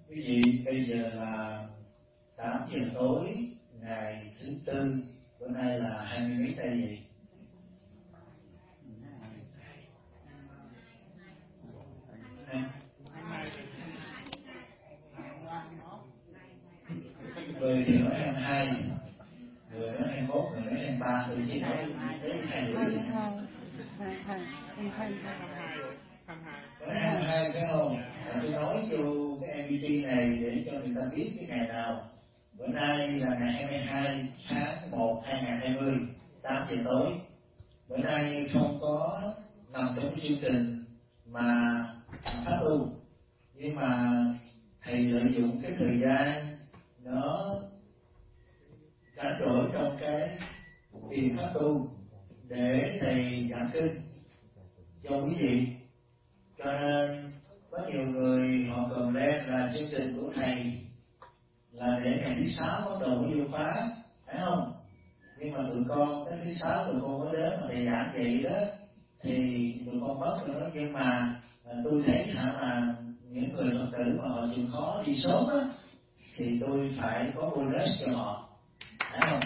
Quý vị, bây giờ là 8 giờ tối ngày thứ Tư, bữa nay là 20 mấy tây gì? Người thì nói 22, người nói 21, người nói 23, tôi chỉ nói tới 2 rưỡi. Nói 22 phải không? Tôi nói vô cái MPT này để cho người ta biết cái ngày nào. Bữa nay là ngày 22 tháng 1 2020, 8 giờ tối. Bữa nay không có nằm trong cái chương trình mà phát tu, nhưng mà thầy lợi dụng cái thời gian nó rảnh rỗi trong cái việc pháp tu để thầy giảng kinh cho quý vị. Cho nên có nhiều người họ cầm lên là chương trình của thầy là để ngày thứ 6 bắt đầu mới vô khóa, phải không? Nhưng mà tụi con tới thứ 6 tụi con mới đến mà thầy giảng vậy đó thì tụi con mất rồi đó. Nhưng mà tôi thấy là những người Phật tử mà họ chịu khó đi sớm á thì tôi phải có bonus cho họ, phải không?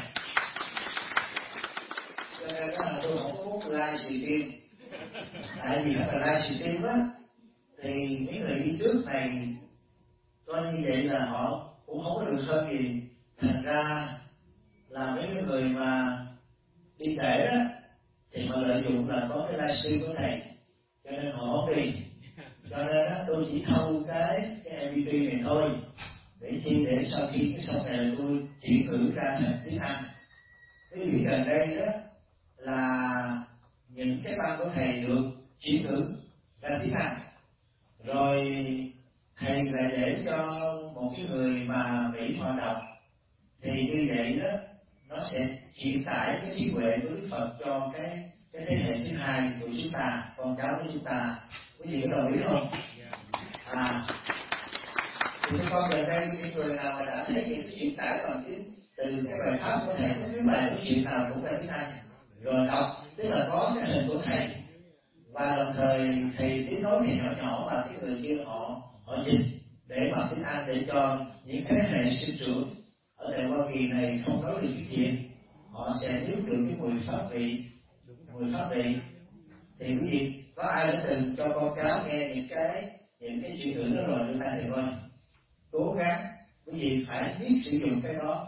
Cho nên là tôi không có muốn live stream, tại vì phải live stream á thì mấy người đi trước này coi như vậy là họ cũng không có được hơn gì. Thành ra là mấy cái người mà đi trễ đó thì họ lợi dụng là có cái livestream của thầy, cho nên họ không đi. Cho nên đó, tôi chỉ thâu cái MVP này thôi, để sau khi cái sau này tôi chuyển cử ra thành tiếng Anh. Cái việc gần đây đó là những cái băng của thầy được chuyển cử ra tiếng Anh, rồi thầy lại để cho một cái người mà Mỹ họ đọc, thì như vậy đó nó sẽ truyền tải cái trí huệ của Đức Phật cho cái thế hệ thứ hai của chúng ta, con cháu của chúng ta. Quý vị có đồng ý không? Thì con gần đây những người nào mà đã thấy những cái truyền tải bằng cái từ cái bài pháp của thầy, cái bài nói chuyện nào cũng là tiếng Anh rồi đọc, tức là có cái hình của thầy, và đồng thời thầy tiếng nói thì nhỏ nhỏ và cái người kia họ dịch để bằng tiếng Anh để cho những thế hệ sinh trưởng ở tại Hoa Kỳ này không nói được cái chuyện, họ sẽ biết được cái mùi pháp vị. Thì quý vị có ai đã từng cho con cháu nghe những cái chuyện ngữ đó rồi đưa tay thì thôi. Cố gắng quý vị phải biết sử dụng cái đó,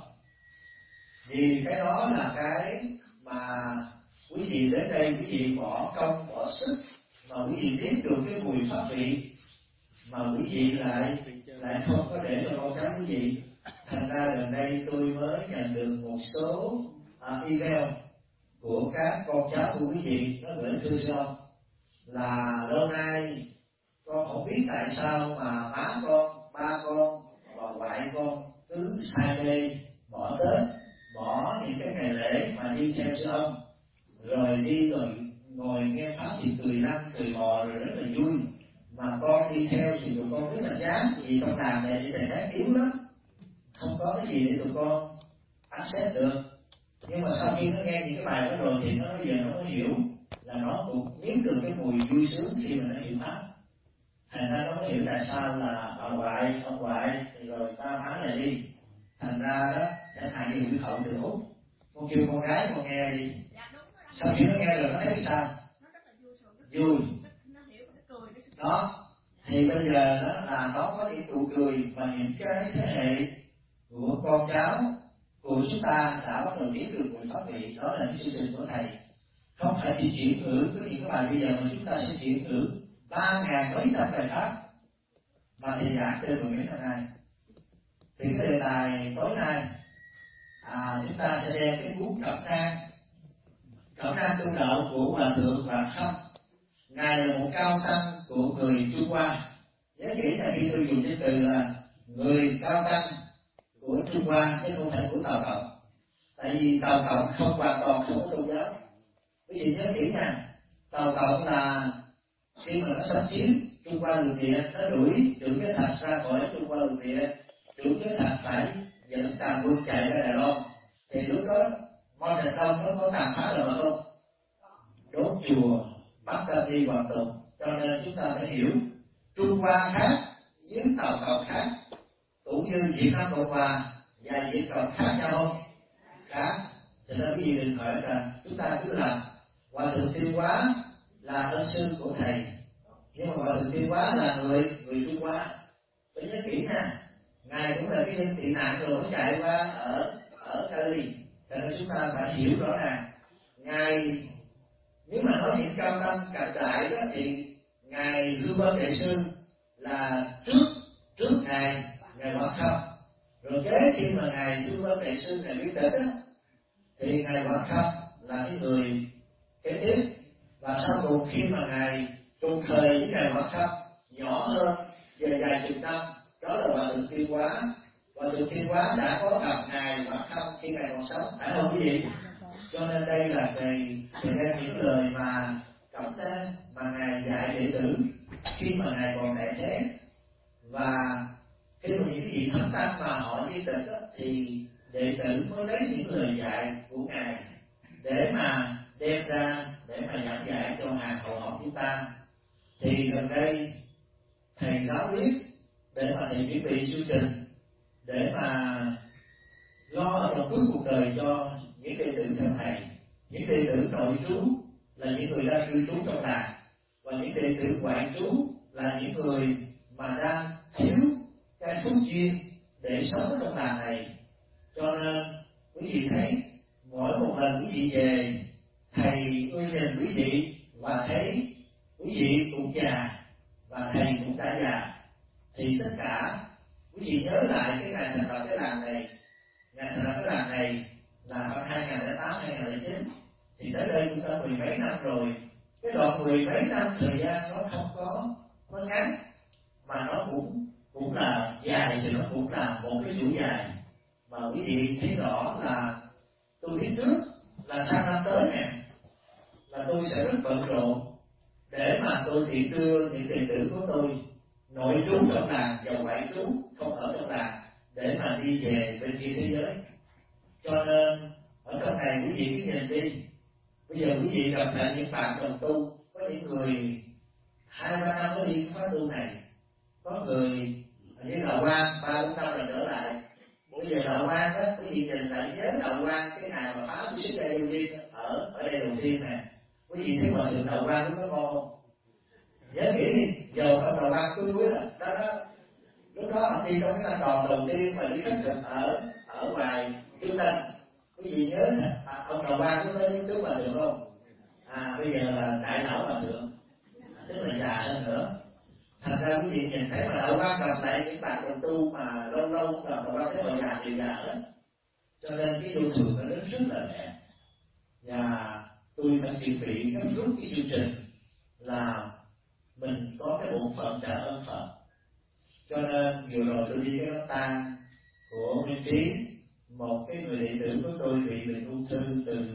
vì cái đó là cái mà quý vị đến đây quý vị bỏ công bỏ sức mà quý vị biết được cái mùi pháp vị, mà quý vị lại không có để cho con cháu quý vị. Thành ra gần đây tôi mới nhận được một số email của các con cháu của quý vị, nó gửi thư cho là lâu nay con không biết tại sao mà má con, ba con, bà ngoại con cứ say mê bỏ Tết, bỏ những cái ngày lễ mà đi theo sư ông, rồi đi rồi ngồi nghe pháp thì cười lăn cười bò rồi rất là vui, mà con đi theo thì tụi con rất là chán, vì trong đàn này thì thầy hát yếu lắm, không có cái gì để tụi con access được. Nhưng mà sau khi nó nghe những cái bài đó rồi thì nó bây giờ nó mới hiểu là nó cũng biết được cái mùi vui sướng khi mà nó hiểu pháp. Thành ra nó mới hiểu tại sao là bà ngoại, ông ngoại rồi ba má lại đi. Thành ra đó, chẳng hạn như người hậu từ Úc, con kêu con gái con nghe đi, sau khi nó nghe rồi nó thấy sao? Vui. Đó, thì bây giờ đó là nó có những nụ cười mà những cái thế hệ của con cháu của chúng ta đã bắt đầu biết được mùi pháp vị. Đó là cái chương trình của thầy, không phải chỉ chuyển ngữ với những cái bài bây giờ mà chúng ta sẽ chuyển ngữ 3.000 mấy trăm bài pháp mà thầy giảng trên 10 mấy năm nay. Thì cái đề tài tối nay chúng ta sẽ đem cái cuốn Cẩm nang tu đạo của Hòa thượng Vạn Khâm. Ngài là một cao tăng của người Trung Hoa. Nhớ kỹ là khi tôi dùng cái từ là người cao tăng của Trung Hoa chứ không phải của Tàu Cộng. Tại vì Tàu Cộng không hoàn toàn không có tôn giáo. Quý vị nhớ kỹ nha, Tàu Cộng là khi mà nó xâm chiếm Trung Hoa lục địa, nó đuổi Chủ Giới Thạch ra khỏi Trung Hoa lục địa, Chủ Giới Thạch phải dẫn Tàn Quân chạy ra Đài Loan. Thì lúc đó Mao Trạch Đông nó có tàn phá rồi không? Đốt chùa, bắt ta đi hoàn tụng. Cho nên chúng ta phải hiểu Trung Hoa khác với Tàu Cộng khác. cũng như Việt Nam Cộng Hòa và Việt Cộng khác nhau không? Khác. Cho nên quý vị đừng hỏi rằng chúng ta cứ làm Hòa thượng Tiêu Hóa là ân sư của thầy, nhưng mà Hòa thượng Tiêu Hóa là người Trung Hoa. Phải nhớ kỹ nha, ngài cũng là cái dân tị nạn rồi mới chạy qua ở Cali. Cho nên chúng ta phải hiểu rõ ràng, ngài nếu mà nói những cao tâm cận đại đó thì ngài Lưu Vân Đại sư là trước ngài Quảng Khâm, rồi kế khi mà ngài Lưu Vân Đại sư ngài viết tịch á thì ngài Quảng Khâm là cái người kế tiếp, và sau cùng khi mà ngài trùng thời với ngài Quảng Khâm nhỏ hơn về vài chục năm, đó là Hòa thượng Tiêu Hóa. Hòa thượng Tiêu Hóa đã có gặp ngài Quảng Khâm khi ngài còn sống, phải không quý vị? Cho nên đây là về những lời mà cẩm nang mà ngài dạy đệ tử khi mà ngài còn tại thế. Và khi mà những cái vị thánh tăng mà họ di tịch đó, thì đệ tử mới lấy những lời dạy của ngài để mà đem ra để mà giảng dạy cho hàng hậu học chúng ta. Thì gần đây thầy giáo viết để mà thầy chuẩn bị chương trình để mà lo ở trong cuối cuộc đời cho những đệ tử theo thầy. Những đệ tử nội trú là những người đang cư trú trong làng, và những đệ tử ngoại trú là những người mà đang thiếu cái phúc duyên để sống trong làng này. Cho nên quý vị thấy mỗi một lần quý vị về, thầy tôi nhìn quý vị và thấy quý vị cũng già và thầy cũng đã già, thì tất cả quý vị nhớ lại cái ngày thành lập cái làng này. Ngày thành lập cái làng này là năm 2008 2009, thì tới đây cũng đã mười mấy năm rồi. Cái đoạn mười mấy năm thời gian nó không có ngắn, mà nó cũng là dài, thì nó cũng là một cái chuỗi dài. Mà quý vị thấy rõ là tôi biết trước là sang năm tới nè là tôi sẽ rất bận rộn để mà tôi tiện đưa những đệ tử của tôi nội trú trong làng và ngoại trú không ở trong làng để mà đi về bên kia thế giới. Cho nên ở trong này quý vị cứ nhìn đi, bây giờ quý vị gặp lại những bạn đồng tu, có những người 2-3 năm mới đi khóa tu này, có người như Đạo Quang 3-4 năm rồi trở lại. Bây giờ Đạo Quang đó, quý vị nhìn lại nhớ Đạo Quang cái ngày mà phá của Sức Gia Yêu Viên ở đây đầu tiên nè, quý vị thấy Hòa thượng Đạo Quang lúc đó ngon không? Nhớ kỹ đi, giờ ông Đạo Quang cuối đó lúc đó ông đi trong cái năm đòn đầu tiên mà đi khất thực ở ngoài Trung Tân. Quý vị nhớ nè, ông Đạo Quang lúc đó trước Hòa thượng không? Bây giờ là đại lão Hòa thượng, tức là già hơn nữa. Thành ra quý vị nhìn thấy mà Đạo Quang gặp lại những bạn đồng tu mà lâu là Đạo Quang thấy họ già đều già hết. Cho nên cái vô thường nó đến rất là đẹp. Và tôi phải chuẩn bị gấp rút cái chương trình là mình có cái bổn phận trả ơn Phật. Cho nên vừa rồi tôi đi cái đám tang của Minh Trí, một cái người đệ tử của tôi bị bệnh ung thư từ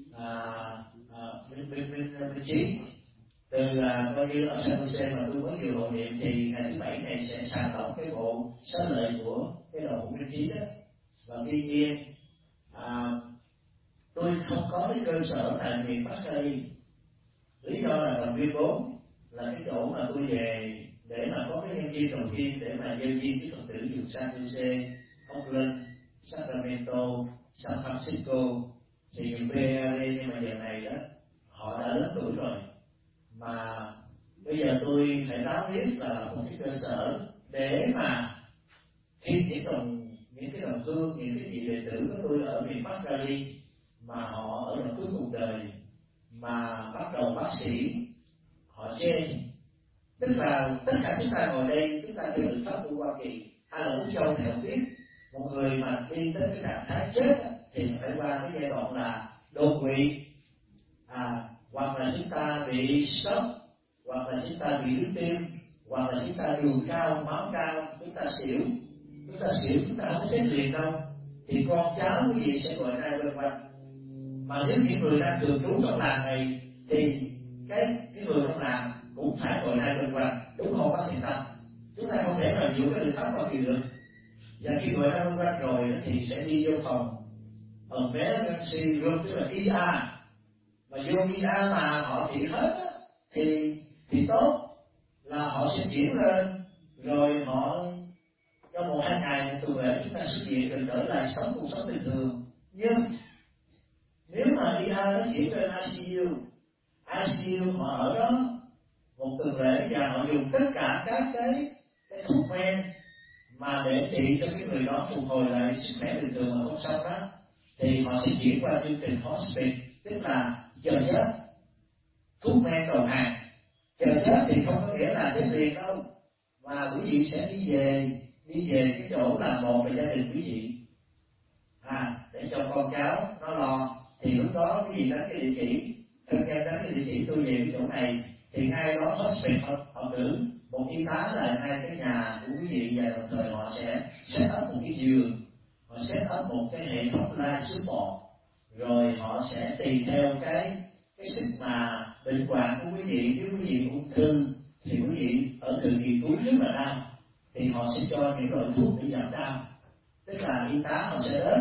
Minh Trí, từ coi như ở San Jose mà tôi mới vừa hộ niệm, thì ngày thứ Bảy này sẽ sàng lọc cái bộ xá lợi của cái đầu của Minh Trí đó. Và tuy nhiên tôi không có cái cơ sở tại miền Bắc Cali. Lý do là tầm viên 4 là cái chỗ mà tôi về để mà có cái nhân viên đầu tiên để mà gieo duyên với Phật tử vùng San Jose, Oakland, Sacramento, San Francisco. Thì những PRD nhưng mà giờ này đó họ đã lớn tuổi rồi, mà bây giờ tôi phải ráo riết là một cái cơ sở để mà khi những cái đồng hương, những cái vị đệ tử của tôi ở miền Bắc Cali mà họ ở đoạn cuối cuộc đời mà bắt đầu bác sĩ họ chê, tức là tất cả chúng ta ngồi đây chúng ta chưa được pháp của Hoa Kỳ hay là Úc Châu thì không biết. Một người mà đi tới cái trạng thái chết thì phải qua cái giai đoạn là đột quỵ, hoặc là chúng ta bị stroke, hoặc là chúng ta bị đứt tim, hoặc là chúng ta đường cao, máu cao, chúng ta xỉu, chúng ta không có chết liền đâu, thì con cháu quý vị sẽ gọi ra quanh quanh. Mà nếu những người đang thường trú trong làng này thì cái người trong làng cũng phải gọi ra quanh quanh, đúng không bác Thiện Tâm? Chúng ta không thể nào chịu cái được pháp bao kỳ được. Và khi gọi ra quanh quanh rồi thì sẽ đi vô phòng emergency room, tức là ER. Mà vô ER mà họ trị hết thì tốt, là họ sẽ chuyển lên, rồi họ trong 1-2 ngày xuất viện rồi trở lại sống cuộc sống bình thường. Nhưng nếu mà đi nó chuyển lên ICU họ ở đó một tuần lễ và họ dùng tất cả các cái thuốc men mà để trị cho cái người đó phục hồi lại sức khỏe bình thường mà không xong đó, thì họ sẽ chuyển qua chương trình hospice, tức là chờ chết, thuốc men đầu hàng. Chờ chết thì không có nghĩa là chết liền đâu, mà quý vị sẽ đi về cái chỗ là một là gia đình quý vị để cho con cháu nó lo. Thì lúc đó quý vị đánh cái địa chỉ, thân nhân đánh cái địa chỉ tôi về cái chỗ này, thì ngay đó hospice họ cử một y tá lại ngay cái nhà của quý vị, và đồng thời họ sẽ set up một cái giường, họ set up một cái hệ thống life support, rồi họ sẽ tùy theo cái sức mà bệnh hoạn của quý vị. Nếu quý vị ung thư thì quý vị ở thời kỳ cuối rất là đau, thì họ sẽ cho những loại thuốc để giảm đau, tức là y tá họ sẽ đến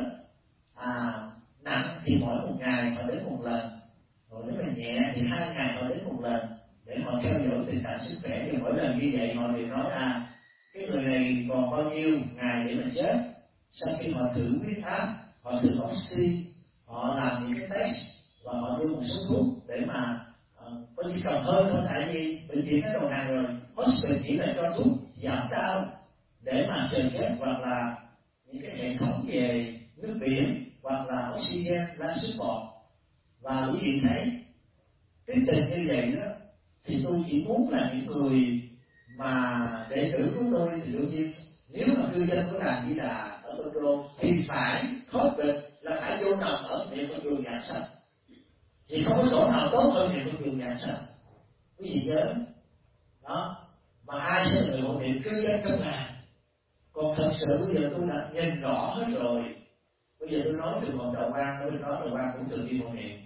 nặng thì mỗi một ngày họ đến một lần, rồi nếu mà nhẹ thì 2 ngày họ đến một lần để họ theo dõi tình trạng sức khỏe. Thì mỗi lần như vậy họ đều nói cái người này còn bao nhiêu ngày để mà chết. Sau khi họ thử huyết áp, họ thử oxy, họ làm những cái test và họ đưa một số thuốc để mà có chỉ cần hơn thôi, tại vì bệnh viện nó đầu hàng rồi. Hospice chỉ là cho thuốc giảm đau để mà chờ chết, hoặc là những cái hệ thống về nước biển, hoặc là oxygen, life support. Và quý vị thấy cái tình như vậy đó, thì tôi chỉ muốn là những người mà đệ tử của tôi thì đương nhiên nếu mà cư dân của làng Di Đà ở Tô Đô thì phải khói bệnh là phải vô nằm ở niệm Phật đường giảng sanh, thì không có chỗ nào tốt hơn niệm Phật đường giảng sanh. Quý vị nhớ đó, mà ai sẽ là người hộ niệm? Cư dân trong làng. Còn thật sự bây giờ tôi đã nhìn rõ hết rồi. Bây giờ tôi nói trường hợp Đạo Quang, ở bên đó Đạo Quang cũng thường đi hộ niệm.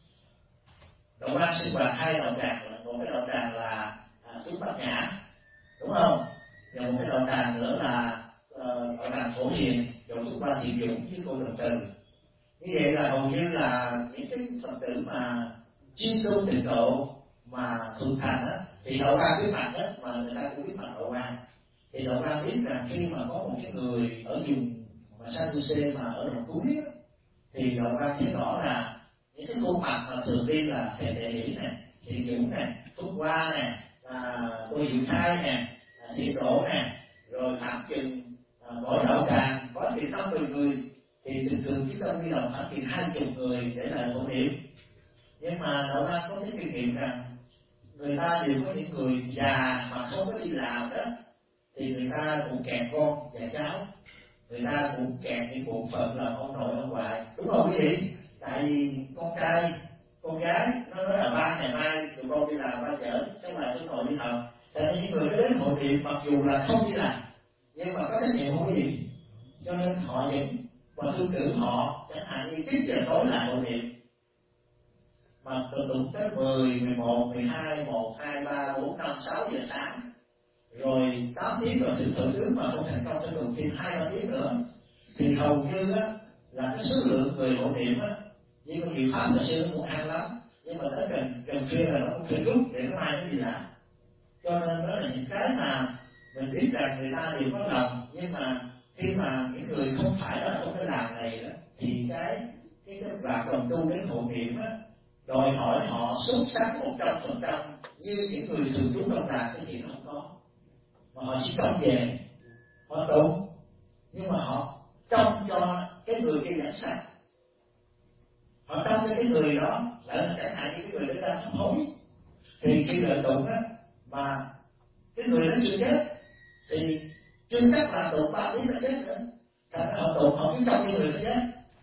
Đạo Quang sinh hoạt 2 đạo tràng, một cái đạo tràng là Tuấn Bát Nhã, đúng không? Và một cái đạo tràng nữa là đạo tràng Phổ Hiền, Dòng Thúc Ba Thiện Dũng với cô Đồng Từ. Như vậy là hầu như là những cái Phật tử mà chuyên tu tịnh độ mà thượng thành á, thì Đạo Quang biết mặt hết, mà người ta cũng biết mặt Đạo Quang. Thì Đạo Quang biết rằng khi mà có một cái người ở vùng mà San Jose mà ở đồng cuối á, thì Đạo Quang thấy rõ là những cái khuôn mặt mà thường đi là thầy Tệ Hiển này, Thiện Dũng này, Phúc Hoa này, cô Diệu Thai nè, Thiện Độ nè, rồi khoảng chừng mỗi đạo tràng có từ 50 người, thì thường thường chúng ta huy động khoảng từ 20 người để lại hộ niệm. Nhưng mà Đạo Quang có cái kinh nghiệm rằng người ta đều có những người già mà không có đi làm đó, thì người ta cũng kẹt con và cháu, người ta cũng kẹt những bộ phận là ông nội ông ngoại, đúng không quý vị? Tại vì con trai con gái nó nói là ba ngày mai tụi con đi làm, ba chở cháu ngoại cháu nội đi học, tại vì những người đó đến hộ niệm mặc dù là không đi làm nhưng mà có trách nhiệm không quý vị, cho nên họ vẫn và tôi tưởng họ chẳng hạn như 9 giờ tối là hộ niệm, mà từ tụng tới 10, 11, 12, 1, 2, 3, 4, 5, 6 giờ sáng, rồi 8 tiếng rồi thử tướng mà không thành công, phải tụng thêm 2-3 tiếng nữa, thì hầu như á là cái số lượng người hộ niệm á, như con Diệu Pháp hồi xưa nó cũng ăn lắm, nhưng mà tới gần kia là nó cũng phải rút để nó mai nó đi làm. Cho nên đó là những cái mà mình biết rằng người ta đều có lòng, nhưng mà khi mà những người không phải là trong cái làng này đó, thì cái hoạt động tu đến hộ niệm á, đòi hỏi họ xuất sắc 100% như những người thường trú trong làng, cái chuyện không có, mà họ chỉ trông về họ tụng, nhưng mà họ trông cho cái người kia giảng sanh, họ trông cho cái người đó lại là chẳng hạn như cái người đó đang sám hối, thì khi lợi tụng á mà cái người đó chưa chết thì chưa chắc là tụng 3 tiếng là chết nữa, thành ra họ tụng họ cứ trông cái người đó chết.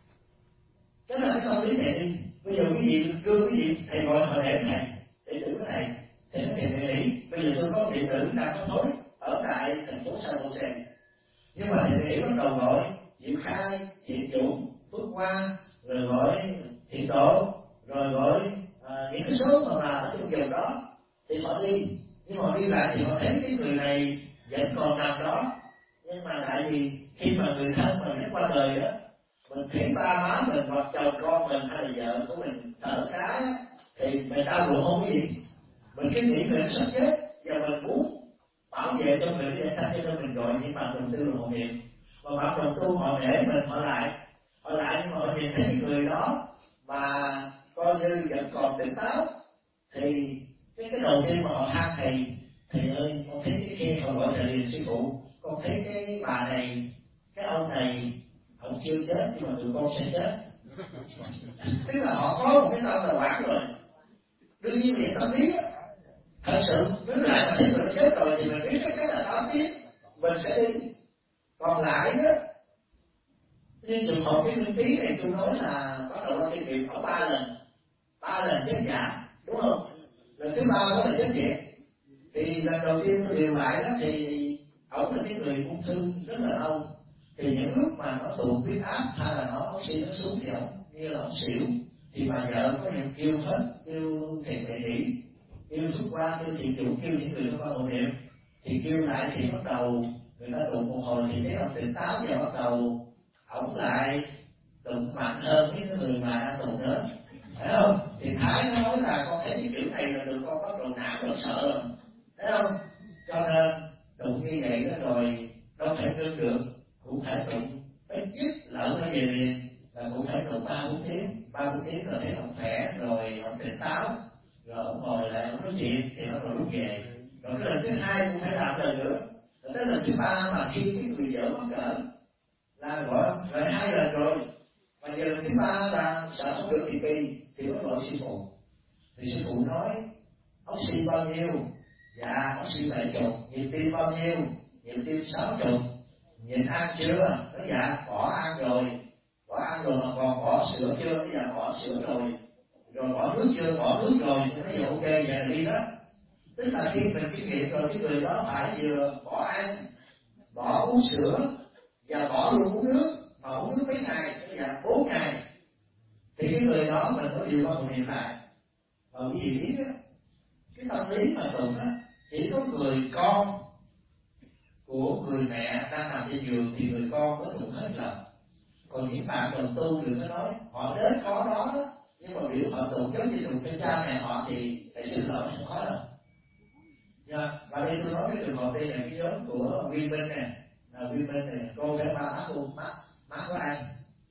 Cái là cái tâm lý này đi. Bây giờ quý vị đưa quý vị thầy gọi họ để thầy để tử cái thầy thì nó thầy nghĩ bây giờ tôi có điện tử đang có thối ở tại thành phố San Jose, nhưng mà thầy nghĩ bắt đầu gọi Diệu Khai, Thiện Dũng, Phước Hoa, rồi gọi Thiện Độ, rồi gọi những cái số mà ở trong vùng đó, thì họ đi, nhưng mà họ đi lại thì họ thấy cái người này vẫn còn nằm đó, nhưng mà tại vì khi mà người thân mình hết qua đời đó, mình thấy ba má mình hoặc chồng con mình hay là vợ của mình thở cái thì mình đau buồn không cái gì, mình cứ nghĩ mình sắp chết và mình muốn bảo vệ cho mình để sanh, cho nên mình gọi những bạn đầu tư là hộ niệm. mà bạn đồng tu họ nể mình, họ lại nhưng mà họ nhìn thấy cái người đó mà coi như vẫn còn tỉnh táo thì cái đầu tiên mà họ than thầy ơi, con thấy cái kia, họ gọi thầy liền sư phụ, con thấy cái bà này, cái ông này ông chưa chết nhưng mà tụi con sẽ chết. Tức là họ có một cái tâm là quản rồi. Đương nhiên thì tâm lý thật sự đứng lại mà thấy người chết rồi thì mình biết cái cách là 8 tiếng mình sẽ đi. Còn lại đó, như trường hợp cái nguyên ký này tôi nói là bắt đầu ra kinh nghiệm ở 3 lần chết giả, đúng không? Lần thứ 3 đó là chết thiệt. Thì lần đầu tiên tôi điều lại đó thì ổng là cái người ung thư rất là lâu. Thì những lúc mà nó tụt huyết áp hay là nó oxy nó xuống thì ổng như là ổng xỉu. Thì bà vợ có niệm kêu hết, kêu thiền vệ sĩ, kêu thuốc qua, kêu thiền chủ, kêu những người có hộ niệm. Thì kêu lại thì bắt đầu người ta tụng một hồi thì thấy ông tỉnh táo và bắt đầu ổng lại tụng mạnh hơn với cái người mà đang tụng nữa, phải không? Thì Thái nó nói là con thấy cái kiểu này là được, con bắt đầu não nó sợ rồi, thấy không? Cho nên tụng như vậy đó rồi đâu thể ngưng được, cũng phải tụng ít nhất lỡ nó về liền là cũng phải tụng 3-4 tiếng rồi thấy ông khỏe rồi ông tỉnh táo rồi ông ngồi lại ông nói chuyện thì nó rồi lúc về. Rồi cái lần thứ 2 cũng phải làm lần nữa. Rồi tới lần thứ 3 mà khi cái người vợ mắc cỡ là gọi 2 lần rồi, mà giờ lần thứ 3 là sợ không được thì kỳ thì mới gọi sư phụ. Thì sư phụ nói oxy bao nhiêu? Dạ oxy 70. Nhịp tim bao nhiêu? Nhịp tim 60. Nhịn ăn chưa? Nói dạ bỏ ăn rồi mà còn bỏ sữa chưa? Nói dạ bỏ sữa rồi bỏ nước chưa? Bỏ nước rồi. Nói dạ ok vậy là đi đó. Tức là khi mình kinh nghiệm rồi cái người đó phải vừa bỏ ăn, bỏ uống sữa và bỏ luôn uống nước, mà uống nước mấy ngày? Nói dạ 4 ngày. Thì cái người đó mình có điều qua một niệm lại. Và quý vị biết á, cái tâm lý mà tụng á, chỉ có người con của người mẹ đang nằm trên giường thì người con mới tụng hết lòng. Còn những bạn đồng tu đừng có nói họ đến có đó đó, nhưng mà biểu họ tụng giống như tụng cho cha mẹ họ thì phải xin lỗi không có đâu. Và đây tôi nói cái trường hợp đây là cái nhóm của Viên Minh nè, Viên Minh này cô phải má luôn, má của ai?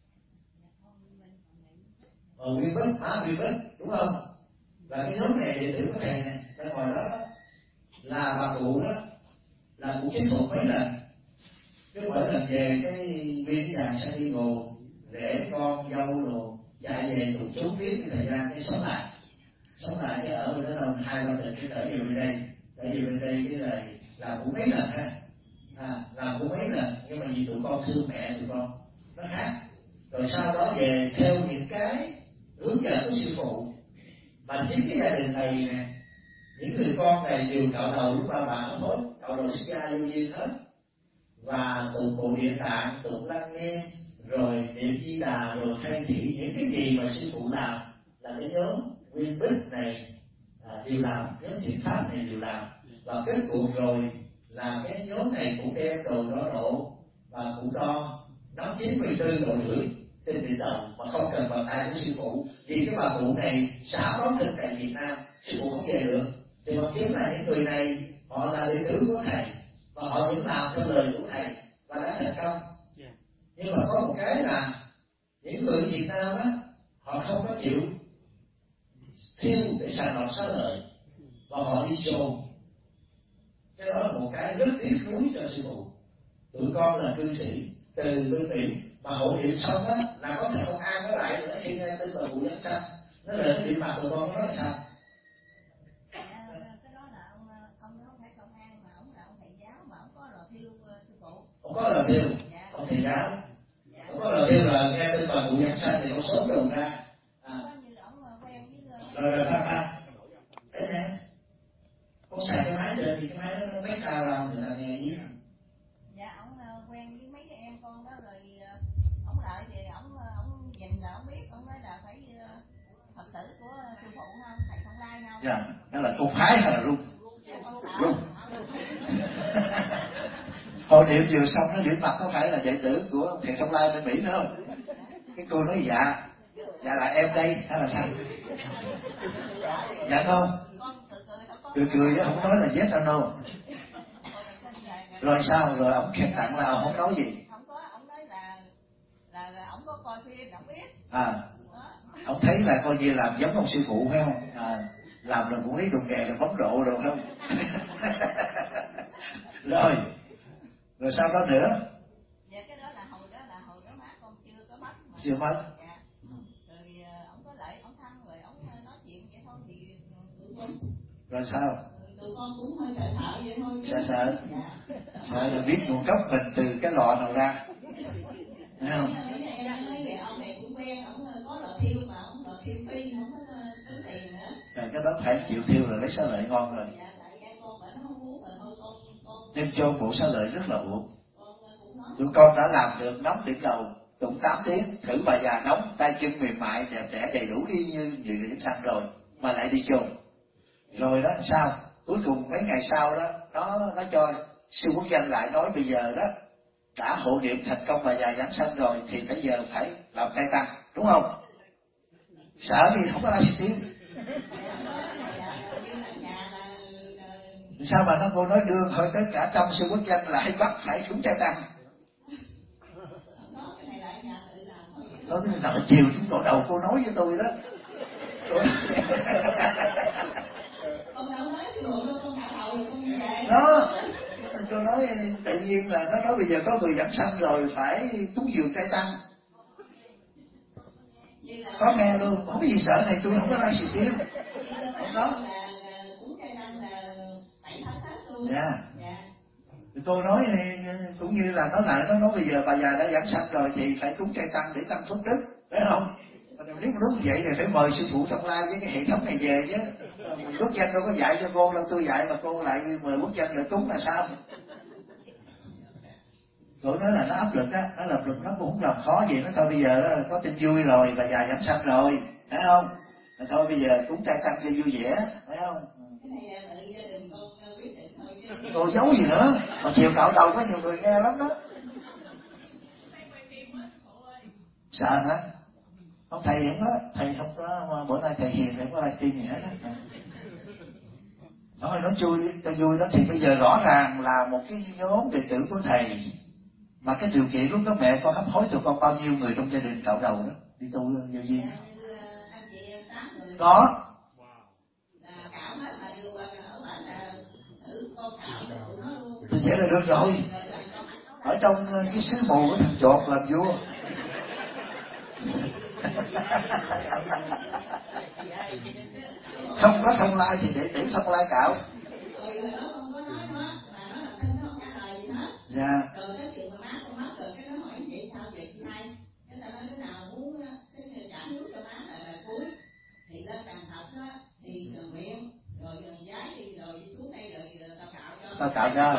Viên Minh, má Viên Minh đúng không? Và cái nhóm này đệ tử của thầy này đang ngồi đó là bà cụ đó là cụ chết thuật mấy lần. Cứ mỗi lần về cái viên cái San Diego rể con dâu đồ chạy về tụi chú biết cái thời gian cái sống lại cái ở bên đó đâu 2-3 tuần cái trở về bên đây. Tại vì bên đây cái này làm cũng mấy lần ha, làm cũng mấy lần, nhưng mà vì tụi con thương mẹ tụi con nó khác. Rồi sau đó về theo những cái hướng dẫn của sư phụ, mà chính cái gia đình này nè, những người con này đều cạo đầu lúc ba bà nó thôi, cạo đầu xuất gia vô duyên hết, và tụng bộ địa tạng, tụng lăng nghiêm, rồi niệm Di Đà, rồi thay thị những cái gì mà sư phụ làm là cái nhóm Nguyên Bích này đều làm, nhóm thiện pháp này đều làm. Và kết cuộc rồi là cái nhóm này cũng đem đồ đo độ và cũng đo nắm 94 độ rưỡi trên đỉnh đầu mà không cần bàn tay của sư phụ, vì cái bà cụ này xả bóng thân tại Việt Nam, sư phụ không về được. Thì bằng chứng là những người này họ là đệ tử của thầy và họ vẫn làm theo lời của thầy và đã thành công. Nhưng mà có một cái là những người Việt Nam á, họ không có chịu thiêu để sàng lọc xá lợi và họ đi chôn. Cái đó là một cái rất tiếc nuối cho sư phụ. Tụi con là cư sĩ từ bên Mỹ mà hộ niệm xong á là có thể không an nó lại nữa khi nghe tin là vụ giáng sanh, nó lại nó bị mặt tụi con nói là sao? Cái đó là ông đó không phải công an mà ông là ông thầy giáo mà ông có lời thiêu sư phụ. Ông có lời thiêu, ông thầy giáo. Ông có lời thiêu là nghe tin là vụ giáng sanh thì ông sớm đồn ra. Như là ông quen với rồi ba đấy nè, ông xài cái máy lên thì cái máy nó mấy cao ra người ta nghe gì. Dạ ông quen với mấy cái em con đó rồi ông lại thì ông nhìn là ông biết, ông nói là phải Phật tử của sư phụ không, thầy Thông Lai không? Dạ, đó là cô phái hay là rung? Rung. Hồi niệm vừa xong nó điểm mặt có phải là đệ tử của thầy Thông Lai bên Mỹ nữa không? Cái cô nói dạ là em đây hay là sao? Dạ không? Cười đó, không nói là yes or no. Rồi sao? Rồi ông khen tặng là ông không nói gì? Không có, coi phim ông biết. Ông thấy là coi như làm giống ông sư phụ phải không? Làm rồi cũng lấy đồ nghề rồi bóng rộ rồi không? rồi sao đó nữa? Dạ cái đó là hồi đó má con chưa có mất mà. Chưa mất. Dạ. Rồi ông có lại ông thăm rồi ông nói chuyện vậy thôi thì rồi sao? Tụi con cũng hơi sợ vậy thôi. Sợ. Sợ là biết nguồn gốc mình từ cái lọ nào ra. Thấy không? Ông này cũng quen, ông có lọ thiêu mà ông lọ thiêu phi, không có tính tiền nữa. Rồi cái đó phải chịu thiêu rồi lấy xá lợi ngon rồi. Dạ, tại con phải nó không uống rồi thôi con. Đem cho bộ xá lợi rất là uống. Tụi con đã làm được nóng đỉnh đầu tụng 8 tiếng, thử bà già nóng, tay chân mềm mại, đẹp đẽ đầy đủ y như người điểm xanh rồi, mà lại đi chôn. Rồi đó sao? Cuối cùng mấy ngày sau đó, nó cho sư quốc danh lại nói bây giờ đó, đã hộ niệm thành công bà già giảng sanh rồi thì bây giờ phải làm cai tăng, đúng không? Sợ thì không có ai tiếng. Sao mà cô nói đưa hơi tới cả trăm sư quốc danh lại bắt phải chúng cai tăng? Nói cái nào chiều chúng cổ đầu cô nói với tôi đó. Đó, tôi nói tự nhiên là nó nói bây giờ có người giảng sanh rồi phải cúng dường cai tăng. Có nghe luôn, không có gì sợ này, tôi không có nói gì tiếng. Không đó. Dạ. Tôi nói cũng như là nó nói bây giờ bà già đã giảng sanh rồi thì phải cúng cai tăng để tăng phước đức, phải không? Nếu đúng vậy thì phải mời sư phụ Thông Lai với cái hệ thống này về chứ. Quốc danh đâu có dạy cho cô đâu, tôi dạy mà cô lại mời quốc danh lại cúng là sao? Cô nói là nó áp lực á, nó áp lực nó cũng không làm khó gì, nó thôi bây giờ đó, có tin vui rồi, bà già giảng sanh rồi, phải không? Thôi bây giờ cúng cai tăng cho vui vẻ, phải không? Cô giấu gì nữa, mà chiều cạo đầu có nhiều người nghe lắm đó. Sợ hả? Không, thầy không có bữa nay thầy hiền, thầy không có live stream gì hết á. Nói cho vui đó thì bây giờ rõ ràng là một cái nhóm đệ tử của thầy mà cái điều kiện lúc đó mẹ con hấp hối tụi con bao nhiêu người trong gia đình cạo đầu đó đi tu vô duyên có. Tôi vậy là được rồi. Ở trong cái xứ mù của thằng chột làm vua. Không có Thông Lai thì đệ tử Thông Lai cạo. Dạ. Rồi cái chuyện mà má con mất rồi cái nó hỏi vậy sao vậy chị hai? Cái ta nói đứa nào muốn cái trả nước cho má là cuối thì lên càng thật đó thì nguyện rồi giái đi rồi xuống đây rồi tao cạo cho.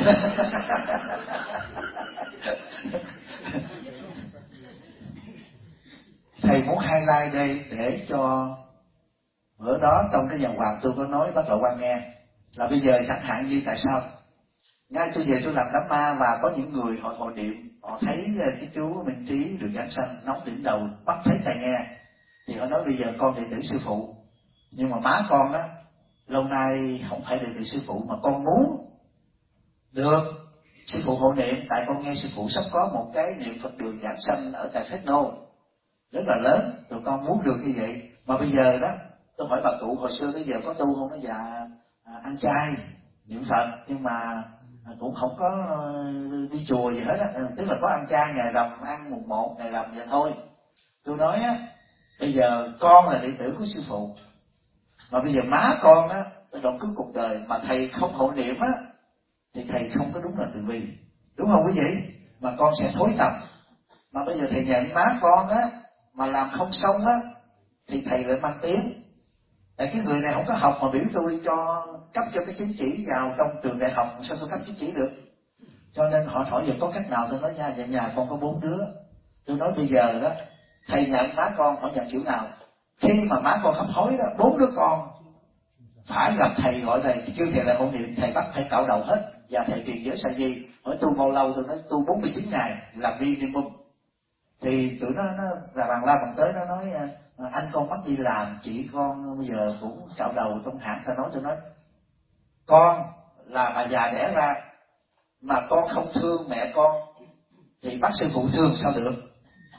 Thầy muốn highlight đây để cho bữa đó trong cái dòng hoàng tôi có nói bác Lộ Quang nghe là bây giờ chẳng hạn như tại sao ngay tôi về tôi làm đám ma và có những người họ hộ niệm, họ thấy cái chú Minh Trí được giảng sanh nóng đỉnh đầu bắt thấy tai nghe thì họ nói bây giờ con đệ tử sư phụ, nhưng mà má con á lâu nay không phải đệ tử sư phụ mà con muốn được sư phụ hộ niệm, tại con nghe sư phụ sắp có một cái niệm Phật đường giảng sanh ở tại Phết Nô rất là lớn, tụi con muốn được như vậy. Mà bây giờ đó tôi hỏi bà cụ hồi xưa tới giờ có tu không? Nó dạ ăn chay niệm Phật nhưng mà cũng không có đi chùa gì hết á, tức là có ăn chay ngày rằm ăn mùng 1 ngày rằm vậy thôi. Tôi nói á bây giờ con là đệ tử của sư phụ mà bây giờ má con á đoạn cuối cuộc đời mà thầy không hộ niệm á thì thầy không có đúng là từ bi, đúng không quý vị? Mà con sẽ thối tầm. Mà bây giờ thầy nhận má con á mà làm không xong á thì thầy lại mang tiếng. Tại cái người này không có học mà biểu tôi cho cấp cho cái chứng chỉ vào trong trường đại học, sao tôi cấp chứng chỉ được? Cho nên họ hỏi giờ có cách nào, tôi nói nha, nhà con có 4 đứa. Tôi nói bây giờ đó thầy nhận má con hỏi nhận kiểu nào? Khi mà má con hấp hối đó, 4 đứa con phải gặp thầy, gọi thầy kêu thầy là hộ niệm, thầy bắt phải cạo đầu hết và thầy truyền giới sa di. Hỏi tu bao lâu? Tôi nói tu 49 ngày làm minimum. Thì tụi nó là bằng la bằng tới, nó nói anh con bắt đi làm, chị con bây giờ cũng cạo đầu trong hãng. Tôi nói con là bà già đẻ ra mà con không thương mẹ con thì bác sư phụ thương sao được?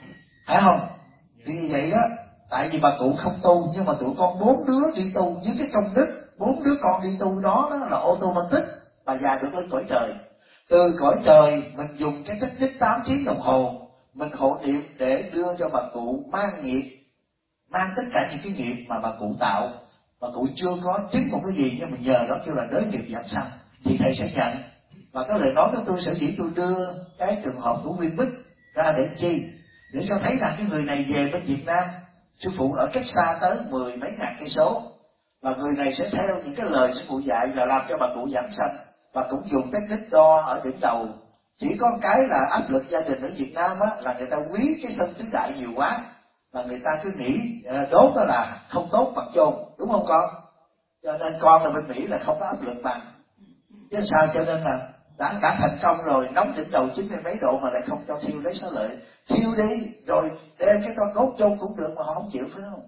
phải không? Thì như vậy đó, tại vì bà cụ không tu, nhưng mà tụi con 4 đứa đi tu với cái công đức 4 đứa con đi tu đó, đó là automatic bà già được lên cõi trời. Từ cõi trời mình dùng cái tích tích 8 tiếng đồng hồ mình hộ niệm để đưa cho bà cụ mang nghiệp, mang tất cả những cái nghiệp mà bà cụ tạo. Bà cụ chưa có chứng một cái gì, nhưng mà nhờ đó kêu là đới nghiệp giảng sanh, thì thầy sẽ nhận. Và cái lời nói của tôi sở dĩ tôi đưa cái trường hợp của Nguyên Bích ra để chi? Để cho thấy rằng cái người này về bên Việt Nam, sư phụ ở cách xa tới 10 mấy ngàn cây số, và người này sẽ theo những cái lời sư phụ dạy là làm cho bà cụ giảng sanh, và cũng dùng technique đo ở đỉnh đầu. Chỉ có cái là áp lực gia đình ở Việt Nam á, là người ta quý cái sân tứ đại nhiều quá, và người ta cứ nghĩ đốt đó là không tốt bằng chôn, đúng không con? Cho nên con là bên Mỹ là không có áp lực bằng. Chứ sao? Cho nên là đã cả thành công rồi, nóng đỉnh đầu 90 mấy độ mà lại không cho thiêu lấy xá lợi. Thiêu đi rồi đem cái con cốt chôn cũng được, mà họ không chịu, phải không?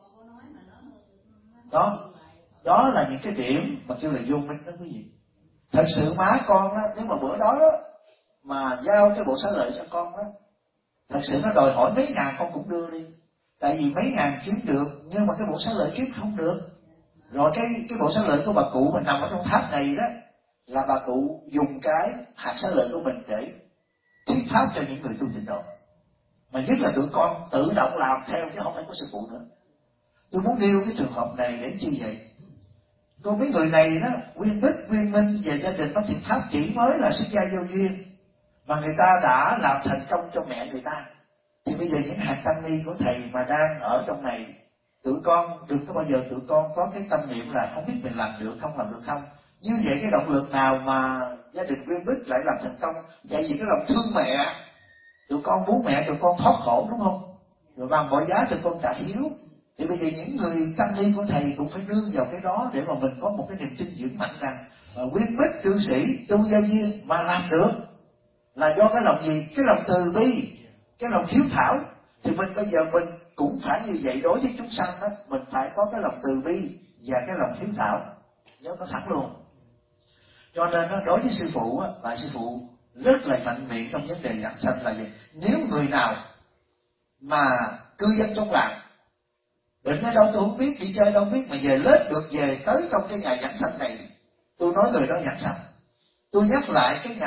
Đó là những cái điểm mà kêu là vô minh đó quý vị. Thật sự má con á, nếu mà bữa đó mà giao cái bộ xá lợi cho con á, thật sự nó đòi hỏi mấy ngàn con cũng đưa đi. Tại vì mấy ngàn kiếm được, nhưng mà cái bộ xá lợi kiếm không được. Rồi cái bộ xá lợi của bà cụ mình nằm ở trong tháp này đó, là bà cụ dùng cái hạt xá lợi của mình để thuyết pháp cho những người tu tịnh độ. Mà nhất là tụi con tự động làm theo, chứ không phải có sư phụ nữa. Tôi muốn nêu cái trường hợp này để chi vậy? Còn mấy người này đó, Nguyên Bích, Nguyên Minh về gia đình Bác Thiện Pháp chỉ mới là xuất gia vô duyên, mà người ta đã làm thành công cho mẹ người ta. Thì bây giờ những hạt tăng ni của thầy mà đang ở trong này, tụi con đừng có bao giờ tụi con có cái tâm niệm là không biết mình làm được không. Như vậy cái động lực nào mà gia đình Nguyên Bích lại làm thành công? Tại vì cái lòng thương mẹ, tụi con muốn mẹ tụi con thoát khổ, đúng không? Rồi bằng mọi giá tụi con trả hiếu. Thì bây giờ những người tăng ni của thầy cũng phải nương vào cái đó để mà mình có một cái niềm tin vững mạnh rằng Nguyên Bích cư sĩ tu giao duyên mà làm được là do cái lòng gì? Cái lòng từ bi, cái lòng hiếu thảo. Thì mình bây giờ mình cũng phải như vậy đối với chúng sanh đó, mình phải có cái lòng từ bi và cái lòng hiếu thảo, nhớ nó thẳng luôn. Cho nên đối với sư phụ á, tại sư phụ rất là mạnh miệng trong vấn đề giảng sanh là gì? Nếu người nào mà cư dân trong làng, bệnh ở đâu tôi không biết, đi chơi đâu không biết, mà về lết được về tới trong cái ngày giảng sanh này, tôi nói người đó giảng sanh. Tôi nhắc lại cái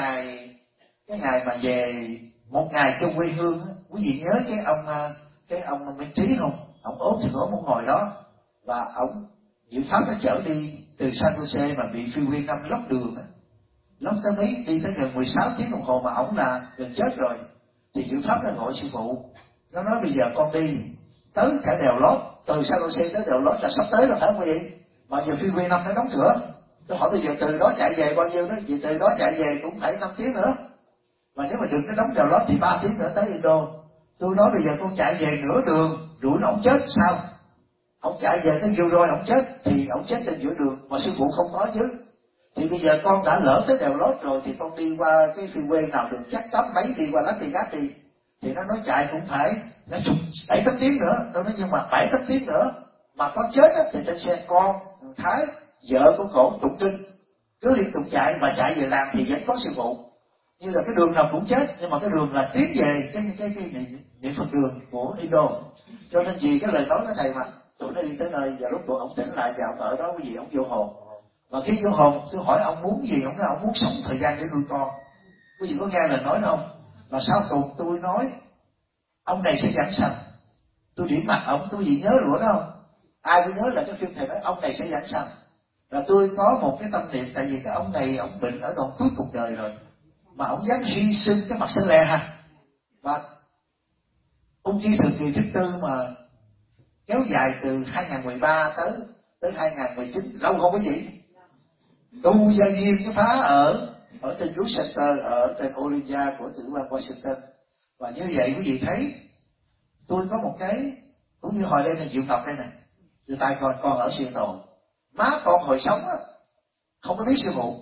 ngày mà về một ngày trong quê hương á, quý vị nhớ cái ông Minh Trí không? Ông ốm thì ốm, ông ngồi đó, và ông Diệu Pháp nó chở đi từ San Jose mà bị phi Quy 5 lóc đường á, lóc tới mấy, đi tới gần 16 tiếng đồng hồ mà ổng là gần chết rồi. Thì Diệu Pháp nó gọi sư phụ, nó nói bây giờ con đi tới cả đèo lót, từ San Jose tới đèo lót là sắp tới rồi phải không quý vị? Mà giờ phi Quy 5 nó đóng cửa. Tôi hỏi bây giờ từ đó chạy về bao nhiêu đó? Vì từ đó chạy về cũng phải 5 tiếng nữa. Mà nếu mà đừng nó đóng đèo lót thì 3 tiếng nữa tới Indo. Tôi nói bây giờ con chạy về nửa đường rủi nó ông chết sao? Ông chạy về tới vừa rồi ông chết, thì ông chết trên giữa đường mà sư phụ không nói chứ. Thì bây giờ con đã lỡ tới đèo lót rồi thì con đi qua cái freeway nào được chắc 8 mấy, đi qua Las Vegas đi. Thì nó nói chạy cũng phải 7-8 tiếng nữa. Tôi nói nhưng mà 7-8 tiếng nữa mà có chết á, thì trên xe con, Thái, vợ của cổ tụng kinh cứ liên tục chạy, mà chạy về làng thì vẫn có sư phụ. Như là cái đường nào cũng chết, nhưng mà cái đường là tiến về cái niệm Phật đường của Indo. Cho nên vì cái lời nói của thầy mà tụi nó đi tới nơi, và lúc tụi ông tỉnh lại và ông ở đó cái gì ông vô hồn. Và khi vô hồn tôi hỏi ông muốn gì, ông nói ông muốn sống thời gian để nuôi con. Quý vị có nghe lời nói không? Và sau cùng tôi nói ông này sẽ giảng sanh. Tôi điểm mặt ông, quý vị nhớ rồi đó không? Ai cũng nhớ là cái phim thầy nói ông này sẽ giảng sanh. Là tôi có một cái tâm niệm, tại vì cái ông này ông bệnh ở đoạn cuối cuộc đời rồi, mà ông dám hy sinh cái mặt xanh lè ha. Và ung thư thời kỳ thứ tư mà kéo dài từ 2013 tới 2019, lâu không quý vị? Tu gia viên cái phá ở trên Youth Center ở trên Olympia của tiểu bang Washington. Và như vậy quý vị thấy tôi có một cái cũng như hồi đây là Diệu Ngọc đây nè, từ tại còn ở Seattle, má con hồi sống á không có biết sư phụ,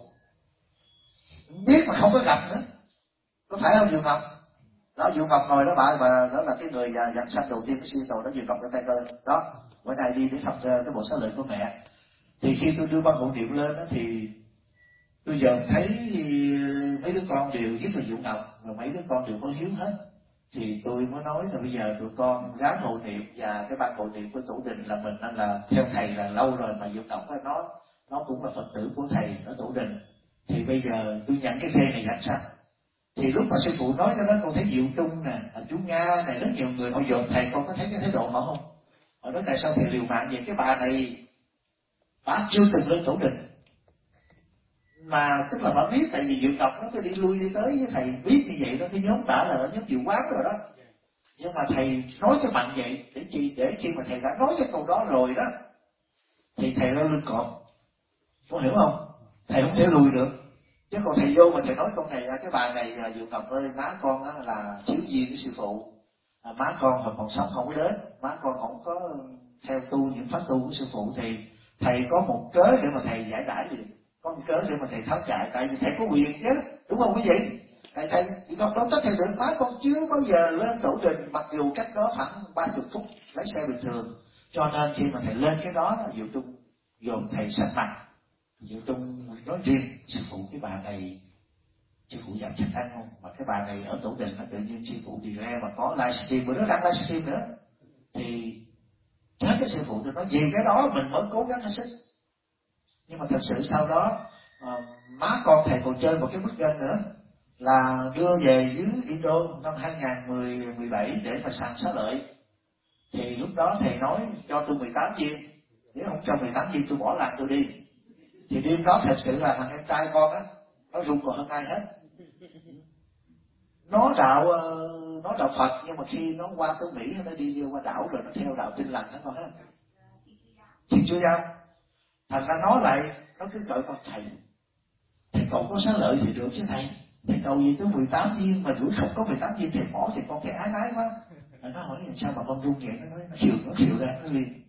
biết mà không có gặp nữa, có phải không Diệu Ngọc? Đó, Diệu Ngọc ngồi đó, bà đó là cái người giảng sanh đầu tiên của Seattle đó, Diệu Ngọc ở tay tôi đó. Bữa nay đi để thăm cái bộ xá lợi của mẹ, thì khi tôi đưa băng hộ niệm lên đó, thì tôi giờ thấy mấy đứa con đều, nhất là Diệu Ngọc, rồi mấy đứa con đều có hiếu hết. Thì tôi mới nói là bây giờ tụi con ráng hộ niệm, và cái ban hộ niệm của Tổ Đình là mình là theo thầy là lâu rồi, mà Diệu Ngọc nó cũng là Phật tử của thầy ở Tổ Đình. Thì bây giờ tôi nhận cái phê này giảng sanh. Thì lúc mà sư phụ nói cái đó, con thấy Diệu Trung nè, chú Nga này, rất nhiều người họ dồn thầy, con có thấy cái thái độ họ không? Họ nói tại sao thầy liều mạng vậy? Cái bà này bà chưa từng lên Tổ Đình, mà tức là bà biết, tại vì Diệu Ngọc nó cứ đi lui đi tới với thầy biết như vậy đó, cái nhóm bà là ở nhóm Diệu Quán rồi đó. Nhưng mà thầy nói cho mạnh vậy để chi? Để khi mà thầy đã nói cái câu đó rồi đó thì thầy nó lên cọp, có hiểu không? Thầy không thể lùi được. Chứ còn thầy vô mà thầy nói câu này, cái bà này Diệu Ngọc ơi, má con là thiếu duyên với sư phụ, má con hồi còn sống không có đến, má con không có theo tu những pháp tu của sư phụ, thì thầy có một cớ để mà thầy giải đãi được, có một cớ để mà thầy tháo chạy, tại vì thầy có quyền chứ, đúng không quý vị? Thầy con đâu tất thầy được, má con chưa bao giờ lên Tổ Đình, mặc dù cách đó khoảng 30 phút lái xe bình thường. Cho nên khi mà thầy lên cái đó, Diệu Trung dồn thầy sạch mặt. Diệu Trung nói riêng sư phụ, cái bà này sư phụ dám chắc ăn không? Mà cái bà này ở Tổ Đình nó tự nhiên sư phụ đi ra mà có livestream, bữa đó đang livestream nữa, thì chết cái sư phụ. Tôi nói vì cái đó mình mới cố gắng hết sức. Nhưng mà thật sự sau đó má con thầy còn chơi một cái bức tranh nữa, là đưa về dưới Indo năm 2017 để mà sàn xá lợi. Thì lúc đó thầy nói cho tôi 18 viên, nếu không cho 18 viên tôi bỏ làng tôi đi. Thì đêm đó thật sự là thằng em trai con á, nó run còn hơn ai hết. Nó đạo Phật, nhưng mà khi nó qua tới Mỹ, nó đi qua đảo rồi nó theo đạo Tin Lành đó con hết. Thì chưa giao. Thành ra nó lại, nó cứ gọi con thầy cầu có xá lợi thì được chứ thầy cầu gì tới 18 viên mà rủi không có 18 viên thầy bỏ, thì con thấy ái nái quá. Nó hỏi sao mà con run vậy? Nó nói nó khều ra nó liền.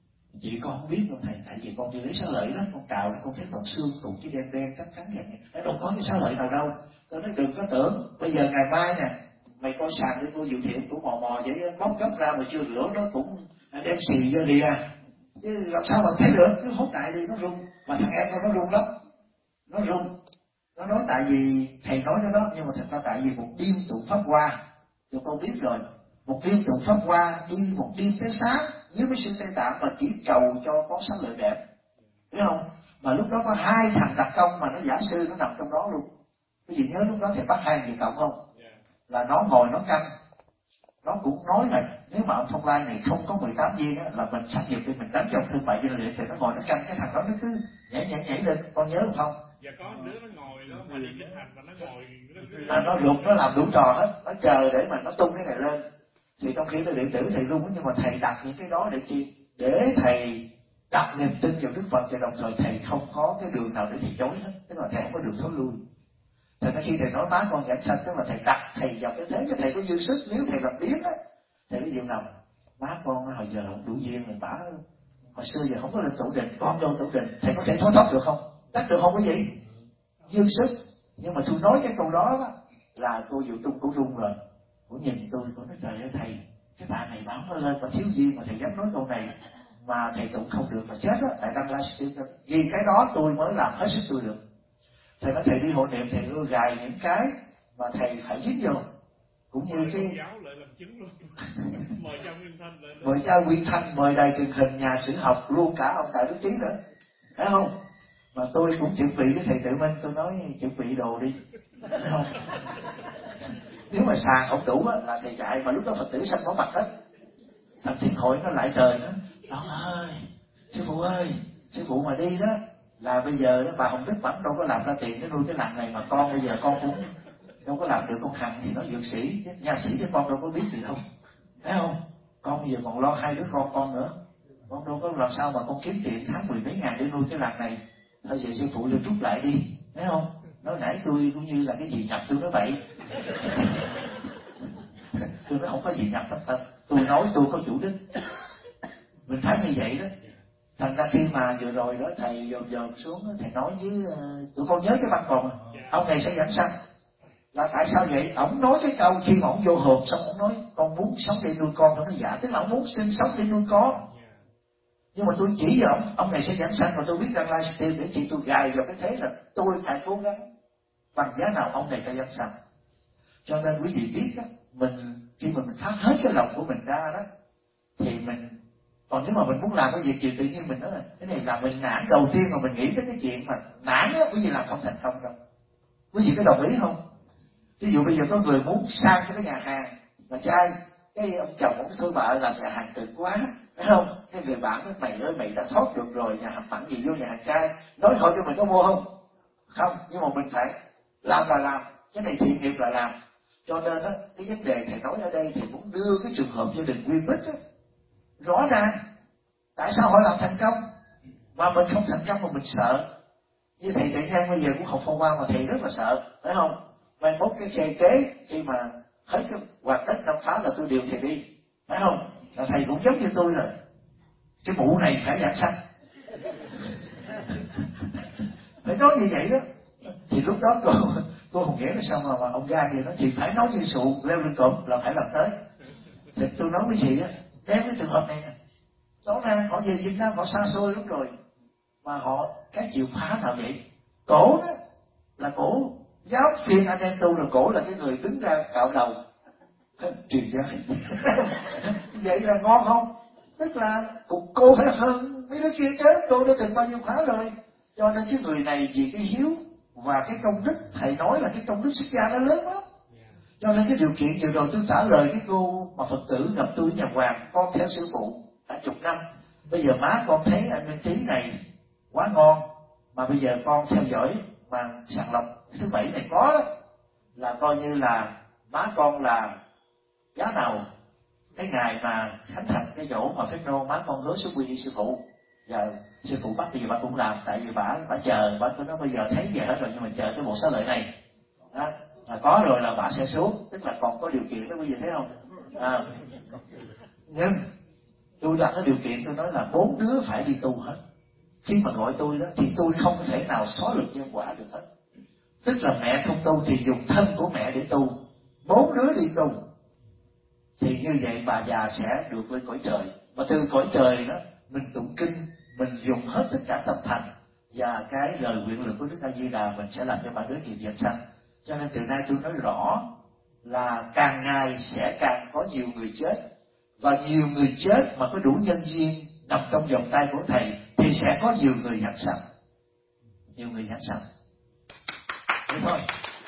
Chị con không biết đâu thầy, tại vì con đi lấy xá lợi đó, con cào con thấy còn xương tụt cái đen đen cắn cắn vậy, nó đâu có cái xá lợi nào đâu. Tôi nói đừng có tưởng, bây giờ ngày mai nè, mày coi sàn đi, cô Diệu Thiện cũng mò mò vậy, bóc gấp ra mà chưa rửa nó cũng đem xì vô lìa, chứ làm sao mà thấy được, cứ hốt đại đi. Nó run, mà thằng em nó run lắm, nó run. Nó nói tại vì thầy nói cái đó, nhưng mà thật ra tại vì một đêm tụng pháp hoa, tụi con biết rồi, một đêm tụng pháp hoa, đi một đêm tới sáng với mấy sư Tây Tạng, mà chỉ cầu cho có xá lợi đẹp, biết không? Mà lúc đó có 2 thằng đặc công mà nó giả sư nó nằm trong đó luôn. Cái gì nhớ lúc đó thầy bắt 2 người cộng không? Là nó ngồi nó canh, nó cũng nói là nếu mà ông Thông Lai này không có 18 viên á, là mình sắp nhập đi mình đánh cho ông thương mại cho liệt. Thì nó ngồi nó canh, cái thằng đó nó cứ nhảy lên, con nhớ không? Dạ có đứa nó ngồi đó mà đi kinh hành và nó ngồi nó rụt, nó làm đủ trò hết, nó chờ để mà nó tung cái này lên. Thì trong khi nó điện tử thầy luôn, nhưng mà thầy đặt những cái đó để chi? Để thầy đặt niềm tin vào Đức Phật, và đồng thời thầy không có cái đường nào để thầy chối hết, tức là thầy không có đường thối lui. Thành ra khi thầy nói má con giảng sanh, tức là thầy đặt thầy vào cái thế cho thầy có dư sức. Nếu thầy làm biến á, thầy nói Diệu Ngọc, má con hồi giờ không đủ duyên rồi, bả hồi xưa giờ không có lên Tổ Đình, con đâu Tổ Đình, thầy có thể thối thóc được không? Chắc được không cái gì? Dư sức. Nhưng mà tôi nói cái câu đó là cô Diệu Trung cũng run rồi. Cô nhìn tôi, cô nói trời ơi thầy, cái bà này bà không có lên, bà thiếu duyên mà thầy dám nói câu này, mà thầy tụng không được mà chết á, tại đăng livestream đó. Vì cái đó tôi mới làm hết sức tôi được. Thầy nói thầy đi hộ niệm, thầy ưa gài những cái mà thầy phải dính vô, cũng như mời cái giáo lại làm chứng luôn. Mời cha Nguyên Thanh lại, mời cha Nguyên Thanh, mời đài truyền hình nhà sử học, luôn cả ông Đại Đức Trí nữa, thấy không? Mà tôi cũng chuẩn bị với thầy Tự Minh, tôi nói chuẩn bị đồ đi, thấy không? Nếu mà sàn không đủ á, là thầy chạy, mà lúc đó Phật tử sanh có mặt hết. Thằng Thiên Hội nó lại trời nó, Ông ơi, sư phụ mà đi đó, là bây giờ đó, bà Hồng Đức Bẩm đâu có làm ra tiền để nuôi cái làng này, mà con bây giờ con cũng đâu có làm được. Con Hằng thì nó dược sĩ, nha sĩ, chứ con đâu có biết gì đâu, thấy không? Con bây giờ còn lo 2 đứa con nữa, con đâu có làm sao mà con kiếm tiền tháng 10 mấy ngàn để nuôi cái làng này. Thôi vậy sư phụ liền rút lại đi, thấy không? Nói nãy tôi cũng như là cái gì nhập, tôi nói bậy. Tôi nói không có gì nhập trong tâm, tôi nói tôi có chủ đích, mình phải như vậy đó. Thành ra khi mà vừa rồi đó thầy dồn xuống, thầy nói với tụi con nhớ cái văn phòng ông này sẽ giảng sanh, là tại sao vậy? Ổng nói cái câu khi mà ổng vô hồn xong ổng nói con muốn sống để nuôi con, không nói dạ, tức là ổng muốn sinh sống để nuôi con. Nhưng mà tôi chỉ với ông này sẽ giảng sanh, mà tôi biết đang livestream để chị tôi gài vào cái thế là tôi phải cố gắng bằng giá nào ông này phải giảng sanh. Cho nên quý vị biết đó, mình khi mà mình phát hết cái lòng của mình ra đó thì mình, còn nếu mà mình muốn làm cái việc gì tự nhiên mình nói là cái này là mình nản, đầu tiên mà mình nghĩ tới cái chuyện mà nản á, quý vị làm không thành công đâu. Quý vị có đồng ý không? Ví dụ bây giờ có người muốn sang cái nhà hàng mà trai, cái ông chồng ông thôi vợ làm nhà hàng cực quá, phải không? Cái người bạn nói mày ơi mày đã thoát được rồi, nhà hàng mặn gì vô nhà hàng trai, nói thôi cho mình có mua không? Không, nhưng mà mình phải làm là làm, cái này thiện nghiệp là làm. Cho nên á, cái vấn đề thầy nói ở đây thì muốn đưa cái trường hợp gia đình Nguyên Bích á rõ ràng tại sao họ làm thành công mà mình không thành công mà mình sợ. Như thầy Tệ Nhân bây giờ cũng học phong qua mà thầy rất là sợ, phải không? Mai mốt cái xe kế khi mà hết cái hoàn tất năm pháo là tôi điều thầy đi, phải không? Là thầy cũng giống như tôi rồi, cái mũ này phải giảng sanh phải nói như vậy đó. Thì lúc đó cô Hồng Nghĩa nói sao mà ông ra vậy đó, thì phải nói như sụ leo lên cột là phải làm tới. Thì tôi nói với chị á, đem cái trường hợp này nè, đó ra họ về Việt Nam họ xa xôi lắm rồi mà họ cái chịu phá nào vậy? Cổ đó là cổ giáo phiên anh em tu, rồi cổ là cái người đứng ra cạo đầu truyền giới vậy là ngon không? Tức là cô phải hơn mấy đứa kia chứ, cô đã từng bao nhiêu khóa rồi. Cho nên cái người này vì cái hiếu và cái công đức, thầy nói là cái công đức xuất gia nó lớn lắm. Cho nên cái điều kiện vừa rồi tôi trả lời cái cô mà Phật tử gặp tôi ở nhà Hoàng, con theo sư phụ đã chục năm, bây giờ má con thấy anh Minh Trí này quá ngon, mà bây giờ con theo dõi mà sàng lọc thứ bảy này có đó, là coi như là má con là giá nào cái ngày mà khánh thành cái dỗ mà phép nô, má con hứa xuống quy y sư phụ. Giờ sư phụ bắt bây giờ bà cũng làm, tại vì bà chờ, bà cứ nói bây giờ thấy về hết rồi nhưng mà chờ cái bộ xá lợi này đó, là có rồi là bà sẽ xuống, tức là còn có điều kiện đó, quý vị thấy không? Nhưng tôi đặt cái điều kiện, tôi nói là 4 đứa phải đi tu hết. Khi mà gọi tôi đó thì tôi không thể nào xóa lực nhân quả được hết. Tức là mẹ không tu thì dùng thân của mẹ để tu, 4 đứa đi tu, thì như vậy bà già sẽ được lên cõi trời. Và từ cõi trời đó mình tụng kinh, mình dùng hết tất cả tâm thành và cái lời nguyện lực của Đức A Di Đà, mình sẽ làm cho bà đứa nghiệp dần sanh. Cho nên từ nay tôi nói rõ là càng ngày sẽ càng có nhiều người chết, và nhiều người chết mà có đủ nhân duyên nằm trong vòng tay của thầy thì sẽ có nhiều người giảng sanh, nhiều người giảng sanh. Thế thôi.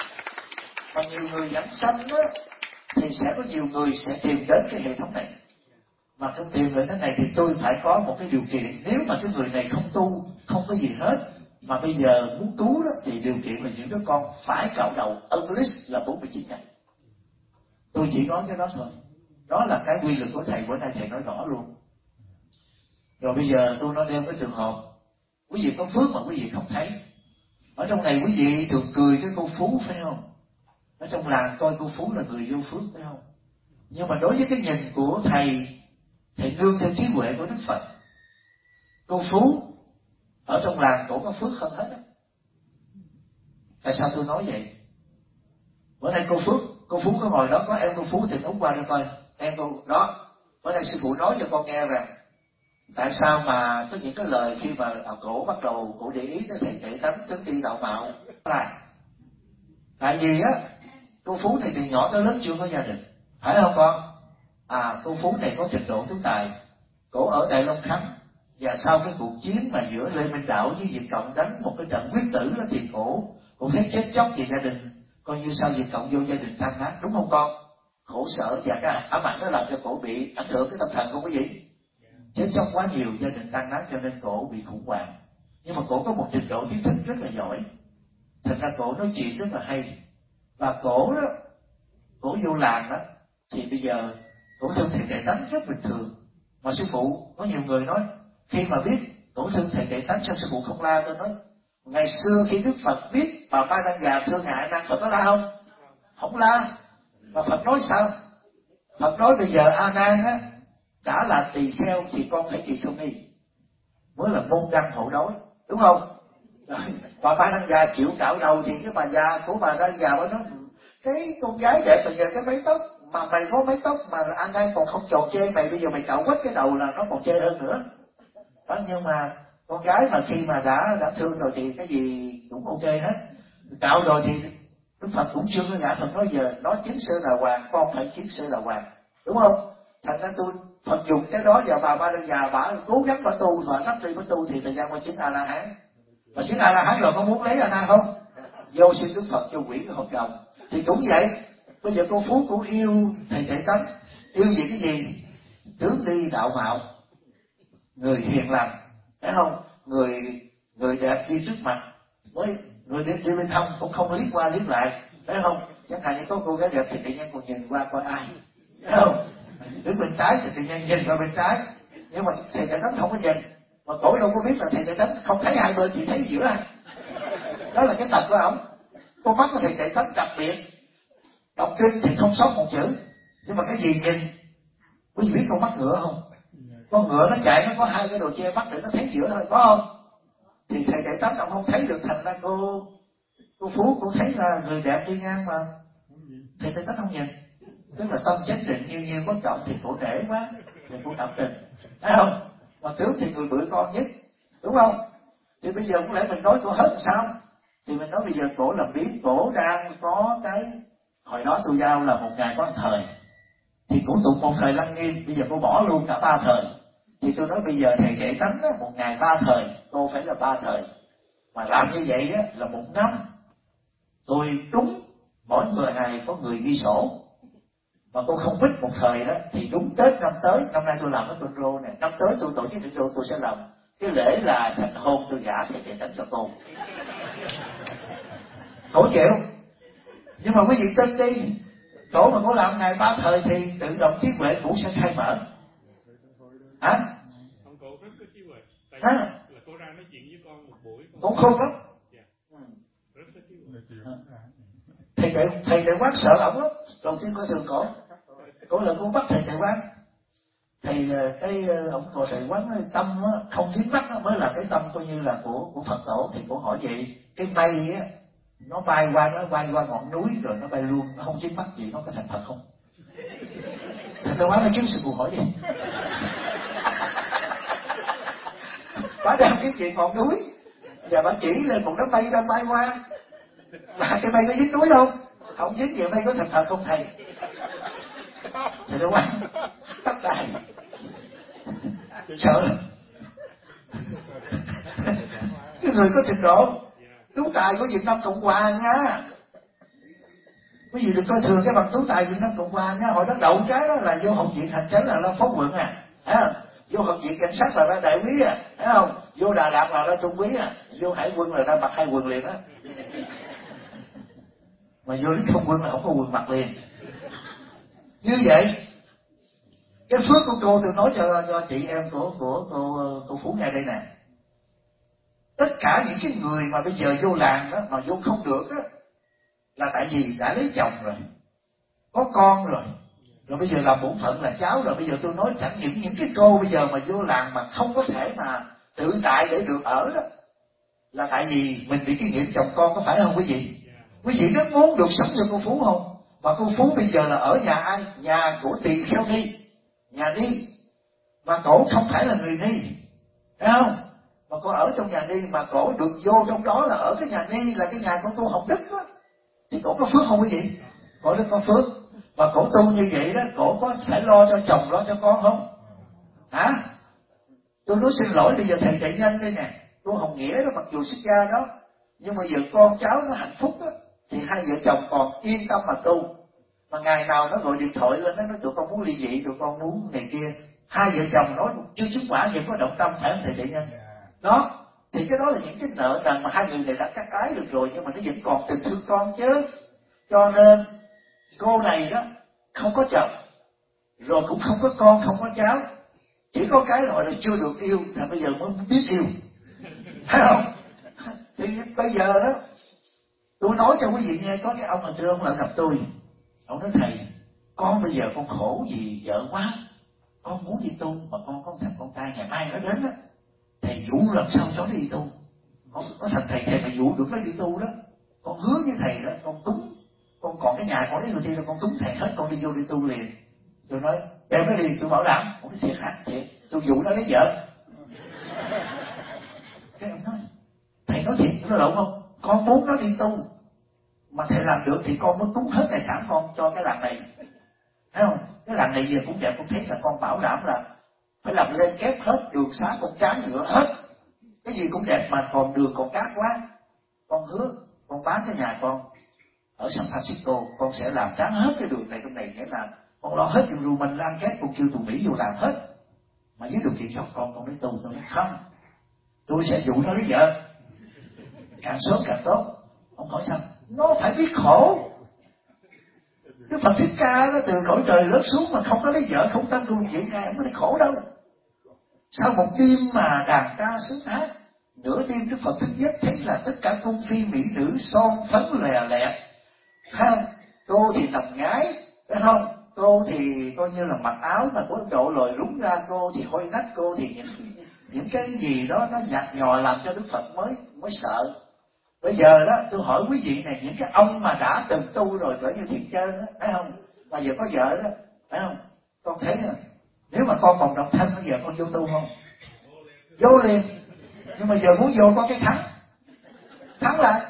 Và nhiều người giảng sanh đó thì sẽ có nhiều người sẽ tìm đến cái hệ thống này. Mà không tìm đến cái này thì tôi phải có một cái điều kiện. Nếu mà cái người này không tu, không có gì hết, mà bây giờ muốn cứu đó, thì điều kiện là những đứa con phải cạo đầu English là 49 ngày. Tôi chỉ nói cái đó thôi. Đó là cái quy luật của thầy, bữa nay thầy nói rõ luôn. Rồi bây giờ tôi nói đem cái trường hợp quý vị có phước mà quý vị không thấy. Ở trong này quý vị thường cười cái cô Phú, phải không? Ở trong làng coi cô Phú là người vô phước, phải không? Nhưng mà đối với cái nhìn của thầy nương theo trí huệ của Đức Phật, cô Phú ở trong làng cổ có phước hơn hết á. Tại sao tôi nói vậy? Bữa nay cô Phú có ngồi đó, có em cô Phú thì ống qua đây coi, em cô đó. Bữa nay sư phụ nói cho con nghe rằng tại sao mà có những cái lời khi mà cổ bắt đầu cổ để ý tới thầy Tệ Tánh chứng đi đạo mạo là tại vì á cô Phú này từ nhỏ tới lớn chưa có gia đình, phải không con? Cô Phú này có trình độ tú tài, cổ ở Đại Long Khánh, và sau cái cuộc chiến mà giữa Lê Minh Đạo với Việt Cộng đánh một cái trận quyết tử đó thì cổ thấy chết chóc về gia đình, coi như sau Việt Cộng vô gia đình tan nát, đúng không con? Khổ sở và cái ám ảnh đó làm cho cổ bị ảnh hưởng cái tâm thần, không có gì chết chóc quá nhiều, gia đình tan nát, cho nên cổ bị khủng hoảng. Nhưng mà cổ có một trình độ kiến thức rất là giỏi, thành ra cổ nói chuyện rất là hay. Và cổ vô làng đó thì bây giờ cổ thương thầy Tệ Tánh rất bình thường. Mà sư phụ có nhiều người nói khi mà biết cổ thương thầy Tệ Tánh sao sư phụ không la? Tôi nói ngày xưa khi Đức Phật biết bà Ma Đăng Già thương hại năng, Phật có la không? Không la. Mà Phật nói sao? Phật nói bây giờ A Nan á đã là tỳ kheo thì con phải tỳ kheo ni mới là môn đăng hộ đối, đúng không? Rồi, bà Ma Đăng Già chịu cạo đầu thì cái bà già của bà Đăng Già mới nói cái con gái đẹp bây giờ cái mái tóc mà mày có mái tóc mà anh ấy còn không tròn chê mày, bây giờ mày cạo quách cái đầu là nó còn chê hơn nữa đó. Nhưng mà con gái mà khi mà đã thương rồi thì cái gì cũng ok hết. Cạo rồi thì Đức Phật cũng chưa có ngã Phật nói giờ nói kiến sơ là hoàng, con phải kiến sơ là hoàng, đúng không? Thành ra tôi Phật dùng cái đó vào bà đang già, bà cố gắng bà tu và nắp đi bà tu thì thời gian qua chứng A La Hán. Mà chứng A La Hán rồi có muốn lấy A Na không? Vô xin Đức Phật cho hủy cái hợp đồng. Thì cũng vậy, bây giờ cô Phú cũng yêu thầy Tệ Tánh, yêu gì cái gì? Tướng đi đạo mạo, người hiền lành, phải không? Người đẹp đi trước mặt, với người đi bên hông cũng không liếc qua liếc lại, phải không? Chẳng hạn như có cô gái đẹp thì tự nhiên còn nhìn qua coi ai, phải không? Đứng bên trái thì tự nhiên nhìn qua bên trái, nhưng mà thầy Tệ Tánh không có nhìn, mà cổ đâu có biết là thầy Tệ Tánh không thấy hai bên, chỉ thấy giữa ai. Đó là cái tật của ổng. Con mắt của thầy Tệ Tánh đặc biệt, đọc kinh thì không sót một chữ, nhưng mà cái gì nhìn. Quý vị biết con mắt ngựa không? Con ngựa nó chạy nó có hai cái đồ che mắt để nó thấy giữa thôi, có không? Thì thầy Tệ Tánh ông không thấy được, thành ra cô Phú cũng thấy là người đẹp đi ngang mà thầy Tệ Tánh không nhìn. Tức là tâm chánh định như bất động thì cổ nể quá, thì cổ cảm tình, thấy không? Mà tướng thì người bự con nhất, đúng không? Thì bây giờ cũng lẽ mình nói cổ hết sao? Thì mình nói bây giờ cổ làm biến, cổ đang có cái hồi đó tôi giao là một ngày có một thời, thì cổ tụng một thời lăng nghiêm, bây giờ cô bỏ luôn cả ba thời. Thì tôi nói bây giờ thầy Tệ Tánh á, một ngày ba thời, cô phải là ba thời. Mà làm như vậy á, là một năm. Tôi đúng mỗi người ngày có người ghi sổ. Mà cô không biết một thời đó, thì đúng Tết năm tới, năm nay tôi làm cái con rô này, năm tới tôi tổ chức cái rô tôi sẽ làm cái lễ là thành hôn tôi gả thầy Tệ Tánh cho cô. Cổ chịu. Nhưng mà quý vị tin đi, chỗ mà cô làm ngày ba thời thì tự động trí huệ cũng sẽ khai mở. Hả? Ông cổ rất có trí huệ. Tại Hả? là cô ra nói chuyện với con một buổi. Cũng khôn lắm. Dạ. Rất có trí huệ. Thầy Tệ Quán sợ ổng lắm. Đầu tiên coi thường cổ là cô bắt thầy Tệ Quán. Thầy cái ổng gọi thầy Quán tâm á, không dính mắt mới là cái tâm coi như là của Phật tổ. Thì cổ hỏi vậy cái mây á, nó bay qua ngọn núi rồi nó bay luôn, nó không dính mắt gì, nó có thành Phật không? Thầy Tệ Quán nói kiếm sự cuộc hỏi đi. Bà đem cái chuyện ngọn núi và bà chỉ lên một đám mây đang bay qua, là cái mây có dính núi không? Không dính gì, mây có thành Phật không thầy? Thầy Tệ Quán tắt đài, sợ lắm. Cái người có trình độ, tú tài của Việt Nam Cộng Hòa nha. Quý vị đừng coi thường cái bằng tú tài Việt Nam Cộng Hòa nha. Hồi đó đậu cái đó là vô học viện hành chánh là phó quận à, thấy không? Vô học viện cảnh sát là ra đại quý à, thấy không? Vô Đà Lạt là ra trung quý à, vô hải quân là ra mặc hai quần liền á. Mà vô lính không quân là không có quần mặc liền. Như vậy cái phước của cô tôi nói cho chị em của cô Phú nghe đây nè. Tất cả những cái người mà bây giờ vô làng đó mà vô không được á, là tại vì đã lấy chồng rồi, có con rồi bây giờ làm bổn phận là cháu rồi. Bây giờ tôi nói chẳng những cái cô bây giờ mà vô làng mà không có thể mà tự tại để được ở đó, là tại vì mình bị cái nghiệp chồng con, có phải không quý vị? Quý vị rất muốn được sống như cô Phú không? Mà cô Phú bây giờ là ở nhà ai? Nhà của tỳ kheo ni, nhà ni, mà cổ không phải là người ni, thấy không? Mà cô ở trong nhà ni, mà cổ được vô trong đó là ở cái nhà ni, là cái nhà của cô Học Đức đó. Thì cổ có phước không quý vị? Cổ rất có phước. Mà cổ tu như vậy đó, cổ có phải lo cho chồng, lo cho con không? Hả? Tôi nói xin lỗi, bây giờ thầy Tệ Nhân đây nè, cô Hồng Nghĩa đó, mặc dù xuất gia đó, nhưng mà giờ con cháu nó hạnh phúc đó, thì hai vợ chồng còn yên tâm mà tu. Mà ngày nào nó gọi điện thoại lên, nó nói tụi con muốn ly dị, tụi con muốn này kia, hai vợ chồng nói chưa chứng quả vậy có động tâm, phải không thầy Tệ Nhân? Đó, thì cái đó là những cái nợ nần mà hai người này đã cắt ái được rồi, nhưng mà nó vẫn còn tình thương con chứ. Cho nên cô này đó không có chồng, rồi cũng không có con, không có cháu, chỉ có cái gọi là chưa được yêu, thì bây giờ mới biết yêu, thấy không? Thì bây giờ đó tôi nói cho quý vị nghe, có cái ông mà thưa ông lại gặp tôi, ông nói thầy, con bây giờ con khổ vì vợ quá, con muốn đi tu mà con có thằng con trai ngày mai nó đến đó, thầy dụ làm sao cho nó đi tu. Có thằng thầy mà dụ được nó đi tu đó, con hứa với thầy đó, con cúng, con còn cái nhà con đấy người tiên là con cúng thầy hết, con đi vô đi tu liền. Tôi nói đem nó đi, tôi bảo đảm. Ông nói thiệt hả? Thiệt, tôi dụ nó lấy vợ. Cái ông nói thầy nói thiệt, nó lộn không? Con muốn nó đi tu, mà thầy làm được thì con mới cúng hết tài sản con cho cái làng này, thấy không? Cái làng này giờ cũng đẹp, con thấy là con bảo đảm là phải làm lên kép hết, đường xá con tráng nhựa hết, cái gì cũng đẹp, mà còn đường còn cát quá, con hứa con bán cái nhà con ở San Francisco, con sẽ làm tráng hết cái đường này trong này, nghĩa là con lo hết dùng mình lan kép, con kêu tụi Mỹ vô làm hết, mà với điều kiện cho con nói tu, tôi nói không, tôi sẽ dụ nó lấy vợ càng sớm càng tốt. Ông hỏi sao? Nó phải biết khổ. Đức Phật Thích Ca nó từ cõi trời rớt xuống mà không có lấy vợ, không tâm tu chuyện ngài không có thấy khổ đâu. Sau một đêm mà đàn ca sướng hát, nửa đêm Đức Phật thức giấc thấy là tất cả cung phi mỹ nữ son phấn lòe lẹ, thấy không? Cô thì nằm ngái, phải không? Cô thì coi như là mặc áo mà của Ấn Độ lồi rúng ra, cô thì hôi nách, cô thì những cái gì đó nó nhạt nhòa làm cho Đức Phật mới sợ. Bây giờ đó tôi hỏi quý vị này, những cái ông mà đã từng tu rồi cỡ như Thiện Trơn đó, thấy không? Mà giờ có vợ đó, phải không? Con thấy là nếu mà con còn độc thân bây giờ con vô tu không? Vô liền. Nhưng mà giờ muốn vô có cái thắng lại.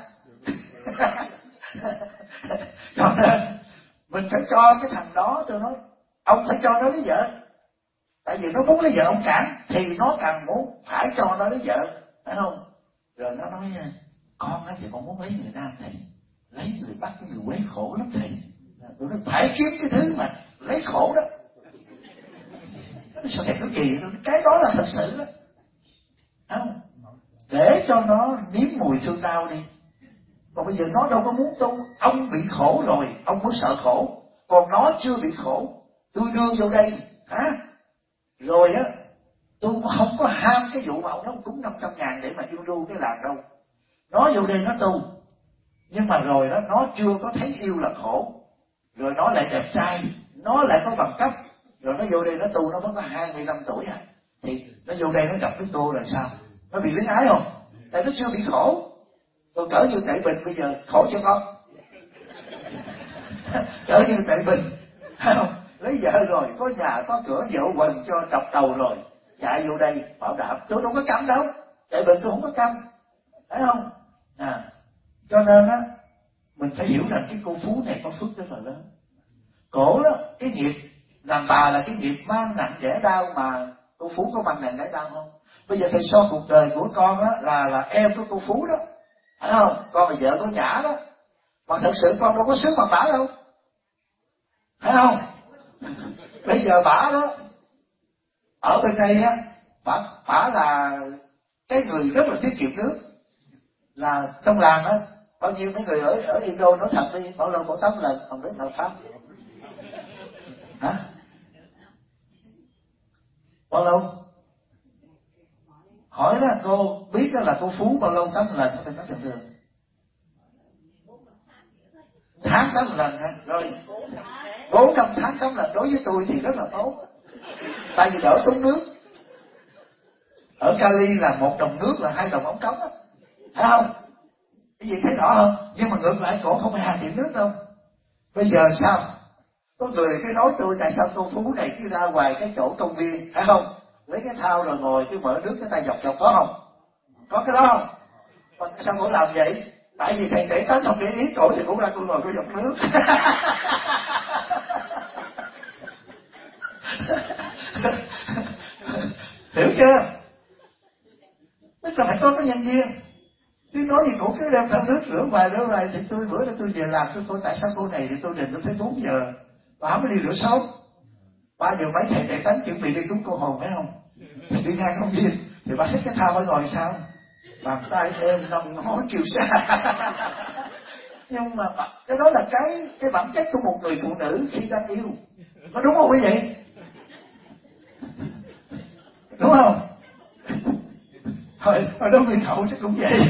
Cho nên mình phải cho cái thằng đó, tôi nói ông phải cho nó lấy vợ, tại vì nó muốn lấy vợ ông cản thì nó càng muốn phải cho nó lấy vợ, phải không? Rồi nó nói con thì con muốn lấy người nam thầy, lấy người Bắc cái người Quế khổ lắm thầy. Tôi nói phải kiếm cái thứ mà lấy khổ đó. Sao thầy nói kỳ, cái đó là thật sự đó, không? Để cho nó nếm mùi thương đau đi. Còn bây giờ nó đâu có muốn tu, ông bị khổ rồi, ông mới sợ khổ, còn nó chưa bị khổ. Tôi đưa vô đây, rồi á, tôi cũng không có ham cái vụ mà ông nó cúng 500.000 để mà yêu ru cái làng đâu. Nó vô đây nó tu, nhưng mà rồi đó nó chưa có thấy yêu là khổ, rồi nó lại đẹp trai, nó lại có bằng cấp, rồi nó vô đây nó tu, nó mới có 25 tuổi à, thì nó vô đây nó gặp cái cô rồi sao? Nó bị luyến ái không? Tại nó chưa bị khổ. Còn cỡ như Đại Bình bây giờ khổ cho con. Cỡ như Đại Bình, không? Lấy vợ rồi, có nhà, có cửa, vợ quần cho trọc đầu rồi, chạy vô đây bảo đảm tôi đâu có cấm đâu. Đại Bình tôi không có cấm, phải không? Cho nên á, mình phải hiểu rằng cái cô Phú này có phước rất là lớn. Cổ đó, cái nghiệp làm bà là cái nghiệp mang nặng đẻ đau, mà cô Phú có mang nặng đẻ đau không? Bây giờ thầy so cuộc đời của con á là em của cô Phú đó, phải không? Con là vợ của Nhã đó, mà thật sự con đâu có sướng bằng bả đâu, phải không? Bây giờ bả đó ở bên đây á, bả là cái người rất là tiết kiệm nước, là trong làng á bao nhiêu mấy người ở Indo nói thật đi, bao lâu 8 lần còn đến nào Pháp hả? Bao lâu? Hỏi đó cô biết đó là cô Phú bao lâu 8 lần, thì nói thường thường tháng 8 lần ha, rồi 4-5 tháng 8 lần đối với tôi thì rất là tốt, tại vì đỡ tốn nước. Ở Cali là 1 đồng nước là 2 đồng ống cống á, thấy không? Cái gì thấy rõ không? Nhưng mà ngược lại cổ không hề tiền nước đâu. Bây giờ sao? Có người cái nói tôi tại sao cô Phú này cứ ra ngoài cái chỗ công viên, phải không? Lấy cái thao rồi ngồi cứ mở nước cái tay dọc dọc, có không? Có cái đó không? Mà sao cổ làm vậy? Tại vì thầy để tánh không để ý cổ thì cũng ra cô ngồi cô dọc nước. Hiểu chưa? Tức là phải có cái nhân viên. Chứ nói gì cũng cứ đem thao nước rửa vài thì tôi bữa đó tôi về làm tôi coi tại sao cô này thì tôi định tôi thấy 4 giờ bà mới đi rửa sớm, 3 giờ mấy thầy tánh chuẩn bị đi cúng cô hồn, phải không? Thì đi ngang công viên thì bà thích cái thao phải ngồi sao, bàn tay em nằm nói chiều xa. Nhưng mà cái đó là cái bản chất của một người phụ nữ khi đang yêu, có đúng không quý vị? Đúng không? Hồi đó người cậu chắc cũng vậy.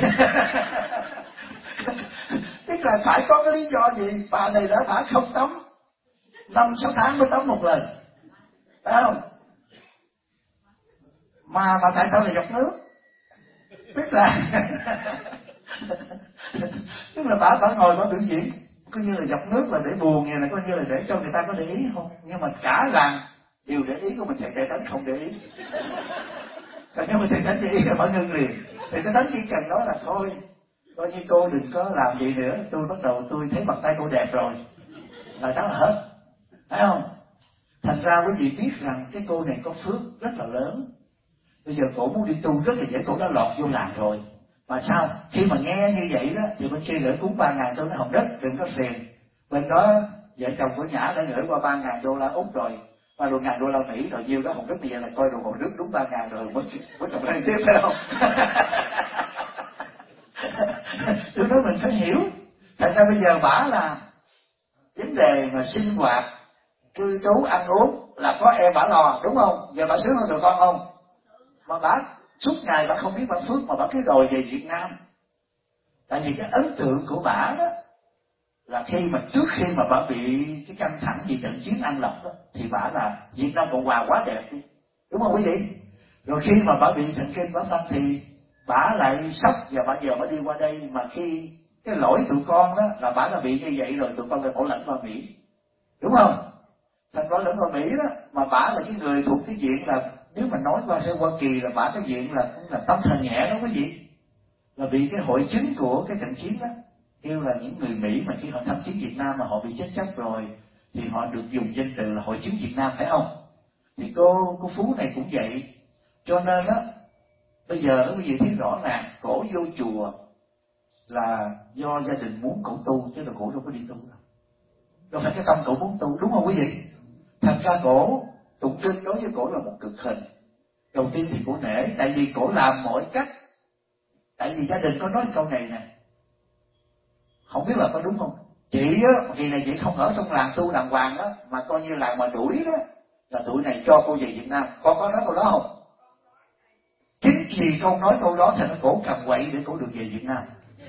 Tức là phải có cái lý do gì bà này đã phải không tắm 5-6 tháng mới tắm một lần, phải không? Mà tại sao lại dọc nước? Tức là bà ngồi bà biểu diễn coi như là dọc nước là để buồn, như là coi như là để cho người ta có để ý không? Nhưng mà cả làng đều để ý của mình, thầy Tánh không để ý. Còn nếu mà thầy Tánh để ý là bà ngưng liền. Thầy Tánh chỉ cần nói là thôi coi như cô đừng có làm gì nữa, tôi bắt đầu tôi thấy bàn tay cô đẹp rồi là đó là hết, phải không? Thành ra quý vị biết rằng cái cô này có phước rất là lớn. Bây giờ cổ muốn đi tu rất là dễ, cổ đã lọt vô làng rồi. Mà sao? Khi mà nghe như vậy đó thì bên kia gửi cúng 3.000 đô la Hồng Đất, đừng có phiền. Bên đó vợ chồng của Nhã đã gửi qua 3.000 đô la Úc rồi, 3.000 đô la Mỹ rồi, nhiêu đó Hồng Đất bây giờ là coi đồ Hồng Đất đúng 3.000 rồi, mới trồng lên tiếp, phải không? Tôi nói mình phải hiểu. Thành ra bây giờ bả là vấn đề mà sinh hoạt, cư trú, ăn uống là có em bả lo, đúng không? Giờ bả sướng hơn tụi con không? Mà bả suốt ngày bả không biết bả phước mà bả cứ đòi về Việt Nam. Tại vì cái ấn tượng của bả đó là trước khi mà bả bị cái căng thẳng vì trận chiến An Lộc đó, thì bả là Việt Nam Cộng Hòa quá đẹp đi, đúng không quý vị? Rồi khi mà bả bị thần kinh bả tăng thì bả lại sốc, và bả giờ bả đi qua đây, mà khi cái lỗi tụi con đó là bả đã bị như vậy rồi, tụi con lại bảo lãnh qua Mỹ, đúng không? Thành bảo lãnh qua Mỹ đó, mà bả là cái người thuộc cái diện là nếu mà nói qua theo Hoa Kỳ là bả cái diện là cũng là tâm thần nhẹ đó quý vị, là bị cái hội chứng của cái trận chiến đó, kêu là những người Mỹ mà khi họ thăm chiến Việt Nam mà họ bị chết chóc rồi thì họ được dùng danh từ là hội chứng Việt Nam, phải không? Thì cô Phú này cũng vậy. Cho nên đó bây giờ đó quý vị thấy rõ ràng cổ vô chùa là do gia đình muốn cổ tu, chứ là cổ đâu có đi tu đâu. Đâu phải cái tâm cổ muốn tu, đúng không quý vị? Thành ra cổ tụng kinh đối với cổ là một cực hình. Đầu tiên thì cổ nể, tại vì cổ làm mọi cách. Tại vì gia đình có nói câu này nè, không biết là có đúng không? Chị á, kỳ này chị không ở trong làng tu đàng hoàng đó, mà coi như làng mà đuổi đó, là tụi này cho cô về Việt Nam. Con có nói câu đó không? Chính vì con nói câu đó thì nó cổ cầm quậy để cổ được về Việt Nam,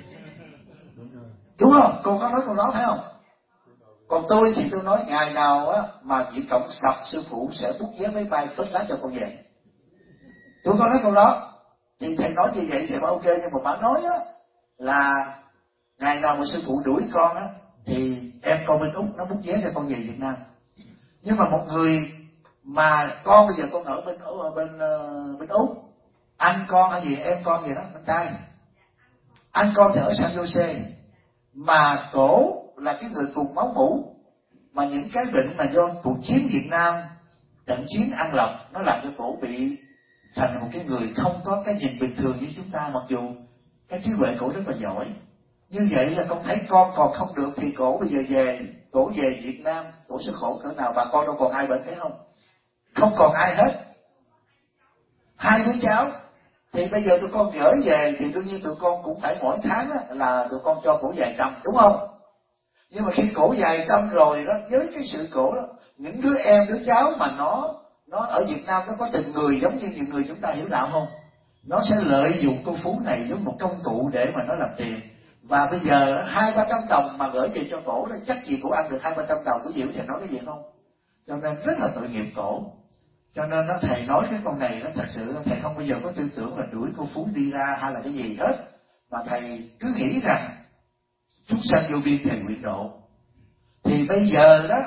đúng không? Cô có nói câu đó phải không? Còn tôi thì tôi nói ngày nào á mà chỉ cộng sập sư phụ sẽ bút vé máy bay phết lá cho con về. Tôi có nói câu đó thì thầy nói như vậy thì mà ok, nhưng mà bà nói á là ngày nào mà sư phụ đuổi con á thì em con bên Úc nó bút vé cho con về Việt Nam. Nhưng mà một người mà con bây giờ con ở bên Úc, anh con hay gì em con gì đó bên Tây, anh con thì ở San Jose, mà cổ là cái người cùng máu mủ, mà những cái bệnh mà do cuộc chiến Việt Nam, trận chiến An Lộc nó làm cho cổ bị thành một cái người không có cái nhìn bình thường như chúng ta, mặc dù cái trí huệ cổ rất là giỏi. Như vậy là con thấy con còn không được thì cổ bây giờ cổ về Việt Nam, cổ sẽ khổ cỡ nào. Bà con đâu còn ai bệnh thấy không? Không còn ai hết. 2 đứa cháu thì bây giờ tụi con gửi về thì đương nhiên tụi con cũng phải mỗi tháng là tụi con cho cổ vài trăm, đúng không? Nhưng mà khi cổ vài trăm rồi đó, với cái sự cổ đó, những đứa em đứa cháu mà nó ở Việt Nam nó có tình người giống như những người chúng ta hiểu đạo không? Nó sẽ lợi dụng cô Phú này giống một công cụ để mà nó làm tiền. Và bây giờ 200-300 đồng mà gửi về cho cổ đó, chắc gì cổ ăn được 200-300 đồng, quý vị có thể nói cái gì không? Cho nên rất là tội nghiệp cổ. Cho nên đó, thầy nói cái con này nó thật sự thầy không bao giờ có tư tưởng là đuổi cô Phú đi ra hay là cái gì hết, mà thầy cứ nghĩ rằng chúng sanh vô biên thầy nguyện độ. Thì bây giờ đó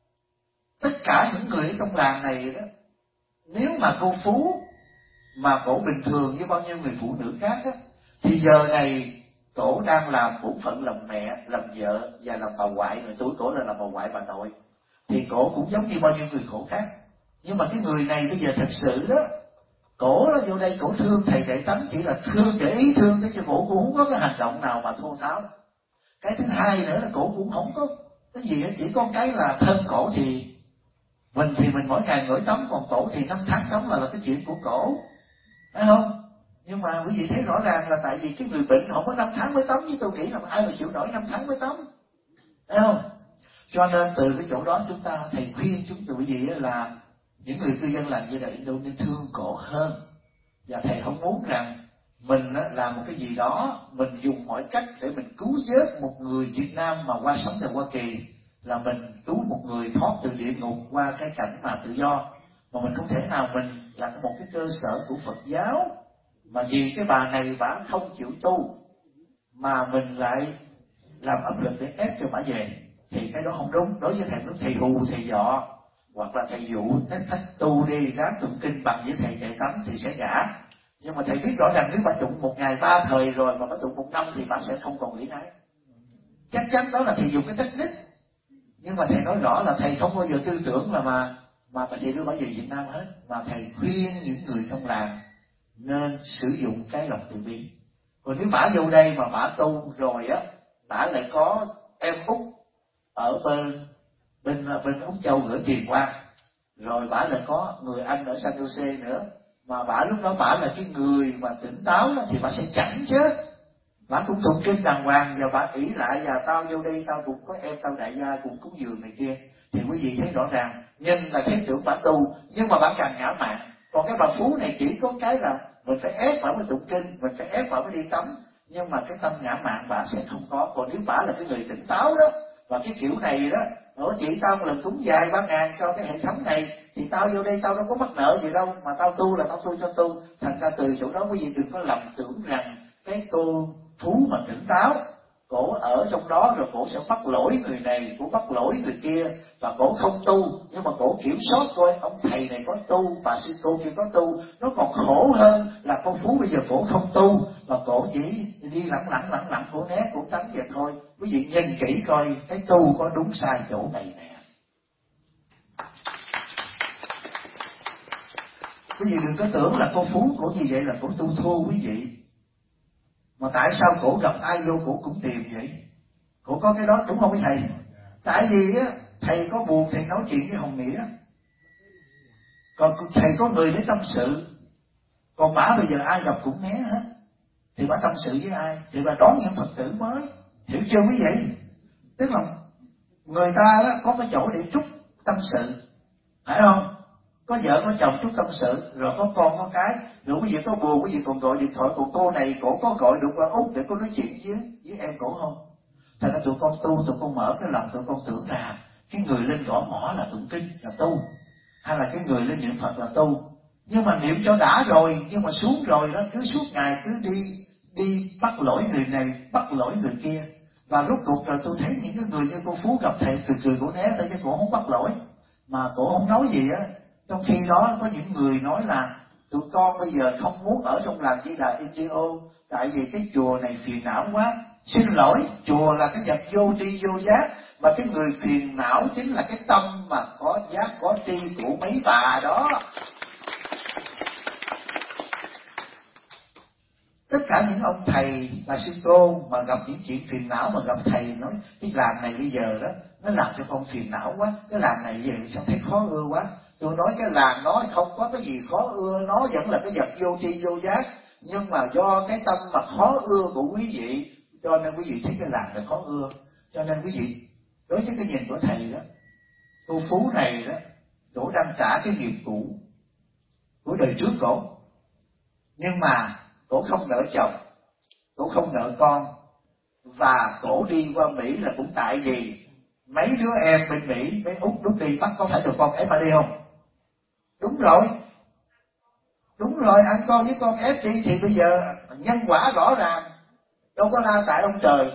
tất cả những người ở trong làng này đó, nếu mà cô Phú mà cổ bình thường như bao nhiêu người phụ nữ khác á, thì giờ này cổ đang làm bổn phận làm mẹ, làm vợ và làm bà ngoại, người tuổi cổ là làm bà ngoại bà nội, thì cổ cũng giống như bao nhiêu người khổ khác. Nhưng mà cái người này bây giờ thật sự đó, cổ nó vô đây cổ thương thầy Đại Tánh chỉ là thương để ý thương thế, cho cổ cũng không có cái hành động nào mà thô tháo. Cái thứ hai nữa là cổ cũng không có cái gì hết, chỉ có cái là thân cổ thì mình mỗi ngày ngửi tắm, còn cổ thì 5 tháng tắm là cái chuyện của cổ, phải không? Nhưng mà quý vị thấy rõ ràng là tại vì cái người bệnh không có 5 tháng mới tắm, chứ tôi nghĩ là ai mà chịu nổi 5 tháng mới tắm, phải không? Cho nên từ cái chỗ đó chúng ta, thầy khuyên chúng tôi quý vị là những người cư dân làng như vậy đâu nên thương cổ hơn. Và thầy không muốn rằng mình làm một cái gì đó, mình dùng mọi cách để mình cứu vớt một người Việt Nam mà qua sống tại Hoa Kỳ, là mình cứu một người thoát từ địa ngục qua cái cảnh mà tự do. Mà mình không thể nào mình là một cái cơ sở của Phật giáo mà vì cái bà này bà không chịu tu mà mình lại làm áp lực để ép cho bà về, thì cái đó không đúng. Đối với thầy, thầy hù thầy dọ hoặc là thầy dụ thách tu đi ráng tụng kinh bằng với thầy Đại Tánh thì sẽ gả. Nhưng mà thầy biết rõ ràng nếu bà tụng 1 ngày 3 thời rồi mà bà tụng 1 năm thì bà sẽ không còn luyến ái. Chắc chắn đó là thầy dùng cái technique. Nhưng mà thầy nói rõ là thầy không bao giờ tư tưởng là mà thầy đưa bà về Việt Nam hết, mà thầy khuyên những người trong làng nên sử dụng cái lòng từ bi. Còn nếu bả vô đây mà bả tu rồi á, bả lại có em Úc ở bên Úc Châu gửi tiền qua, rồi bả lại có người anh ở San Jose nữa, mà bả lúc đó bả là cái người mà tỉnh táo đó, thì bả sẽ chẳng chứ. Bả cũng tụng kinh đàng hoàng, và bả ỷ lại và tao vô đây tao cũng có em tao đại gia cũng cúng dường này kia. Thì quý vị thấy rõ ràng, nhìn là thấy tưởng bả tu, nhưng mà bả càng ngã mạn. Còn cái bà Phú này chỉ có cái là mình phải ép bả mới tụng kinh, mình phải ép bả mới đi tắm, nhưng mà cái tâm ngã mạn bả sẽ không có. Còn nếu bả là cái người tỉnh táo đó, và cái kiểu này đó, nói chị tao một lần cúng vài 3.000 cho cái hệ thống này, thì tao vô đây tao đâu có mắc nợ gì đâu, mà tao tu là tao tu cho tu. Thành ra từ chỗ đó quý vị đừng có lầm tưởng rằng cái cô Phú mà tỉnh táo, cổ ở trong đó rồi cổ sẽ bắt lỗi người này, cổ bắt lỗi người kia, và cổ không tu. Nhưng mà cổ kiểm soát coi ông thầy này có tu, bà sư cô kia có tu. Nó còn khổ hơn là con Phú bây giờ cổ không tu, và cổ chỉ đi lẳng cổ né, cổ tránh vậy thôi. Quý vị nhìn kỹ coi cái tu có đúng sai chỗ này nè. Quý vị đừng có tưởng là cô Phú cổ như vậy là cổ tu thua quý vị. Mà tại sao cổ gặp ai vô cổ cũng tìm vậy? Cổ có cái đó đúng không quý thầy? Tại vì á, thầy có buồn thầy nói chuyện với Hồng Nghĩa, còn thầy có người để tâm sự. Còn bả bây giờ ai gặp cũng né hết, thì bả tâm sự với ai? Thì bả đón những Phật tử mới. Hiểu chưa quý vị? Tức là người ta đó có cái chỗ để trút tâm sự, phải không? Có vợ có chồng trút tâm sự, rồi có con có cái, rồi quý vị có buồn quý vị còn gọi điện thoại, còn cô này cổ có gọi được qua Úc để cô nói chuyện với em cổ không? Thành ra tụi con tu, tụi con mở cái lòng, tụi con tưởng là cái người lên gõ mõ là tụng kinh là tu, hay là cái người lên niệm Phật là tu. Nhưng mà niệm cho đã rồi, nhưng mà xuống rồi đó cứ suốt ngày cứ đi bắt lỗi người này, bắt lỗi người kia. Và rốt cuộc rồi tôi thấy những cái người như cô Phú gặp thầy cười cổ né thôi, chứ cổ không bắt lỗi, mà cổ không nói gì á. Trong khi đó có những người nói là tụi con bây giờ không muốn ở trong làng Di Đà Indio, tại vì cái chùa này phiền não quá. Xin lỗi, chùa là cái vật vô tri vô giác, mà cái người phiền não chính là cái tâm mà có giác có tri của mấy bà đó. Tất cả những ông thầy bà sư cô mà gặp những chuyện phiền não mà gặp thầy nói cái làng này bây giờ đó nó làm cho con phiền não quá, cái làng này giờ sao thấy khó ưa quá. Tôi nói cái làng nó không có cái gì khó ưa, nó vẫn là cái vật vô tri vô giác, nhưng mà do cái tâm mà khó ưa của quý vị, cho nên quý vị thấy cái làng này khó ưa. Cho nên quý vị đối với cái nhìn của thầy đó, cô Phú này đó, cổ đang trả cái nghiệp cũ của đời trước cổ, nhưng mà cổ không nợ chồng, cổ không nợ con, và cổ đi qua Mỹ là cũng tại vì mấy đứa em bên Mỹ, mấy Úc lúc đi bắt có phải tụi con ép mà đi không? Đúng rồi, anh con với con ép đi thì bây giờ nhân quả rõ ràng, đâu có la tại ông trời.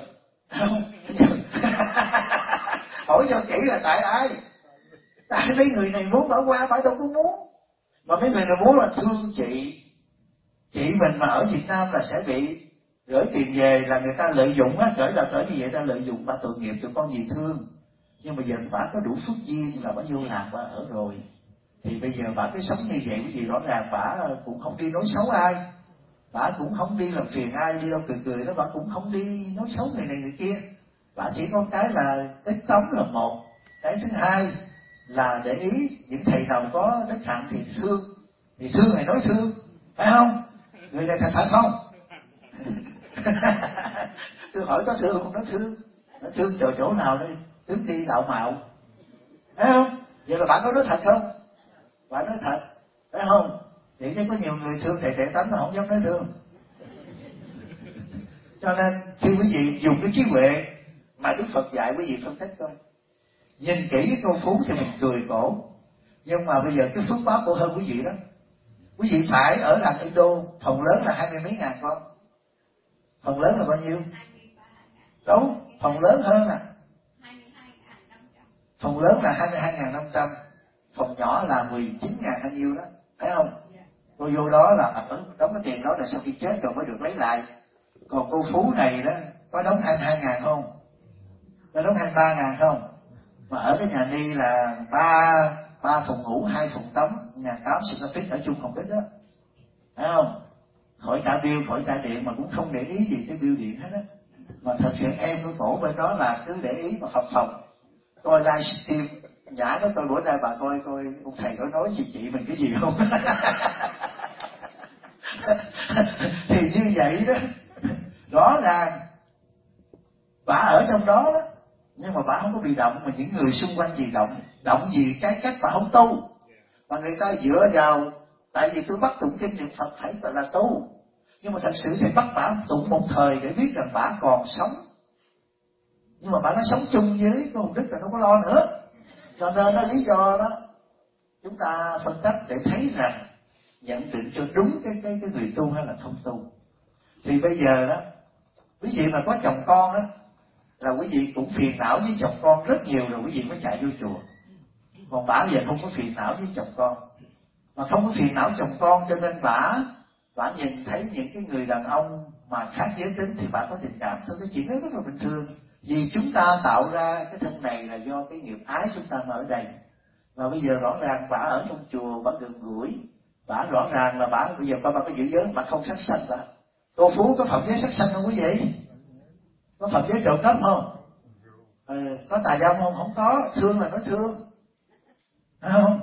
Hỏi cho kỹ là tại ai? Tại mấy người này muốn bỏ qua, phải đâu có muốn. Mà mấy người này muốn là thương chị mình mà ở Việt Nam là sẽ bị gửi tiền về, là người ta lợi dụng á, cỡ như vậy ta lợi dụng bà tội nghiệp tụi con gì thương. Nhưng mà giờ bà có đủ phước duyên là bà vô làng bà ở rồi, thì bây giờ bà cứ sống như vậy, quý vị rõ ràng bà cũng không đi nói xấu ai, bà cũng không đi làm phiền ai, đi đâu cười đó, bà cũng không đi nói xấu người này người kia. Bà chỉ có cái là ít tấm là một, cái thứ hai là để ý những thầy nào có đức hạnh thì thương này nói thương, phải không? Người này thật không? Tôi hỏi có thương không? Nó thương chỗ nào đây? Tướng đi đạo mạo, phải không? Vậy là bạn có nói thật không? Bạn nói thật, phải không? Vậy chứ có nhiều người thương thầy Tệ Tánh mà không dám nói thương. Cho nên khi quý vị dùng cái trí huệ mà Đức Phật dạy, quý vị phân tích coi, nhìn kỹ cái cô Phú thì mình cười cổ, nhưng mà bây giờ cái phước báo của hơn quý vị đó. Quý vị phải ở làng Indo, phòng lớn là 20 mấy ngàn con. Phòng lớn là bao nhiêu? Đúng, phòng lớn hơn à. Phòng lớn là 22.500, phòng nhỏ là 19.000 hay nhiêu đó, phải không? Cô vô đó là đóng cái tiền đó là sau khi chết rồi mới được lấy lại. Còn cô Phú này đó có đóng 22.000 không? Có đóng 23.000 không? Mà ở cái nhà Ni là 3 phòng ngủ, 2 phòng tắm, nhà 8 square feet ở chung phòng đất đó, thấy không? Khỏi trả bill, khỏi trả điện mà cũng không để ý gì cái bill điện hết á. Mà thật sự em của cổ bên đó là cứ để ý mà phập phồng coi livestream. Nhã nó coi bữa nay bà coi ông thầy có nói gì chị mình cái gì không? Thì như vậy đó, rõ ràng bà ở trong đó đó, nhưng mà bà không có bị động, mà những người xung quanh gì động gì cái cách bà không tu. Mà người ta dựa vào, tại vì tôi bắt tụng kinh niệm Phật phải là tu, nhưng mà thật sự thì bắt bà tụng một thời để biết rằng bà còn sống, nhưng mà bà nó sống chung với cái hồn đức là không có lo nữa. Cho nên đó lý do đó chúng ta phân tích để thấy rằng nhận định cho đúng cái người tu hay là không tu. Thì bây giờ đó quý vị mà có chồng con á là quý vị cũng phiền não với chồng con rất nhiều rồi quý vị mới chạy vô chùa. Còn bả giờ không có phiền não với chồng con, mà không có phiền não chồng con, cho nên bả nhìn thấy những cái người đàn ông mà khác giới tính thì bả có tình cảm thôi. Cái chuyện đó rất là bình thường, vì chúng ta tạo ra cái thân này là do cái nghiệp ái chúng ta ở đây. Và bây giờ rõ ràng bả ở trong chùa, bả gần gũi, bả rõ ràng là bả bây giờ coi bà có giữ giới mà không sát sanh. Bả cô Phú có phạm giới sát sanh không quý vị? Có phạm giới trộm cắp không? Có tà dâm không? Không có. Thương là nói thương, không?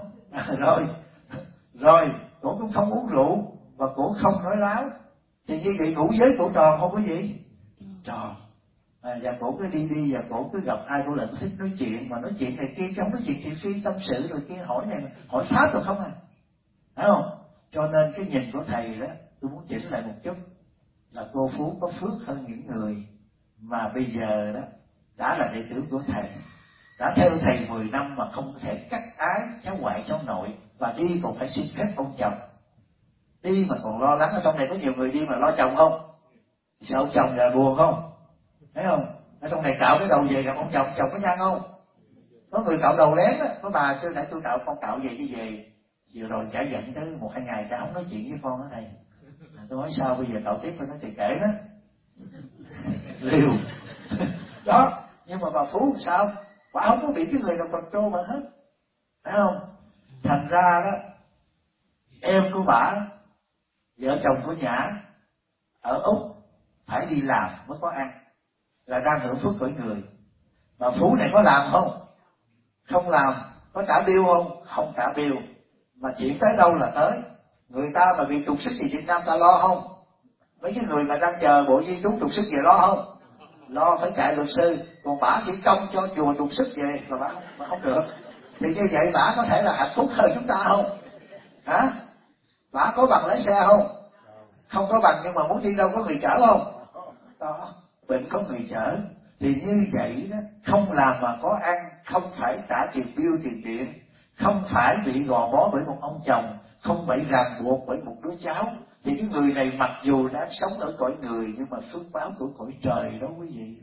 Rồi cổ cũng không uống rượu và cổ không nói láo. Thì như vậy ngũ giới cổ tròn không quý vị? Tròn. Và cổ cứ đi và cổ cứ gặp ai cổ lại thích nói chuyện, mà nói chuyện này kia, không nói chuyện thị phi tâm sự rồi kia, hỏi này hỏi pháp rồi không à, thấy không? Cho nên cái nhìn của thầy đó tôi muốn chỉnh lại một chút, là cô Phú có phước hơn những người mà bây giờ đó đã là đệ tử của thầy, đã theo thầy 10 năm mà không thể cắt ái cháu ngoại cháu nội, và đi còn phải xin phép ông chồng, đi mà còn lo lắng. Ở trong này có nhiều người đi mà lo chồng không, sợ ông chồng là buồn không, thấy không? Ở trong này cạo cái đầu về gặp ông chồng có nhăn không? Có người cạo đầu lén á, có bà tôi nãy tôi cạo con cạo về cái về vừa rồi chả giận tới 1-2 ngày chả không nói chuyện với con đó thầy. Tôi nói sao bây giờ cạo tiếp, phải nói thì kể đó liều đó. Nhưng mà bà Phú sao bà không có bị cái người nào control bà hết, phải không? Thành ra đó em của bà, vợ chồng của Nhã ở Úc phải đi làm mới có ăn, là đang hưởng phước cõi người. Mà Phú này có làm không? Không làm. Có trả bill không? Không trả bill. Mà chuyện tới đâu là tới. Người ta mà bị trục xuất thì Việt Nam ta lo không? Mấy cái người mà đang chờ bộ di trú trục xuất về lo không? Lo, phải chạy luật sư. Còn bả chỉ công cho chùa trục xuất về mà bả mà không được. Thì như vậy bả có thể là hạnh phúc hơn chúng ta không? Hả? Bả có bằng lái xe không? Không có bằng, nhưng mà muốn đi đâu có người chở không? Đó, bệnh có người chở. Thì như vậy đó, không làm mà có ăn, không phải trả tiền bill tiền điện, không phải bị gò bó bởi một ông chồng, không bị ràng buộc bởi một đứa cháu, thì cái người này mặc dù đang sống ở cõi người nhưng mà phước báo của cõi trời đó quý vị.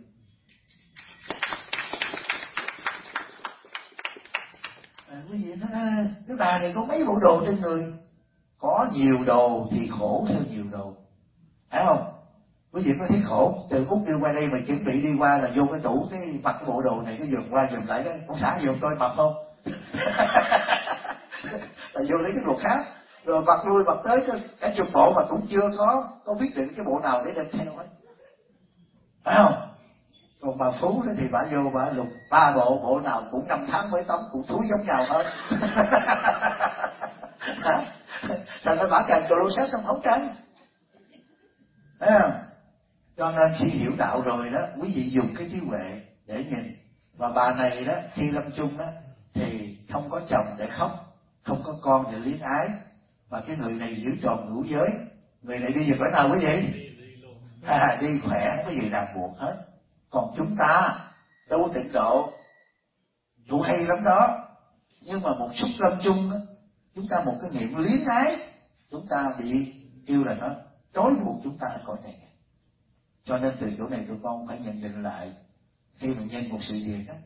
Quý vị nói cái bà này có mấy bộ đồ trên người, có nhiều đồ thì khổ theo nhiều đồ, phải không? Quý vị có thấy khổ từ Úc đi qua đây mà chuẩn bị đi qua là vô cái tủ cái mặc cái bộ đồ này cái dùm qua dùm lại cái con xã dùm coi mập không là vô lấy cái đồ khác rồi mặc lui mặc tới cả chục bộ mà cũng chưa có quyết định cái bộ nào để đem theo hết, phải không? Còn bà Phú đó thì bà vô bà lục 3 bộ nào cũng 5 tháng mới tắm, cũng thúi giống nhau hết thành ra bà càng closet trong ống trắng, thấy không? Cho nên khi hiểu đạo rồi đó, quý vị dùng cái trí huệ để nhìn. Và bà này đó, khi lâm chung đó, thì không có chồng để khóc, không có con để luyến ái, và cái người này giữ tròn ngũ giới. Người này đi về cõi nào quý vị? Đi khỏe, không có gì ràng buộc hết. Còn chúng ta tu tịnh độ, tu hay lắm đó, nhưng mà một chút lâm chung đó, chúng ta một cái niệm luyến ái, chúng ta bị kêu là nó trói buộc chúng ta ở cõi này. Cho nên từ chỗ này tụi con phải nhận định lại khi mà nhân một sự việc á,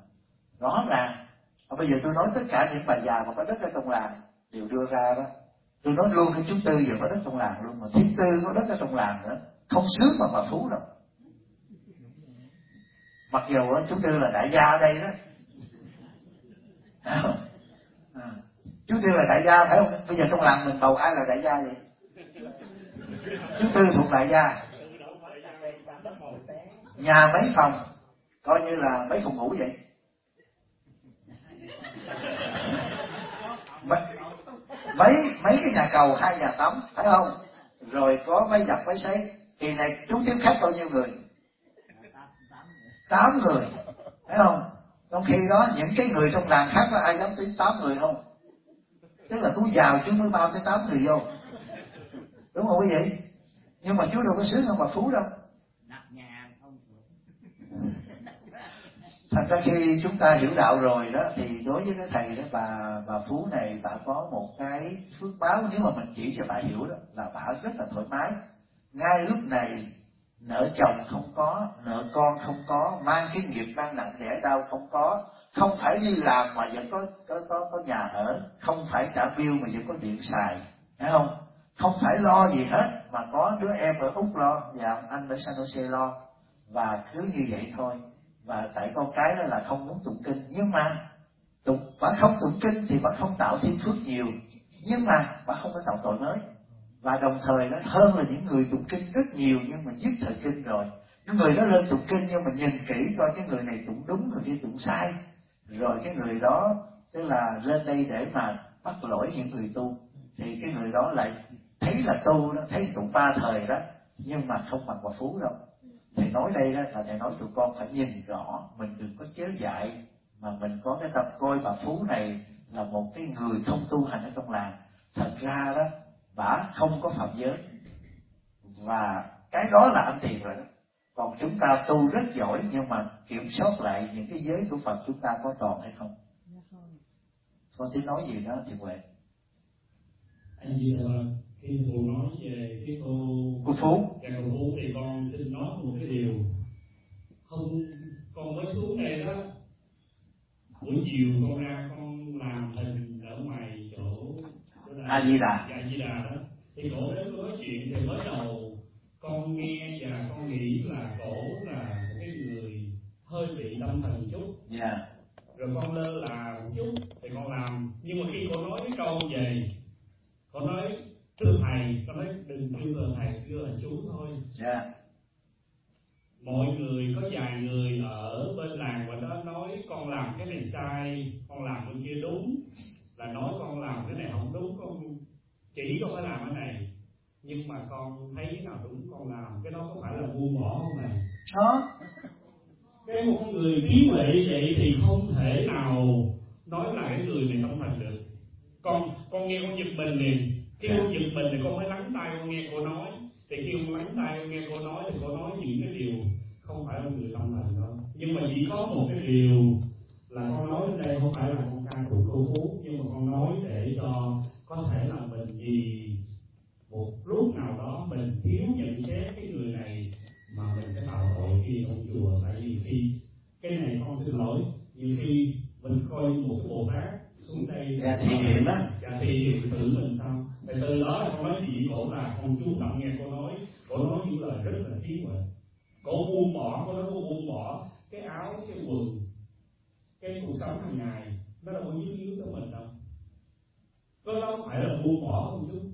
rõ ràng. Bây giờ tôi nói tất cả những bà già mà có đất ở trong làng đều đưa ra đó, Tôi nói luôn cái chú Tư giờ có đất trong làng luôn, mà Thiên Tư có đất ở trong làng nữa, không sướng mà bà Phú đâu. Mặc dù chú Tư là đại gia ở đây đó. Chú Tư là đại gia phải không? Bây giờ trong làng mình bầu ai là đại gia vậy? Chú Tư thuộc đại gia. Nhà mấy phòng, coi như là mấy phòng ngủ vậy. Mấy cái nhà cầu, 2 nhà tắm, phải không? Rồi có máy giặt, máy sấy. Kỳ này chú tiếp khách bao nhiêu người? 8 người, phải không? Trong khi đó những cái người trong làng khác có ai dám tính 8 người không? Tức là chú giàu chú mới bao tới 8 người vô, đúng không quý vị? Nhưng mà chú đâu có sướng hơn bà Phú đâu. Thành ra khi chúng ta hiểu đạo rồi đó, thì đối với cái thầy đó, bà Phú này bà có một cái phước báo. Nếu mà mình chỉ cho bà hiểu đó, là bà rất là thoải mái. Ngay lúc này nợ chồng không có, nợ con không có, mang cái nghiệp mang nặng đẻ đau không có, không phải đi làm mà vẫn có nhà ở, không phải trả bill mà vẫn có điện xài, phải không? Không phải lo gì hết, mà có đứa em ở Úc lo và anh ở San Jose lo, và cứ như vậy thôi. Và tại con cái đó là không muốn tụng kinh, nhưng mà bà không tụng kinh thì bà không tạo thêm phước nhiều, nhưng mà bà không có tạo tội mới. Và đồng thời nó hơn là những người tụng kinh rất nhiều nhưng mà dứt thời kinh rồi. Cái người đó lên tụng kinh nhưng mà nhìn kỹ coi cái người này tụng đúng, người kia tụng sai, rồi cái người đó tức là lên đây để mà bắt lỗi những người tu, thì cái người đó lại thấy là tu đó, thấy tụng 3 thời đó, nhưng mà không bằng bà Phú đâu. Thầy nói đây đó là thầy nói tụi con phải nhìn rõ, mình đừng có chớ dại, mà mình có cái tâm coi bà Phú này là một cái người không tu hành ở trong làng. Thật ra đó, bà không có phạm giới, và cái đó là ăn tiền rồi đó. Còn chúng ta tu rất giỏi, nhưng mà kiểm soát lại những cái giới của Phật chúng ta có tròn hay không. Con tính nói gì đó thì Huệ. Anh Di Đà, khi cô nói về cái cô Phú, dạ cô Phú thì con xin nói một cái điều. Không, con mới xuống đây đó, buổi chiều con ra con làm hình ở ngoài chỗ A Di Đà. Dạ A Di Đà đó, thì cổ đến nói chuyện thì mới đầu con nghe và con nghĩ là cổ là một cái người hơi bị tâm thần chút. Dạ. Rồi con lơ là một chút thì con làm, nhưng mà khi cô nói cái câu về, cô nói thưa thầy, con nói đừng kêu là thầy, kêu là chú thôi. Yeah. Mọi người có vài người ở bên làng và đó nói con làm cái này sai, con làm cái kia đúng, là nói con làm cái này không đúng, con chỉ con phải làm cái này, nhưng mà con thấy cái nào đúng con làm, cái đó có phải là buông bỏ không này? Đó. Cái một người trí huệ vậy thì không thể nào nói là cái người này tâm thành được. Con nghe con giật mình liền. Khi con giật mình thì con mới lắng tai con nghe cô nói. Thì khi con lắng tai con nghe cô nói thì cô nói những cái điều không phải là người tâm thành đâu. Nhưng mà chỉ có một cái điều là con nói ở đây không phải là con ca tụng cô Phú, nhưng mà con nói để cho có thể là mình vì một lúc nào đó mình thiếu nhận xét cái người này mà mình sẽ tạo tội khi trong chùa. Tại vì khi cái này con xin lỗi, nhiều khi mình coi một cái Bồ Tát xuống đây thì hiện đó, thì hiện tự mình sao? Thì từ đó con nói chị cổ là con chú trọng nghe cô nói những lời rất là trí huệ. Cô buông bỏ, cô nói cô buông bỏ cái áo, cái quần, cái cuộc sống hàng ngày, nó đâu có yếu cho mình đâu. Có đó phải là buông bỏ không chú?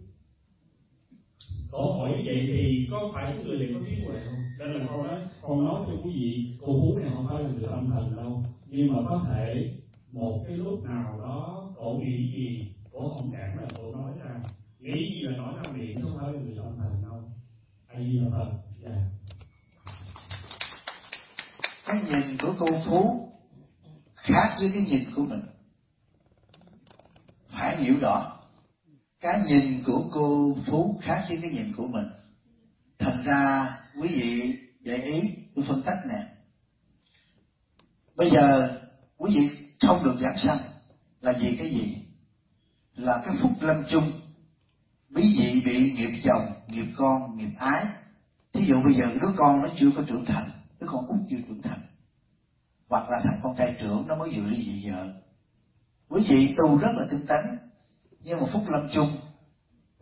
Cổ hỏi vậy thì có phải cái người này có trí huệ không? Nên là con nói cho quý vị, cô Phú này không phải là người tâm thần đâu, nhưng mà có thể một cái lúc nào đó cổ nghĩ gì, cổ không cản là cổ nói ra, nghĩ gì là nói ra miệng, không phải là người tâm thần đâu. Ai Di Đà Phật. Dạ. Cái nhìn của cô Phú khác với cái nhìn của mình, phải hiểu rõ. Cái nhìn của cô Phú khác với cái nhìn của mình. Thành ra quý vị để ý tôi phân tích nè. Bây giờ quý vị không được giảng sanh là vì cái gì? Là cái phúc lâm chung. Quý vị bị nghiệp chồng, nghiệp con, nghiệp ái. Thí dụ bây giờ đứa con nó chưa có trưởng thành, đứa con út chưa trưởng thành, hoặc là thằng con trai trưởng nó mới vừa ly dị vợ. Quý vị tu rất là tinh tấn, nhưng mà phúc lâm chung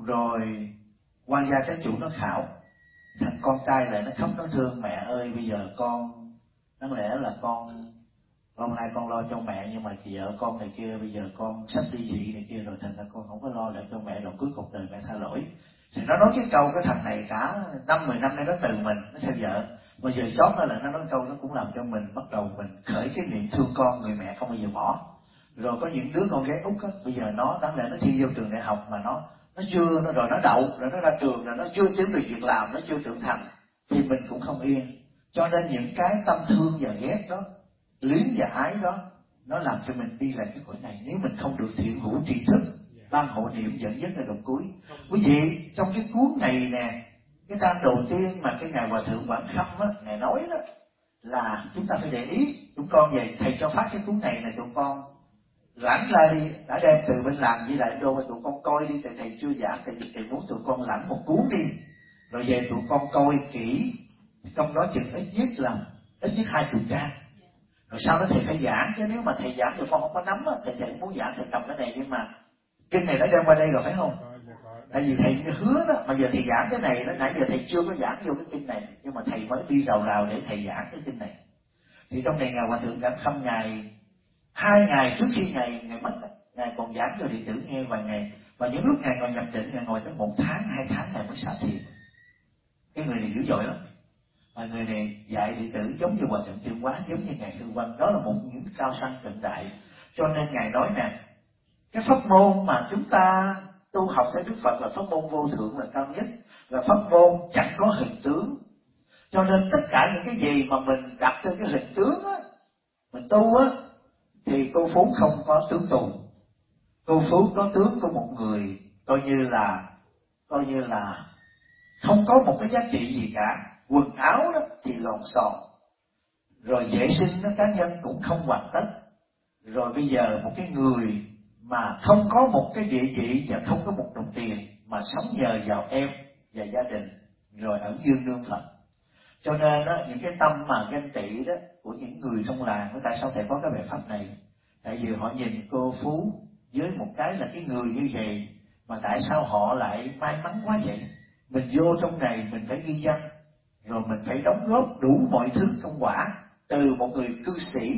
Rồi quan gia trái chủ nó khảo, thằng con trai lại nó khóc nó thương: mẹ ơi, bây giờ con đáng lẽ là con hôm nay con lo cho mẹ, nhưng mà vợ con này kia bây giờ con sắp đi dị này kia rồi, thành ra con không có lo lại cho mẹ, rồi cuối cuộc đời mẹ tha lỗi. Thì nó nói cái câu, cái thằng này cả 5-10 năm nay nó từ mình, nó theo vợ, mà giờ chót nó là nó nói câu nó cũng làm cho mình bắt đầu mình khởi cái niệm thương con, người mẹ không bao giờ bỏ. Rồi có những đứa con gái út á, bây giờ nó đáng lẽ nó thi vô trường đại học mà nó chưa, rồi nó đậu, rồi nó ra trường, rồi nó chưa kiếm được việc làm, nó chưa trưởng thành, thì mình cũng không yên. Cho nên những cái tâm thương và ghét đó, luyến và ái đó, nó làm cho mình đi lại cái cõi này. Nếu mình không được thiện hữu tri thức, ban hộ niệm dẫn dắt là đồng cuối. Quý vị, trong cái cuốn này nè, cái trang đầu tiên mà cái ngài Hòa Thượng Quảng Khâm á, ngài nói đó là chúng ta phải để ý. Tụi con về thầy cho phát cái cuốn này là tụi con lãnh ra đi, đã đem từ bên làng với lại đô mà tụi con coi đi, tại thầy chưa giảng, tại vì thầy muốn tụi con lãnh một cuốn đi, rồi về tụi con coi kỹ, trong đó chừng ít nhất 20 trang. Rồi sau đó thầy phải giảng, chứ nếu mà thầy giảng tụi con không có nắm á, thầy muốn giảng thầy cầm cái này, nhưng mà kinh này nó đem qua đây rồi phải không? Tại vì thầy hứa đó, mà giờ thầy giảng cái này đó, nãy giờ thầy chưa có giảng vô cái kinh này, nhưng mà thầy mới đi rào để thầy giảng cái kinh này. Thì trong này ngài Hòa Thượng Quảng Khâm, ngài 2 ngày trước khi ngài mất, ngài còn giảng cho đệ tử nghe vài ngày, và những lúc ngài ngồi nhập định, ngài ngồi tới 1 tháng 2 tháng ngài mới xả thiền. Cái người này dữ dội lắm, và người này dạy đệ tử giống như Hòa Thượng Thiệu Hóa, giống như ngài Thư Văn, đó là một những cao tăng cận đại. Cho nên ngài nói nè, cái pháp môn mà chúng ta tu học theo Đức Phật là pháp môn vô thượng là cao nhất, là pháp môn chẳng có hình tướng. Cho nên tất cả những cái gì mà mình đặt trên cái hình tướng á, mình tu á, thì cô Phú không có tướng tu. Cô Phú có tướng của một người coi như là không có một cái giá trị gì cả. Quần áo đó thì lòn xòn, rồi vệ sinh nó cá nhân cũng không hoàn tất. Rồi bây giờ một cái người mà không có một cái địa vị và không có một đồng tiền, mà sống nhờ vào em và gia đình, rồi ẩn dương nương Phật. Cho nên đó, những cái tâm mà ganh tị đó của những người trong làng, tại sao thầy có cái bài pháp này? Tại vì họ nhìn cô Phú với một cái là cái người như vậy, mà tại sao họ lại may mắn quá vậy? Mình vô trong này mình phải ghi danh, rồi mình phải đóng góp đủ mọi thứ công quả, từ một người cư sĩ,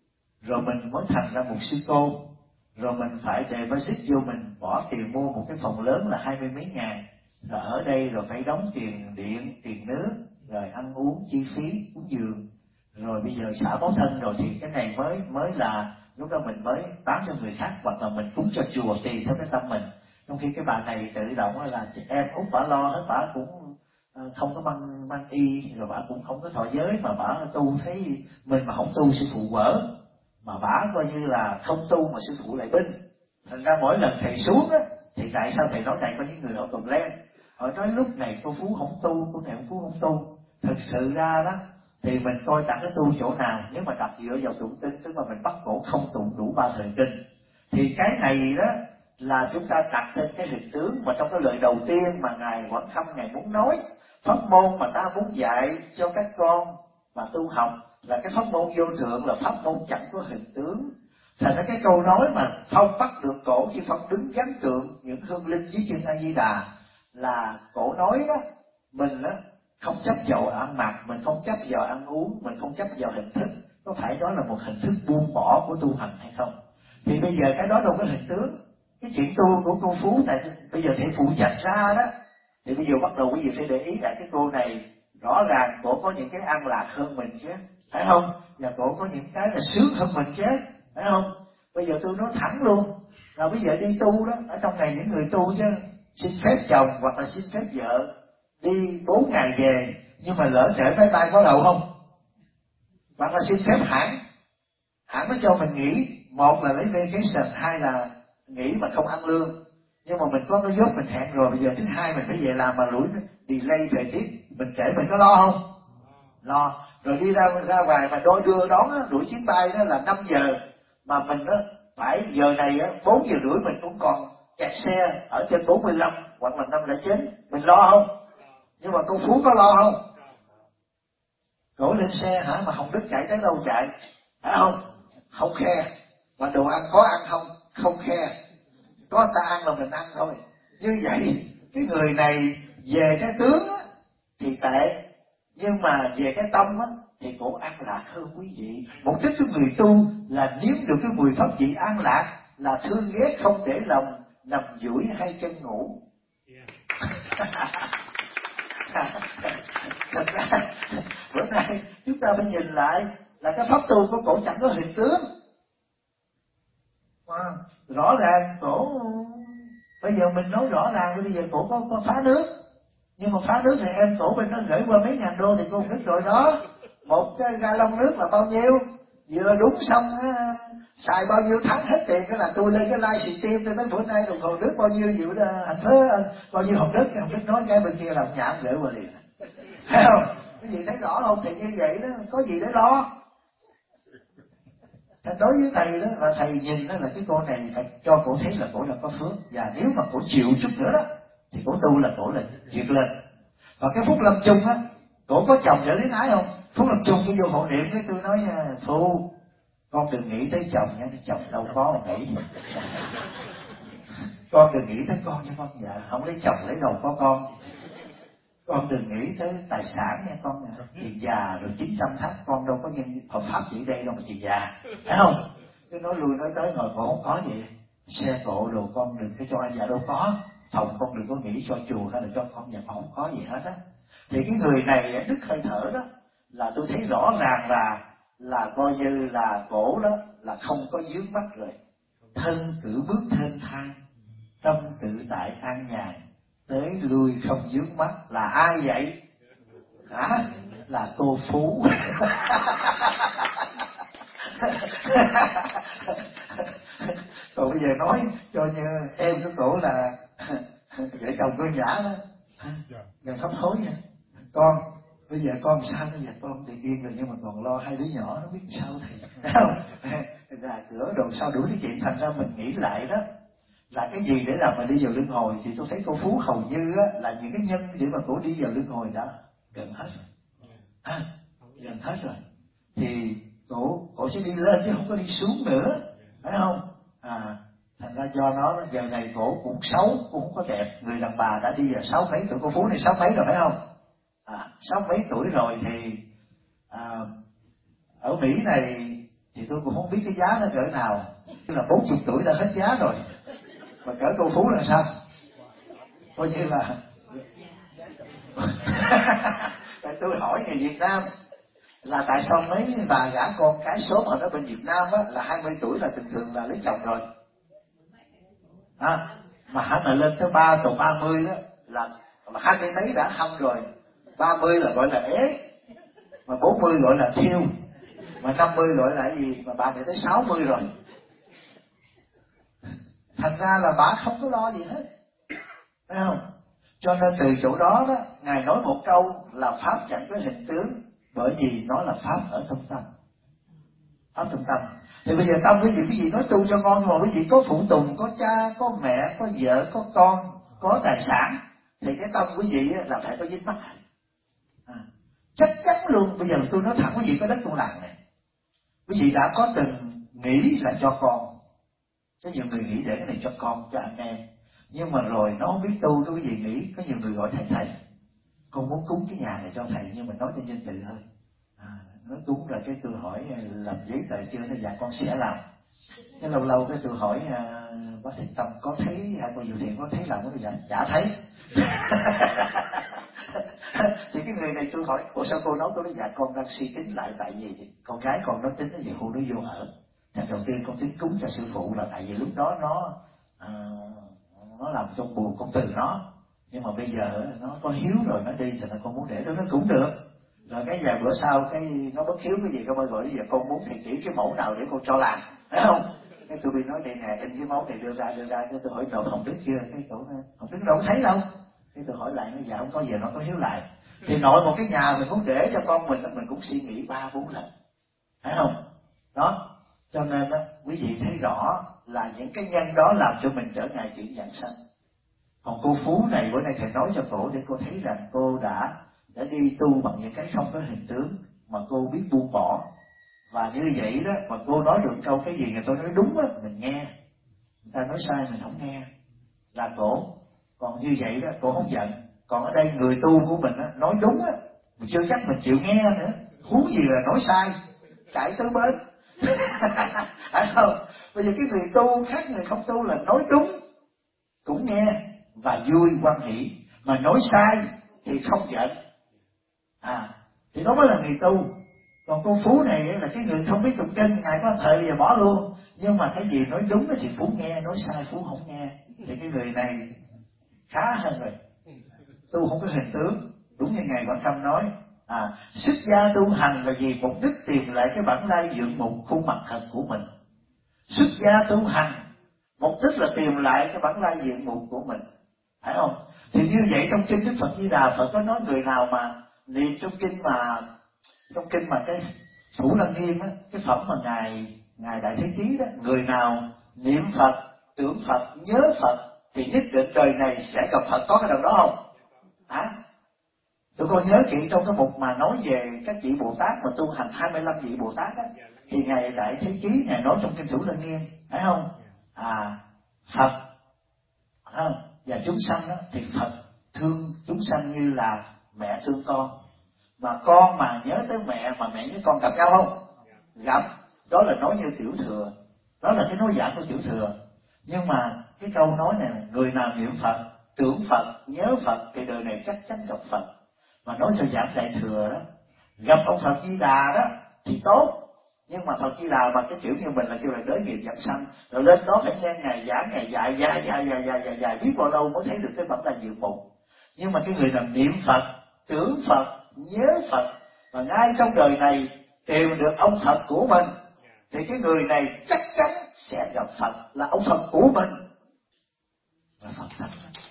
rồi mình mới thành ra một sư cô, rồi mình phải deposit vô, mình bỏ tiền mua một cái phòng lớn là 20 mấy ngàn, rồi ở đây rồi phải đóng tiền điện, tiền nước, rồi ăn uống, chi phí, cúng dường, rồi bây giờ xả máu thân, rồi thì cái này mới là lúc đó mình mới bán cho người khác, hoặc là mình cúng cho chùa tùy theo cái tâm mình. Trong khi cái bà này tự động là em út bả lo hết, bả cũng không có mang y, rồi bả cũng không có thọ giới, mà bả tu thấy mình mà không tu sư phụ quở, mà bả coi như là không tu mà sư phụ lại binh. Thành ra mỗi lần thầy xuống á, thì tại sao thầy nói này, có những người họ còn len, họ nói lúc này cô Phú không tu, cô này Phú không tu. Thực sự ra đó thì mình coi đặt cái tu chỗ nào, nếu mà đặt dựa vào tụng kinh, tức là mình bắt cổ không tụng đủ 3 thời kinh, thì cái này đó là chúng ta đặt trên cái hình tướng. Mà trong cái lời đầu tiên mà ngài Quảng Khâm ngài muốn nói, pháp môn mà ta muốn dạy cho các con mà tu học là cái pháp môn vô thượng, là pháp môn chẳng có hình tướng. Thành ra cái câu nói mà phong bắt được cổ khi phong đứng gắn tượng những hương linh dưới chân A Di Đà, là cổ nói đó, mình đó không chấp vào ăn mặc, mình không chấp vào ăn uống, mình không chấp vào hình thức, có phải đó là một hình thức buông bỏ của tu hành hay không? Thì bây giờ cái đó đâu có hình tướng. Cái chuyện tu của cô Phú, tại bây giờ để phụ chặt ra đó, thì bây giờ bắt đầu quý vị phải để ý là cái cô này rõ ràng cổ có những cái an lạc hơn mình chứ, phải không? Và cổ có những cái là sướng hơn mình chứ, phải không? Bây giờ tôi nói thẳng luôn là bây giờ đi tu đó, ở trong này những người tu chứ xin phép chồng hoặc là xin phép vợ đi 4 ngày về, nhưng mà lỡ trễ máy bay có đậu không? Hoặc là xin phép hãng nó cho mình nghỉ, một là lấy vacation, 2 là nghỉ mà không ăn lương. Nhưng mà mình có cái job mình hẹn rồi, bây giờ thứ 2 mình phải về làm mà lủi delay thời tiết, mình trễ mình có lo không? Lo. Rồi đi ra ngoài mà đưa đón á, đuổi chuyến bay đó là 5 giờ, mà mình đó phải giờ này á 4 giờ rưỡi mình cũng còn kẹt xe ở trên 45 hoặc là 509, mình lo không? Nhưng mà cô Phú có lo không? Cổ lên xe hả, mà Hồng Đức chạy tới đâu chạy, phải không? Không khe. Mà đồ ăn có ăn không? Không khe. Có người ta ăn là mình ăn thôi. Như vậy cái người này về cái tướng á, thì tệ, nhưng mà về cái tâm á, thì cổ an lạc hơn quý vị. Mục đích của người tu là nếm được cái mùi pháp vị an lạc, là thương ghét không để lòng, nằm duỗi hay chân ngủ. Thật ra bữa nay chúng ta phải nhìn lại là cái pháp tu của cổ chẳng có hình tướng. Rõ ràng cổ, bây giờ mình nói rõ ràng, bây giờ cổ có phá nước, nhưng mà phá nước thì em cổ bên nó gửi qua mấy ngàn đô thì cô không biết rồi đó. Một cái ga lông nước là bao nhiêu, vừa đúng xong xài bao nhiêu tháng hết tiền, cái là tôi lên cái livestream tôi nói bữa nay đồng hồ nước bao nhiêu dự hành thế bao nhiêu hộp nước, không biết nói cái bên kia làm nhảm gửi qua liền. Thấy không? Cái gì thấy rõ không? Thì như vậy đó, có gì để lo. Thế đối với thầy đó là thầy nhìn đó là cái cô này phải cho cổ thấy là cổ là có phước, và nếu mà cổ chịu chút nữa đó thì cổ tu là cổ là vượt lên. Và cái phúc lâm chung á, cổ có chồng để luyến ái không? Phúc lâm chung cái vô hộ niệm cái tôi nói phu con đừng nghĩ tới chồng nha, chồng đâu có mà nghĩ. Con đừng nghĩ tới con nha con, dạ không lấy chồng lấy đầu có con. Con đừng nghĩ tới tài sản nha con, tiền già rồi 900 tháp, con đâu có nhân hợp pháp gì đây đâu mà tiền già, thấy không? Cứ nói lui nói tới ngồi cổ không có gì, xe cộ đồ con đừng có cho anh già đâu có, phòng con đừng có nghĩ cho chùa hay là cho con nhà con không có gì hết á. Thì cái người này đứt hơi thở đó là tôi thấy rõ ràng là coi như là cổ đó là không có vướng mắc rồi, thân cử bước thênh thang, tâm tự tại an nhàn, tới lui không vướng mắc. Là ai vậy? Hả? Là cô Phú. Còn bây giờ nói cho như em của cổ là vợ chồng cô Nhã đó, gần hấp hối nha. Con bây giờ con sao, bây giờ con thì yên rồi nhưng mà còn lo hai đứa nhỏ nó biết sao thầy, thấy không? Là cửa đồ sao đủ thứ chuyện. Thành ra mình nghĩ lại đó là cái gì để làm mà đi vào luân hồi, thì tôi thấy cô Phú hầu như á, là những cái nhân để mà cổ đi vào luân hồi đó gần hết rồi, gần hết rồi, thì cổ sẽ đi lên chứ không có đi xuống nữa, phải không? Thành ra do nó giờ này cổ cũng xấu, cũng không có đẹp. Người đàn bà đã đi vào 6 mấy tuổi, cô Phú này 6 mấy rồi phải không? 6 mấy tuổi rồi thì ở Mỹ này thì tôi cũng không biết cái giá nó cỡ nào, là 40 tuổi đã hết giá rồi, mà cỡ cô Phú là sao? Coi như là tại tôi hỏi người Việt Nam là tại sao mấy bà gả con cái số mà nó bên Việt Nam á, là 20 tuổi là thường là lấy chồng rồi, mà hẳn là lên tới 30 đó là 20 mấy đã hâm rồi, 30 là gọi là ế, mà 40 gọi là thiêu, mà 50 gọi là gì, mà bà này tới 60 rồi. Thành ra là bà không có lo gì hết, thấy không? Cho nên từ chỗ đó đó, Ngài nói một câu là pháp chẳng có hình tướng, bởi vì nó là pháp ở trong tâm, pháp trong tâm. Thì bây giờ tâm quý vị nói tu cho con, mà quý vị có phụ tùng, có cha, có mẹ, có vợ, có con, có tài sản, thì cái tâm quý vị là phải có dính mắc. Chắc chắn luôn. Bây giờ tôi nói thẳng quý vị, có đất con làng này, quý vị đã có từng nghĩ là cho con. Có nhiều người nghĩ để cái này cho con, cho anh em, nhưng mà rồi nó không biết tu. Cái quý vị nghĩ, có nhiều người gọi thầy, con muốn cúng cái nhà này cho thầy, nhưng mà nói cho nhân từ thôi. Nói cúng rồi cái tôi hỏi làm giấy tờ chưa, nó dạ con sẽ làm. Cái lâu lâu cái tôi hỏi bác Thiện Tâm có thấy cô Diệu Thiện có thấy làm, nó dạ chả thấy. Thì cái người này tôi hỏi ủa sao cô nói, tôi nói dạ con đang suy tính lại, tại vì con gái con nó tính cái gì khu nó vô ở. Thành đầu tiên con tính cúng cho sư phụ là tại vì lúc đó nó làm trong buồn con từ nó, nhưng mà bây giờ nó có hiếu rồi nó đi thì nó con muốn để tôi nó cũng được. Rồi cái vài bữa sau cái nó bất hiếu cái gì, con mới gọi bây giờ con muốn thì chỉ cái mẫu nào để con cho làm, thấy không? Cái tôi bị nói đây nè, in cái mẫu này đưa ra, cái tôi hỏi nộp Hồng Đức chưa, cái cậu nói Hồng Đức đâu có thấy đâu. Cái tôi hỏi lại nó dạ không có, giờ nó có hiếu lại. Thì nội một cái nhà mình muốn để cho con mình cũng suy nghĩ 3-4 lần, thấy không? Đó, cho nên đó, quý vị thấy rõ là những cái nhân đó làm cho mình trở ngại chuyển dạng sanh. Còn cô Phú này bữa nay thầy nói cho cổ để cô thấy rằng cô đã đi tu bằng những cái không có hình tướng, mà cô biết buông bỏ. Và như vậy đó, mà cô nói được câu cái gì người tôi nói đúng á, mình nghe. Người ta nói sai mình không nghe. Là cổ Còn như vậy đó cô không giận. Còn ở đây người tu của mình á, nói đúng á mình chưa chắc mình chịu nghe nữa, huống gì là nói sai chạy tới bến. Phải không? Bây giờ cái người tu khác người không tu là nói đúng cũng nghe và vui hoan hỷ, mà nói sai thì không giận. Thì đó mới là người tu. Còn cô Phú này là cái người không biết tụng kinh, ngày có thời bây giờ bỏ luôn. Nhưng mà cái gì nói đúng thì Phú nghe, nói sai Phú không nghe. Thì cái người này khá hơn rồi. Tu không có hình tướng, đúng như ngài Quảng Khâm nói. Xuất gia tu hành là vì mục đích tìm lại cái bản lai diện mục khuôn mặt thật của mình. Xuất gia tu hành mục đích là tìm lại cái bản lai diện mục của mình, phải không? Thì như vậy trong kinh Đức Phật Di Đà, Phật có nói người nào mà niệm trong kinh mà cái Thủ Lăng Nghiêm á, cái phẩm mà ngài Đại Thế Chí đó, người nào niệm Phật, tưởng Phật, nhớ Phật thì nhất định đời này sẽ gặp Phật, có cái đoạn đó không? Tụi con nhớ kỹ trong cái mục mà nói về các vị Bồ Tát mà tu hành 25 vị Bồ Tát á, thì ngài Đại Thế Chí ngài nói trong kinh Thủ Lăng Nghiêm, phải không? Phật và chúng sanh đó, thì Phật thương chúng sanh như là mẹ thương con. Mà con mà nhớ tới mẹ, mà mẹ nhớ con gặp nhau không? Gặp. Đó là nói như Tiểu Thừa, đó là cái nói giảng của Tiểu Thừa. Nhưng mà cái câu nói này, người nào niệm Phật, tưởng Phật, nhớ Phật thì đời này chắc chắn gặp Phật. Mà nói cho giảng Đại Thừa đó, gặp ông Phật Di Đà đó thì tốt. Nhưng mà Phật Di Đà mà cái kiểu như mình là kêu là đới nghiệp dẫn sanh, rồi lên đó phải nghe ngày giảng, ngày dài biết bao lâu mới thấy được cái bản lai diện mục. Nhưng mà cái người nào niệm Phật, tưởng Phật, nhớ Phật mà ngay trong đời này tìm được ông Phật của mình, thì cái người này chắc chắn sẽ gặp Phật, là ông Phật của mình, là Phật thật.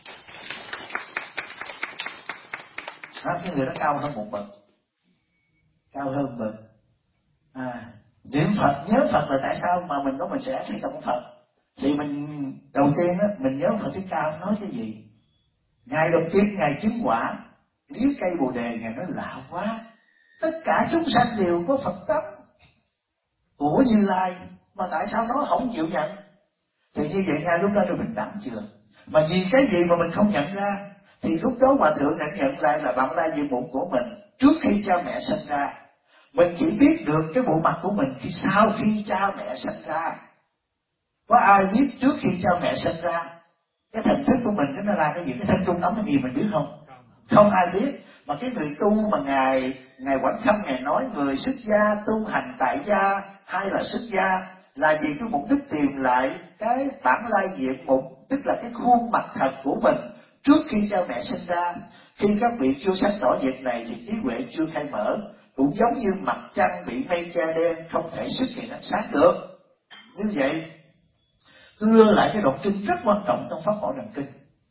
Cái người đó cao hơn một bậc, cao hơn bậc. Niệm Phật, nhớ Phật là tại sao mà mình nói mình sẽ thấy gặp Phật? Thì mình đầu tiên á, mình nhớ Phật Thích Ca nói cái gì? Ngày đầu tiên Ngài chứng quả lý cây Bồ Đề, Ngài nói lạ quá, tất cả chúng sanh đều có Phật tâm của Như Lai, mà tại sao nó không chịu nhận? Thì như vậy ngay lúc đó rồi mình đẳng chưa? Mà vì cái gì mà mình không nhận ra? Thì lúc đó Hòa Thượng đã nhận lại là bản lai diện mục của mình trước khi cha mẹ sinh ra. Mình chỉ biết được cái bộ mặt của mình khi sau khi cha mẹ sinh ra. Có ai biết trước khi cha mẹ sinh ra cái thần thức của mình nó là cái gì, cái thân trung ấm cái gì mình biết không? Không ai biết. Mà cái người tu mà ngài Quảng Khâm ngài nói người xuất gia tu hành tại gia hay là xuất gia là vì cái mục đích tìm lại cái bản lai diện mục, tức là cái khuôn mặt thật của mình trước khi cha mẹ sinh ra. Khi các vị chưa sáng tỏ việc này thì trí huệ chưa khai mở, cũng giống như mặt trăng bị mây che đen không thể xuất hiện ánh sáng được. Như vậy tôi đưa lại cái đoạn kinh rất quan trọng trong Pháp Bảo Đàn Kinh.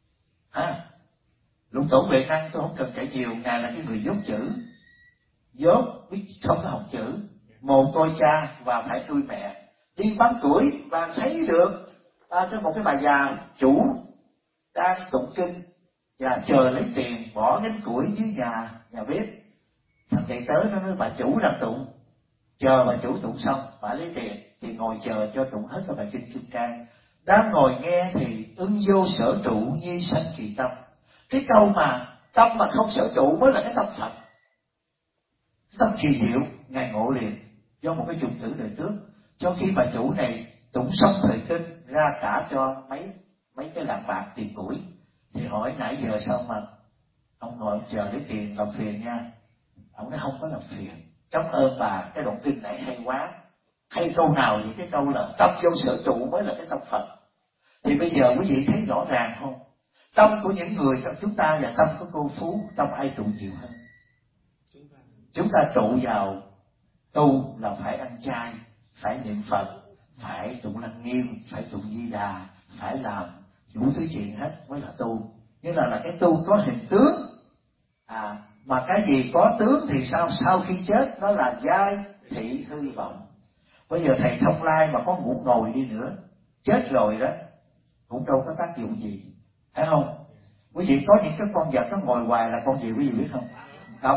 Lục Tổ Huệ Năng tôi không cần kể nhiều, ngài là cái người dốt chữ, dốt biết không có học chữ, mồ côi cha và phải nuôi mẹ, đi bán củi và thấy được một cái bà già chủ đang tụng kinh và chờ lấy tiền bỏ gánh củi dưới nhà bếp. Thằng đệ tới nó nói bà chủ đang tụng, chờ bà chủ tụng xong bà lấy tiền thì ngồi chờ cho tụng hết các bài kinh Kim Cang. Đang ngồi nghe thì ưng vô sở trụ nhi sanh kỳ tâm. Cái câu mà tâm mà không sở trụ mới là cái tâm Phật, cái tâm kỳ diệu. Ngài ngộ liền do một cái dụng tử đời trước. Cho khi bà chủ này tụng xong thời kinh ra trả cho mấy cái lạng bạc tiền củi, thì hỏi nãy giờ sao mà ông ngồi ông chờ lấy tiền, làm phiền nha. Ông nói không có làm phiền, cảm ơn bà, cái đoạn kinh này hay quá. Hay câu nào vậy? Cái câu là tâm vô sở trụ mới là cái tâm Phật. Thì bây giờ quý vị thấy rõ ràng không? Tâm của những người trong chúng ta và tâm của cô Phú, tâm ai trụ nhiều hơn? Chúng ta trụ vào tu là phải ăn chay, phải niệm Phật, phải tụng Lăng Nghiêm, phải tụng Di Đà, phải làm đủ thứ chuyện hết mới là tu. Như là cái tu có hình tướng. Mà cái gì có tướng thì sao? Sau khi chết nó là giai thị hư vọng. Bây giờ thầy Thông Lai mà có ngủ ngồi đi nữa, chết rồi đó cũng đâu có tác dụng gì, phải không? Quý vị có những cái con vật nó ngồi hoài là con gì quý vị biết không? Không.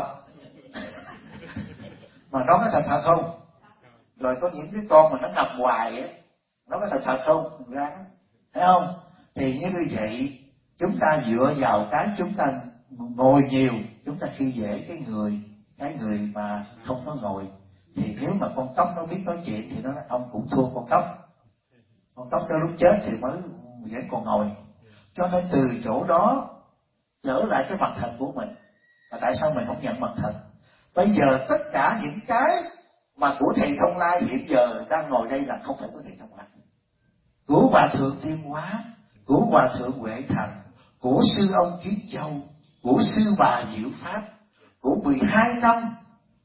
Mà nó có thật không? Rồi có những cái con mà nó nằm hoài á, nó có thật không? Rắn, thấy không? Thì như vậy chúng ta dựa vào cái chúng ta ngồi nhiều, chúng ta khi dễ cái người mà không có ngồi. Thì nếu mà con cóc nó biết nói chuyện thì nó nói ông cũng thua con cóc tới lúc chết thì mới vẫn còn ngồi. Cho nên từ chỗ đó trở lại cái mặt thật của mình. Và tại sao mình không nhận mặt thật? Bây giờ tất cả những cái mà của thầy Thông Lai hiện giờ đang ngồi đây là không phải của thầy Thông Lai, của Hòa Thượng Thiên Hóa, của Hòa Thượng Huệ Thành, của sư ông Kiến Châu, của sư bà Diệu Pháp, của 12 năm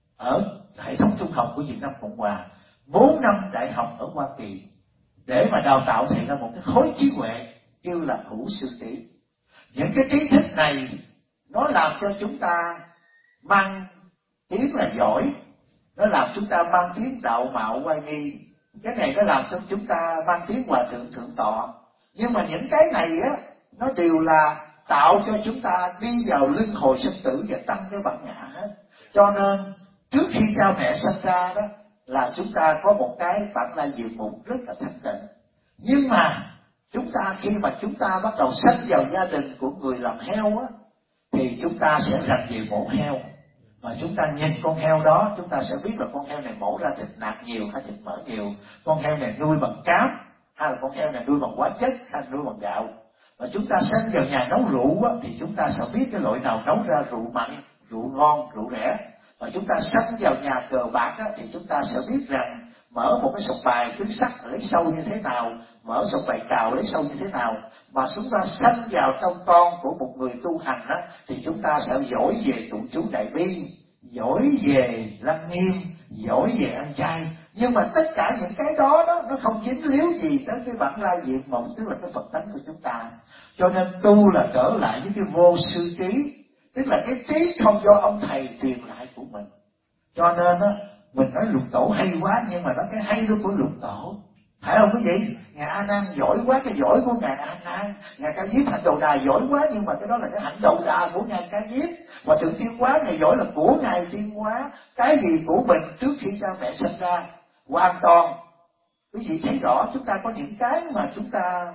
ở hệ thống trung học của Việt Nam Cộng Hòa, 4 năm đại học ở Hoa Kỳ, để mà đào tạo thầy ra một cái khối trí huệ kêu là hữu sư trí. Những cái trí thức này nó làm cho chúng ta mang tiếng là giỏi, nó làm chúng ta mang tiếng đạo mạo oai nghi, cái này nó làm cho chúng ta mang tiếng hòa thượng thượng tọa. Nhưng mà những cái này á, nó đều là tạo cho chúng ta đi vào luân hồi sinh tử và tăng cái bản ngã hết. Cho nên trước khi cha mẹ sinh ra đó là chúng ta có một cái bản lai diệu mục rất là thanh tịnh. Nhưng mà chúng ta khi mà chúng ta bắt đầu sinh vào gia đình của người làm heo á, thì chúng ta sẽ rành về mổ heo. Mà chúng ta nhìn con heo đó, chúng ta sẽ biết là con heo này mổ ra thịt nạc nhiều hay thịt mỡ nhiều, con heo này nuôi bằng cám hay là con heo này nuôi bằng hóa chất hay nuôi bằng gạo. Và chúng ta sinh vào nhà nấu rượu á, thì chúng ta sẽ biết cái loại nào nấu ra rượu mặn, rượu ngon, rượu rẻ. Và chúng ta sinh vào nhà cờ bạc á, thì chúng ta sẽ biết rằng mở một cái sòng bài tứ sắc lấy sâu như thế nào, mở sòng bài cào lấy sâu như thế nào. Mà chúng ta sinh vào trong con của một người tu hành á, thì chúng ta sẽ giỏi về tụng chú đại bi, giỏi về lăng nghiêm, giỏi về ăn chay. Nhưng mà tất cả những cái đó nó không dính líu gì tới cái bản lai diệu mộng, tức là cái Phật tánh của chúng ta. Cho nên tu là trở lại với cái vô sư trí, tức là cái trí không do ông thầy truyền lại của mình. Cho nên á, mình nói lục tổ hay quá, nhưng mà nó cái hay đó của lục tổ, phải không quý vị? Ngài A Nan giỏi quá, cái giỏi của ngài A Nan. Ngài Ca Diếp hạnh đầu đà giỏi quá, nhưng mà cái đó là cái hạnh đầu đà của ngài Ca Diếp. Và Thượng Thiên Hóa ngài giỏi là của ngài Thiên Hóa. Cái gì của mình trước khi cha mẹ sinh ra hoàn toàn. Quý vị thấy rõ chúng ta có những cái mà chúng ta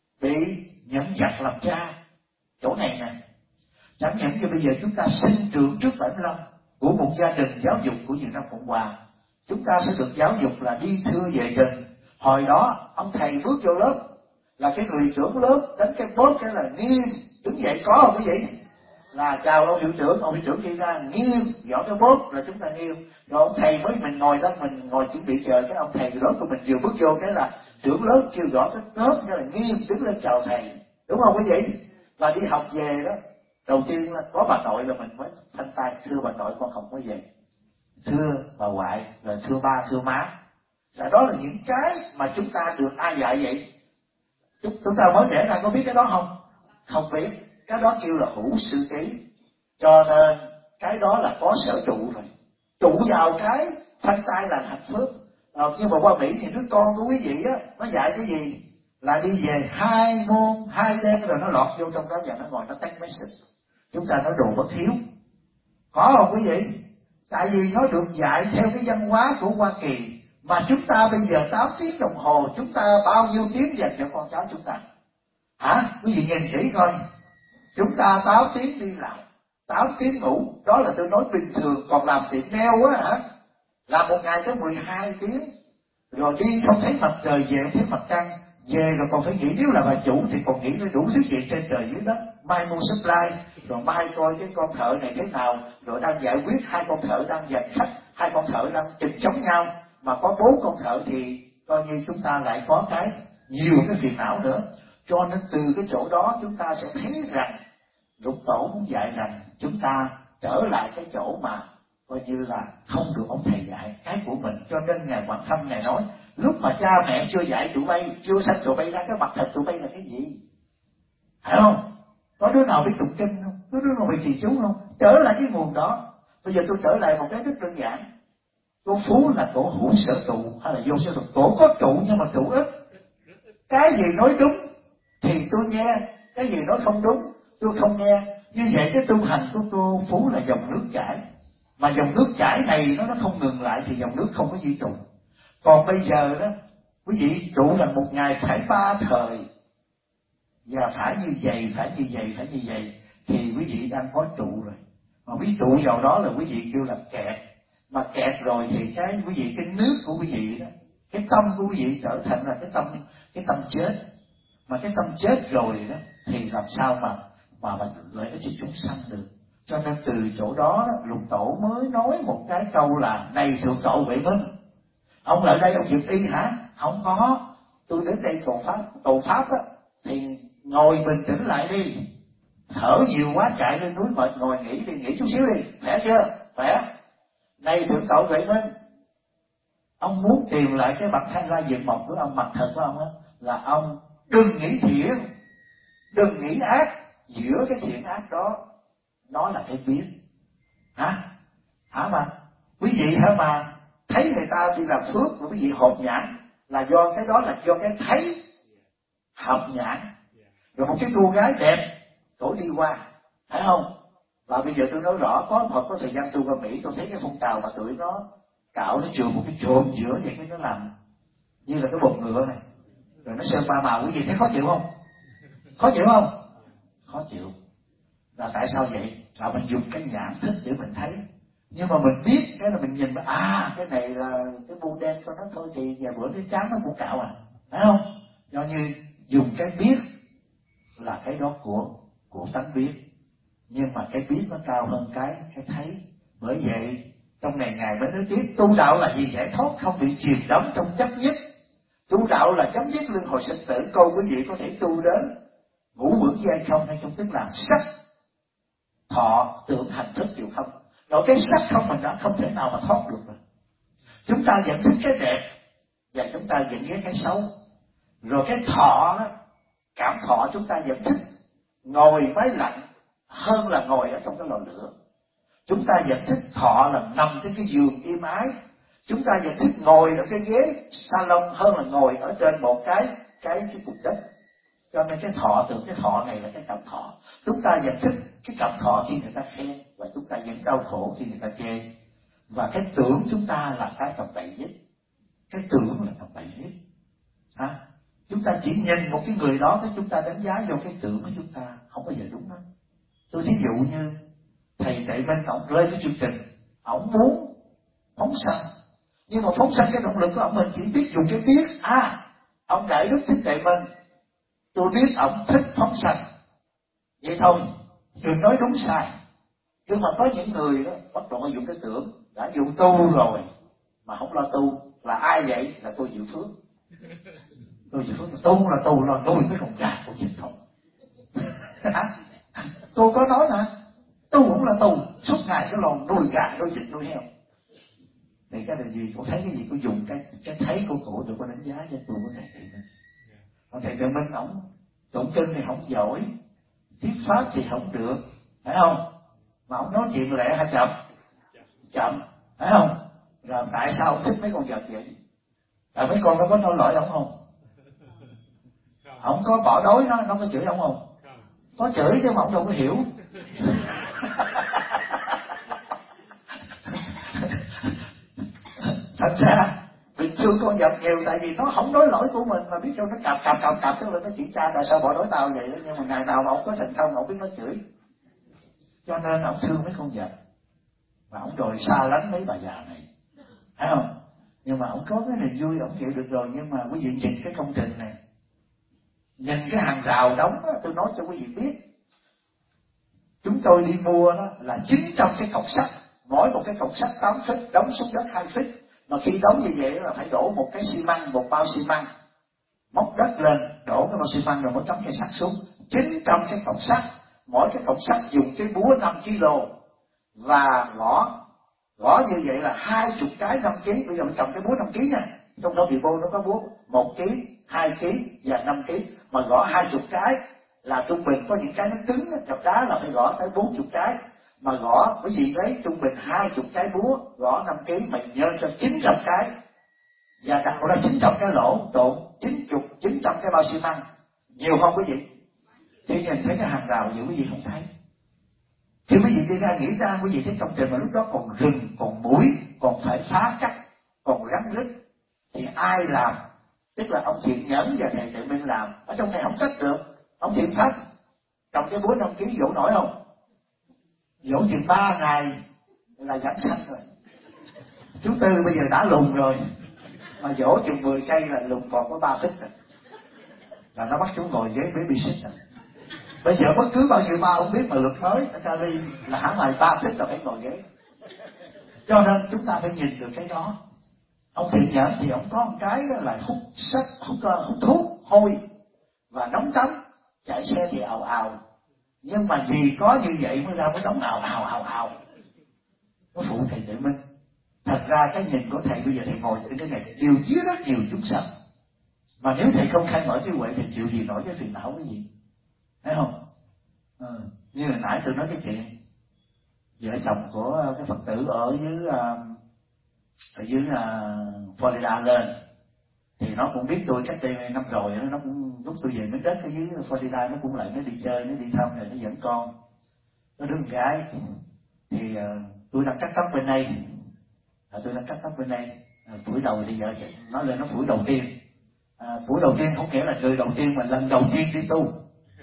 bị nhận giặc làm cha. Chỗ này nè, chẳng những như bây giờ chúng ta sinh trưởng trước 75 của một gia đình giáo dục của Việt Nam Cộng Hòa, chúng ta sẽ được giáo dục là đi thưa về trình. Hồi đó ông thầy bước vô lớp là cái người trưởng lớp đánh cái bóp cái là nghiêm, đứng dậy có không quý vị? Là chào ông hiệu trưởng đi ra nghiêm, gõ cái bóp là chúng ta nghiêm. Rồi ông thầy mới mình ngồi đó, mình ngồi chuẩn bị chờ cái ông thầy lớp của mình vừa bước vô cái là trưởng lớp kêu gõ cái bóp cái là nghiêm, đứng lên chào thầy, đúng không quý vị? Và đi học về đó, đầu tiên là có bà nội là mình mới thanh tay thưa bà nội con không có về, thưa bà ngoại, rồi thưa ba thưa má. Là đó là những cái mà chúng ta được ai dạy vậy? Chúng ta mới trẻ ra có biết cái đó không? Không biết. Cái đó kêu là hữu sư trí. Cho nên cái đó là có sở trụ rồi. Trụ vào cái thanh tay là hạnh phước. Nhưng mà qua Mỹ thì đứa con của quý vị á, nó dạy cái gì? Là đi về 2 môn 2 đêm rồi nó lọt vô trong đó và nó ngồi nó tách message. Chúng ta nói đồ bất hiếu. Có không quý vị? Tại vì nó được dạy theo cái văn hóa của Hoa Kỳ. Mà chúng ta bây giờ 8 tiếng đồng hồ, chúng ta bao nhiêu tiếng dành cho con cháu chúng ta? Hả? Quý vị nhìn kỹ coi. Chúng ta 8 tiếng đi làm, 8 tiếng ngủ, đó là tôi nói bình thường. Còn làm tiệm nail á hả? Làm một ngày tới 12 tiếng. Rồi đi không thấy mặt trời, về không thấy mặt trăng. Về rồi còn phải nghĩ, nếu là bà chủ thì còn nghĩ đủ thứ chuyện trên trời dưới đất. Mai mua supply, rồi mai coi cái con thợ này thế nào, rồi đang giải quyết 2 con thợ đang giành khách, 2 con thợ đang chừng chống nhau. Mà có 4 con thợ thì coi như chúng ta lại có cái nhiều cái phiền não nữa. Cho nên từ cái chỗ đó chúng ta sẽ thấy rằng lục tổ muốn dạy rằng chúng ta trở lại cái chỗ mà coi như là không được ông thầy dạy cái của mình. Cho nên ngài Quảng Thâm ngài nói lúc mà cha mẹ chưa dạy tụi bay, chưa sanh tụi bay ra cái mặt thật tụi bay là cái gì, phải không? Có đứa nào biết tụng kinh không? Có đứa nào biết trì chú không? Trở lại cái nguồn đó. Bây giờ tôi trở lại một cái rất đơn giản. Cô Phú là cổ hữu sở trụ hay là vô sở trụ? Cổ có trụ nhưng mà trụ ít. Cái gì nói đúng thì tôi nghe, cái gì nói không đúng tôi không nghe. Như vậy cái tu hành của cô Phú là dòng nước chảy. Mà dòng nước chảy này nó không ngừng lại thì dòng nước không có duy trụ. Còn bây giờ đó quý vị trụ là một ngày phải 3 thời. và phải như vậy, phải như vậy, phải như vậy, thì quý vị đang có trụ rồi. Mà quý trụ vào đó là quý vị kêu là kẹt. Mà kẹt rồi thì cái quý vị, cái nước của quý vị đó, cái tâm của quý vị trở thành là cái tâm chết. Mà cái tâm chết rồi đó thì làm sao mà lợi ích cho chúng sanh được. Cho nên từ chỗ đó, Lục Tổ mới nói một cái câu là: này thượng tọa Huệ Minh, ông lại đây ông dược y hả? Không có, tôi đến đây cầu pháp á, thì ngồi bình tĩnh lại đi, thở nhiều quá chạy lên núi mệt, ngồi nghỉ chút xíu đi, khỏe chưa? Khỏe. Này thượng tọa Huệ Minh, ông muốn tìm lại cái bản thanh la diệt mộc của ông, mặt thật của ông á, là ông đừng nghĩ thiện, đừng nghĩ ác. Giữa cái thiện ác đó, nó là cái biết. Hả mà quý vị hả mà thấy người ta đi làm phước của quý vị hột nhãn, là do cái đó, là do cái thấy hột nhãn. Rồi một cái cô gái đẹp cổ đi qua, phải không? Và bây giờ tôi nói rõ, có thời gian tôi qua Mỹ, tôi thấy cái phong trào mà tụi nó cạo, nó chừa một cái chồm giữa vậy, cái nó làm như là cái bột ngựa này, rồi nó sơn ba màu. Quý vị thấy khó chịu không? Khó chịu không? Khó chịu. Là tại sao vậy? Là mình dùng cái nhãn thức để mình thấy. Nhưng mà mình biết cái là mình nhìn, cái này là cái bu đen cho nó thôi, thì vài bữa nó chán nó cũng cạo à, phải không? Do như dùng cái biết là cái đó của tánh biết, nhưng mà cái biết nó cao hơn cái thấy. Bởi vậy trong này Ngài mới nói tiếp, tu đạo là gì? Giải thoát, không bị chìm đắm trong chấp nhất. Tu đạo là chấm dứt luân hồi sinh tử. Cô quý vị có thể tu đến ngũ vững giai không, hay trong tức là sắc thọ tưởng hành thức đều không. Rồi cái sắc không mình đã không thể nào mà thoát được rồi. Chúng ta vẫn thích cái đẹp và chúng ta vẫn ghét cái xấu. Rồi cái thọ đó, cảm thọ chúng ta vẫn thích ngồi máy lạnh hơn là ngồi ở trong cái lò lửa. Chúng ta vẫn thích thọ là nằm trên cái giường êm ái. Chúng ta vẫn thích ngồi ở cái ghế salon hơn là ngồi ở trên một cái cục đất. Cho nên cái thọ tưởng cái thọ này là cái cảm thọ. Chúng ta vẫn thích cái cảm thọ khi người ta khen, và chúng ta vẫn đau khổ khi người ta chê. Và cái tưởng chúng ta là cái tầm bậy nhất. Cái tưởng là tầm bậy nhất. Chúng ta chỉ nhìn một cái người đó, cái chúng ta đánh giá vô cái tưởng của chúng ta, không bao giờ đúng hết. Tôi thí dụ như thầy Tệ Minh, ông lên cái chương trình, ông muốn phóng sanh, nhưng mà phóng sanh cái động lực của ông mình chỉ biết dùng cái biết. Ông Đại Đức Thích Tệ Minh, tôi biết ông thích phóng sanh, vậy thôi, đừng nói đúng sai. Nhưng mà có những người đó bắt đầu dùng cái tưởng, đã dùng tu rồi mà không lo tu. Là ai vậy? Là tôi Diệu Phước. Tôi Diệu Phước tu là nuôi mấy con gà của chính thống. Tôi có nói mà, tu cũng là tu, suốt ngày cái lò nuôi gà, nuôi vịt, nuôi heo. Thì cái điều gì, cô thấy cái gì, cô dùng cái thấy của cổ được có đánh giá cho tôi có thể thị mình. Còn thầy Tề Minh, ổng tụng kinh thì không giỏi, thuyết pháp thì không được, phải không? Mà ổng nói chuyện lẹ hay chậm, phải không? Rồi tại sao ổng thích mấy con vật vậy? Tại mấy con nó có nói lỗi ổng không? Ổng có bỏ đói nó có chửi ổng không? Có chửi chứ mà ổng đâu có hiểu. Thật ra mình thương con vật nhiều, tại vì nó không nói lỗi của mình, mà biết cho nó cạp tức là nó chỉ cha tại sao bỏ đói tao vậy đó. Nhưng mà ngày nào mà ông có thành công ông biết nó chửi, cho nên ông thương mấy con vật và ông đòi xa lánh mấy bà già này, thấy không? Nhưng mà ông có cái niềm vui, ông chịu được rồi. Nhưng mà quý vị nhìn cái công trình này, nhìn cái hàng rào đóng đó, tôi nói cho quý vị biết, chúng tôi đi mua đó là 900 cái cọc sắt, mỗi một cái cọc sắt 8 feet, đóng xuống đất 2 feet. Mà khi đóng như vậy là phải đổ một cái xi măng, một bao xi măng, móc đất lên, đổ cái bao xi măng rồi mới cắm cây sắt xuống. 900 cái cọc sắt, mỗi cái cọc sắt dùng cái búa 5 kg và gõ như vậy là 20 cái 5 kg. Bây giờ mình cầm cái búa 5 kg nha, trong đó bị bô nó có búa 1 kg, 2 kg và 5 kg, mà gõ 20 cái là trung bình. Có những cái nó cứng, cặp đá là phải gõ tới 40 cái, mà gõ cái gì đấy trung bình 20 cái búa gõ 5 kg mà nhân cho 900 cái, và đặt ra 900 cái lỗ trộn 900 cái bao xi măng, nhiều không quý vị? Thì nhìn thấy cái hàng rào vậy quý vị không thấy. Thì quý vị đi ra nghĩ ra, quý vị thấy công trình mà lúc đó còn rừng, còn muỗi, còn phải phá cắt, còn rắn rít, thì ai làm? Tức là ông Thiện Nhẫn và thầy Tệ Minh làm. Ở trong này không cắt được, Ông thiện phát cầm cái búa 5 kg dỗ nổi không? Dỗ chừng 3 ngày là giảm sanh rồi. Chú Tư bây giờ đã lùn rồi, mà dỗ chừng 10 cây là lùn còn có 3 feet rồi. Là nó bắt chú ngồi ghế baby sit. Bây giờ bất cứ bao nhiêu ba không biết mà luật mới ở Cali là hãng này 3 feet là phải ngồi ghế. Cho nên chúng ta phải nhìn được cái đó. Ông thiện nhẫn thì ông có một cái đó là hút sách, hút thuốc, hôi và nóng tắm, chạy xe thì ào ào. Nhưng mà vì có như vậy mới ra mới đóng ào. Nó phụ thầy Tuệ Minh. Thật ra cái nhìn của thầy bây giờ thầy ngồi trên cái này điều chứa rất nhiều chúng sanh. Mà nếu thầy không khai mở trí huệ thì chịu gì nổi cái phiền não cái gì, thấy không? Như hồi nãy tôi nói cái chuyện vợ chồng của cái Phật tử ở dưới Florida lên, thì nó cũng biết tôi cách đây năm rồi, nó cũng lúc tôi về miếng đất ở dưới Florida nó cũng lại nó đi chơi, nó đi thăm rồi nó dẫn con, nó đứa con gái. Thì tôi đang cắt tóc bên đây, phủi đầu thì vợ nói lên nó phủi đầu tiên. Phủi đầu tiên không nghĩa là người đầu tiên mà lần đầu tiên đi tu.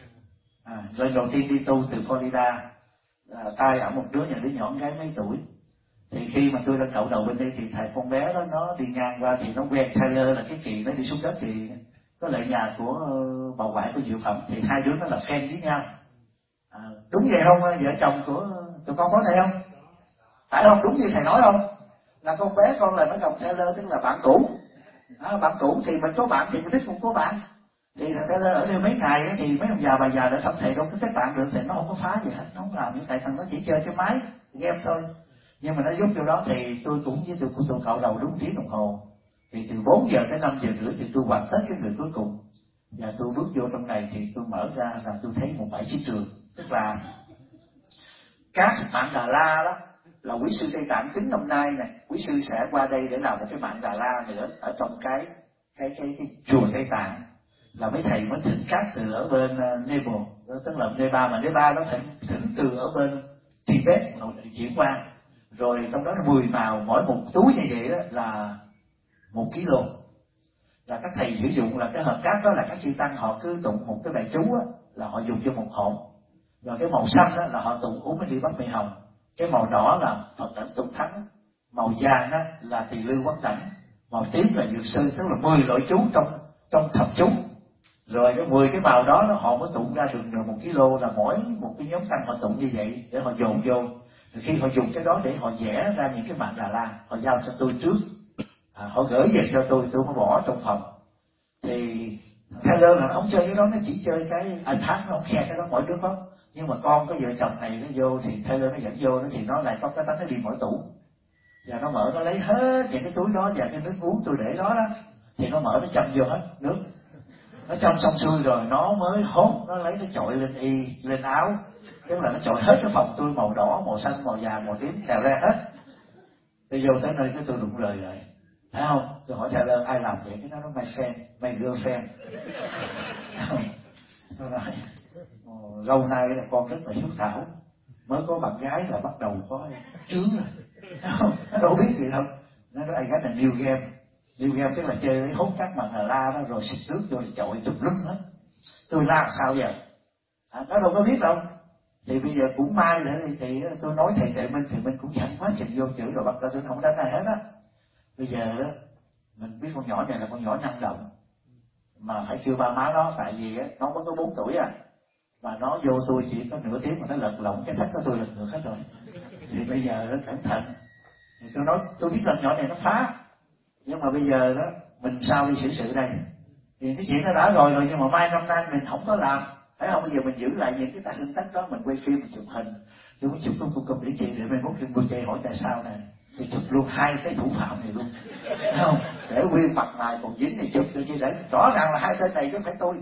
Lần đầu tiên đi tu từ Florida, tay ở một đứa nhỏ gái mấy tuổi. Thì khi mà tôi đang cạo đầu bên đây thì thầy con bé đó nó đi ngang qua thì nó quen Taylor là cái kỳ nó đi xuống đất thì có lại nhà của bà ngoại của Diệu Phẩm, thì hai đứa nó là fan với nhau. Đúng vậy không vợ chồng của tụi con có này không? Phải không? Đúng như thầy nói không? Là con bé con là nó gặp Taylor tức là bạn cũ. Bạn cũ thì mình có bạn thì mình thích cũng có bạn. Thì thằng Taylor ở đây mấy ngày thì mấy ông già bà già đã thăm thầy đâu có kết bạn được, thì nó không có phá gì hết, nó không làm như thầy, thằng nó chỉ chơi cái máy game thôi. Nhưng mà nó giúp cho đó thì tôi cũng với tụi cậu đầu đúng tiếng đồng hồ. Thì từ 4 giờ tới 5 giờ rưỡi thì tôi hoàn tất cái người cuối cùng. Và tôi bước vô trong này thì tôi mở ra là tôi thấy một bãi chiến trường. Tức là các mạng Đà La đó là quý sư Tây Tạng tính năm nay này, quý sư sẽ qua đây để làm một cái mạng Đà La nữa ở trong cái chùa Tây Tạng. Là mấy thầy mới thỉnh cát từ ở bên Nepal, tức là Nepal, mà Nepal nó thỉnh từ ở bên Tibet chuyển qua. Rồi trong đó nó 10 màu, mỗi một túi như vậy đó là 1 kg. Là các thầy sử dụng là cái hộp cát đó là các chư tăng họ cứ tụng một cái bài chú á, là họ dùng cho một hộp. Rồi cái màu xanh đó là họ tụng uống đi bắt mì hồng. Cái màu đỏ là Phật đảnh tụng thắng. Màu vàng á là tỳ lư quán đảnh. Màu tím là dược sư, tức là 10 loại chú trong thập chú. Rồi cái 10 cái màu đó họ mới tụng ra được 1 kg, là mỗi một cái nhóm tăng họ tụng như vậy để họ dồn vô. Rồi khi họ dùng cái đó để họ vẽ ra những cái mạng Đà La, họ giao cho tôi trước. Họ gửi về cho tôi mới bỏ trong phòng. Thì Taylor là nó không chơi cái đó, nó chỉ chơi cái iPad, nó không khe cái đó mỗi đứa có. Nhưng mà con cái vợ chồng này nó vô thì Taylor nó dẫn vô nó thì nó lại có cái tánh nó đi mở tủ. Và nó mở nó lấy hết những cái túi đó và cái nước uống tôi để đó đó. Thì nó mở nó châm vô hết nước. Nó châm xong xuôi rồi nó mới hốt, nó lấy nó chọi lên áo. Tức là nó chọi hết cái phòng tôi, màu đỏ, màu xanh, màu vàng, màu tím cào ra hết. Tôi vô tới nơi cái tôi đụng rời rồi. Thấy không? Tôi hỏi Taylor ai làm vậy? Cái nó my friend, my girlfriend. Tôi nói lâu nay là con rất là hiếu thảo, mới có bạn gái là bắt đầu có trướng rồi. Nó đâu biết gì đâu. Nó nói ai gái là new game tức là chơi hốt các mạng Đà La đó rồi xịt nước vô thì chọi tùm lum hết. Tôi làm sao giờ? Nó đâu có biết đâu. Thì bây giờ cũng may nữa thì tôi nói thầy Tuệ Minh thì mình cũng chẳng quá trình vô chữ rồi bắt ta tôi không đánh ai hết á. Bây giờ đó mình biết con nhỏ này là con nhỏ năng động mà phải kêu ba má nó, tại vì nó mới có 4 tuổi mà nó vô tôi chỉ có nửa tiếng mà nó lật lọng cái thách của tôi lật ngược hết rồi. Thì bây giờ nó cẩn thận. Thì tôi nói tôi biết là nhỏ này nó phá, nhưng mà bây giờ đó mình sao đi xử sự đây? Thì cái chuyện nó đã rồi nhưng mà mai năm nay mình không có làm, phải không? Bây giờ mình giữ lại những cái hình tác đó, mình quay phim, mình chụp hình, tôi muốn chụp cùng để chị để mai mốt trên chị hỏi tại sao này, thì chụp luôn 2 cái thủ phạm này luôn, phải không? Để nguyên mặt mày còn dính thì chụp để để rõ ràng là 2 tên này chứ không phải tôi.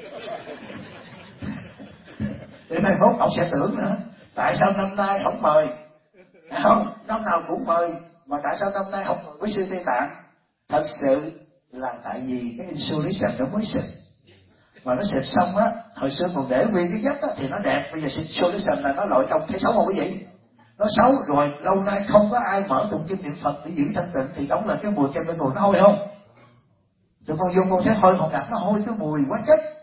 Để mai mốt ông sẽ tưởng nữa, tại sao năm nay không mời, phải không? Năm nào cũng mời mà tại sao năm nay không mời quý sư Tây Tạng? Thật sự là tại vì cái insulation nó mới xịt, mà nó xịt xong á, hồi xưa còn để nguyên cái dách á thì nó đẹp, bây giờ insulation là nó lội trong, thấy xấu không quý vị? Nó xấu rồi, lâu nay không có ai mở tụng kinh niệm Phật để giữ thanh tịnh thì đóng là cái mùi chemical nó hôi không? Tụi con vô con thấy hôi hồn đặc nó hôi cái mùi quá chất.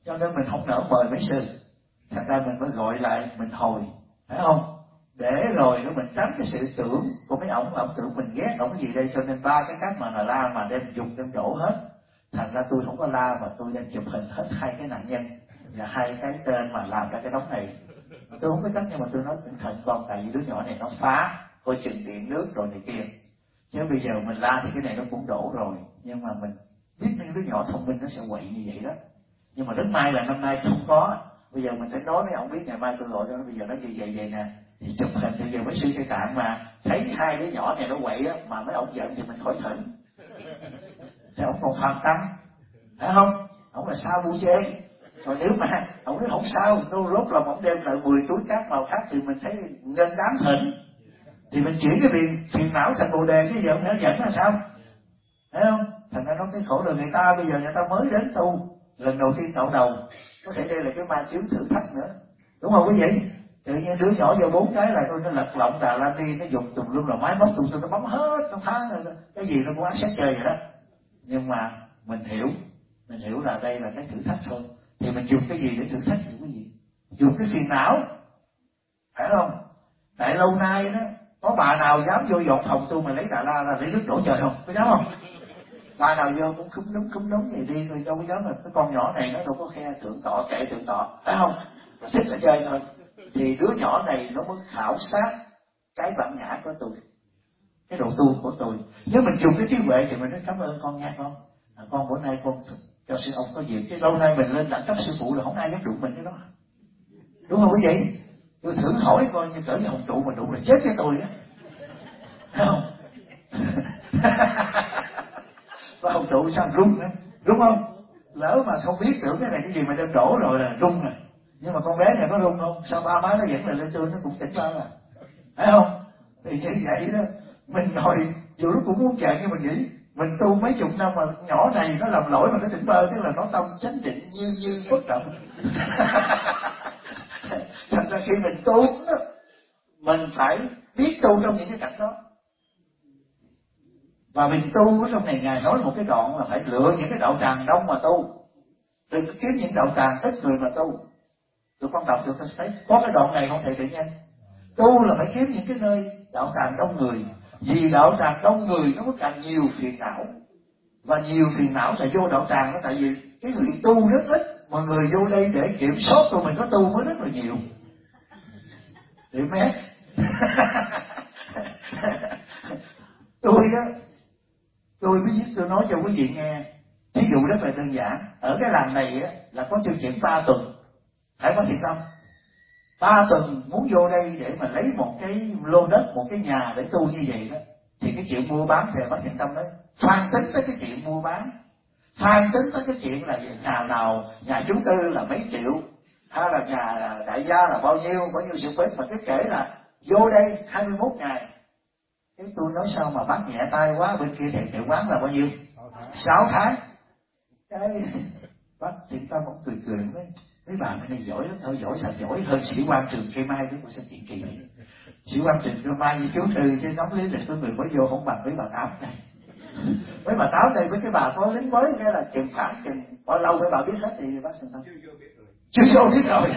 cho nên mình không nỡ mời mấy sư, thành ra mình mới gọi lại mình hồi, phải không? Để rồi nó mình tránh cái sự tưởng của mấy ổng tưởng mình ghét ổng cái gì đây, cho nên 3 cái cách mà la mà đem dùng đem đổ hết. Thành ra tôi không có la mà tôi đem chụp hình hết 2 cái nạn nhân và 2 cái tên mà làm ra cái đống này. Mà tôi không có trách, nhưng mà tôi nói cẩn thận con, tại vì đứa nhỏ này nó phá coi chừng điện nước rồi này kia. Chứ bây giờ mình la thì cái này nó cũng đổ rồi, nhưng mà mình biết những đứa nhỏ thông minh nó sẽ quậy như vậy đó. Nhưng mà rất may là năm nay không có. Bây giờ mình phải nói với ông biết, ngày mai tôi gọi cho nó, bây giờ nó như vậy nè, thì chụp hình. Bây giờ mấy sư Tây Tạng mà thấy 2 đứa nhỏ này nó quậy á, mà mấy ông giận thì mình khỏi thỉnh, thì ông còn phạm tăng, phải không? Ông là sao bu chê. Còn nếu mà ông nói không sao, đâu rốt là ông đem lại 10 túi cát màu khác thì mình thấy nên đáng thỉnh, thì mình chuyển cái phiền não thành bồ đề, cái giờ nó giận là sao, thấy không? Thành ra nó cái khổ đời người ta, bây giờ người ta mới đến tu lần đầu tiên cạo đầu, có thể đây là cái ma chướng thử thách nữa, đúng không quý vị? Tự nhiên đứa nhỏ vô 4 cái là nó lật lọng Đà La Ni, nó dùng tùm lum là máy móc tùm lum, nó bấm hết, nó phá rồi, cái gì nó cũng ác xét chơi vậy đó. Nhưng mà mình hiểu là đây là cái thử thách thôi, thì mình dùng cái gì để thử thách những cái gì? Dùng cái phiền não, phải không? Tại lâu nay đó có bà nào dám vô dọn phòng tôi mà lấy Đà La ra lấy nước đổ trời không? Có dám không? Bà nào vô cũng khúm đúng vậy đi, tôi đâu có dám. Là cái con nhỏ này nó đâu có khe thượng tọa, kệ thượng tọa, phải không? Nó thích là chơi thôi. Thì đứa nhỏ này nó mới khảo sát cái bản ngã của tôi, cái độ tu của tôi. Nếu mình dùng cái trí huệ thì mình nói cảm ơn con nha con. Con bữa nay con cho sư ông có việc, chứ lâu nay mình lên đẳng cấp sư phụ là không ai dám đụng mình cái đó, đúng không quý vị? Tôi thử hỏi coi, như cỡ như Hồng Trụ mà đụng là chết với tôi á, thấy không? Và Hồng Trụ sao rung nữa, đúng không? Lỡ mà không biết tưởng cái này cái gì mà đem đổ rồi là rung rồi. Nhưng mà con bé này có rung không? Sao ba má nó dẫn lại lên tôi nó cũng tỉnh ra à, phải không? Thì như vậy đó, mình ngồi dù nó cũng muốn chạy, nhưng mình nghĩ mình tu mấy chục năm mà nhỏ này nó làm lỗi mà nó tỉnh bơ, tức là nó tâm chánh định như bất động. Thành ra khi mình tu đó, mình phải biết tu trong những cái cảnh đó. Và mình tu ở trong này, Ngài nói một cái đoạn là phải lựa những cái đạo tràng đông mà tu, đừng kiếm những đạo tràng ít người mà tu. Tụi con đọc tụi con thấy có cái đoạn này không thầy tự nhiên tu là phải kiếm những cái nơi đạo tràng đông người, vì đạo tràng đông người nó có càng nhiều phiền não, và nhiều phiền não là vô đạo tràng đó. Tại vì cái người tu rất ít, mọi người vô đây để kiểm soát tụi mình có tu mới rất là nhiều. Để mét. Tôi tôi nói cho quý vị nghe, ví dụ rất là đơn giản. Ở cái làng này á, là có chương trình 3 tuần, phải có thiện tâm. 3 tuần muốn vô đây để mà lấy một cái lô đất, một cái nhà để tu như vậy đó, thì cái chuyện mua bán thì bác thiện tâm đấy phan tính tới cái chuyện mua bán, phan tính tới cái chuyện là nhà nào, nhà chú tư là mấy triệu, hay là nhà đại gia là bao nhiêu sự phép, mà cái kể là vô đây 21 ngày. Cái tôi nói sao mà bác nhẹ tay quá, bên kia thầy quán là bao nhiêu? 6 tháng. Cái bác thiện tâm ông cười mấy bà bên này giỏi lắm, thôi giỏi sao giỏi hơn sĩ quan trường Cây Mai của sao chuyện kỳ vậy. Sĩ quan trường Cây Mai như chú Tư chứ nóng lý lịch của người mới vô không bằng mấy bà Tám này. Mấy bà Tám này với cái bà có lính mới cái là chừng khoảng chừng bao lâu mấy bà biết hết thì bác thiện tâm chưa vô biết rồi.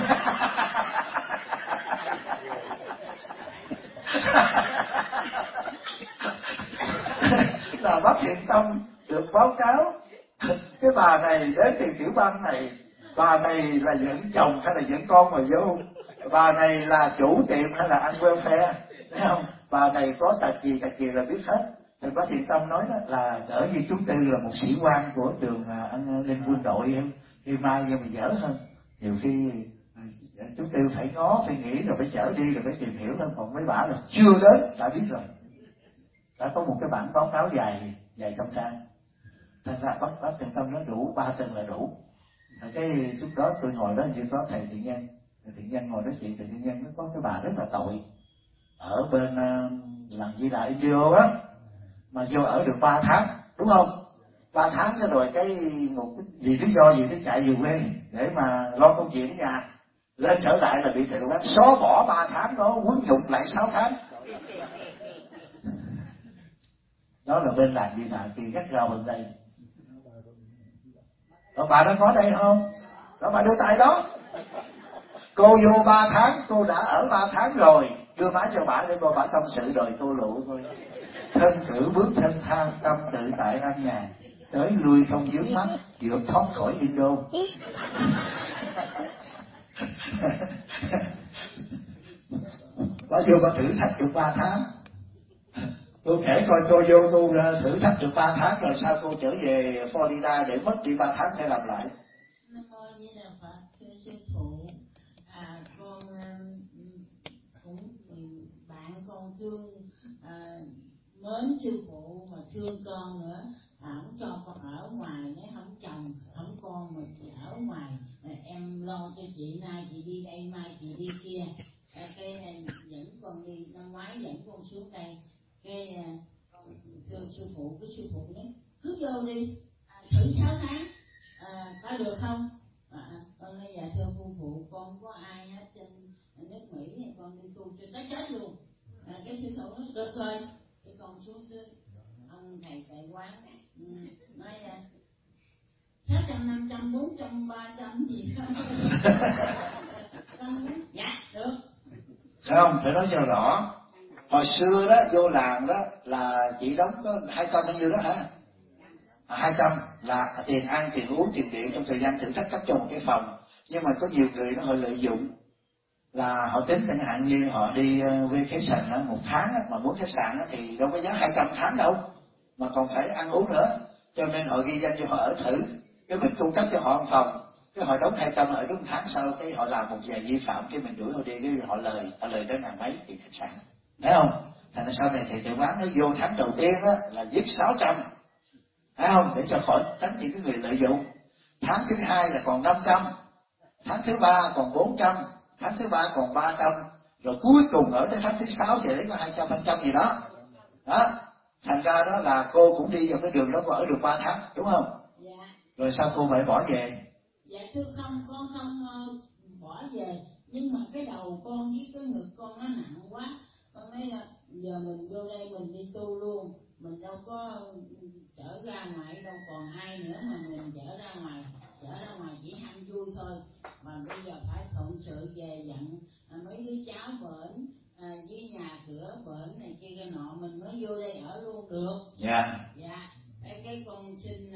Là bác thiện tâm được báo cáo cái bà này đến từ tiểu bang này, bà này là dẫn chồng hay là dẫn con mà vô, bà này là chủ tiệm hay là ăn welfare, thấy không? Bà này có tật gì là biết hết. Thì bác thiện tâm nói đó là đỡ như chú Tư là một sĩ quan của trường an ninh quân đội thì mai nhưng mà dở hơn. Nhiều khi chú Tư phải ngó, phải nghĩ rồi phải chở đi rồi phải tìm hiểu hơn. Còn mấy bả là chưa đến đã biết rồi, đã có một cái bản báo cáo dài trăm trang. Thành ra bác thiện tâm nói đủ 3 tuần là đủ. Cái lúc đó tôi ngồi đó như có thầy thiện nhân ngồi nói chuyện. Thầy thiện nhân nó có cái bà rất là tội ở bên làm Di Đà Indio á, mà vô ở được 3 tháng, đúng không? 3 tháng rồi cái một cái gì lý do gì nó chạy về quê để mà lo công chuyện ở nhà, lên trở lại là bị thầy quán xóa bỏ 3 tháng đó, huấn nhục lại 6 tháng. Đó là bên làm Di Đà thì gắt gao hơn đây. Còn bà đó có đây không? đó mà đưa tay đó. Cô vô 3 tháng, cô đã ở 3 tháng rồi, đưa má cho bả để cô bả tâm sự đời tô lộ thôi. Thân cử bước thân thang, tâm tự tại an nhàn, tới lui không vướng mắc, vượt thoát khỏi Indo. Bà vô bà thử thách được 3 tháng. Tôi kể coi cô vô cô thử thách được 3 tháng rồi sao cô trở về Florida để mất đi 3 tháng để làm lại. Nam mô Di Đà Phật, thưa sư phụ, con cũng bạn con thương mến sư phụ mà thương con nữa, không cho con ở ngoài, nếu không chồng không con mà chị ở ngoài, em lo cho chị, nay chị đi đây mai chị đi kia, cái dẫn con đi, năm ngoái dẫn con xuống đây, cái thưa sư phụ, cái sư phụ nói cứ vô đi, thử 6 tháng có được không? Con nói dạ thưa sư phụ, con có ai hết trên nước Mỹ thì con đi tu cho tới chết luôn. Cái sư phụ nói được rồi, thì con xuống dưới ông thầy tại quán nói 600, 500, 400, 300 gì không? Con nói dạ được. Không, phải nói cho rõ. Hồi xưa đó vô làng đó là chỉ đóng có 200 bao nhiêu đó hả? 200 là tiền ăn, tiền uống, tiền điện trong thời gian thử thách cấp cho một cái phòng. Nhưng mà có nhiều người nó hơi lợi dụng, là họ tính chẳng hạn như họ đi vacation đó, 1 tháng đó, mà muốn khách sạn đó, thì đâu có giá 200 tháng đâu, mà còn phải ăn uống nữa, cho nên họ ghi danh cho họ ở thử, cái mình cung cấp cho họ một phòng, cái họ đóng 200 ở đúng tháng sau, cái họ làm một vài vi phạm, cái mình đuổi họ đi, cái họ lời tới ngàn mấy tiền khách sạn, thấy không? Thành ra sau này thì tự quán nó vô tháng đầu tiên á là viết 600, thấy không? Để cho khỏi tránh những cái người lợi dụng. Tháng thứ 2 là còn 500, tháng thứ 3 còn 400, tháng thứ 3 còn 300, rồi cuối cùng ở tới tháng thứ 6 thì lấy có 200 gì đó. Đó, thành ra đó là cô cũng đi vào cái đường đó, cô ở được 3 tháng, đúng không? Dạ. Rồi sao cô phải bỏ về? Dạ thưa không, con không bỏ về, nhưng mà cái đầu con với cái ngực con nó nặng quá, con nói là giờ mình vô đây mình đi tu luôn, mình đâu có trở ra ngoài đâu còn ai nữa mà mình trở ra ngoài chỉ ham vui thôi, mà bây giờ phải phận sự về dặn mấy đứa cháu bệnh với nhà cửa bệnh này kia cái nọ, mình mới vô đây ở luôn được. Dạ. Dạ, cái con xin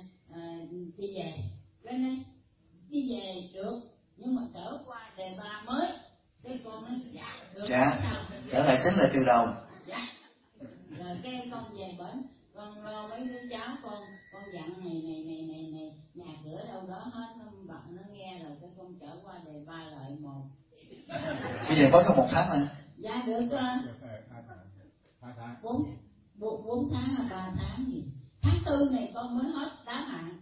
đi về, cái này đi về được, nhưng mà trở qua đề ba mới, cái con nói dạ được. Dạ, trở lại tính lại từ đầu. Dạ, rồi cái con về bển, con lo mấy đứa cháu, con dặn này nhà cửa đâu đó hết, nó nghe rồi, cái con trở qua đề ba lại một. Bây giờ mới có 1 tháng này. Dạ được rồi. 4 tháng là 3 tháng gì? Tháng 4 này con mới hết đá hạn.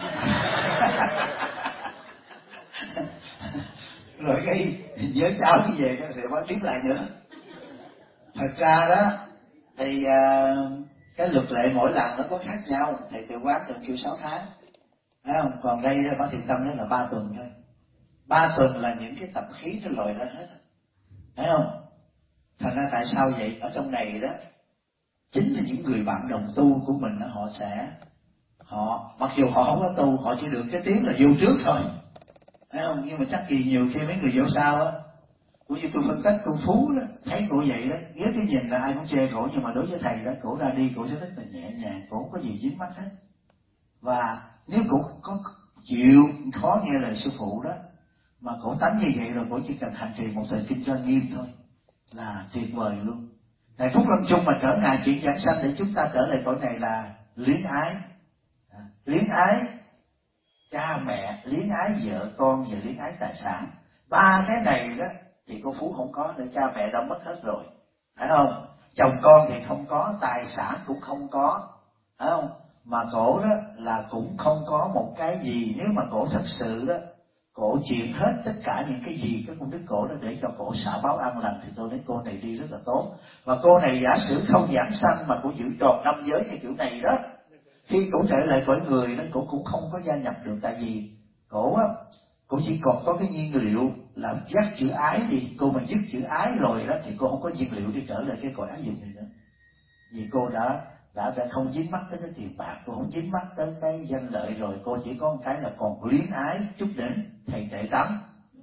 Rồi cái nhớ cháu đi về cái thì bắt tiếp lại nữa. Thật ra đó thì cái luật lệ mỗi lần nó có khác nhau, thầy tự quán thường kêu 6 tháng, thấy không? Còn đây Pháp Thiện Tâm đó là 3 tuần thôi. 3 tuần là những cái tập khí nó lòi ra hết, thấy không? Thành ra tại sao vậy? Ở trong này đó chính là những người bạn đồng tu của mình đó, họ mặc dù họ không có tu, họ chỉ được cái tiếng là vô trước thôi, thấy không? Nhưng mà chắc gì nhiều khi mấy người vô sau á, cũng như tôi phân tích cô Phú đó, thấy cổ vậy đó, ghét cái nhìn là ai cũng chê cổ, nhưng mà đối với thầy đó, cổ ra đi cổ sẽ rất là nhẹ nhàng, cổ không có gì dính mắt hết. Và nếu cổ có chịu khó nghe lời sư phụ đó, mà cổ tánh như vậy rồi, cổ chỉ cần hành trì một thời kinh doanh nghiêm thôi là tuyệt vời luôn. Thầy Phúc Lâm Chung mà trở ngại chuyện giảng sanh để chúng ta trở lại cõi này là luyến ái, luyến ái cha mẹ, luyến ái vợ con và luyến ái tài sản. 3 cái này đó thì cô Phú không có, để cha mẹ đã mất hết rồi, phải không? Chồng con thì không có, tài sản cũng không có, phải không? Mà cổ đó là cũng không có một cái gì. Nếu mà cổ thật sự đó, cổ chuyển hết tất cả những cái gì cái công đức cổ đó để cho cổ xả báo an lành, thì tôi nói cô này đi rất là tốt. Và cô này giả sử không giảng sanh mà cổ giữ tròn 5 giới như kiểu này đó, khi cổ trở lại cõi người đó, cổ cũng không có gia nhập được. Tại vì cổ á, cổ chỉ còn có cái nhiên liệu là dắt chữ ái đi. Cô mà dứt chữ ái rồi đó thì cô không có nhiên liệu để trở lại cái cõi ái dục này nữa, vì cô đã đã không dính mắc tới cái tiền bạc, cô không dính mắc tới cái danh lợi rồi, cô chỉ có một cái là còn luyến ái chút đỉnh thầy tệ tánh.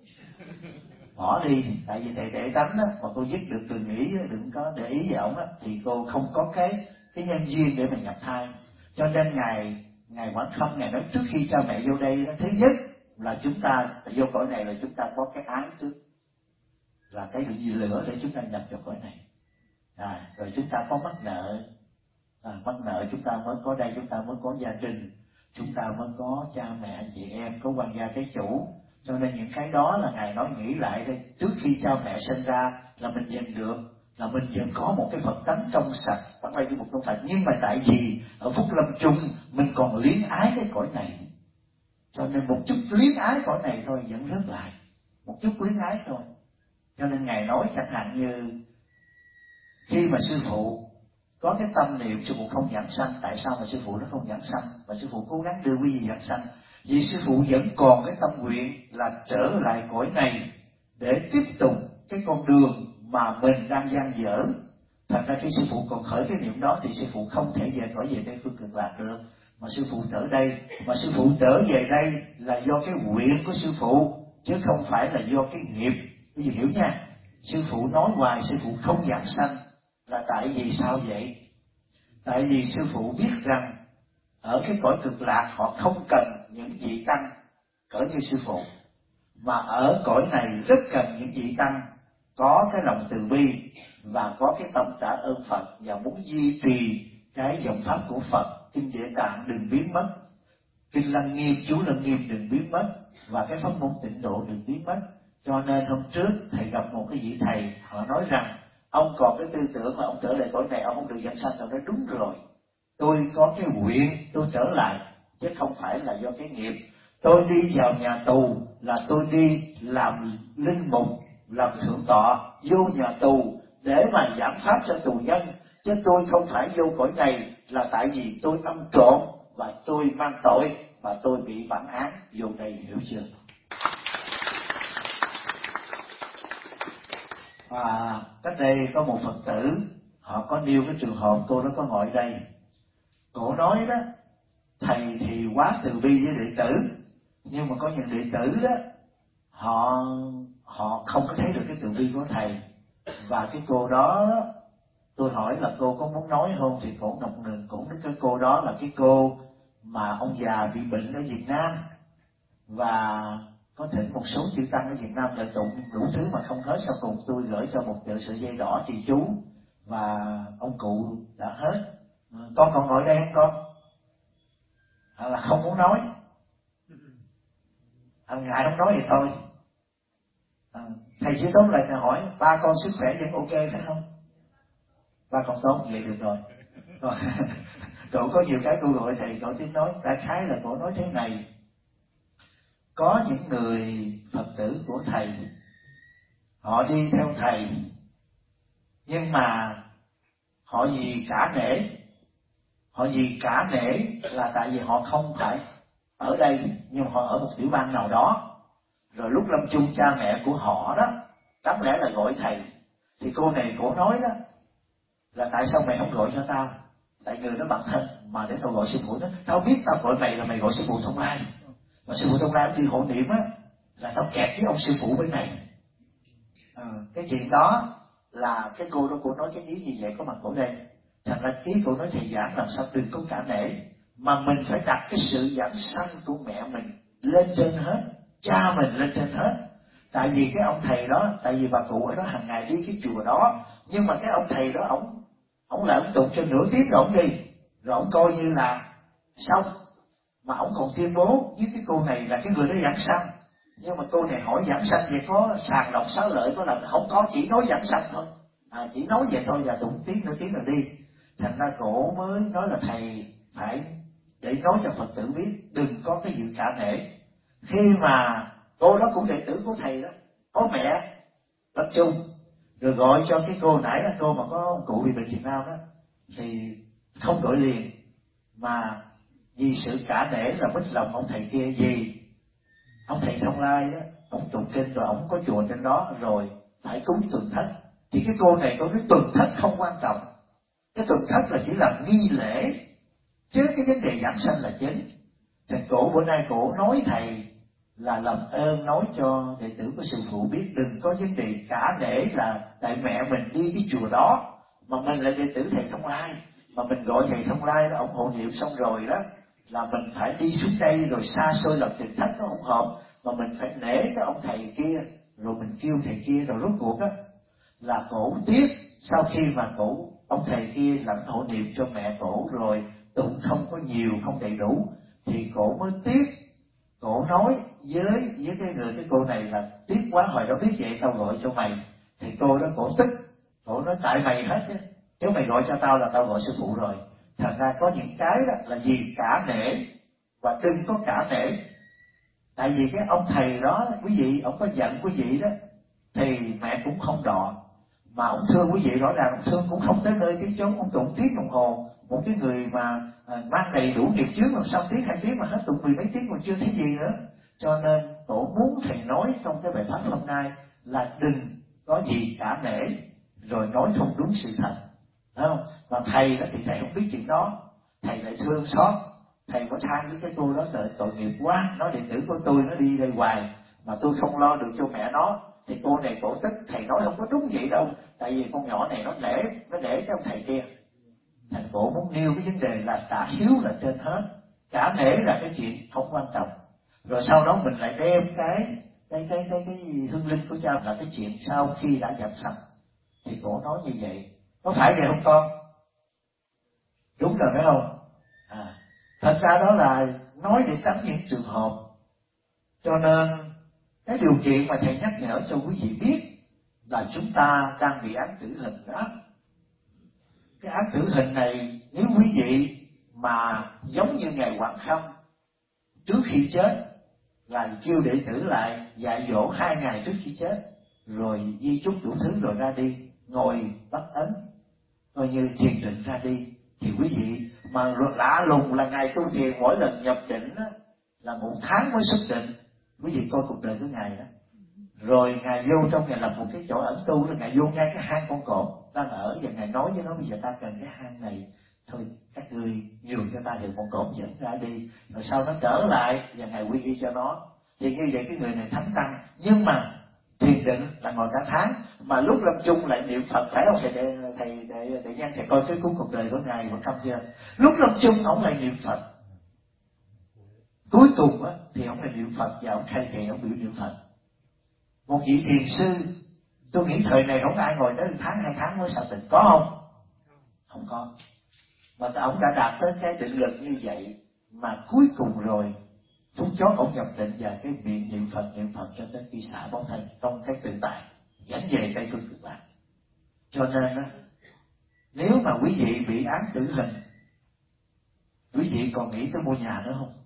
Bỏ đi, tại vì thầy tệ tánh á, mà cô dứt được đừng nghĩ, đừng có để ý về ổng á, thì cô không có cái nhân duyên để mà nhập thai. Cho nên ngài Quảng Khâm ngài nói trước khi cha mẹ vô đây đó, thứ nhất là chúng ta vô cõi này là chúng ta có cái ái trước, là cái gì lửa để chúng ta nhập vào cõi này. Rồi chúng ta có mắc nợ, mắc nợ chúng ta mới có đây, chúng ta mới có gia đình, chúng ta mới có cha mẹ anh chị em, có quan gia cái chủ. Cho nên những cái đó là ngài nói nghĩ lại đây, trước khi cha mẹ sinh ra là mình nhận được, là mình vẫn có một cái Phật tánh trong sạch, bắt tay với một trong sạch. Nhưng mà tại vì ở phút lâm chung mình còn luyến ái cái cõi này, cho nên một chút luyến ái cõi này thôi vẫn rớt lại, một chút luyến ái thôi. Cho nên ngài nói chẳng hạn như khi mà sư phụ có cái tâm niệm sư phụ không giảng sanh, tại sao mà sư phụ nó không giảng sanh mà sư phụ cố gắng đưa quý vị giảng sanh? Vì sư phụ vẫn còn cái tâm nguyện là trở lại cõi này để tiếp tục cái con đường mà mình đang dang dở. Thành ra khi sư phụ còn khởi cái niệm đó thì sư phụ không thể về cõi về Tây Phương Cực Lạc được, mà sư phụ trở đây. Mà sư phụ trở về đây là do cái nguyện của sư phụ, chứ không phải là do cái nghiệp. Quý vị hiểu nha. Sư phụ nói hoài sư phụ không giảng sanh là tại vì sao vậy? Tại vì sư phụ biết rằng ở cái cõi Cực Lạc họ không cần những vị tăng cỡ như sư phụ, mà ở cõi này rất cần những vị tăng có cái lòng từ bi và có cái tâm trả ơn Phật, và muốn duy trì cái dòng pháp của Phật. Kinh Địa Tạng đừng biến mất, Kinh Lăng Nghiêm, chú Lăng Nghiêm đừng biến mất, và cái pháp môn tịnh độ đừng biến mất. Cho nên hôm trước thầy gặp một cái vị thầy, họ nói rằng ông còn cái tư tưởng là ông trở lại cõi này ông không được giảng sanh. Tôi nói đúng rồi, tôi có cái nguyện tôi trở lại, chứ không phải là do cái nghiệp. Tôi đi vào nhà tù là tôi đi làm linh mục, làm thượng tọa, vô nhà tù để mà giảng pháp cho tù nhân, chứ tôi không phải vô cõi này là tại vì tôi ăn trộm và tôi mang tội và tôi bị bản án vô đây, hiểu chưa? Và cách đây có một Phật tử họ có nêu cái trường hợp cô đó có ngồi đây. Cô nói đó, thầy thì quá từ bi với đệ tử, nhưng mà có những đệ tử đó họ không có thấy được cái từ bi của thầy. Và cái cô đó tôi hỏi là cô có muốn nói không, thì cổ ngập ngừng. Cổ nói cái cô đó là cái cô mà ông già bị bệnh ở Việt Nam, và có thỉnh một số chư tăng ở Việt Nam lợi tụng đủ thứ mà không hết. Sau cùng tôi gửi cho một tờ sợi dây đỏ trì chú và ông cụ đã hết. Con còn ngồi đây không con? Là không muốn nói, ngại không nói thì thôi. Thầy chỉ tốt lời hỏi ba con sức khỏe vẫn ok phải không? Ba con tốt vậy được rồi. Cậu có nhiều cái cô gọi thầy, cậu tiếng nói đại khái là cậu nói thế này: có những người Phật tử của thầy họ đi theo thầy, nhưng mà họ vì cả nể là tại vì họ không phải ở đây, nhưng họ ở một tiểu bang nào đó. Rồi lúc lâm chung cha mẹ của họ đó đáng lẽ là gọi thầy, thì cô này cổ nói đó là tại sao mày không gọi cho tao? Tại người nó bạn thân mà để tao gọi sư phụ đó. Tao biết tao gọi mày là mày gọi sư phụ Thông Lai, mà sư phụ Thông Lai đi hộ niệm á là tao kẹt với ông sư phụ bên này. Cái chuyện đó là cái cô đó cô nói cái ý như vậy có mặt cổ đây. Thành ra ý cô nói thầy giảng làm sao đừng có cả nể, mà mình phải đặt cái sự giảng sanh của mẹ mình lên trên hết, cha mình lên trên hết. Tại vì cái ông thầy đó, tại vì bà cụ ở đó hàng ngày đi cái chùa đó, nhưng mà cái ông thầy đó ổng lại ổng tụng cho nửa tiếng rồi ổng đi, rồi ổng coi như là xong, mà ổng còn tuyên bố với cái cô này là cái người đó giảng sanh. Nhưng mà cô này hỏi giảng sanh vậy có sàng lọc xá lợi có làm không, có, chỉ nói giảng sanh thôi, chỉ nói vậy thôi và tụng tiếng nửa tiếng rồi đi. Thành ra cổ mới nói là thầy phải để nói cho Phật tử biết đừng có cái sự cả nể. Khi mà cô đó cũng đệ tử của thầy đó, có mẹ lâm chung, rồi gọi cho cái cô nãy là cô mà có ông cụ bị bệnh Việt Nam đó, thì không đổi liền, mà vì sự cả nể là mít lòng ông thầy kia. Gì ông thầy Thông Lai đó, ông tụng kinh rồi ông có chùa trên đó rồi phải cúng tuần thất, thì cái cô này có cái tuần thất không quan trọng, Cái tuần thất là chỉ làm nghi lễ, chứ cái vấn đề giảng sanh là chính. Thì cổ bữa nay cổ nói thầy là làm ơn nói cho đệ tử của sư phụ biết đừng có vấn đề cả nể là tại mẹ mình đi cái chùa đó mà mình là đệ tử thầy Thông Lai, mà mình gọi thầy Thông Lai đó, ông hộ niệm xong rồi đó là mình phải đi xuống đây rồi xa xôi lập tình thất nó không hợp, mà mình phải nể cái ông thầy kia rồi mình kêu thầy kia. Rồi rốt cuộc á là cổ tiếc sau khi mà ông thầy kia lãnh hộ niệm cho mẹ cổ rồi tụng không có nhiều, không đầy đủ, thì cổ mới tiếc. Cổ nói với cái cô này là tiếc quá, hồi đó biết vậy tao gọi cho mày. Thì cô đó cổ tức, cổ nói tại mày hết chứ, nếu mày gọi cho tao là tao gọi sư phụ rồi. Thành ra có những cái đó là gì cả nể, và đừng có cả nể. Tại vì cái ông thầy đó quý vị, ông có giận quý vị đó thì mẹ cũng không đọ, mà ông thương quý vị rõ ràng, ông thương cũng không tới nơi tới chốn. Ông tụng tiếng đồng hồ, một cái người mà mang đầy đủ nghiệp chướng làm sao tiếng 2 tiếng mà hết tụng 10 mấy tiếng còn chưa thấy gì nữa. Cho nên tổ muốn thầy nói trong cái bài pháp hôm nay là đừng có gì cả nể rồi nói không đúng sự thật, phải không? Mà thầy đó thì thầy không biết chuyện đó, thầy lại thương xót, thầy có than với cái cô đó tội nghiệp quá, nói đệ tử của tôi nó đi đây hoài mà tôi không lo được cho mẹ nó. Thì cô này cổ tức, thầy nói không có đúng vậy đâu, tại vì con nhỏ này nó để cái ông thầy kia. Thành cổ muốn nêu cái vấn đề là trả hiếu là trên hết, cả nể là cái chuyện không quan trọng. Rồi sau đó mình lại đem cái hương linh của cha là cái chuyện sau khi đã nhập sạch. Thì cổ nói như vậy, có phải vậy không con? Đúng rồi phải không? Thật ra đó là nói để tránh những trường hợp. Cho nên cái điều kiện mà thầy nhắc nhở cho quý vị biết là chúng ta đang bị án tử hình đó. Cái án tử hình này nếu quý vị mà giống như ngài Quảng Khâm trước khi chết là kêu đệ tử lại dạy dỗ 2 ngày trước khi chết, rồi di chúc đủ thứ rồi ra đi, ngồi bắt ấn coi như thiền định ra đi. Thì quý vị mà lạ lùng là ngài tu thiền mỗi lần nhập định á, là 1 tháng mới xuất định. Quý vị coi cuộc đời của ngài đó. Rồi ngài vô trong, ngài lập một cái chỗ ẩn tu, là ngài vô ngay cái hang con cọp đang ở, và ngài nói với nó bây giờ ta cần cái hang này, thôi các ngươi nhường cho ta được con cọp dẫn ra đi. Rồi sau nó trở lại và ngài quy y cho nó. Thì như vậy cái người này thánh tăng, nhưng mà thiền định là ngồi cả tháng, mà lúc lâm chung lại niệm Phật, phải không thầy Nhân? Thầy coi cái cuốn cuộc đời của ngài Quảng Khâm chưa? Lúc lâm chung ông lại niệm Phật, cuối cùng á thì ông lại niệm Phật và ông khai thị, ông biểu niệm Phật. Một vị thiền sư, tôi nghĩ thời này không ai ngồi tới 1 tháng 2 tháng mới sợ tịnh, có không? Không có. Mà ông đã đạt tới cái định lực như vậy, mà cuối cùng rồi phút chót ông nhập định và cái miệng niệm Phật cho tới khi xả bóng thân trong cái tự tại dẫn về Tây Phương Cực Lạc. Cho nên á, nếu mà quý vị bị án tử hình, quý vị còn nghĩ tới mua nhà nữa không?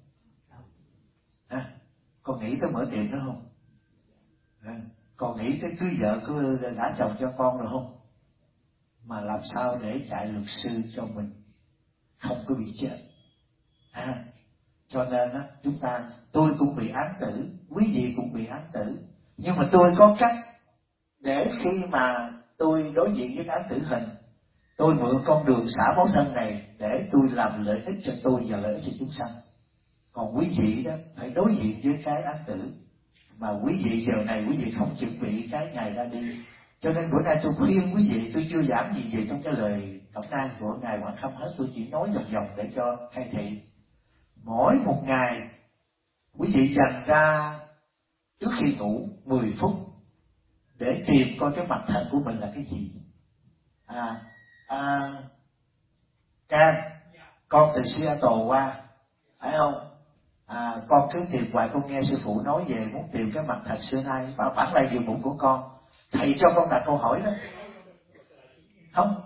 Còn nghĩ tới mở tiệm nữa không? Còn nghĩ tới cưới vợ cưới gả chồng cho con rồi không? Mà làm sao để chạy luật sư cho mình không có bị chết? Cho nên á, tôi cũng bị án tử, quý vị cũng bị án tử, nhưng mà tôi có cách để khi mà tôi đối diện với án tử hình, tôi mượn con đường xả báo thân này để tôi làm lợi ích cho tôi và lợi ích cho chúng sanh. Còn quý vị đó phải đối diện với cái án tử, mà quý vị giờ này quý vị không chuẩn bị cái ngày ra đi. Cho nên bữa nay tôi khuyên quý vị, tôi chưa giảng gì về trong cái lời cẩm nang của ngài Quảng Khâm hết, tôi chỉ nói vòng vòng để cho khai thị. Mỗi một ngày quý vị dành ra trước khi ngủ 10 phút để tìm coi cái mặt thật của mình là cái gì. Can, con từ Seattle qua, phải không? Con cứ tìm hoài, con nghe sư phụ nói về muốn tìm cái mặt thật xưa nay, bảo bản lai dự bụng của con. Thầy cho con đặt câu hỏi đó. Không,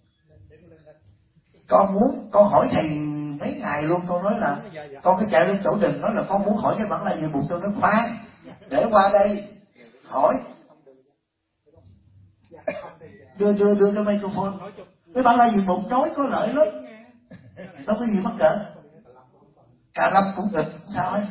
con hỏi thầy mấy ngày luôn, con nói là con cứ chạy lên Tổ Đình nói là con muốn hỏi cái bản lai dự bụng. Tôi nói khoan, để qua đây hỏi, đưa cái microphone. Cái bản lai dự bụng nói có lợi lắm, đâu có gì mắc cỡ. Cà Lâm cũng được, sao ấy?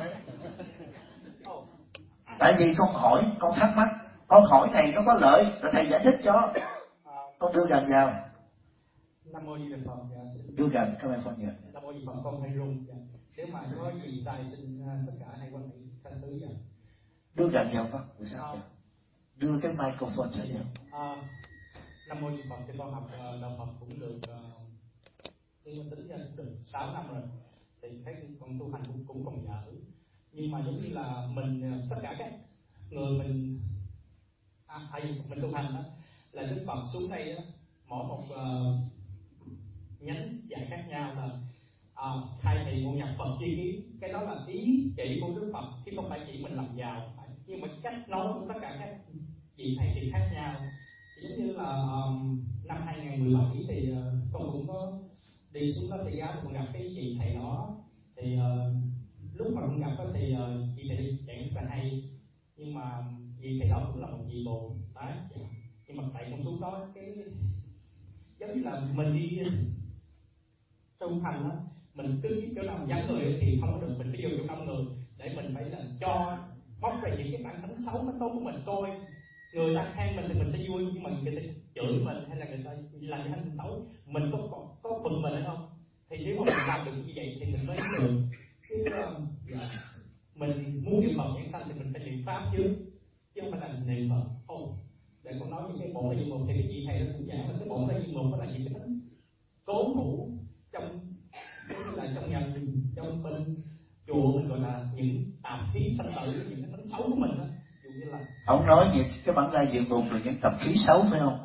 Tại vì con hỏi, con thắc mắc, con hỏi này nó có lợi, rồi thầy giải thích cho. Con đưa gần vào. Nam mô Di Đà Phật. Đưa gần các em con nhờ. Nam mô Di Đà Phật, con hay run. Nếu mà có gì sai xin tất cả hai quan hệ tha thứ. Đưa gần vào con, buổi sáng đưa cái microphone cho nhau. Nam mô Di Đà Phật, thì con học đạo Phật cũng được tính ra cũng được 6 năm rồi, thì thấy con tu hành cũng còn dở, nhưng mà giống như là mình tất cả các người mình tu hành đó là Đức Phật xuống đây đó, mỗi một nhánh dạy khác nhau là thay thì ngộ nhập Phật chi kiến, cái đó là ý chỉ của Đức Phật chứ không phải chỉ mình làm giàu, nhưng mà cách nói của tất cả các vị thầy thì khác nhau. Giống như là năm 2017 thì con cũng có đi xuống đó thầy giáo, con gặp cái chị thầy đó, thì lúc mà con gặp đó thì chị thầy giảng rất là hay, nhưng mà chị thầy đó cũng là một vị bồ tát, nhưng mà tại con xuống đó cái giống như là mình đi tu hành đó, mình cứ chỗ nào vắng người thì không có được, mình phải vô chỗ đông người để mình phải là cho bóc ra những cái bản tính xấu, cái tốt của mình coi. Người ta khen mình thì mình sẽ vui, nhưng mà người ta chửi mình hay là người ta làm cái hành xấu, mình có bực mình hay không? Thì nếu mà mình làm được như vậy thì mình mới được. Mình muốn niệm Phật giảng sanh thì mình phải niệm pháp chứ không phải là niệm Phật. Để con nói những cái bộ là một, thì cái chị thầy nó cũng giảng là cái bộ là một đó là những cái tính cố hữu trong nhà mình, trong bên chùa mình gọi là những tạp khí sanh tử, những cái tính xấu của mình đó. Ông nói về cái bản lai diện mục là những tập khí xấu phải không?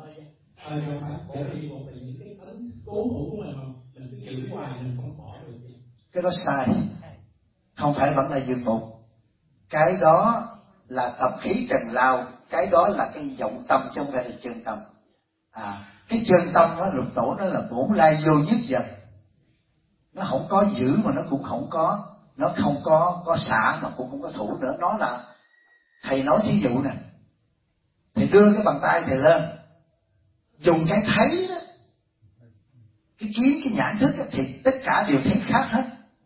Cái đó sai, không phải bản lai diện mục. Cái đó là tập khí trần lao, cái đó là cái vọng tâm chứ không phải là chân tâm. Cái chân tâm đó, Lục Tổ nó là bổn lai vô nhất vật, nó không có giữ mà nó cũng không có, nó không có xả mà cũng không có thủ nữa. Nó là thầy nói thí dụ nè, thầy đưa cái bàn tay thầy lên, dùng cái thấy đó, cái kiến, cái nhãn thức đó, thì tất cả đều thấy khác hết.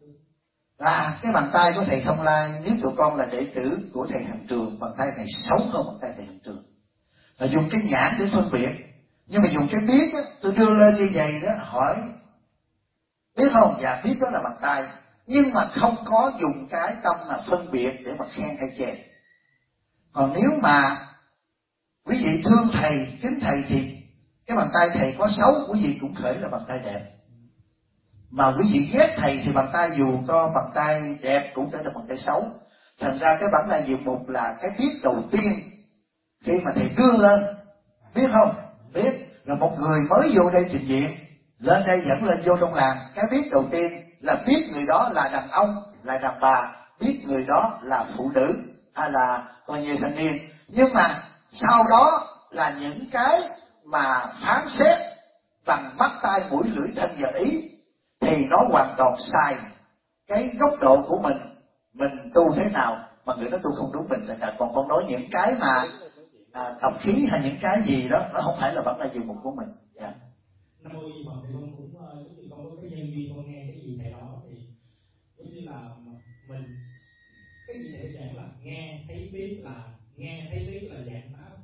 Là cái bàn tay của thầy Thông Lai, nếu tụi con là đệ tử của thầy Hằng Trường, bàn tay này xấu hơn bàn tay thầy Hằng Trường, là dùng cái nhãn để phân biệt. Nhưng mà dùng cái biết đó, tôi đưa lên như vậy đó, hỏi biết không? Dạ biết đó là bàn tay, nhưng mà không có dùng cái tâm là phân biệt để mà khen hay chê. Còn nếu mà quý vị thương thầy, kính thầy thì cái bàn tay thầy có xấu, quý vị cũng khởi là bàn tay đẹp. Mà quý vị ghét thầy thì bàn tay dù có bàn tay đẹp cũng trở thành bàn tay xấu. Thành ra cái bản lai diện mục là cái biết đầu tiên khi mà thầy đưa lên, biết không? Biết là một người mới vô đây trình diện, lên đây dẫn lên vô trong làng, cái biết đầu tiên là biết người đó là đàn ông, là đàn bà, biết người đó là phụ nữ hay là coi như thanh niên. Nhưng mà sau đó là những cái mà phán xét bằng mắt tai mũi lưỡi thân và ý thì nó hoàn toàn sai cái góc độ của mình tu thế nào mà người đó tu không đúng mình là. Còn con nói những cái mà tập khí hay những cái gì đó nó không phải là bản lai diện mục của mình. Nam mô Di Phật, thì con cũng giống như con có cái nhân duyên con nghe cái gì thầy đó, thì giống như là mình cái gì thầy giảng là nghe thấy biết là giảng pháp.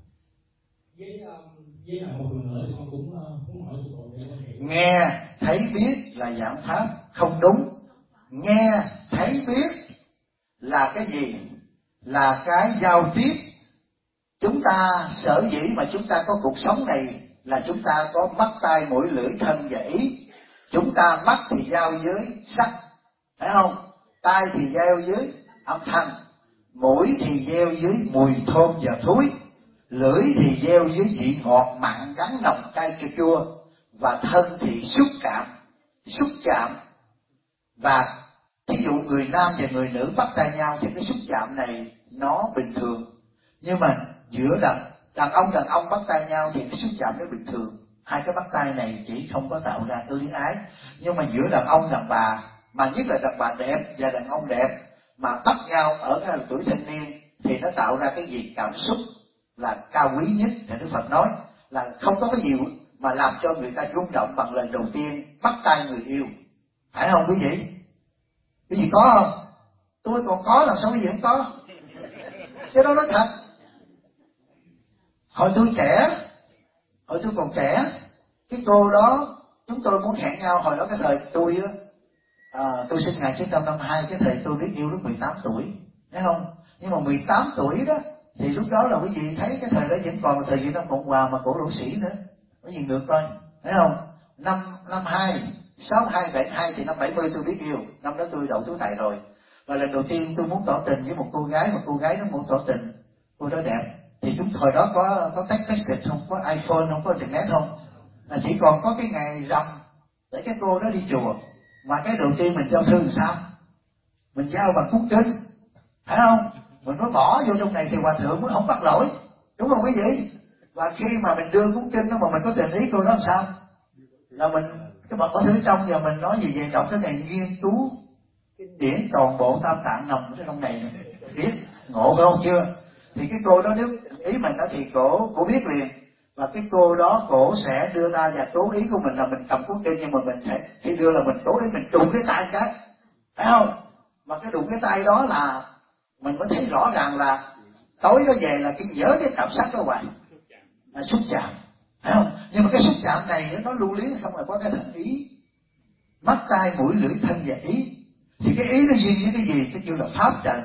Với là một lần nữa thì con cũng muốn hỏi sự để con hiểu. Nghe thấy biết là giảng pháp không đúng. Nghe thấy biết là cái gì? Là cái giao tiếp. Chúng ta sở dĩ mà chúng ta có cuộc sống này là chúng ta có mắt tai mũi lưỡi thân và ý. Chúng ta mắt thì giao với sắc, phải không? Tai thì giao với âm thanh, mũi thì gieo với mùi thơm và thúi, lưỡi thì gieo với vị ngọt mặn đắng nồng cay chua, và thân thì xúc chạm. Và thí dụ người nam và người nữ bắt tay nhau thì cái xúc chạm này nó bình thường, nhưng mà giữa đàn ông bắt tay nhau thì cái xúc chạm nó bình thường. Hai cái bắt tay này chỉ không có tạo ra cái luyến ái. Nhưng mà giữa đàn ông đàn bà, mà nhất là đàn bà đẹp và đàn ông đẹp mà bắt nhau ở cái tuổi thanh niên thì nó tạo ra cái gì cảm xúc là cao quý nhất. Thì Đức Phật nói là không có cái gì mà làm cho người ta rung động bằng lần đầu tiên bắt tay người yêu, phải không quý vị? Quý vị có không? Tôi còn có, làm sao quý vị không có? Cái đó nói thật. Hồi tôi còn trẻ, cái cô đó chúng tôi muốn hẹn nhau hồi đó cái thời tôi đó, tôi sinh 1952, cái thời tôi biết yêu lúc 18 tuổi, thấy không? Nhưng mà 18 tuổi đó thì lúc đó là quý vị thấy cái thời đó vẫn còn là thời Việt Nam Cộng Hòa mà cổ đỗ sĩ nữa, quý vị ngược coi, thấy không? Năm 62, 72 thì năm 70 tôi biết yêu, năm đó tôi đậu tú tài rồi. Và lần đầu tiên tôi muốn tỏ tình với một cô gái mà cô gái nó muốn tỏ tình, cô đó đẹp. Thì chúng thời đó có text message không, có iPhone không, có internet không, là chỉ còn có cái ngày rằm để cái cô đó đi chùa. Mà cái đầu tiên mình giao thư làm sao? Mình giao bằng cuốn kinh, phải không? Mình nói bỏ vô trong này thì hòa thượng mới không bắt lỗi, đúng không quý vị? Và khi mà mình đưa cuốn kinh đó mà mình có tình ý cô đó làm sao? Là mình cái bậc có thứ trong giờ mình nói gì về đọc cái này nghiên cứu kinh điển toàn bộ tam tạng nằm ở trong này biết ngộ không chưa? Thì cái cô đó nếu ý mình đó thì cổ biết liền. Và cái cô đó cổ sẽ đưa ra và tố ý của mình là mình cầm cuốn kinh, nhưng mà mình sẽ khi đưa là mình tố ý mình đụng cái tay cái, phải không? Mà cái đụng cái tay đó là mình mới thấy rõ ràng là tối đó về là cái nhớ cái cảm sắc đó hoài, là xúc chạm, phải không? Nhưng mà cái xúc chạm này nó lưu luyến không là có cái thành ý, mắt tai mũi lưỡi thân và ý. Thì cái ý nó duyên với cái gì? Cái kêu là pháp trần.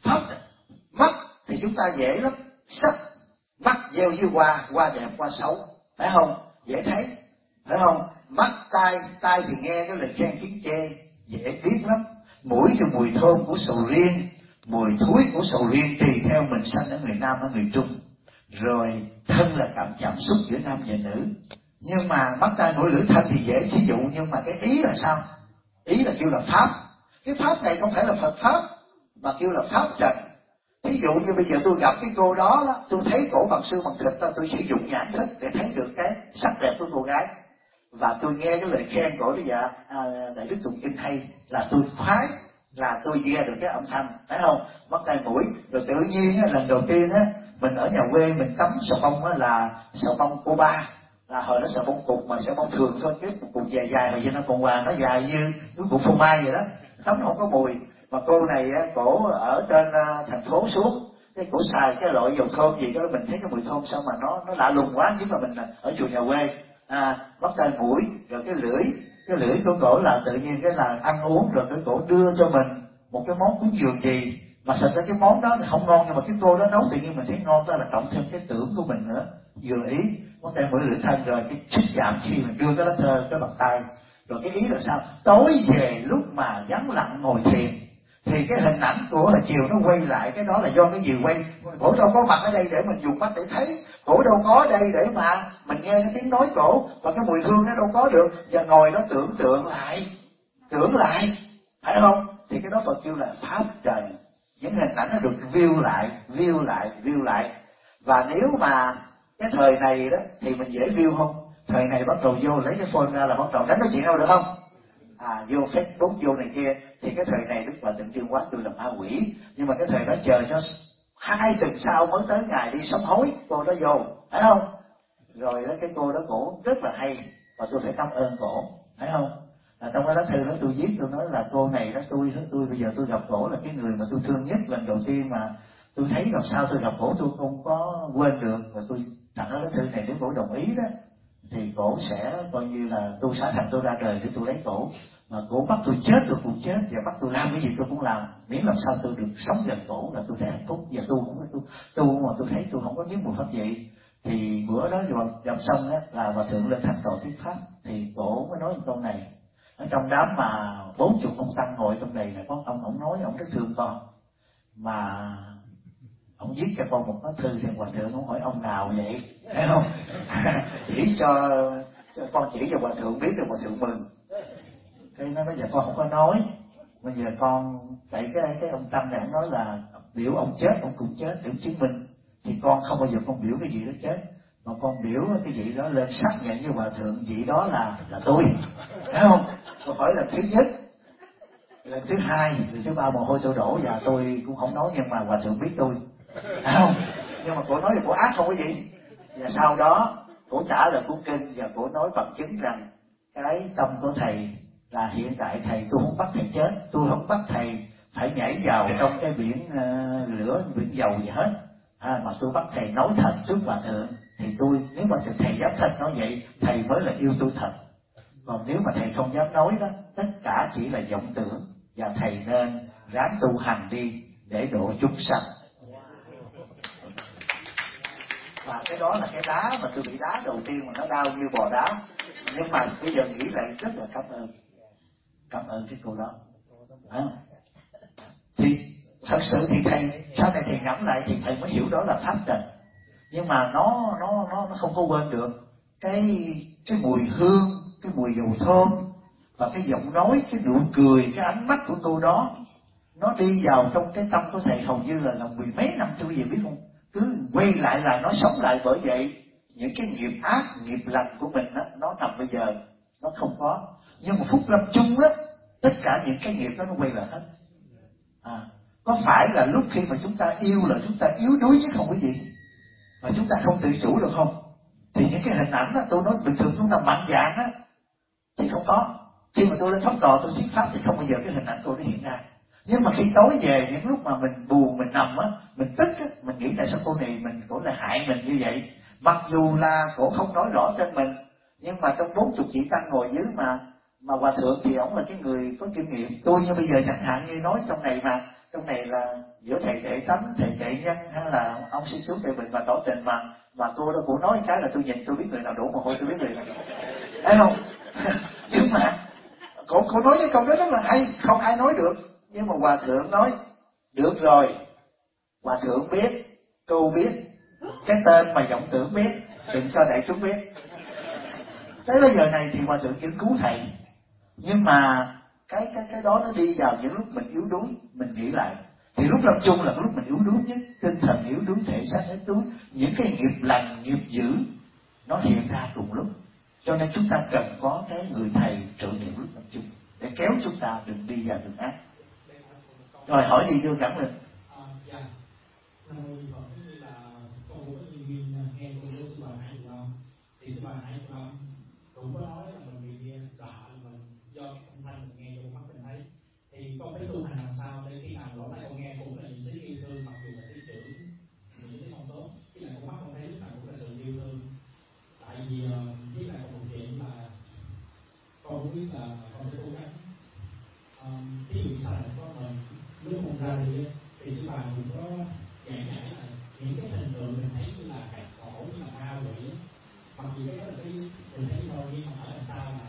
Mắt thì chúng ta dễ lắm, sắc mắt gieo với hoa đẹp hoa xấu, phải không? Dễ thấy, phải không? Mắt tai thì nghe cái lời khen tiếng chê dễ biết lắm. Mũi thì mùi thơm của sầu riêng, mùi thúi của sầu riêng tùy theo mình sanh ở người Nam ở người Trung. Rồi thân là cảm chạm xúc giữa nam và nữ. Nhưng mà mắt tai mũi lưỡi thân thì dễ thí dụ, nhưng mà cái ý là sao? Ý là kêu là pháp. Cái pháp này không phải là Phật pháp mà kêu là pháp trần. Ví dụ như bây giờ tôi gặp cái cô đó, tôi thấy cổ bằng xương bằng thịt, tôi sử dụng nhãn thức để thấy được cái sắc đẹp của cô gái, và tôi nghe cái lời khen của bây giờ đại đức tụng kinh hay, là tôi khoái, là tôi nghe được cái âm thanh, phải không? Mắt tai mũi. Rồi tự nhiên lần đầu tiên mình ở nhà quê mình tắm xà bông là xà bông Cuba, là hồi đó xà bông cục mà xà bông thường thôi, cái cục dài dài hồi Việt Nam Cộng Hòa nó dài như cái cục phô mai vậy đó, tắm không có mùi. Mà cô này cổ ở trên thành phố xuống, cái cổ xài cái loại dầu thơm gì đó, mình thấy cái mùi thơm sao mà nó lạ lùng quá, nhưng mà mình ở chùa nhà quê, bắt tay mũi, rồi cái lưỡi của cổ là tự nhiên cái là ăn uống, rồi cái cổ đưa cho mình một cái món cúng dường gì mà thật ra cái món đó thì không ngon, nhưng mà cái cô đó nấu tự nhiên mình thấy ngon, đó là cộng thêm cái tưởng của mình nữa, vừa ý bắt tay mũi lưỡi thân. Rồi cái xúc chạm khi mình đưa cái lá thơ cái bàn tay, rồi cái ý là sao? Tối về lúc mà vắng lặng ngồi thiền thì cái hình ảnh của hồi chiều nó quay lại, cái đó là do cái gì quay? Cổ đâu có mặt ở đây để mình dùng mắt để thấy, cổ đâu có ở đây để mà mình nghe cái tiếng nói cổ, và cái mùi hương nó đâu có được, và ngồi nó tưởng lại, phải không? Thì cái đó Phật kêu là pháp trần. Những hình ảnh nó được view lại. Và nếu mà cái thời này đó thì mình dễ view không? Thời này bắt đầu vô lấy cái phone ra là bắt đầu đánh nói chuyện đâu được không? Vô Facebook vô này kia. Thì cái thời này Đức Hòa Thượng Chương Quán tôi là ma quỷ, nhưng mà cái thời đó chờ cho 2 tuần sau mới tới ngày đi sám hối cô đó vô, phải không? Rồi đó cái cô đó cổ rất là hay, và tôi phải cảm ơn cổ, phải không? Trong cái lá thư đó tôi viết, tôi nói là cô này đó, tôi bây giờ tôi gặp cổ là cái người mà tôi thương nhất, lần đầu tiên mà tôi thấy làm sao tôi gặp cổ tôi không có quên được, và tôi tặng cái lá thư này nếu cổ đồng ý đó thì cổ sẽ coi như là tôi xả thân tôi ra đời để tôi lấy cổ, mà cổ bắt tôi chết tôi cũng chết, và bắt tôi làm cái gì tôi cũng làm, miễn làm sao tôi được sống gần cổ là tôi thấy hạnh phúc. Và tu mà tôi thấy tôi không có biết mùi pháp gì. Thì bữa đó rồi gặp xong là Hòa Thượng lên thành tội thuyết pháp, thì cổ mới nói một câu này ở trong đám mà 40 ông tăng ngồi trong này, là có ông nói ông rất thương con, mà ông viết cho con một lá thư, thì Hòa Thượng ông hỏi ông nào vậy, thấy không? Chỉ cho con chỉ cho Hòa Thượng biết được Hòa Thượng mừng. Cái nó nói dạ con không có nói, bây giờ con tại cái ông tăng này ông nói là biểu ông chết ông cũng chết để chứng minh, thì con không bao giờ con biểu cái gì đó chết, mà con biểu cái vị đó lên xác nhận với Hòa Thượng vị đó là tôi, thấy không? Câu hỏi lần thứ nhất, lần thứ hai, lần thứ ba mồ hôi tôi đổ, và tôi cũng không nói, nhưng mà Hòa Thượng biết tôi, thấy không? Nhưng mà cổ nói là cổ ác không có gì. Và sau đó cổ trả lời cuốn kinh, và cổ nói bằng chứng rằng cái tâm của thầy là hiện tại thầy, tôi không bắt thầy chết, tôi không bắt thầy phải nhảy vào trong cái biển lửa, biển dầu gì hết, mà tôi bắt thầy nói thật trước Hòa Thượng. Thì tôi nếu mà thầy dám thật nói vậy, thầy mới là yêu tôi thật. Còn nếu mà thầy không dám nói đó, tất cả chỉ là vọng tưởng, và thầy nên ráng tu hành đi để độ chúng sanh. Và cái đó là cái đá mà tôi bị đá đầu tiên mà nó đau như bò đá. Nhưng mà bây giờ nghĩ lại rất là cảm ơn cái cô đó. Thì thật sự thì thầy sau này thầy ngẫm lại thì thầy mới hiểu đó là pháp trần. Nhưng mà nó không có quên được cái mùi hương, cái mùi dầu thơm và cái giọng nói, cái nụ cười, cái ánh mắt của cô đó, nó đi vào trong cái tâm của thầy hầu như là mười mấy năm chưa gì biết không. Cứ quay lại là nó sống lại. Bởi vậy những cái nghiệp ác, nghiệp lành của mình đó, nó nằm bây giờ nó không có, nhưng mà phút lâm chung đó, tất cả những cái nghiệp đó nó quay lại hết. Có phải là lúc khi mà chúng ta yêu là chúng ta yếu đuối chứ không có gì, mà chúng ta không tự chủ được không? Thì những cái hình ảnh đó, tôi nói bình thường chúng ta mạnh dạn á thì không có. Khi mà tôi lên pháp tòa tôi thuyết pháp thì không bao giờ cái hình ảnh cô nó hiện ra. Nhưng mà khi tối về những lúc mà mình buồn, mình nằm á, mình tức á, mình nghĩ tại sao cô này cổ lại hại mình như vậy. Mặc dù là cổ không nói rõ trên mình, nhưng mà trong 40 vị tăng ngồi dưới mà hòa thượng thì ổng là cái người có kinh nghiệm. Tôi như bây giờ chẳng hạn như nói trong này là giữa thầy tệ tánh, thầy tệ nhân, hay là ông sư chú tệ bình và tỏ tình, mà cô đó cổ nói cái là tôi nhìn tôi biết người nào đổ mồ hôi, tôi biết người nào, thấy không? Nhưng mà cô nói cái câu đó rất là hay, không ai nói được. Nhưng mà hòa thượng nói được rồi, hòa thượng biết, cô biết, cái tên mà vọng tưởng biết, đừng cho đại chúng biết. Tới bây giờ này thì hòa thượng vẫn cứu thầy. Nhưng mà cái đó nó đi vào những lúc mình yếu đuối. Mình nghĩ lại thì lúc lâm chung là lúc mình yếu đuối nhất, tinh thần yếu đuối, thể xác yếu đuối, những cái nghiệp lành, nghiệp dữ nó hiện ra cùng lúc. Cho nên chúng ta cần có cái người thầy trợ niệm lúc lâm chung để kéo chúng ta đừng đi vào đường ác. Rồi hỏi đi đưa cẳng lên. Dạ. Năm nay còn như là con có nhân viên nghe cô với sư bà Hải Trụ Lâm, thì sư bà Hải Trụ Lâm cũng có nói là mình bị sợ, mình do cái âm thanh mình nghe vô mắt mình thấy, thì con phải tu hành làm sao để khi nào lỗ tai con nghe cũng là những tiếng yêu thương, mặc dù là tiếng chữ, những tiếng không tốt, khi nào con mắt con thấy lúc nào cũng là sự yêu thương. Tại vì với lại còn một chuyện là con cũng biết là con sẽ cố gắng. Ví dụ sau này có mình lúc con ra đi thì sư bà cũng có giải là những cái hình tượng mình thấy như là khắc khổ, như là ma quỷ, mặc dù cái đó là cái mình thấy thôi, nhưng mà phải làm sao là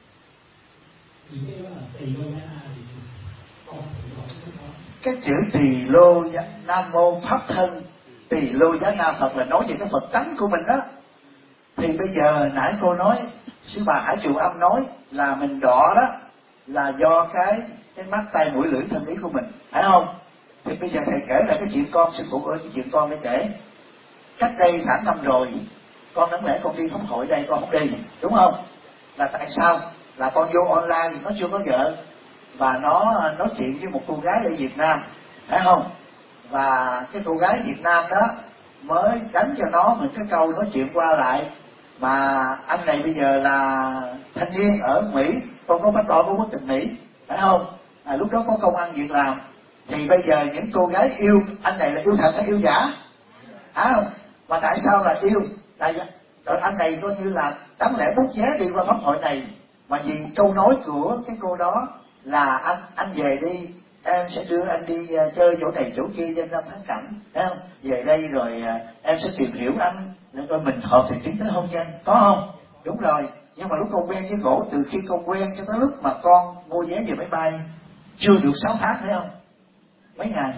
những cái đó là tỳ lô giá na thì con tự hỏi cái đó. Cái chữ tỳ lô nam mô pháp thân, tỳ lô giá na Phật là nói về cái Phật tánh của mình đó. Thì bây giờ nãy cô nói, sư bà Hải Trụ Âm nói là mình đọ đó là do cái mắt tay mũi lưỡi thân ý của mình, phải không? Thì bây giờ thầy kể là cái chuyện con, sư phụ ơi, cái chuyện con để kể. Cách đây khoảng năm rồi, con đáng lẽ con đi thống hội đây, con không đi, đúng không? Là tại sao? Là con vô online, nó chưa có vợ, và nó nói chuyện với một cô gái ở Việt Nam, phải không? Và cái cô gái Việt Nam đó mới đánh cho nó một cái câu nói chuyện qua lại. Mà anh này bây giờ là thanh niên ở Mỹ, con có passport của quốc tịch Mỹ, phải không? Lúc đó có công ăn việc làm. Thì bây giờ những cô gái yêu anh này là yêu thật hay yêu giả? Không? Mà tại sao là yêu? Tại rồi anh này coi như là đáng lẽ bút vé đi qua pháp hội này, mà vì câu nói của cái cô đó là anh về đi, em sẽ đưa anh đi chơi chỗ này chỗ kia trên năm tháng cảnh, thấy không? Về đây rồi em sẽ tìm hiểu anh để coi mình hợp thì tiến tới hôn nhân, có không? Đúng rồi. Nhưng mà lúc con quen với cổ, từ khi con quen cho tới lúc mà con mua vé về máy bay chưa được 6 tháng, thấy không? Mấy ngày?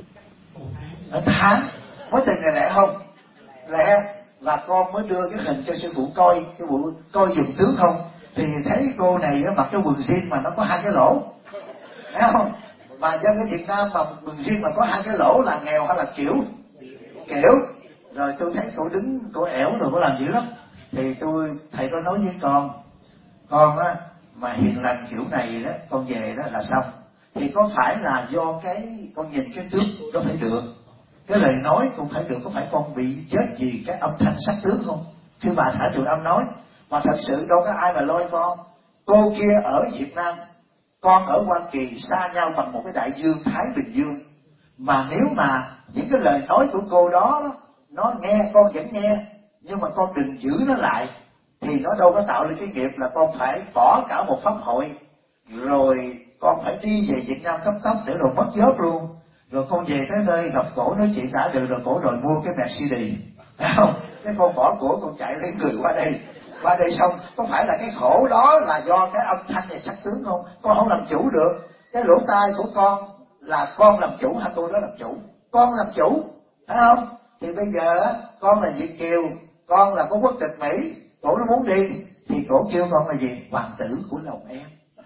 Ở tháng. Mối tình này lẽ không? Lẽ. Và con mới đưa cái hình cho sư phụ coi, cái vụ coi dùng tướng không, thì thấy cô này mặc cái quần jean mà nó có 2 cái lỗ, thấy không? Mà dân ở Việt Nam mà quần jean mà có 2 cái lỗ là nghèo hay là kiểu. Rồi tôi thấy cô đứng, cô ẻo rồi cô làm dữ lắm. Thì thầy có nói với con á mà hiền lành kiểu này đó, con về đó là xong. Thì có phải là do cái con nhìn cái tướng nó phải được, cái lời nói cũng phải được, có phải con bị chết vì cái âm thanh sắc tướng không? Thưa bà Hải Trụ Âm nói, mà thật sự đâu có ai mà lôi con. Cô kia ở Việt Nam, con ở Hoa Kỳ, xa nhau bằng một cái đại dương Thái Bình Dương. Mà nếu mà những cái lời nói của cô đó nó nghe, con vẫn nghe, nhưng mà con đừng giữ nó lại. thì nó đâu có tạo lên cái nghiệp là con phải bỏ cả một pháp hội, rồi con phải đi về Việt Nam cấp tốc để rồi mất job luôn, rồi con về tới nơi gặp cổ nói chuyện đã được rồi cổ đòi mua cái Mercedes, phải không? Cái con bỏ của con chạy lấy người qua đây xong, có phải là cái khổ đó là do cái âm thanh và sắc tướng không? Con không làm chủ được. Cái lỗ tai của con là con làm chủ hay cô đó làm chủ? Con làm chủ, phải không? Thì bây giờ con là Việt kiều, con là có quốc tịch Mỹ, cổ nó muốn đi thì cổ kêu con là gì? Hoàng tử của lòng em.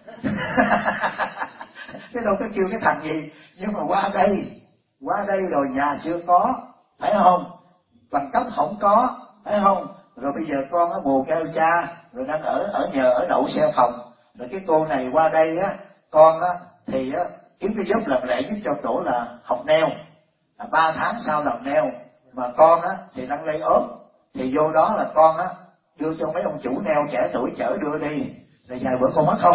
Chứ đâu có kêu cái thằng gì. Nhưng mà qua đây rồi nhà chưa có, phải không? Bằng cấp không có, phải không? Rồi bây giờ con nó bù keo cha, rồi đang ở nhờ ở đậu xe phòng, rồi cái cô này qua đây con thì kiếm cái job làm lễ giúp cho cổ là học neo, 3 tháng sau làm neo, mà con thì đang lay ốm, thì vô đó là con đưa cho mấy ông chủ neo trẻ tuổi chở đưa đi, rồi vài bữa con mất không?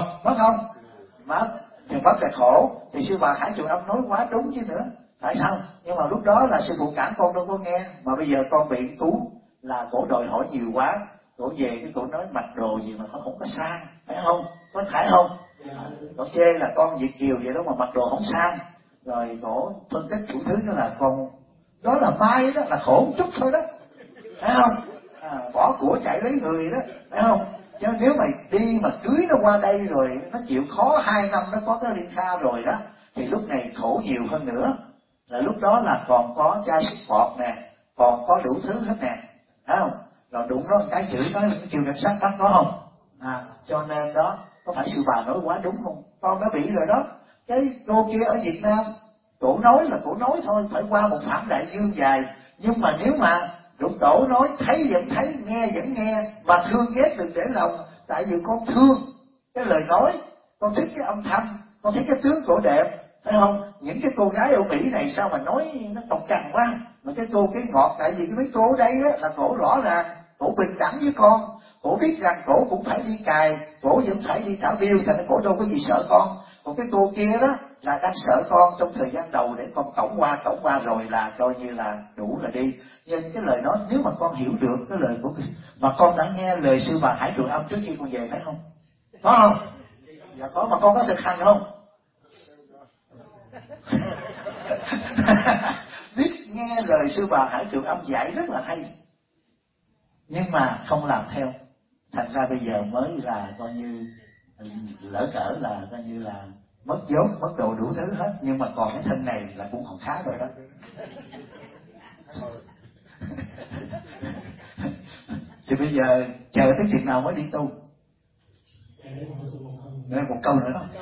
Mất thì mất là khổ. Thì sư bà Hải Trường Âm nói quá đúng chứ nữa, tại sao? Nhưng mà lúc đó là sư phụ cản con đâu có nghe, mà bây giờ con bị cứu là cổ đòi hỏi nhiều quá, cổ về cái cổ nói mặc đồ gì mà không có sang, phải không? Có phải không? Cổ chê là con Việt kiều vậy đó mà mặc đồ không sang, rồi cổ phân tích chủ thứ đó là con đó là mai đó, là khổ một chút thôi đó, phải không? Bỏ của chạy lấy người đó, phải không? Chứ nếu mà đi mà cưới nó qua đây rồi nó chịu khó 2 năm nó có cái Linh Kha rồi đó, thì lúc này khổ nhiều hơn nữa. Là lúc đó là còn có chai sức bọt nè, còn có đủ thứ hết nè, phải không? Rồi đụng nó một cái chửi nó kêu cảnh sát bắt, có không? Cho nên đó, có phải sư bà nói quá đúng không? Con đã bị rồi đó. Cái cô kia ở Việt Nam, cổ nói là cổ nói thôi, phải qua một phản đại dương dài. Nhưng mà nếu mà đụng tổ nói thấy vẫn thấy, nghe vẫn nghe, mà thương ghét đừng để lòng. Tại vì con thương cái lời nói, con thích cái âm thanh, con thích cái tướng cổ đẹp, phải không? Những cái cô gái ở Mỹ này sao mà nói nó cọc cằn quá, mà cái cô cái ngọt. Tại vì cái mấy cô ở đây là cổ rõ ràng, cổ bình đẳng với con, cổ biết rằng cổ cũng phải đi cài, cổ vẫn phải đi trả bill, thành ra cổ đâu có gì sợ con. Còn cái cô kia đó là đang sợ con trong thời gian đầu để con cổng qua rồi là coi như là đủ là đi. Nhưng cái lời nói, nếu mà con hiểu được cái lời của mà con đã nghe lời sư bà Hải Trường Âm trước khi con về, phải không? Có không? Dạ có. Mà con có thực hành không? Biết nghe lời sư bà Hải Trường Âm dạy rất là hay, nhưng mà không làm theo, thành ra bây giờ mới là coi như lỡ cỡ là coi như là mất vốn, mất đồ đủ thứ hết. Nhưng mà còn cái thân này là cũng còn khá rồi đó. Thì bây giờ chờ tới chừng nào mới đi tu? Nói một câu nữa không?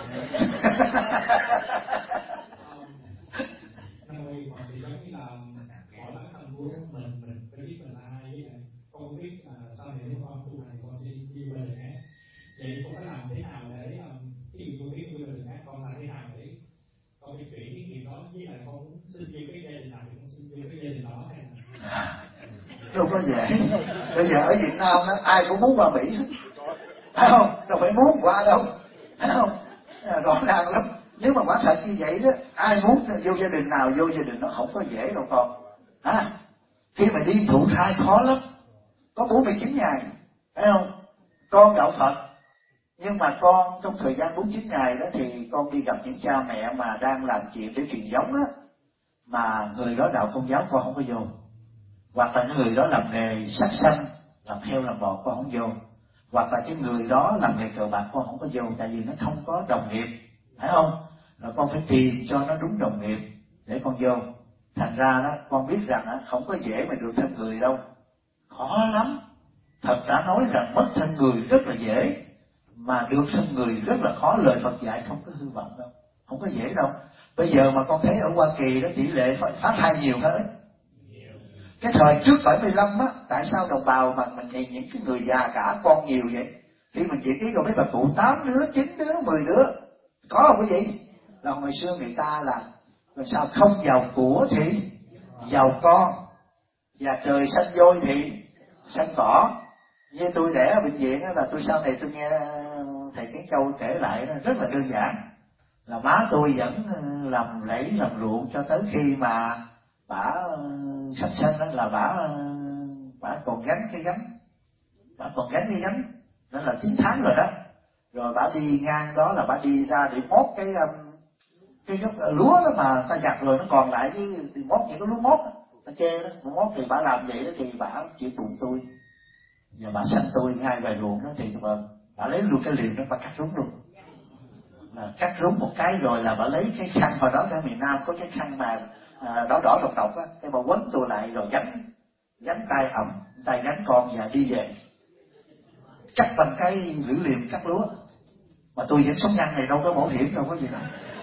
Mình phải biết mình là ai, với lại con biết sau này nếu con tu hành con sẽ đi qua đời khác. Vậy con phải làm thế nào để khi con biết qua đời khác, con làm thế nào để con đi chuyển cái nghiệp đó, với lại con muốn xin vô cái gia đình nào thì con xin vô cái gia đình đó hay là đâu có dễ. Bây giờ ở Việt Nam đó, ai cũng muốn qua Mỹ hết, phải không? Đâu phải muốn qua đâu, phải không? Rõ ràng lắm. Nếu mà quả thật như vậy đó, ai muốn vô gia đình nào vô gia đình nó không có dễ đâu con. Khi mà đi thụ thai khó lắm, có 49 ngày, phải không? Con đạo Phật, nhưng mà con trong thời gian 49 ngày đó thì con đi gặp những cha mẹ mà đang làm chuyện để truyền giống á, mà người đó đạo Công giáo con không có vô, hoặc là những người đó làm nghề sát sanh, làm heo làm bò con không vô, hoặc là cái người đó làm nghề cờ bạc con không có vô, tại vì nó không có đồng nghiệp, phải không? Rồi con phải tìm cho nó đúng đồng nghiệp để con vô. Thành ra đó con biết rằng không có dễ mà được thân người đâu, khó lắm. Phật đã nói rằng mất thân người rất là dễ, mà được thân người rất là khó. Lời Phật dạy không có hư vọng đâu, không có dễ đâu. Bây giờ mà con thấy ở Hoa Kỳ đó tỷ lệ phá thai nhiều hết. Cái thời trước 75 á, tại sao đồng bào mà mình nhìn những cái người già cả con nhiều vậy? Khi mình chỉ ký rồi mấy bà cụ 8 đứa, 9 đứa, 10 đứa, có không quý vị? Là hồi xưa người ta là làm sao không giàu của thì giàu con, và trời xanh vôi thì xanh cỏ. Như tôi đẻ ở bệnh viện là tôi sau này tôi nghe thầy Kiến Châu kể lại nó rất là đơn giản, là má tôi vẫn làm lẫy làm ruộng cho tới khi mà bả sắp sinh đó, là bả còn gánh cái gánh bà còn gánh cái gánh đó là 9 tháng rồi đó. Rồi bà đi ngang đó là bà đi ra để mót cái gốc lúa đó mà ta gặt rồi nó còn lại cái mót những cái lúa mót đó, ta chê đó, mót thì bà làm vậy đó thì bà chịu đụng tôi và bà sanh tôi ngay về ruộng đó thì bà lấy luôn cái liềm đó bà cắt rúng luôn, là cắt rúng một cái rồi là bà lấy cái khăn, hồi đó ở miền Nam có cái khăn mà đỏ đỏ độc độc á, cái bà quấn tôi lại rồi gánh tay ẩm tay gánh con và đi về cắt bằng cái lưỡi liềm cắt lúa, mà tôi vẫn sống nhăn này đâu có bảo hiểm đâu có gì đâu.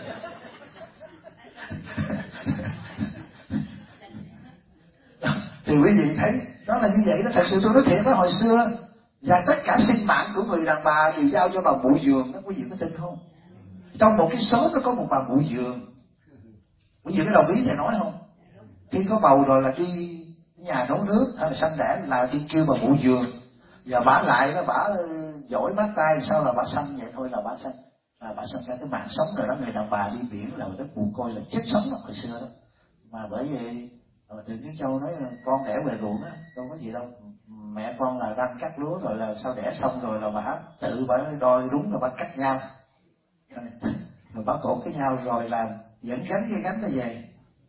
Thì quý vị thấy đó là như vậy đó. Thật sự tôi nói thiệt đó, hồi xưa và tất cả sinh mạng của người đàn bà đều giao cho bà mụ giường đó, quý vị có tin không? Trong một cái xóm nó có một bà mụ giường, quý vị có đồng ý thầy nói không? Khi có bầu rồi là đi nhà nấu nước hay là sanh đẻ là đi kêu bà mụ giường, và bả lại đó bả giỏi bắt tay sao là bả sanh vậy thôi, là bả sanh ra cái mạng sống rồi đó. Người đàn bà đi biển là rất buồn coi là chết sống đó, hồi xưa đó. Mà bởi vì từ cái Châu nói con đẻ về ruộng á, đâu có gì đâu, mẹ con là đang cắt lúa rồi là sau đẻ xong rồi là bả đôi đúng là bả cắt nhau rồi bả cột cái nhau rồi là dẫn gánh cái gánh nó về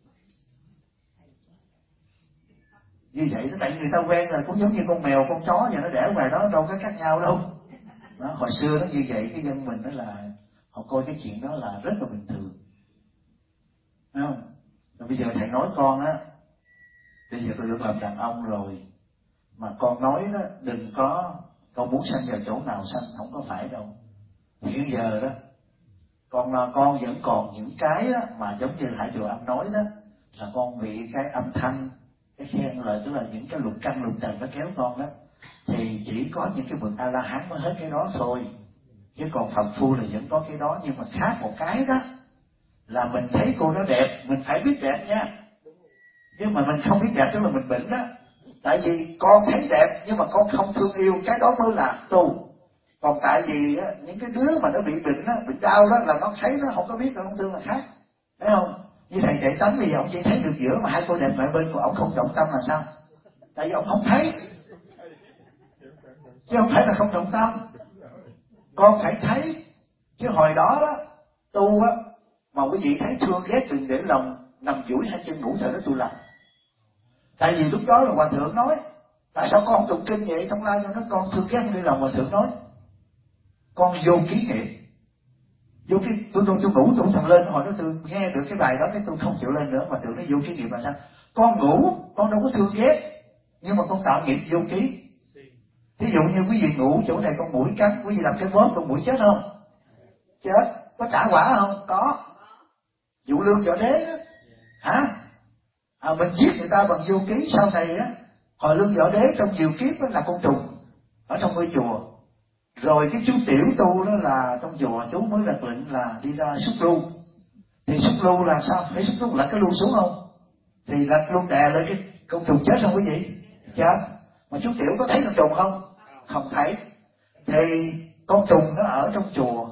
như vậy đó. Tại người ta quen rồi, cũng giống như con mèo con chó vậy, nó đẻ ngoài đó đâu có cắt nhau đâu đó. Hồi xưa nó như vậy, cái dân mình đó là họ coi cái chuyện đó là rất là bình thường, thấy không? Rồi bây giờ thầy nói con á, bây giờ tôi được làm đàn ông rồi mà con nói đó, đừng có con muốn sanh vào chỗ nào sanh, không có phải đâu. Hiện giờ đó con vẫn còn những cái đó, mà giống như Hải Triều Âm nói đó, là con bị cái âm thanh, cái khen lời, tức là những cái lục căn lục trần nó kéo con đó, thì chỉ có những cái bậc A La Hán mới hết cái đó thôi, chứ còn phàm phu là vẫn có cái đó. Nhưng mà khác một cái đó là mình thấy cô nó đẹp, mình phải biết đẹp nha, nhưng mà mình không biết đẹp tức là mình bệnh đó. Tại vì con thấy đẹp nhưng mà con không thương yêu, cái đó mới là tu. Còn tại vì á, những cái đứa mà nó bị bệnh á, bị đau đó là nó thấy nó không có biết, nó không thương là khác, thấy không? Như thầy Chạy Tánh bây giờ ông chỉ thấy được giữa mà hai cô đẹp mẹ bên của ông không động tâm là sao? Tại vì ông không thấy, chứ không phải là không động tâm. Con phải thấy, chứ hồi đó đó tu á mà quý vị thấy thương ghét đừng để lòng nằm duỗi hai chân ngủ, thời đó tôi làm. Tại vì lúc đó là Hòa Thượng nói, tại sao con không tụng kinh vậy? Trong lai nó con thương ghét đi lòng Hòa Thượng nói, con vô ký nghiệm, vô cái tôi ngủ tụng thầm lên, hồi đó tôi nghe được cái bài đó cái tôi không chịu lên nữa. Hòa Thượng nó vô ký nghiệm là sao? Con ngủ con đâu có thương ghét, nhưng mà con tạo nghiệp vô ký. Ví dụ như quý vị ngủ chỗ này con mũi cắn, quý vị làm cái bóp con mũi chết không? Chết. Có trả quả không? Có. Dụ lương võ đế đó hả? Mình giết người ta bằng vô ký, sau này á hồi lương võ đế trong nhiều kiếp đó là con trùng ở trong ngôi chùa. Rồi cái chú tiểu tu đó là trong chùa chú mới đặt lệnh là đi ra xúc lưu. Thì xúc lưu là sao? Phải xúc lưu là cái lưu xuống không? Thì đặt luôn đè lên cái con trùng chết không quý vị? Chết. Mà chú tiểu có thấy con trùng không? Không thấy. Thì con trùng nó ở trong chùa,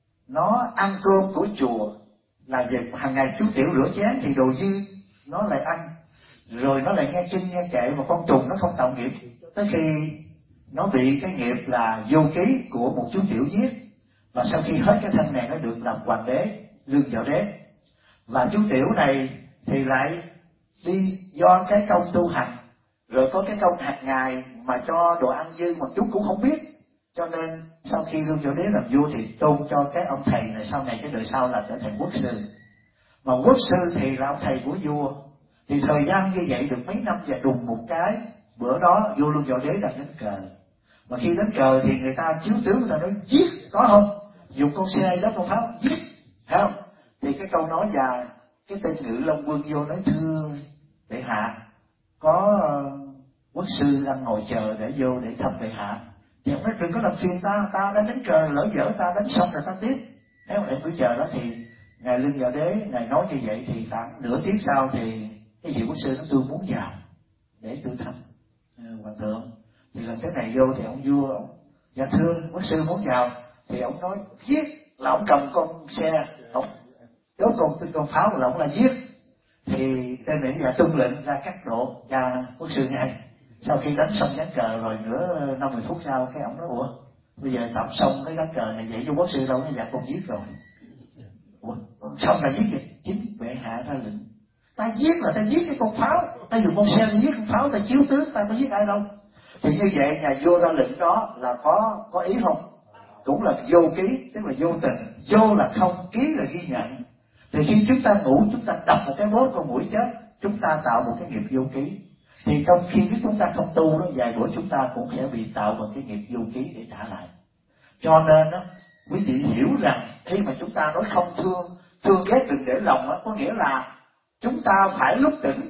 nó ăn cơm của chùa, là việc hàng ngày chú tiểu rửa chén thì đồ dư nó lại ăn, rồi nó lại nghe kinh nghe kệ, mà con trùng nó không tạo nghiệp. Tới khi nó bị cái nghiệp là vô ký của một chú tiểu giết, và sau khi hết cái thân này nó được làm hoàng đế, lương võ đế. Và chú tiểu này thì lại đi do cái công tu hành, rồi có cái công hàng ngày mà cho đồ ăn dư mà chú cũng không biết, cho nên sau khi lương võ đế làm vua thì tôn cho cái ông thầy này sau này cái đời sau là trở thành quốc sư. Mà quốc sư thì là ông thầy của vua. Thì thời gian như vậy được mấy năm, và đùng một cái bữa đó vua lương võ đế đang đánh cờ. Mà khi đánh cờ thì người ta chiếu tướng, người ta nói giết, có không? Dùng con xe đó con pháo giết, thấy không? Thì cái câu nói và cái tên Ngự Long Quân vô nói thưa bệ hạ, có quốc sư đang ngồi chờ để vô để thăm bệ hạ. Thì ông nói đừng có làm phiền ta đang đánh cờ, lỡ dở ta đánh xong rồi ta tiếp. Nếu mà em cứ chờ đó thì ngài lương võ đế ngài nói như vậy thì khoảng nửa tiếng sau thì cái vị quốc sư nó tôi muốn vào để tôi thăm hoàng thượng. Thì lần thế này vô thì ông vua ông dạ thưa quốc sư muốn vào, thì ông nói giết, là ông cầm con xe ông đốt con pháo là ông là giết. Thì tên này dạ tuân lệnh ra cắt độ cha quốc sư ngay. Sau khi đánh xong ván cờ rồi nữa 50 phút sau cái ông nói ủa bây giờ tập xong cái ván cờ này vậy vô quốc sư đâu, nó dạ con giết rồi. Ủa sao ta giết vậy? Chính bệ hạ ra lệnh. Ta giết là ta giết cái con pháo, ta dùng con xe để giết con pháo, ta chiếu tướng, ta có giết ai đâu. Thì như vậy nhà vua ra lệnh đó là có ý không? Cũng là vô ký, tức là vô tình. Vô là không, ký là ghi nhận. Thì khi chúng ta ngủ, chúng ta đập một cái bốt con mũi chết, chúng ta tạo một cái nghiệp vô ký. Thì trong khi chúng ta không tu đó, vài bữa chúng ta cũng sẽ bị tạo một cái nghiệp vô ký để trả lại. Cho nên đó, quý vị hiểu rằng khi mà chúng ta nói không thương ghét đừng để lòng đó, có nghĩa là chúng ta phải lúc tỉnh.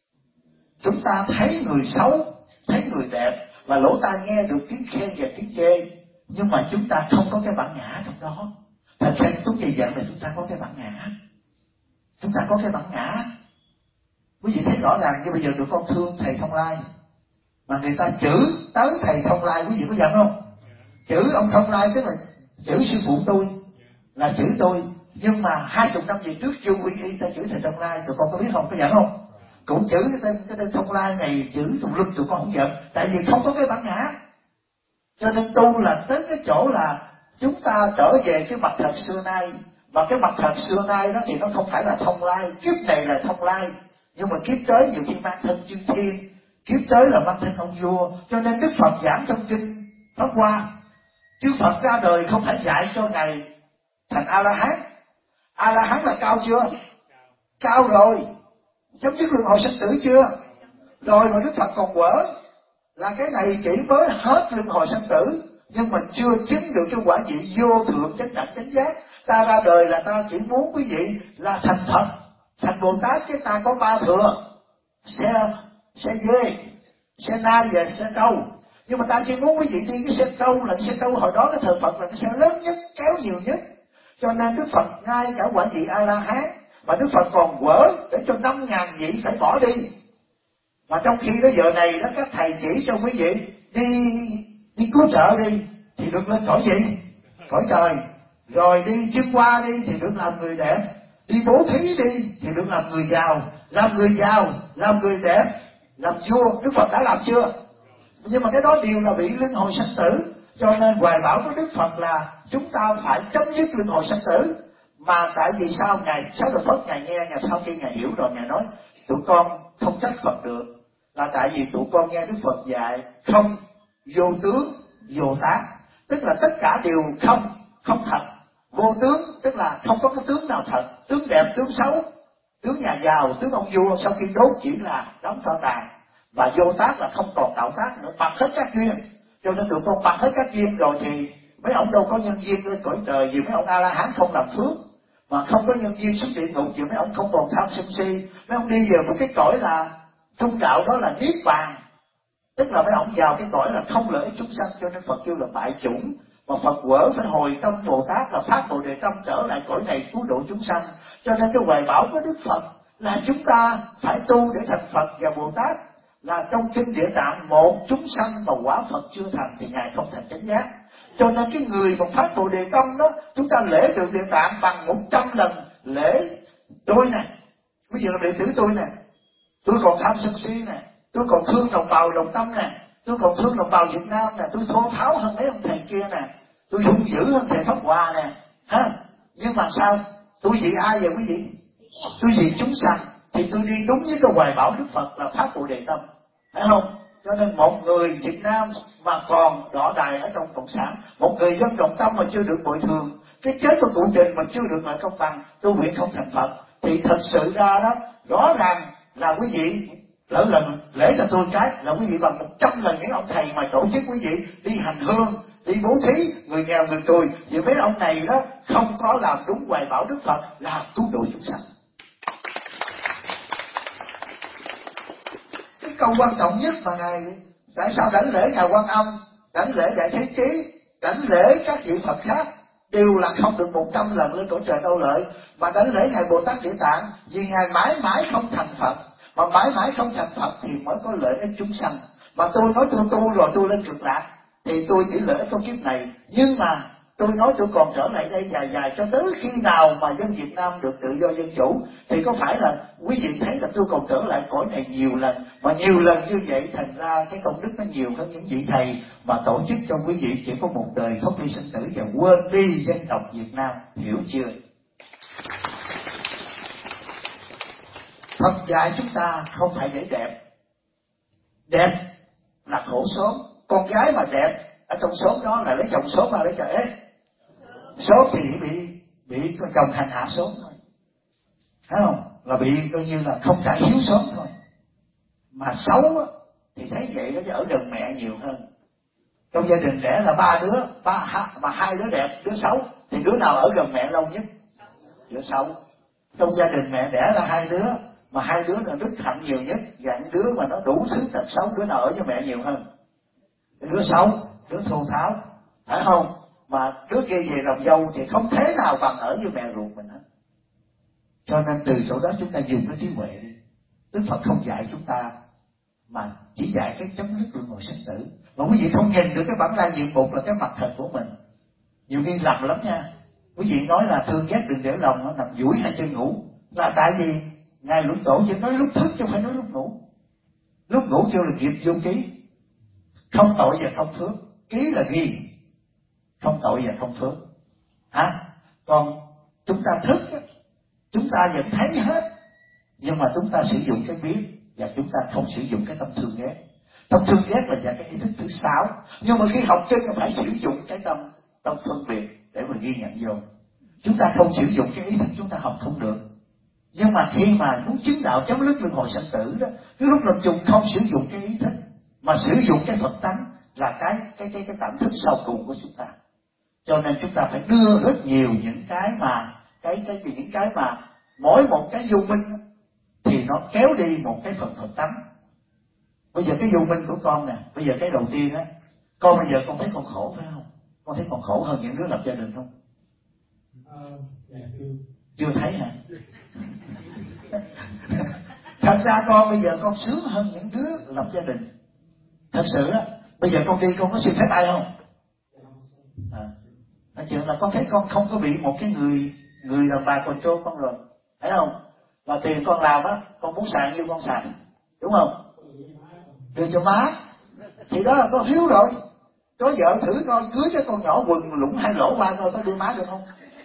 Chúng ta thấy người xấu, thấy người đẹp và lỗ tai nghe được tiếng khen và tiếng chê, nhưng mà chúng ta không có cái bản ngã trong đó. Thật ra Tuấn Kỳ dặn là chúng ta có cái bản ngã. Chúng ta có cái bản ngã. Quý vị thấy rõ ràng như bây giờ tụi con thương thầy Thông Lai, mà người ta chửi tới thầy Thông Lai, quý vị có giận không? Chửi ông Thông Lai tức là chửi sư phụ tôi, là chửi tôi. Nhưng mà 20 năm về trước chưa quy y ta chửi thầy Thông Lai, tụi con có biết không? Có giận không? Cũng chửi cái tên Thông Lai này, chửi tùm lum, tụi con không giận, tại vì không có cái bản ngã. Cho nên tu là tới cái chỗ là chúng ta trở về cái mặt thật xưa nay. Mà cái mặt thật xưa nay đó thì nó không phải là Thông Lai, kiếp này là Thông Lai, nhưng mà kiếp tới nhiều khi mang thân chư thiên, kiếp tới là mang thân ông vua. Cho nên Đức Phật giảng trong kinh Pháp Hoa, chư Phật ra đời không phải dạy cho ngài thành A-la-hán. A-la-hán là cao chưa? Cao rồi, chấm dứt luân hồi sinh tử chưa? Rồi mà Đức Phật còn quở là cái này chỉ mới hết luân hồi sinh tử, nhưng mà chưa chứng được cái quả vị vô thượng chánh đẳng chánh giác. Ta ra đời là ta chỉ muốn quý vị là thành Phật, thành Bồ Tát, chứ ta có ba thừa, xe dê, xe nai và xe trâu. Nhưng mà ta chỉ muốn quý vị đi cái xe trâu, là cái xe trâu hồi đó cái thờ Phật là cái xe lớn nhất, kéo nhiều nhất. Cho nên Đức Phật ngay cả quả vị A-la-hán mà Đức Phật còn quở để cho 5.000 vị phải bỏ đi. Mà trong khi đó giờ này đó các thầy chỉ cho quý vị đi cứu trợ đi thì được lên cõi gì? Cõi trời. Rồi đi chiêm qua đi thì được làm người đẹp, đi bố thí đi thì được làm người giàu, làm người đẹp, làm vua. Đức Phật đã làm chưa? Nhưng mà cái đó đều là bị luân hồi sanh tử. Cho nên hoài bão của Đức Phật là chúng ta phải chấm dứt luân hồi sanh tử. Mà tại vì sao ngài Sáu Lợi Phất ngài nghe, ngài sau khi ngài hiểu rồi ngài nói tụi con không trách Phật được, là tại vì tụi con nghe Đức Phật dạy không vô tướng vô tác, tức là tất cả đều không thật. Vô tướng tức là không có cái tướng nào thật, tướng đẹp, tướng xấu, tướng nhà giàu, tướng ông vua sau khi đốt chỉ là đóng tro tàn. Và vô tác là không còn tạo tác nữa, bật hết các duyên. Cho nên tụi con bật hết các duyên rồi thì mấy ông đâu có nhân duyên lên cõi trời, vì mấy ông A-la-hán không làm phước, mà không có nhân duyên xuống địa ngục, vì mấy ông không còn tham sân si. Mấy ông đi về một cái cõi là trung đạo, đó là niết bàn, tức là mấy ông vào cái cõi là không lợi ích chúng sanh. Cho nên Phật kêu là bại chủng, mà Phật quở phải hồi tâm Bồ Tát là phát Bồ Đề tâm trở lại cõi này cứu độ chúng sanh. Cho nên cái hoài bão của Đức Phật là chúng ta phải tu để thành Phật và Bồ Tát. Là trong kinh Địa Tạng, một chúng sanh mà quả Phật chưa thành thì ngài không thành chánh giác. Cho nên cái người mà phát Bồ Đề tâm đó, chúng ta lễ tượng Địa Tạng bằng 100 lần lễ tôi nè. Bây giờ là đệ tử tôi nè, tôi còn tham sân si nè, tôi còn thương đồng bào đồng tâm nè, tôi còn thương đồng bào Việt Nam nè, tôi thô tháo hơn mấy ông thầy kia nè, tôi hung dữ hơn thầy Pháp Hòa nè, ha. Nhưng mà sao? Tôi vì ai vậy quý vị? Tôi vì chúng sanh, thì tôi đi đúng với cái hoài bão Đức Phật là phát Bồ Đề tâm, phải không? Cho nên một người Việt Nam mà còn đỏ đài ở trong cộng sản, một người dân đồng tâm mà chưa được bồi thường, cái chết của cụ Trình mà chưa được lại công bằng, tu nguyện không thành Phật, thì thật sự ra đó rõ ràng là quý vị lỡ lần lễ cho tôi cái là quý vị bằng 100 lần những ông thầy mà tổ chức quý vị đi hành hương, đi bố thí người nghèo người tồi. Vì mấy ông này đó không có làm đúng hoài bão Đức Phật là cứu độ chúng sanh. Cái câu quan trọng nhất mà ngài tại sao đảnh lễ ngài Quan Âm, đảnh lễ Đại Thế Chí, đảnh lễ các vị Phật khác đều là không được 100 lần lên cõi trời đâu lợi, mà đảnh lễ ngài Bồ Tát Địa Tạng vì ngài mãi mãi không thành Phật, mà mãi mãi không thành Phật thì mới có lợi ích chúng sanh. Mà tôi nói tôi tu rồi tôi lên cực lạc thì tôi chỉ lợi ích trong kiếp này, nhưng mà tôi nói tôi còn trở lại đây dài cho tới khi nào mà dân Việt Nam được tự do dân chủ. Thì có phải là quý vị thấy là tôi còn trở lại cõi này nhiều lần, mà nhiều lần như vậy thành ra cái công đức nó nhiều hơn những vị thầy mà tổ chức cho quý vị chỉ có một đời thoát ly sinh tử và quên đi dân tộc Việt Nam, hiểu chưa? Phật dạy chúng ta không phải để đẹp. Đẹp là khổ xóm. Con gái mà đẹp ở trong xóm đó là lấy chồng xóm mà lấy chồng ấy. Xóm thì bị chồng hành hạ xóm thôi, thấy không? Là bị coi như là không trả hiếu xóm thôi. Mà xấu á, thì thấy vậy đó, chứ ở gần mẹ nhiều hơn. Trong gia đình đẻ là 3 đứa, mà 2 đứa đẹp, đứa xấu, thì đứa nào ở gần mẹ lâu nhất? Đứa xấu. Trong gia đình mẹ đẻ là 2 đứa, mà 2 đứa là đức hạnh nhiều nhất, và đứa mà nó đủ thứ tật xấu, đứa nào ở với mẹ nhiều hơn? Đứa xấu, đứa thô tháo, phải không? Mà đứa kia về làm dâu thì không thế nào bằng ở với mẹ ruột mình hết. Cho nên từ chỗ đó chúng ta dùng cái trí huệ đi. Đức Phật không dạy chúng ta, mà chỉ dạy cái chấm dứt luân hồi sinh tử. Mà quý vị không nhìn được cái bản lai diện mục là cái mặt thật của mình. Nhiều khi lầm lắm nha. Quý vị nói là thương ghét đừng để lòng, nó nằm duỗi hai chân ngủ. Là tại vì Ngài Luận Tổ chỉ nói lúc thức chứ không phải nói lúc ngủ. Lúc ngủ kêu là nghiệp vô ký, không tội và không phước. Ký là ghi, không tội và không phước. Còn chúng ta thức, chúng ta vẫn thấy hết, nhưng mà chúng ta sử dụng cái biết, và chúng ta không sử dụng cái tâm thương ghét. Tâm thương ghét là cái ý thức thứ 6. Nhưng mà khi học kinh là phải sử dụng cái tâm phân biệt để mà ghi nhận vô. Chúng ta không sử dụng cái ý thức chúng ta học không được. Nhưng mà khi mà muốn chứng đạo chấm dứt luân hồi sanh tử đó, cái lúc làm chung không sử dụng cái ý thức, mà sử dụng cái Phật tánh là cái tạm thức sau cùng của chúng ta. Cho nên chúng ta phải đưa rất nhiều những cái mà những cái mà mỗi một cái vô minh thì nó kéo đi một cái phần Phật tánh. Bây giờ cái vô minh của con nè, bây giờ cái đầu tiên á, con bây giờ con thấy con khổ phải không? Con thấy con khổ hơn những đứa lập gia đình không? Dạ chưa thấy hả? Thật ra con bây giờ con sướng hơn những đứa lập gia đình. Thật sự á, bây giờ con đi con có xin phép ai không? Chuyện là con thấy con không có bị một cái người đàn bà control con rồi, thấy không? Và tiền con làm á, con muốn xài nhiêu con xài, đúng không? Đưa cho má, thì đó là con hiếu rồi. Có vợ thử coi, cưới cái con nhỏ quần lũng 2 lỗ ba coi có đưa má được không?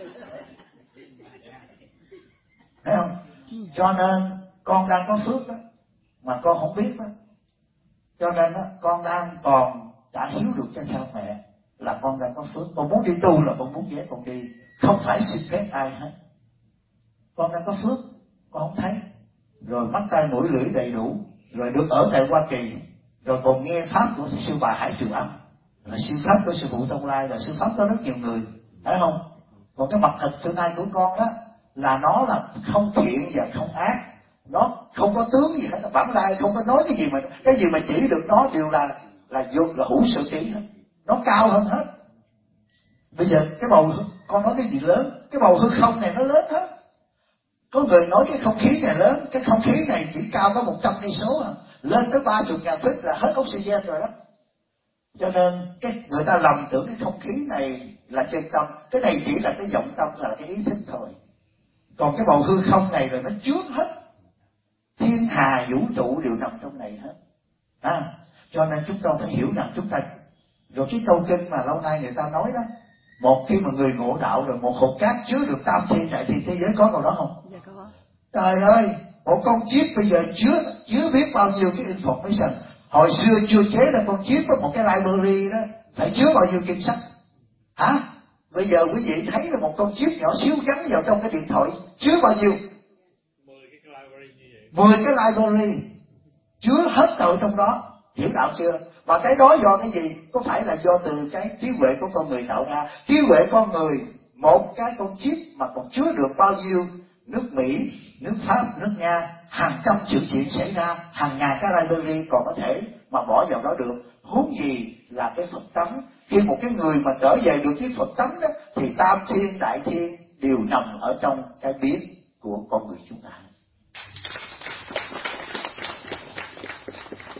Thấy không? Cho nên con đang có phước đó, mà con không biết đó. Cho nên đó, con đang còn đã hiếu được cho cha mẹ là con đang có phước. Con muốn đi tu là con muốn ghé con đi, không phải xin phép ai hết. Con đang có phước, con không thấy. Rồi mắt tai mũi lưỡi đầy đủ, rồi được ở tại Hoa Kỳ, rồi còn nghe pháp của sư bà Hải Triều Âm, là sư pháp của sư phụ Tông Lai, là sư pháp có rất nhiều người, phải không? Còn cái mặt thật tương lai của con đó là nó là không thiện và không ác, nó không có tướng gì hết, bản lai không có nói cái gì mà chỉ được nó đều là hữu sự kỹ hết, nó cao hơn hết. Bây giờ cái bầu con nói cái gì lớn, cái bầu hư không này nó lớn hết. Có người nói cái không khí này lớn, cái không khí này chỉ cao có 100 cây số à, lên tới 30.000 feet là hết oxygen rồi đó. Cho nên người ta lầm tưởng cái không khí này là chân tâm, cái này chỉ là cái vọng tâm, là cái ý thức thôi. Còn cái bầu hư không này rồi nó chứa hết, thiên hà vũ trụ đều nằm trong này hết. Cho nên chúng ta phải hiểu rằng chúng ta, rồi cái câu kinh mà lâu nay người ta nói đó, một khi mà người ngộ đạo rồi, một hột cát chứa được tam thiên đại thiên thế giới, có câu đó không? Dạ có. Trời ơi, một con chip bây giờ chứa biết bao nhiêu cái information. Hồi xưa chưa chế ra con chip có một cái library đó, phải chứa bao nhiêu kinh sách hả? Bây giờ quý vị thấy là một con chip nhỏ xíu gắn vào trong cái điện thoại chứa bao nhiêu? 10 cái library chứa hết tội trong đó. Hiểu đạo chưa? Và cái đó do cái gì? Có phải là do từ cái trí huệ của con người tạo ra? Trí huệ con người, một cái con chip mà còn chứa được bao nhiêu nước Mỹ, nước Pháp, nước Nga, hàng trăm sự kiện xảy ra, hàng ngàn cái library còn có thể mà bỏ vào đó được. Huống gì là cái Phật tánh. Khi một cái người mà trở về được cái Phật tánh đó, thì tam thiên đại thiên đều nằm ở trong cái biết của con người chúng ta.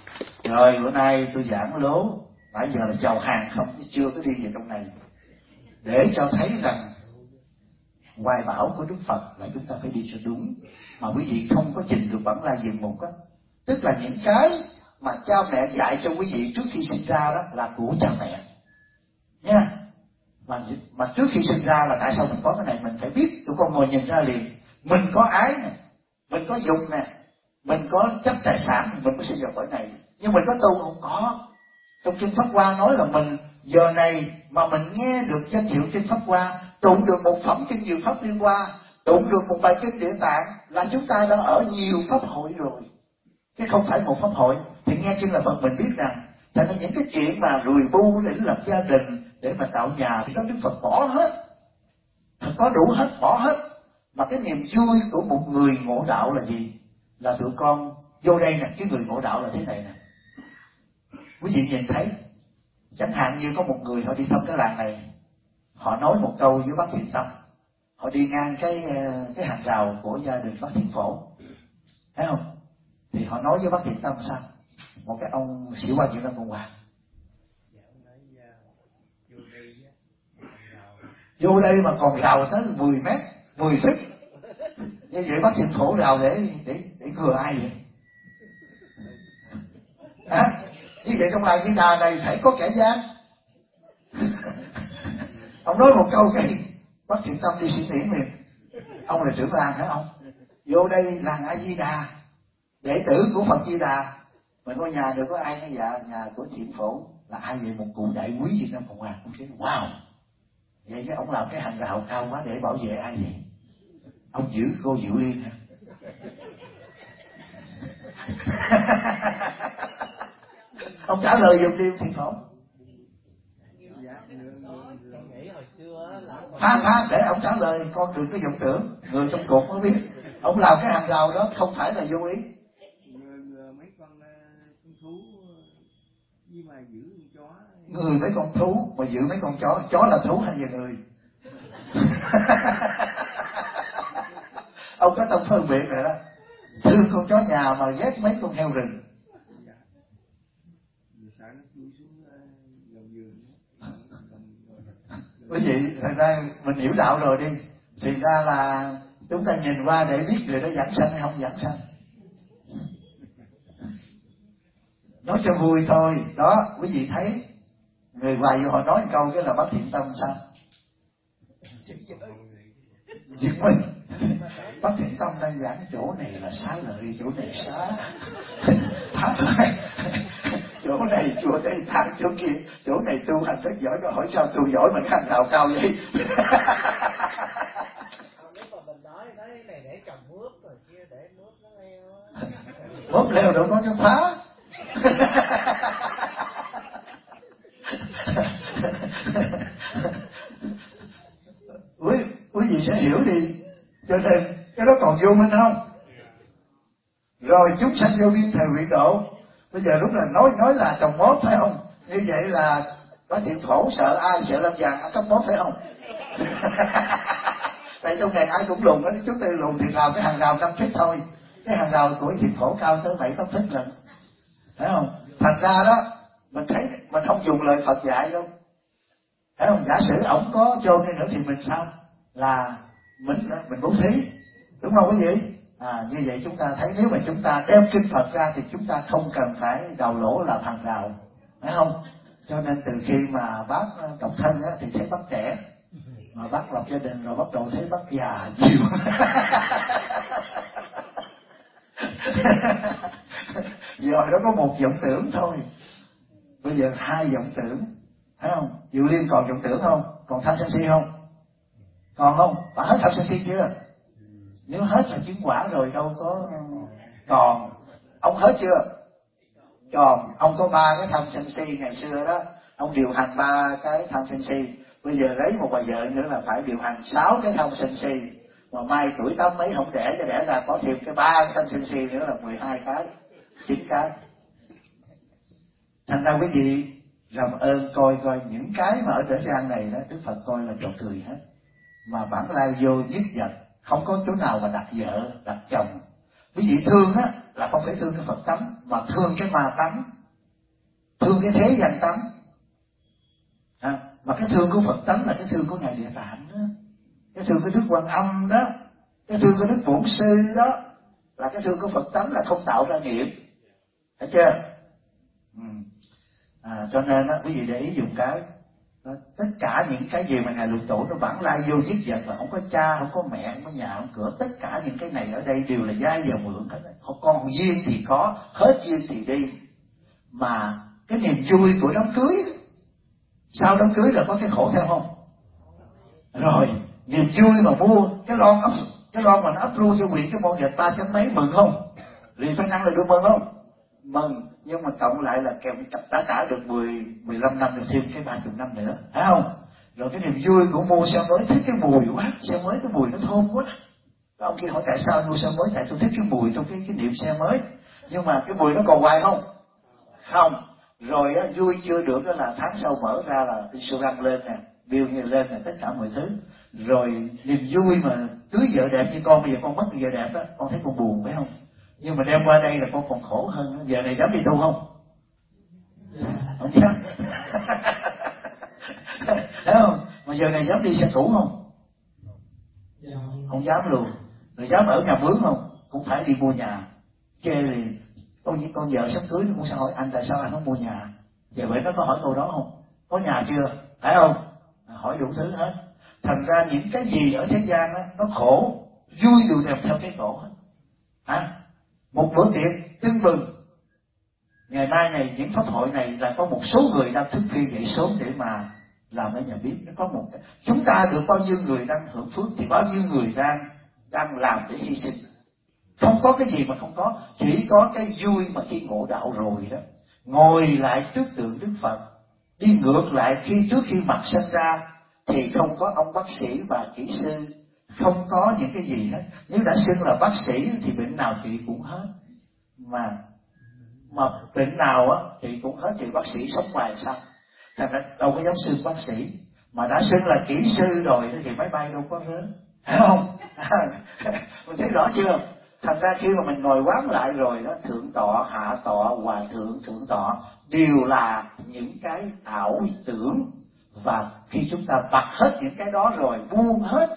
Rồi bữa nay tôi giảng lố, nãy giờ là chào hàng không chứ chưa có đi về trong này. để cho thấy rằng hoài bão của Đức Phật là chúng ta phải đi cho đúng, mà quý vị không có trình được bản lai diện mục á, tức là những cái mà cha mẹ dạy cho quý vị trước khi sinh ra đó là của cha mẹ nha. Mà trước khi sinh ra là tại sao mình có cái này mình phải biết. Tụi con ngồi nhìn ra liền, mình có ái nè, mình có dục nè, mình có chấp tài sản, mình mới sinh ra cõi này. Nhưng mình có tu không có. Trong kinh Pháp Hoa nói là mình giờ này mà mình nghe được danh hiệu kinh Pháp Hoa, tụng được một phẩm kinh Diệu Pháp Liên Hoa, tụng được một bài kinh Địa Tạng, là chúng ta đã ở nhiều pháp hội rồi, chứ không phải một pháp hội. Thì nghe kinh là Phật mình biết rằng, cho nên những cái chuyện mà rùi bu để lập gia đình, để mà tạo nhà thì có Đức Phật bỏ hết, Phật có đủ hết, bỏ hết. Mà cái niềm vui của một người ngộ đạo là gì? Là tụi con vô đây nè, cái người ngộ đạo là thế này nè. Quý vị nhìn thấy, chẳng hạn như có một người họ đi thăm cái làng này, họ nói một câu với bác Thiện Tâm, họ đi ngang cái hàng rào của gia đình bác Thiện Phổ, thấy không? Thì họ nói với bác Thiện Tâm sao? Một cái ông sĩ quan Việt Nam Cộng Hòa, vô đây mà còn rào tới 10 mét, 10 feet. Như vậy bác Thiện Phổ rào để ngừa ai vậy? Như vậy trong làng Di Đà này phải có kẻ gian. Ông nói một câu cái bác Thiện Tâm đi suy nghĩ liền. Ông là trưởng làng hả ông? Vô đây làng A Di Đà, đệ tử của Phật Di Đà, mà ngôi nhà được có ai nói dạ nhà của Thiện Phổ là ai vậy? Một cụ đại quý Việt Nam Cộng Hòa. Ông thấy wow, vậy cái ông làm cái hàng rào cao quá để bảo vệ ai vậy? Ông giữ cô Diệu Liên hả? Ông trả lời giùm đi Thiện Phổ. Phan để ông trả lời, con đừng có vọng tưởng, người trong cuộc mới biết. Ông làm cái hàng rào đó không phải là vô ý. Mấy con thú nhưng mà giữ con chó. Người mấy con thú mà giữ mấy con chó là thú hay là người? Ông có tâm phân biệt rồi đó. Thương con chó nhà mà ghét mấy con heo rừng. Quý vị, thật ra mình hiểu đạo rồi đi, thì ra là chúng ta nhìn qua để biết người đó giảng sanh hay không giảng sanh. Nói cho vui thôi. Đó, quý vị thấy người hoài vô họ nói một câu cái là bác Thiện Tâm sao? Giật mình. Bác Thiện Tâm đang giảng chỗ này là xá lợi, chỗ này xá chỗ này chùa đây thang, chỗ kia chỗ này tu hành rất giỏi. Có hỏi sao tu giỏi mà cái hành đạo cao vậy? Nếu mà mình nói này để trồng mướp rồi kia để mướp nó leo, mướp leo đâu có cái phá. Quý vị sẽ hiểu đi. Cho nên cái đó còn vô minh không? Rồi chúng sanh vô biên thời nguyện độ. Bây giờ lúc là nói là trồng mốt phải không? Như vậy là bác Thiện Phổ sợ ai? Sợ làm vàng ăn cắp mốt phải không? Tại trong này ai cũng lùn đó, chúng tôi lùn thì làm cái hàng rào 5 feet thôi. Cái hàng rào của Thiện Phổ cao tới 7-8 feet lận, phải không? Thành ra đó mình thấy mình không dùng lời Phật dạy đâu, phải không? Giả sử ổng có chôn đi nữa thì mình sao? Là mình bố thí, đúng không quý vị? Như vậy chúng ta thấy nếu mà chúng ta đem kinh Phật ra thì chúng ta không cần phải đào lỗ làm hàng rào, phải không? Cho nên từ khi mà bác độc thân á, thì thấy bác trẻ, mà bác lập gia đình rồi bắt đầu thấy bác già nhiều. Giờ đó có một vọng tưởng thôi, bây giờ 2 vọng tưởng, thấy không? Diệu Liên còn vọng tưởng không? Còn tham sân si không? Còn không? Bà hết tham sân si chưa? Nếu hết là chứng quả rồi, đâu có còn. Ông hết chưa? Còn ông có 3 cái tham sân si ngày xưa đó, ông điều hành 3 cái tham sân si. Bây giờ lấy một bà vợ nữa là phải điều hành 6 cái tham sân si. Mà mai tuổi 8 mấy không đẻ, cho đẻ ra có thêm cái 3 cái tham sân si nữa là 12 cái, 9 cái. Thành ra quý vị làm ơn coi những cái mà ở thế gian này đó, Đức Phật coi là trò cười hết. Mà bản lai vô nhất vật, không có chỗ nào mà đặt vợ, đặt chồng. Quý vị thương á là không phải thương cái Phật tánh, mà thương cái ma tánh, thương cái thế gian tánh. Mà cái thương của Phật tánh là cái thương của Ngài Địa Tạng đó, cái thương của Đức Quan Âm đó, cái thương của Đức Bổn Sư đó, là cái thương của Phật tánh, là không tạo ra nghiệp. Thấy chưa? Cho nên đó, quý vị để ý dùng cái đó, tất cả những cái gì mà Ngài Lục Tổ nó bản lai vô nhất vật, là không có cha, không có mẹ, không có nhà, không cửa, tất cả những cái này ở đây đều là vay và mượn hết. Con duyên thì có, hết duyên thì đi. Mà cái niềm vui của đám cưới, sau đám cưới là có cái khổ theo không? Rồi niềm vui mà mua cái lon mà nó ấp ru cho quyền cái con vịt 3 mấy mừng không? Vì phải năng là được mừng không? Mừng, nhưng mà cộng lại là kèm đã cả được 15 năm, được thêm cái 30 năm nữa, phải không? Rồi cái niềm vui của mua xe mới, thích cái mùi quá, xe mới cái mùi nó thơm quá. Các ông kia hỏi tại sao mua xe mới? Tại tôi thích cái mùi trong cái niệm xe mới. Nhưng mà cái mùi nó còn hoài không? Không. Rồi á, vui chưa được đó là tháng sau mở ra là insurance lên nè, bill như lên nè, tất cả mọi thứ. Rồi niềm vui mà cưới vợ đẹp như con, bây giờ con mất vợ đẹp đó, con thấy con buồn phải không? Nhưng mà đem qua đây là con còn khổ hơn. Giờ này dám đi tu không? Không dám. Thấy không? Mà giờ này dám đi xe cũ không? Không dám luôn. Rồi dám ở nhà mướn không? Cũng phải đi mua nhà. Chê thì con vợ sắp cưới nó cũng sẽ hỏi anh tại sao anh không mua nhà. Giờ vậy nó có hỏi câu đó không? Có nhà chưa? Phải không? Hỏi đủ thứ hết. Thành ra những cái gì ở thế gian đó, nó khổ, vui đều đều theo cái khổ hết. Hả? Một bữa tiệc tưng bừng. Ngày nay này, những pháp hội này là có một số người đang thức khuya dậy sớm để mà làm ở nhà bếp. Nó có một cái, chúng ta được bao nhiêu người đang hưởng phước thì bao nhiêu người đang làm để hy sinh. Không có cái gì mà không có, chỉ có cái vui mà khi ngộ đạo rồi đó, ngồi lại trước tượng Đức Phật, đi ngược lại trước khi mặt sinh ra thì không có ông bác sĩ và kỹ sư, không có những cái gì hết. Nếu đã xưng là bác sĩ thì bệnh nào trị cũng hết, mà bệnh nào á trị cũng hết thì bác sĩ sống ngoài sao? Thành ra đâu có dám xưng bác sĩ, mà đã xưng là kỹ sư rồi thì máy bay đâu có rớt, phải không? Mình thấy rõ chưa? Thành ra khi mà mình ngồi quán lại rồi đó, thượng tọa, hạ tọa, hòa thượng, thượng tọa đều là những cái ảo tưởng. Và khi chúng ta bật hết những cái đó rồi, buông hết,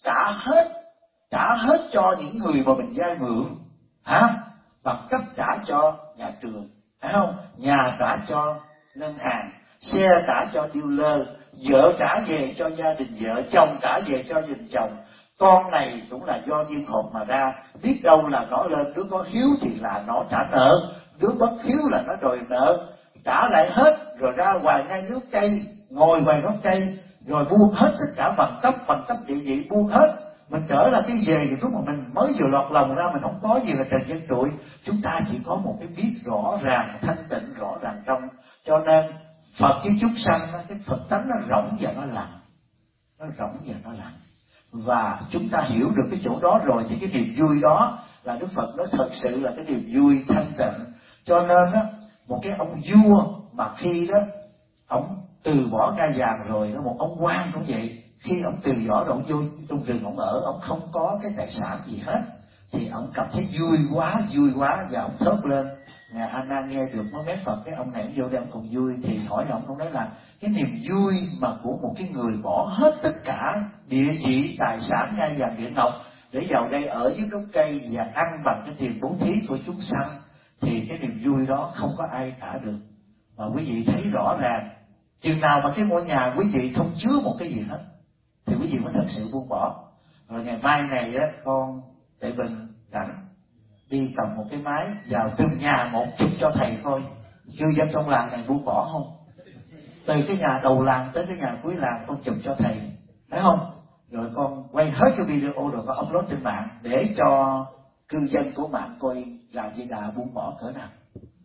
trả hết cho những người mà mình vay mượn, bằng cách trả cho nhà trường, phải không? Nhà trả cho ngân hàng, xe trả cho dealer, vợ trả về cho gia đình vợ, chồng trả về cho gia đình chồng. Con này cũng là do duyên hồn mà ra, biết đâu là nó lên, đứa có hiếu thì là nó trả nợ, đứa bất hiếu là nó đòi nợ, trả lại hết rồi ra ngoài ngay nước cây, ngồi ngoài gốc cây, rồi buông hết tất cả bằng cấp địa vị, buông hết. Mình trở lại cái về thì lúc mà mình mới vừa lọt lòng ra, mình không có gì là trần gian trụi, chúng ta chỉ có một cái biết rõ ràng, thanh tịnh rõ ràng trong. Cho nên Phật với chúng sanh, cái Phật tánh nó rỗng và nó lặng, nó rỗng và nó lặng. Và chúng ta hiểu được cái chỗ đó rồi thì cái niềm vui đó là Đức Phật nói thật sự là cái niềm vui thanh tịnh. Cho nên á, một cái ông vua mà khi đó ông từ bỏ ngai vàng rồi đó, một ông quan cũng vậy, khi ông từ bỏ rồi ông vô trong rừng ông ở, ông không có cái tài sản gì hết, thì ông cảm thấy vui quá và ông thốt lên. Ngài A Nan nghe được mới mét Phật, cái ông này vô đây ông còn vui, thì hỏi ông nói là cái niềm vui mà của một cái người bỏ hết tất cả địa vị tài sản ngai vàng điện ngọc để vào đây ở dưới gốc cây và ăn bằng cái tiền bố thí của chúng sanh, thì cái niềm vui đó không có ai trả được. Mà quý vị thấy rõ ràng, chừng nào mà cái ngôi nhà quý vị không chứa một cái gì hết thì quý vị mới thật sự buông bỏ. Rồi ngày mai này á, con Tệ Bình rảnh đi cầm một cái máy vào từng nhà một chụp cho thầy coi cư dân trong làng này buông bỏ không. Từ cái nhà đầu làng tới cái nhà cuối làng con chụp cho thầy, phải không? Rồi con quay hết cái video rồi con upload trên mạng để cho cư dân của mạng coi làm gì đã buông bỏ cỡ nào.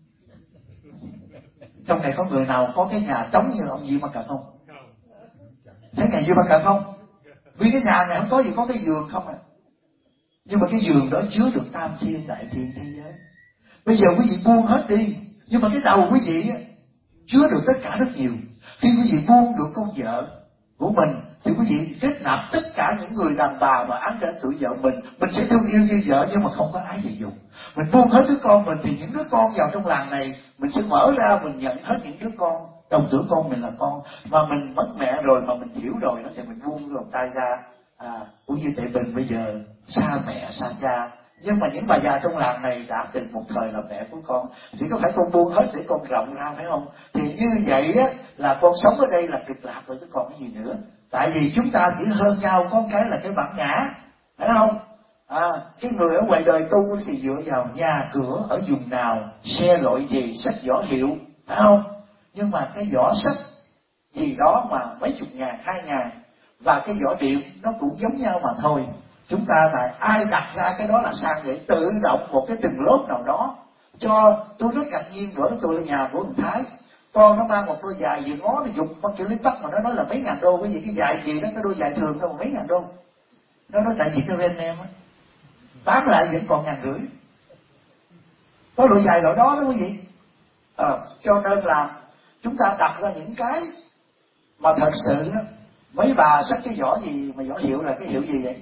Trong này có người nào có cái nhà trống như ông Di Ma Cật không? Thấy ngày Di Ma Cật không? Vì cái nhà này không có gì, có cái giường không à. Nhưng mà cái giường đó chứa được tam thiên đại thiên thế giới. Bây giờ quý vị buông hết đi, nhưng mà cái đầu quý vị chứa được tất cả rất nhiều. Khi quý vị buông được con vợ, của mình, thì quý vị kết nạp tất cả những người đàn bà mà ám ảnh tuổi vợ mình sẽ thương yêu như vợ nhưng mà không có ái về dục. Mình buông hết đứa con mình thì những đứa con vào trong làng này mình sẽ mở ra, mình nhận hết những đứa con đồng tuổi con mình là con, mà mình mất mẹ rồi mà mình hiểu rồi đó thì mình buông lòng tay ra. Cũng như Tệ Bình bây giờ xa mẹ xa cha, nhưng mà những bà già trong làng này đã từng một thời là mẹ của con, thì có phải con buông hết để con rộng ra phải không? Thì như vậy á là con sống ở đây là cực lạc rồi chứ còn cái gì nữa. Tại vì chúng ta chỉ hơn nhau có cái là cái bản ngã, phải không? Cái người ở ngoài đời tu thì dựa vào nhà cửa ở vùng nào, xe loại gì, sách võ hiệu, phải không? Nhưng mà cái võ sách gì đó mà mấy chục ngàn, 2.000, và cái võ điệu nó cũng giống nhau mà thôi. Chúng ta là ai đặt ra cái đó là sang vậy, tự động một cái từng lớp nào đó. Cho tôi rất ngạc nhiên, bữa tôi lên nhà của thằng Thái, con nó mang một đôi giày gì ngó nó dục con kiểu líp bắt mà nó nói là mấy ngàn đô, cái gì cái giày gì đó, cái đôi giày thường đâu mà mấy ngàn đô. Nó nói tại vì cái ren em á bán lại vẫn còn 1.500. Có đôi giày loại đó đó quý vị. Cho nên là chúng ta đặt ra những cái mà thật sự đó, mấy bà xách cái vỏ gì mà vỏ hiệu là cái hiệu gì vậy?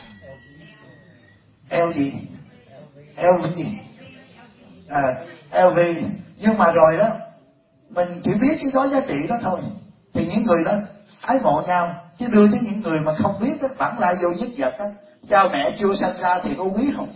L gì? LV gì? LV. Nhưng mà rồi đó mình chỉ biết cái đó giá trị đó thôi, thì những người đó ái mộ nhau, chứ đưa tới những người mà không biết đó, bản lai vô nhất vật đó, cha mẹ chưa sanh ra thì có quý không?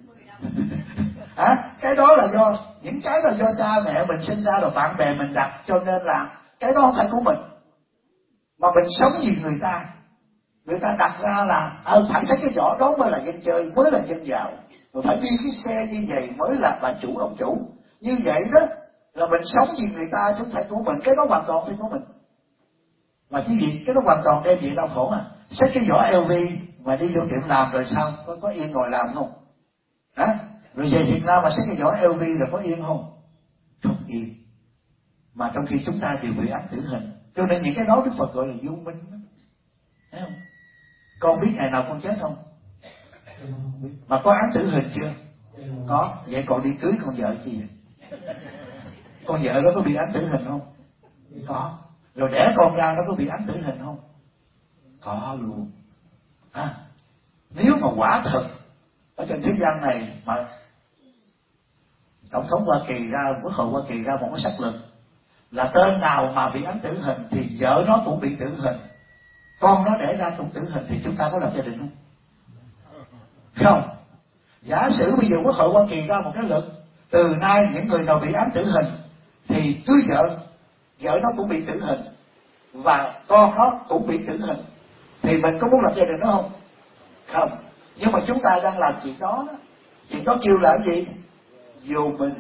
Cái đó là do những cái là do cha mẹ mình sinh ra rồi bạn bè mình đặt, cho nên là cái đó không phải của mình, mà mình sống vì người ta đặt ra là phải xách cái vỏ đó mới là dân chơi, mới là dân giàu, rồi phải đi cái xe như vậy mới là bà chủ ông chủ. Như vậy đó là mình sống vì người ta chứ không phải của mình. Cái đó hoàn toàn phải của mình. Mà chứ gì cái đó hoàn toàn đem về đau khổ. Xách cái vỏ LV mà đi vô tiệm làm rồi sao có yên ngồi làm không? Rồi về Việt Nam mà xách cái vỏ LV là có yên không? Không yên. Mà trong khi chúng ta đều bị án tử hình, cho nên những cái đó Đức Phật gọi là vô minh đó. Thấy không? Con biết ngày nào con chết không? Mà có án tử hình chưa? Có. Vậy còn đi cưới con vợ chi vậy? Con vợ đó có bị án tử hình không? Có. Rồi đẻ con ra nó có bị án tử hình không? Có luôn. Nếu mà quả thật ở trên thế gian này mà Tổng thống Hoa Kỳ ra, Quốc hội Hoa Kỳ ra một cái sắc luật là tên nào mà bị án tử hình thì vợ nó cũng bị tử hình, con nó đẻ ra cũng tử hình, thì chúng ta có lập gia đình không? Không. Giả sử bây giờ Quốc hội Hoa Kỳ ra một cái luật từ nay những người nào bị án tử hình thì cưới vợ nó cũng bị tử hình và con nó cũng bị tử hình, thì mình có muốn lập gia đình đó không? Không. Nhưng mà chúng ta đang làm chuyện đó, chuyện đó kêu là cái gì? Vô minh.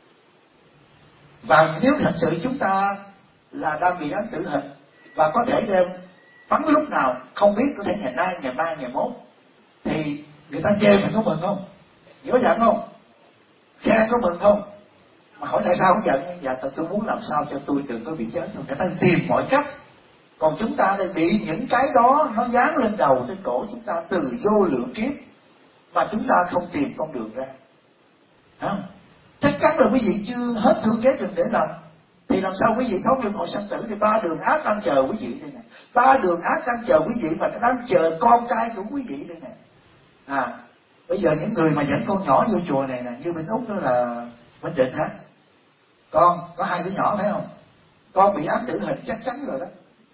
Và nếu thật sự chúng ta là đang bị án tử hình và có thể đem bắn lúc nào không biết, có thể ngày nay, ngày mai, ngày mốt, thì người ta chê mình có mừng không? Có giận không? Khen có mừng không? Mà hỏi tại sao không giận? Dạ tôi muốn làm sao cho tôi đừng có bị chết thôi. Người ta tìm mọi cách. Còn chúng ta đang bị những cái đó nó dán lên đầu trên cổ chúng ta từ vô lượng kiếp mà chúng ta không tìm con đường ra. Chắc chắn là quý vị chưa hết thương ghét đừng để lòng, thì làm sao quý vị thoát luân hồi sanh tử? Thì 3 đường ác đang chờ quý vị đây nè. 3 đường ác đang chờ quý vị, mà đang chờ con trai của quý vị đây nè. Bây giờ những người mà dẫn con nhỏ vô chùa này nè, như bên Úc đó là Minh Định hả? Con có 2 đứa nhỏ phải không? Con bị án tử hình chắc chắn rồi đó.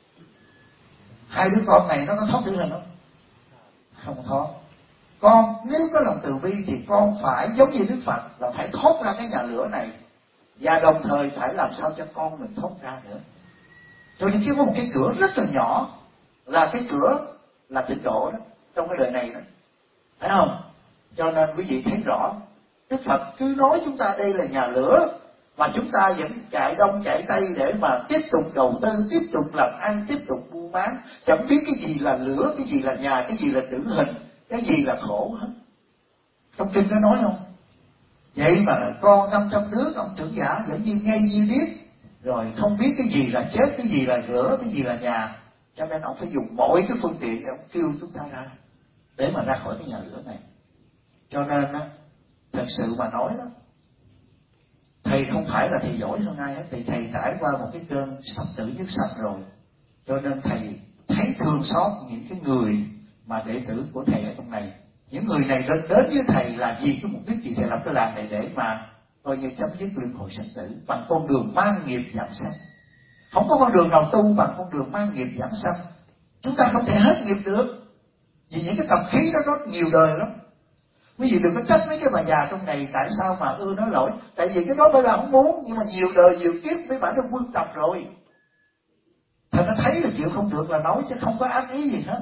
2 đứa con này nó có thoát tử hình không? Không thoát. Con nếu có lòng từ bi thì con phải giống như Đức Phật là phải thoát ra cái nhà lửa này, và đồng thời phải làm sao cho con mình thoát ra nữa. Cho nên chỉ có một cái cửa rất là nhỏ, là cái cửa là tịnh độ đó, trong cái đời này đó, phải không? Cho nên quý vị thấy rõ, Đức Phật cứ nói chúng ta đây là nhà lửa, mà chúng ta vẫn chạy đông chạy tây để mà tiếp tục đầu tư, tiếp tục làm ăn, tiếp tục buôn bán, chẳng biết cái gì là lửa, cái gì là nhà, cái gì là tử hình, cái gì là khổ hết. Trong kinh có nói không? Vậy mà con 500 đứa ông trưởng giả vẫn như ngây như điếc, rồi không biết cái gì là chết, cái gì là lửa, cái gì là nhà, cho nên ông phải dùng mọi cái phương tiện để ông kêu chúng ta ra, để mà ra khỏi cái nhà lửa này. Cho nên á, thật sự mà nói đó, thầy không phải là thầy giỏi hơn ai hết, thầy trải qua một cái cơn sanh tử nhất sanh rồi, cho nên thầy thấy thương xót những cái người mà đệ tử của thầy ở trong này. Những người này đến với thầy là vì cái mục đích gì? Thầy lập cái làng này để mà coi như chấm dứt luân hồi sanh tử bằng con đường mang nghiệp giảm sanh. Không có con đường nào tu bằng con đường mang nghiệp giảm sanh. Chúng ta không thể hết nghiệp được, vì những cái tập khí đó rất nhiều đời lắm. Quý vị đừng có trách mấy cái bà già trong này tại sao mà nói lỗi. Tại vì cái đó mới là không muốn, nhưng mà nhiều đời nhiều kiếp mấy bà đã quân tập rồi. Thành nó thấy là chịu không được là nói, chứ không có ác ý gì hết.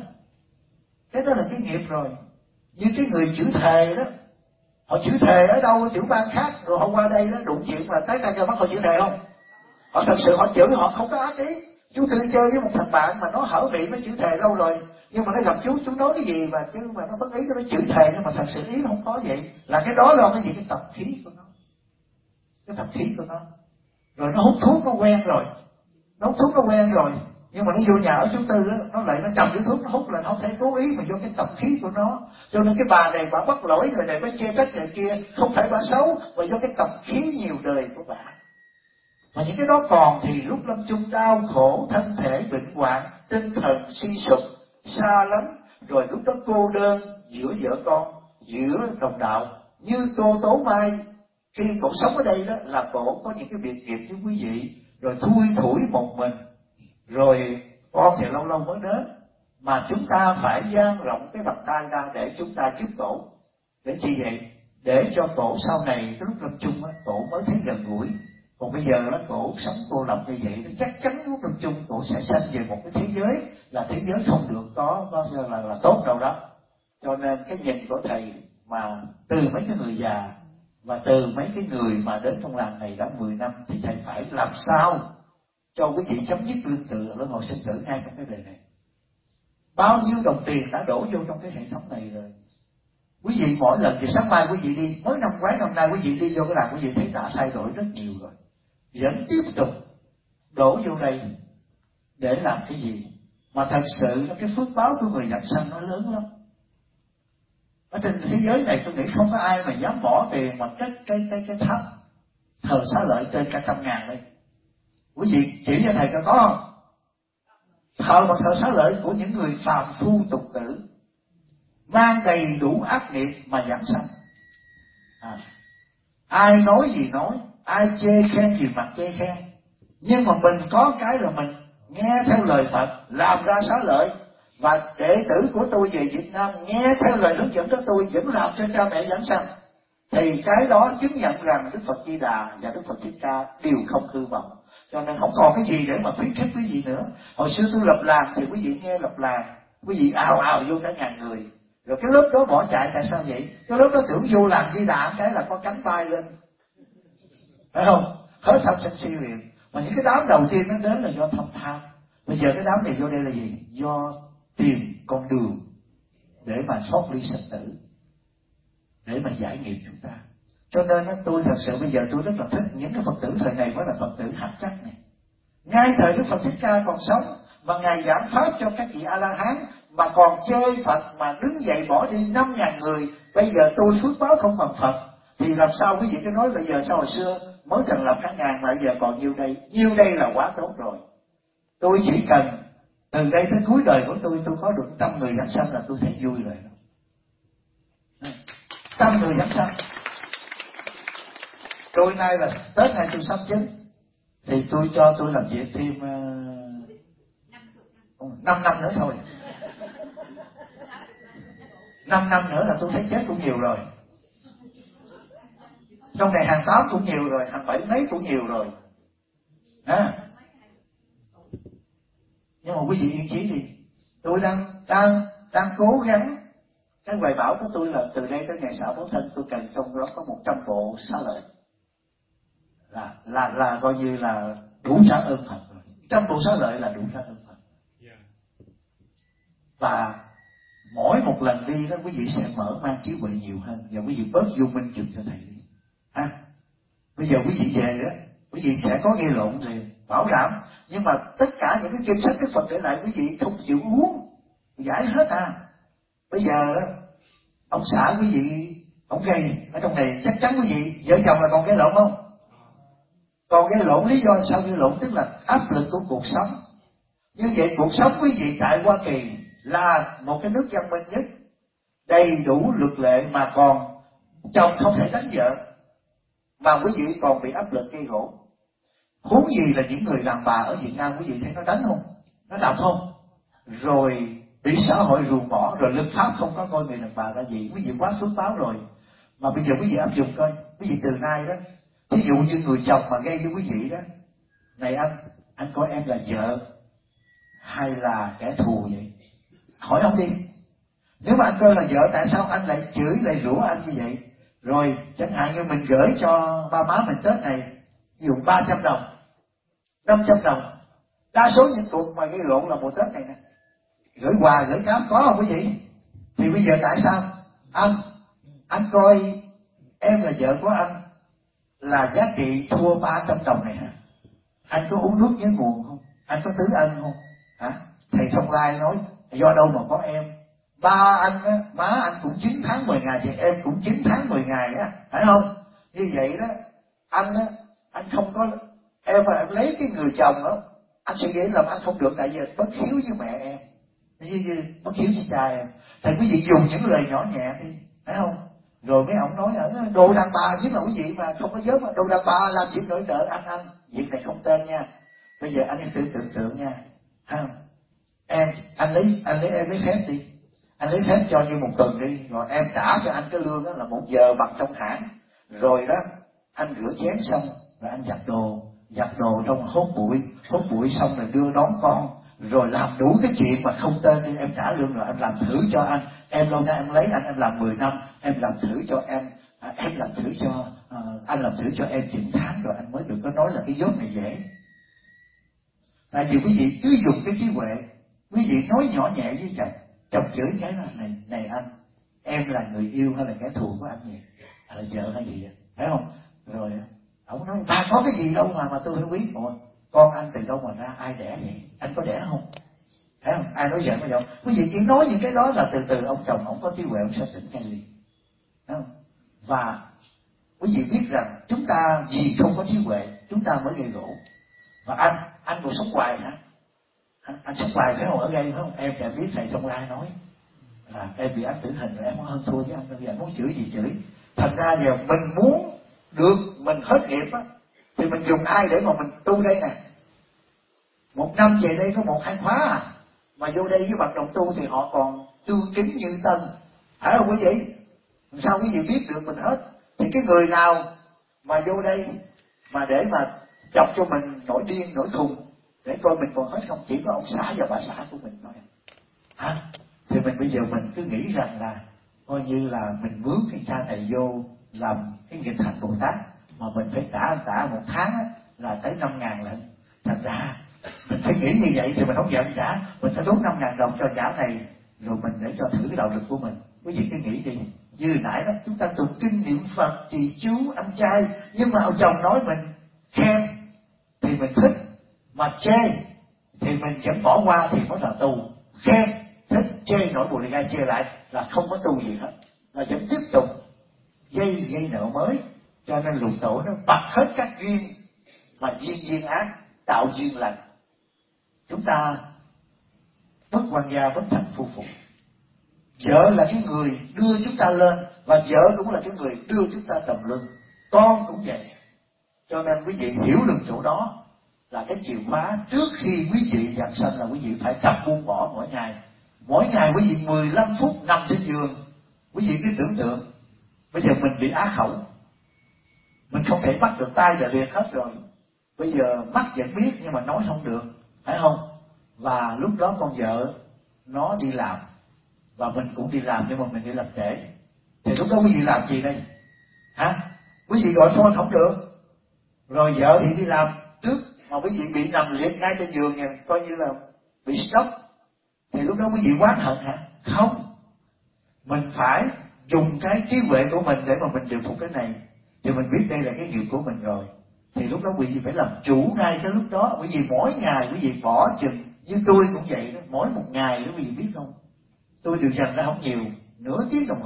Cái đó là cái nghiệp rồi. Như cái người chữ thề đó, họ chữ thề ở đâu, tiểu bang khác, rồi họ qua đây đó đụng chuyện mà tới tay cho mắt họ chữ thề không? Họ thật sự họ chửi, họ không có ác ý. Chú Tư chơi với một thằng bạn mà nó hở miệng nó chữ thề lâu rồi, nhưng mà nó gặp chú nói cái gì mà chứ mà nó bất ý nó chữ thề, nhưng mà thật sự ý nó không có vậy. Là cái đó là cái gì? Cái tập khí của nó, cái tập khí của nó. Rồi nó hút thuốc nó quen rồi, nó hút thuốc nó quen rồi, nhưng mà nó vô nhà ở chú Tư đó, nó lại nó cầm cái thuốc nó hút là nó không thể cố ý, mà do cái tập khí của nó. Cho nên cái bà này bà bắt lỗi người này, bà chê trách người kia, không phải bà xấu, mà do cái tập khí nhiều đời của bà. Mà những cái đó còn thì lúc lâm chung đau khổ, thân thể bệnh hoạn, tinh thần suy sụp, xa lánh, rồi lúc đó cô đơn giữa vợ con, giữa đồng đạo. Như cô Tố Mai khi cổ sống ở đây đó là cổ có những cái biệt nghiệp với quý vị, rồi thui thủi một mình, rồi con thì lâu lâu mới đến, mà chúng ta phải dang rộng cái bàn tay ra để chúng ta giúp cổ. Để chi vậy? Để cho cổ sau này cái lúc lâm chung á, cổ mới thấy gần gũi. Còn bây giờ đó cổ sống cô lập như vậy, nó chắc chắn lúc lâm chung cổ sẽ sanh về một cái thế giới là thế giới không được có là tốt đâu đó. Cho nên cái nhìn của thầy mà từ mấy cái người già và từ mấy cái người mà đến trong làng này đã 10 năm thì thầy phải làm sao cho quý vị chấm dứt luân hồi sinh tử ngay trong cái đời này. Bao nhiêu đồng tiền đã đổ vô trong cái hệ thống này rồi. Quý vị mỗi lần thì sáng mai quý vị đi, mới năm ngoái năm nay quý vị đi vô cái làng quý vị thấy đã thay đổi rất nhiều rồi, vẫn tiếp tục đổ vô đây để làm cái gì? Mà thật sự cái phước báo của người giảng sanh nó lớn lắm. Ở trên thế giới này tôi nghĩ không có ai mà dám bỏ tiền mà cất cái tháp thờ Xá Lợi trên cả 100.000 đây. Quý vị chỉ cho thầy có không? Thờ mà thờ Xá Lợi của những người phàm phu tục tử, mang đầy đủ ác nghiệp mà giảng sanh. Ai nói gì nói, ai chê khen gì mặt chê khen, nhưng mà mình có cái là mình nghe theo lời Phật làm ra Xá Lợi, và đệ tử của tôi về Việt Nam nghe theo lời hướng dẫn của tôi vẫn làm cho cha mẹ giảng sanh, thì cái đó chứng nhận rằng Đức Phật Di Đà và Đức Phật Thích Ca đều không hư vọng. Cho nên không còn cái gì để mà khuyến khích quý vị nữa. Hồi xưa tôi lập làng thì quý vị nghe lập làng, quý vị ào ào vô cả ngàn người, rồi cái lớp đó bỏ chạy. Tại sao vậy? Cái lớp đó tưởng vô làng Di Đà cái là có cánh bay lên, phải không? Hết tham sân si liền. Mà những cái đám đầu tiên nó đến là do tham tham. Bây giờ cái đám này vô đây là gì? Do tìm con đường để mà thoát ly sinh tử, để mà giải nghiệp chúng ta. Cho nên tôi thật sự bây giờ tôi rất là thích những cái Phật tử thời này mới là Phật tử hạt chắc này. Ngay thời Đức Phật Thích Ca còn sống mà Ngài giảng pháp cho các vị A-la-hán mà còn chê Phật mà đứng dậy bỏ đi 5.000 người. Bây giờ tôi phước báo không bằng Phật thì làm sao quý vị cứ nói bây giờ sao hồi xưa mới thành lập cả ngàn mà bây giờ còn nhiêu đây? Nhiêu đây là quá tốt rồi. Tôi chỉ cần từ đây tới cuối đời của tôi có được 100 người giảng sanh là tôi thấy vui rồi. 100 người giảng sanh. Trôi nay là Tết này tôi sắp chết thì tôi cho tôi làm việc thêm 5 năm nữa thôi. 5 năm nữa là tôi thấy chết cũng nhiều rồi. Trong này hàng 8 cũng nhiều rồi, hàng 7 mấy cũng nhiều rồi. Nhưng mà quý vị yên chí đi. Tôi đang cố gắng. Cái hoài bão của tôi là từ đây tới ngày xả báo thân tôi cần trong đó có 100 bộ Xá Lợi. Là coi như là đủ trả ơn Phật rồi. 100 bộ Xá Lợi là đủ trả ơn Phật. Và mỗi một lần đi đó quý vị sẽ mở mang trí huệ nhiều hơn, và quý vị bớt vô minh chụp cho thầy đi. Bây giờ quý vị về đó, quý vị sẽ có nghe lộn rồi, bảo đảm. Nhưng mà tất cả những cái kinh sách Đức Phật để lại quý vị không chịu uống, giải hết Bây giờ ông xã quý vị, ông gây ở trong này chắc chắn quý vị vợ chồng là còn gây lộn không? Còn gây lộn lý do sao gây lộn? Tức là áp lực của cuộc sống. Như vậy cuộc sống quý vị tại Hoa Kỳ là một cái nước văn minh nhất, đầy đủ luật lệ, mà còn chồng không thể đánh vợ, mà quý vị còn bị áp lực gây gổ. Huống gì là những người đàn bà ở Việt Nam, quý vị thấy nó đánh không, nó đập không, rồi bị xã hội ruồng bỏ, rồi luật pháp không có coi người đàn bà là gì. Quý vị quá phước báo rồi. Mà bây giờ quý vị áp dụng coi, quý vị từ nay đó, ví dụ như người chồng mà gây với quý vị đó, này anh coi em là vợ hay là kẻ thù vậy? Hỏi ông đi. Nếu mà anh coi là vợ, tại sao anh lại chửi, lại rủa anh như vậy? Rồi chẳng hạn như mình gửi cho ba má mình Tết này, ví dụ 300 đồng, 500 đồng. Đa số những cuộc mà gây lộn là mùa Tết này nè, gửi quà, gửi cám, có không quý vị? Thì bây giờ tại sao anh coi em là vợ của anh là giá trị thua 300 đồng này hả? Anh có uống nước nhớ nguồn không? Anh có tứ ân không? Hả? Thầy Thông Lai nói do đâu mà có em. Ba anh á, má anh cũng 9 tháng 10 ngày, thì em cũng 9 tháng 10 ngày á, phải không? Như vậy đó, anh không có em, mà em lấy cái người chồng đó, anh sẽ nghĩ là anh không được, tại vì bất hiếu với mẹ em, như bất hiếu với cha em. Thì quý vị dùng những lời nhỏ nhẹ đi, phải không? Rồi mấy ông nói ở đồ đàn bà, chứ là quý vị mà không có dớm, đồ đàn bà làm việc nội trợ anh việc này không tên nha. Bây giờ anh tự tưởng tượng nha, không? Anh lấy em lấy phép đi, anh lấy phép cho như 1 tuần đi, rồi em trả cho anh cái lương đó là 1 giờ bằng trong hãng. Rồi đó, anh rửa chén xong, rồi anh giặt đồ trong hốt bụi xong rồi đưa đón con, rồi làm đủ cái chuyện mà không tên đi, em trả lương rồi anh làm thử cho anh. Em lâu nay em lấy anh làm 10 năm, em làm thử cho em làm thử cho anh làm thử cho em chừng tháng rồi anh mới được có nói là cái job này dễ. Tại vì quý vị cứ dùng cái trí huệ, quý vị nói nhỏ nhẹ với chồng chửi cái là này anh, em là người yêu hay là kẻ thù của anh vậy, hay là vợ hay gì vậy, phải không? Rồi ông nói ta có cái gì đâu mà tôi phải quý. Ủa, con anh từ đâu mà ra, ai đẻ vậy, anh có đẻ không? Thấy không? Ai nói vợ nói chồng, quý vị chỉ nói những cái đó là từ từ ông chồng ông có trí huệ, ông sẽ tỉnh ngay liền, thấy không? Và quý vị biết rằng chúng ta vì không có trí huệ chúng ta mới gây gỗ. Và anh còn sống hoài hả? Anh sống hoài phải không, ở đây phải không? Em biết thầy Thông Lai nói là em bị án tử hình rồi, em có hơn thua với anh, bây giờ muốn chửi gì chửi. Thành ra giờ mình muốn được mình hết nghiệp á, thì mình dùng ai để mà mình tu đây nè? 1 năm về đây có 1-2 khóa à, mà vô đây với bạn đồng tu thì họ còn tương kính như tân, phải không quý vị? Sao quý vị biết được mình hết? Thì cái người nào mà vô đây mà để mà chọc cho mình nổi điên nổi khùng để coi mình còn hết không, chỉ có ông xã và bà xã của mình thôi hả? Thì mình bây giờ mình cứ nghĩ rằng là coi như là mình mướn cái cha này vô làm cái nghiệp thành Bồ Tát, mà mình phải trả 1 tháng á, là tới 5.000 lận. Thành ra mình phải nghĩ như vậy thì mình không giận trả, mình phải đốt 5.000 đồng cho trả này, rồi mình để cho thử cái đạo lực của mình. Quý vị cứ nghĩ đi, như nãy đó chúng ta tụng kinh niệm Phật trì chú ăn chay, nhưng mà ông chồng nói mình khen thì mình thích, mà chê thì mình vẫn bỏ qua thì mới là tu. Khen thích, chê nổi bùi gai chê lại là không có tu gì hết, mà vẫn tiếp tục gây nợ mới. Cho nên lục tổ nó bật hết các duyên, mà duyên ác tạo duyên lành. Chúng ta bất quan gia bất thành phu phụ. Vợ là cái người đưa chúng ta lên, và vợ cũng là cái người đưa chúng ta tầm lưng. Con cũng vậy. Cho nên quý vị hiểu được chỗ đó là cái chìa khóa. Trước khi quý vị giảng sanh là quý vị phải tập buông bỏ mỗi ngày. Mỗi ngày quý vị 15 phút nằm trên giường, quý vị cứ tưởng tượng bây giờ mình bị á khẩu, mình không thể bắt được tay là liệt hết rồi. Bây giờ mắt vẫn biết nhưng mà nói không được, phải không? Và lúc đó con vợ nó đi làm, và mình cũng đi làm, nhưng mà mình đi làm trễ. Thì lúc đó quý vị làm gì đây? Hả? Quý vị gọi phone không được. Rồi vợ thì đi làm trước, mà quý vị bị nằm liệt ngay trên giường này, coi như là bị stroke. Thì lúc đó quý vị oán hận hả? Không. Mình phải dùng cái trí huệ của mình để mà mình điều phục cái này. Thì mình biết đây là cái nghiệp của mình rồi. Thì lúc đó quý vị phải làm chủ ngay cái lúc đó. Quý vị mỗi ngày quý vị bỏ chừng, như tôi cũng vậy đó, mỗi một ngày đó quý vị biết không? Tôi điều dành ra không nhiều, nửa tiếng đồng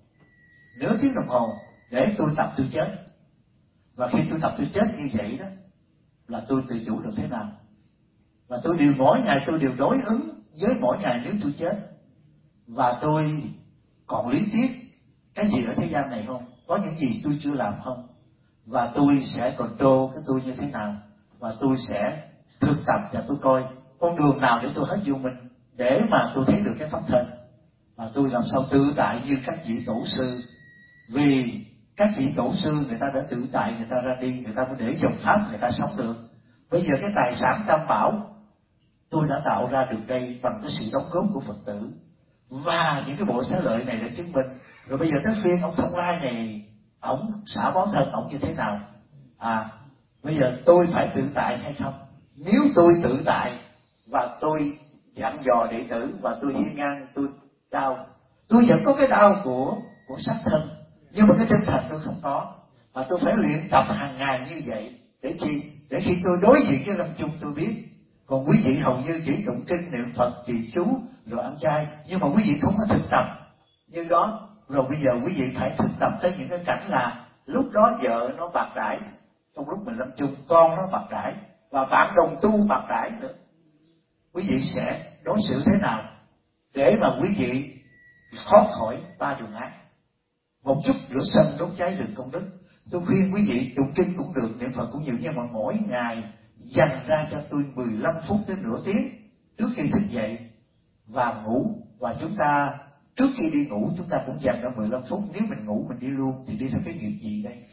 hồ để tôi tập tôi chết. Và khi tôi tập tôi chết như vậy đó, là tôi tự chủ được thế nào? và tôi đều mỗi ngày tôi đều đối ứng với mỗi ngày nếu tôi chết, và tôi còn lý tiếc cái gì ở thế gian này không, có những gì tôi chưa làm không, và tôi sẽ control cái tôi như thế nào, và tôi sẽ thực tập và tôi coi con đường nào để tôi hết vô minh, để mà tôi thấy được cái pháp thân, và tôi làm sao tự tại như các vị tổ sư. Vì các vị tổ sư người ta đã tự tại, người ta ra đi, người ta mới để dòng pháp người ta sống được. Bây giờ cái tài sản tam bảo tôi đã tạo ra được đây bằng cái sự đóng góp của Phật tử, và những cái bộ xá lợi này đã chứng minh. Rồi bây giờ tới phiên ông Thông Lai này, ổng xả bó thân ổng như thế nào? Bây giờ tôi phải tự tại hay không? Nếu tôi tự tại và tôi dặn dò đệ tử và tôi hiên ngang, tôi đau, tôi vẫn có cái đau của xác thân, nhưng mà cái tinh thần tôi không có, và tôi phải luyện tập hàng ngày như vậy để chi? Để khi tôi đối diện với lâm chung tôi biết. Còn quý vị hầu như chỉ tụng kinh niệm Phật trì chú rồi ăn chay, nhưng mà quý vị không có thực tập như đó. Rồi bây giờ quý vị phải thực tập tới những cái cảnh là lúc đó vợ nó bạc đãi, trong lúc mình lâm chung con nó bạc đãi, và bạn đồng tu bạc đãi nữa. Quý vị sẽ đối xử thế nào để mà quý vị thoát khỏi ba đường ác? Một chút lửa sân đốt cháy đường công đức. Tôi khuyên quý vị tụng kinh cũng được, niệm Phật cũng nhiều, nhưng mà mỗi ngày dành ra cho tôi 15 phút đến nửa tiếng trước khi thức dậy và ngủ. Và chúng ta trước khi đi ngủ chúng ta cũng dành ra 15 phút. Nếu mình ngủ mình đi luôn thì đi theo cái nghiệp gì đây?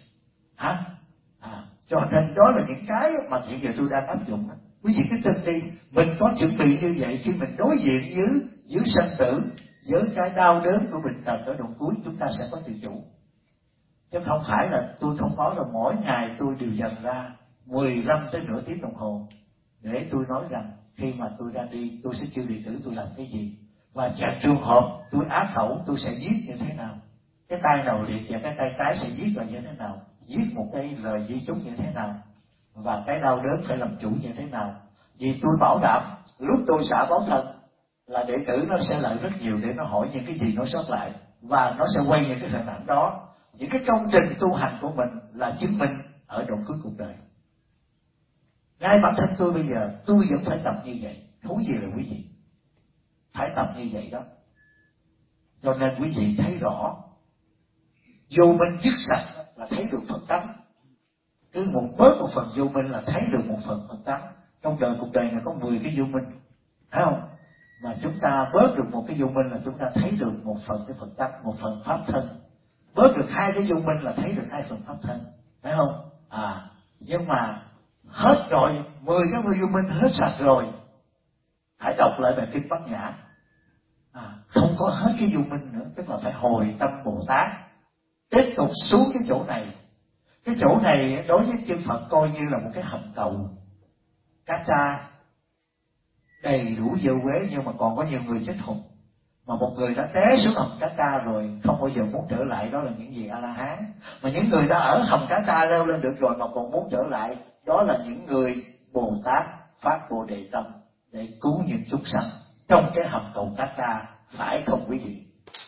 Cho nên đó là những cái mà hiện giờ tôi đang áp dụng. Quý vị cứ tin đi, mình có chuẩn bị như vậy, khi mình đối diện với sanh tử, với cái đau đớn của bệnh tật ở đoạn cuối, chúng ta sẽ có tự chủ. Chứ không phải là tôi thông báo là mỗi ngày tôi đều dành ra 15 tới nửa tiếng đồng hồ để tôi nói rằng khi mà tôi ra đi tôi sẽ kêu đệ tử tôi làm cái gì, và trường hợp tôi ác khẩu tôi sẽ giết như thế nào, cái tay nào liệt và cái tay trái sẽ giết là như thế nào, giết một cái lời di chúc như thế nào, và cái đau đớn phải làm chủ như thế nào. Vì tôi bảo đảm lúc tôi xả báo thân là đệ tử nó sẽ lại rất nhiều để nó hỏi những cái gì nó sót lại, và nó sẽ quay những cái hình ảnh đó. Những cái công trình tu hành của mình là chứng minh ở đoạn cuối cuộc đời. Ngay bản thân tôi bây giờ tôi vẫn phải tập như vậy, huống gì là quý vị phải tập như vậy đó. Cho nên quý vị thấy rõ vô minh dứt sạch là thấy được Phật tánh. Cứ bớt một phần vô minh là thấy được một phần Phật tánh. Trong cuộc đời này có 10 cái vô minh, thấy không? Mà chúng ta bớt được một cái vô minh là chúng ta thấy được một phần cái Phật tánh, một phần pháp thân. Bớt được 2 cái vô minh là thấy được 2 phần pháp thân, phải không? Nhưng mà hết rồi, 10 cái vô minh hết sạch rồi, hãy đọc lại bài kinh Bát Nhã. Không có hết cái vô minh nữa, tức là phải hồi tâm Bồ Tát, tiếp tục xuống cái chỗ này. Cái chỗ này đối với chư Phật coi như là một cái hầm cầu cá tra đầy đủ dơ quế, nhưng mà còn có nhiều người chết hụt. Mà một người đã té xuống hầm cá tra rồi không bao giờ muốn trở lại, đó là những gì A La Hán. Mà những người đã ở hầm cá tra leo lên được rồi mà còn muốn trở lại, đó là những người Bồ Tát phát Bồ Đề tâm để cứu những chúng sanh trong cái hầm cầu cá tra, phải không quý vị?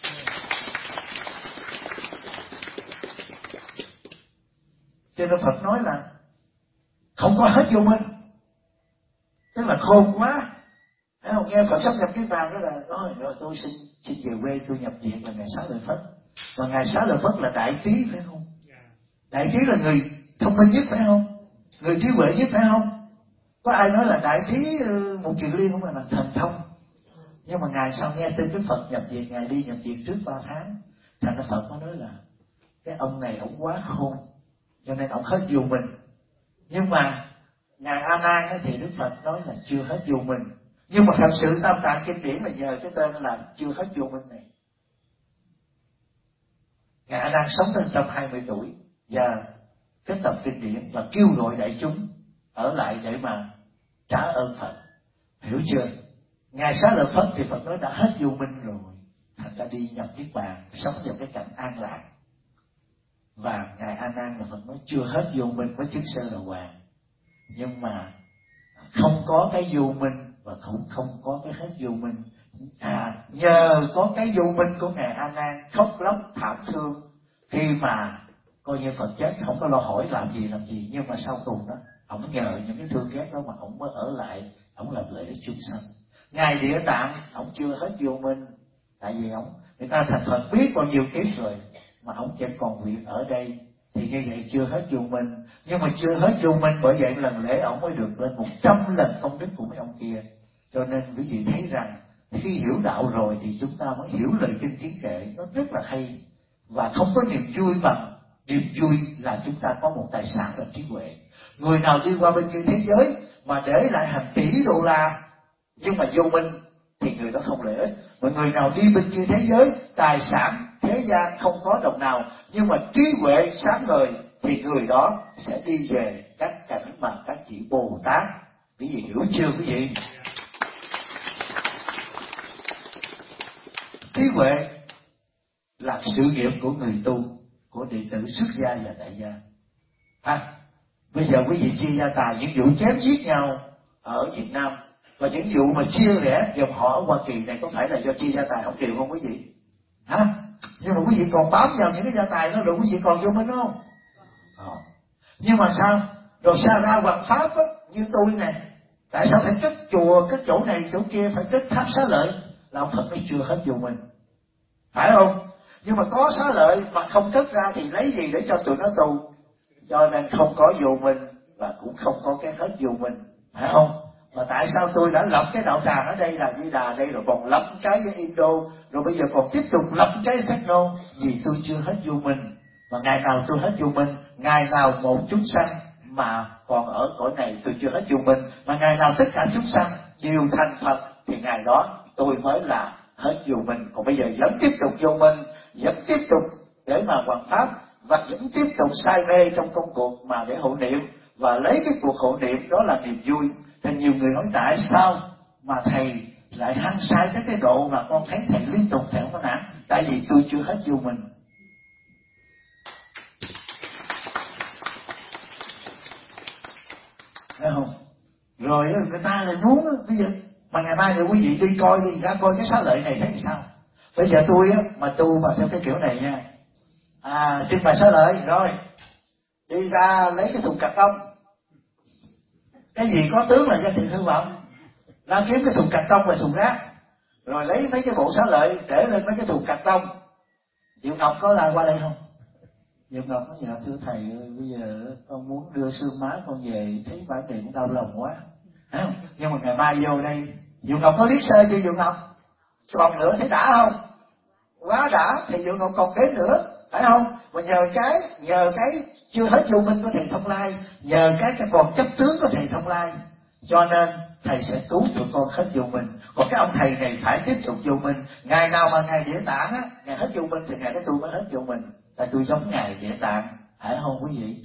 Cho nên Phật nói là không có hết vô minh, tức là khôn quá. Thấy không? Nghe Phật sắp nhập cái bàn đó là rồi tôi xin về quê, tôi nhập viện là Ngài Xá Lợi Phất. Và Ngài Xá Lợi Phất là đại trí, phải không? Đại trí là người thông minh nhất, phải không? Người trí huệ nhất, phải không? Có ai nói là đại trí một chuyện liên không là thần thông. Nhưng mà Ngài sau nghe tin Đức Phật nhập viện, Ngài đi nhập viện trước 3 tháng. Thành ra Phật có nói là cái ông này ông quá khôn, cho nên ông hết vô minh. Nhưng mà Ngài A Nan thì Đức Phật nói là chưa hết vô minh. Nhưng mà thật sự Tam Tạng kinh điển là nhờ cái tên là chưa hết vô minh này. Ngài A Nan sống tới 120 tuổi và kết tập kinh điển và kêu gọi đại chúng ở lại để mà trả ơn Phật. Hiểu chưa? Ngài Xá Lợi Phất thì Phật nói đã hết vô minh rồi, thành ra đi nhập niết bàn, sống vào cái cảnh an lạc. Và Ngài A Nan là Phật nói chưa hết vô minh mới chứng Sơ Đà Hoàng. Nhưng mà không có cái vô minh và cũng không có cái hết vô minh. Nhờ có cái vô minh của Ngài A Nan khóc lóc thảm thương khi mà coi như Phật chết, không có lo hỏi làm gì, nhưng mà sau cùng đó ổng nhờ những cái thương ghét đó mà ổng mới ở lại, ổng làm Ngài Địa Tạng ông chưa hết vô minh, tại vì người ta thành Phật biết bao nhiêu kiếp rồi mà ông vẫn còn việc ở đây, thì như vậy chưa hết vô minh. Nhưng mà chưa hết vô minh, bởi vậy lần lễ ông mới được lên 100 lần công đức của mấy ông kia. Cho nên quý vị thấy rằng khi hiểu đạo rồi thì chúng ta mới hiểu lời kinh kiến kệ, nó rất là hay. Và không có niềm vui bằng niềm vui là chúng ta có một tài sản là trí huệ. Người nào đi qua bên kia thế giới mà để lại hàng tỷ đô la nhưng mà vô minh thì người đó không lợi ích. Mà người nào đi bên kia thế giới, tài sản thế gian không có đồng nào nhưng mà trí huệ sáng ngời thì người đó sẽ đi về các cảnh mà các vị Bồ Tát. Quý vị hiểu chưa quý vị? Trí huệ là sự nghiệp của người tu, của đệ tử xuất gia và tại gia. Bây giờ quý vị chia gia tài, những vụ chém giết nhau ở Việt Nam và những vụ mà chia rẽ dòng họ ở Hoa Kỳ này có phải là do chia gia tài không đều không quý vị? Nhưng mà quý vị còn bám vào những cái gia tài đó rồi quý vị còn vô minh không? Nhưng mà sao? Rồi sao ra hoằng pháp á, như tôi này, tại sao phải cất chùa, cất chỗ này chỗ kia, phải cất tháp xá lợi? Là ông Phật mới chưa hết vô minh, phải không? Nhưng mà có xá lợi mà không cất ra thì lấy gì để cho tụi nó tu? Cho nên không có vô minh và cũng không có cái hết vô minh, phải không? Mà tại sao tôi đã lập cái đạo tràng ở đây là Di Đà đây, rồi còn lập cái với Indo, rồi bây giờ còn tiếp tục lập cái Phật Nôn? Vì tôi chưa hết vô minh. Mà ngày nào tôi hết vô minh, ngày nào một chúng sanh mà còn ở cõi này tôi chưa hết vô minh, mà ngày nào tất cả chúng sanh đều thành Phật thì ngày đó tôi mới là hết vô minh. Còn bây giờ vẫn tiếp tục vô minh, vẫn tiếp tục để mà hoằng pháp, và vẫn tiếp tục say mê trong công cuộc mà để hộ niệm, và lấy cái cuộc hộ niệm đó là niềm vui. Thì nhiều người hỏi tại sao mà thầy lại hăng say tới cái độ mà con thấy thầy liên tục thầy không có nản? Tại vì tôi chưa hết vô mình. Thấy không? Rồi người ta lại muốn bây giờ mà ngày mai thì quý vị đi coi đi, ra coi cái xá lợi này thấy sao? Bây giờ tôi á mà tu mà theo cái kiểu này nha, trưng bày xá lợi rồi đi ra lấy cái thùng cạc tông, cái gì có tướng là giá trị hư vọng, ra kiếm cái thùng cạc tông và thùng rác, rồi lấy mấy cái bộ xá lợi để lên mấy cái thùng cạc tông. Diệu Ngọc có lại qua đây không? Diệu Ngọc nói dạ thưa thầy ơi, bây giờ con muốn đưa xương má con về, thấy bản niệm đau lòng quá, thấy không? Nhưng mà ngày mai vô đây Diệu Ngọc có liếc sơ chưa Diệu Ngọc? Còn nữa thấy đã không? Quá đã. Thì Diệu Ngọc còn đến nữa, phải không? Mà nhờ cái chưa hết vô minh của thầy Thông Lai, nhờ cái còn chấp tướng của thầy Thông Lai, cho nên thầy sẽ cứu tụi con hết vô minh. Còn cái ông thầy này phải tiếp tục vô minh. Ngày nào mà ngài Địa Tạng á, ngài hết vô minh thì ngài đó tôi mới hết vô minh. Tại tôi giống ngài Địa Tạng, phải không quý vị?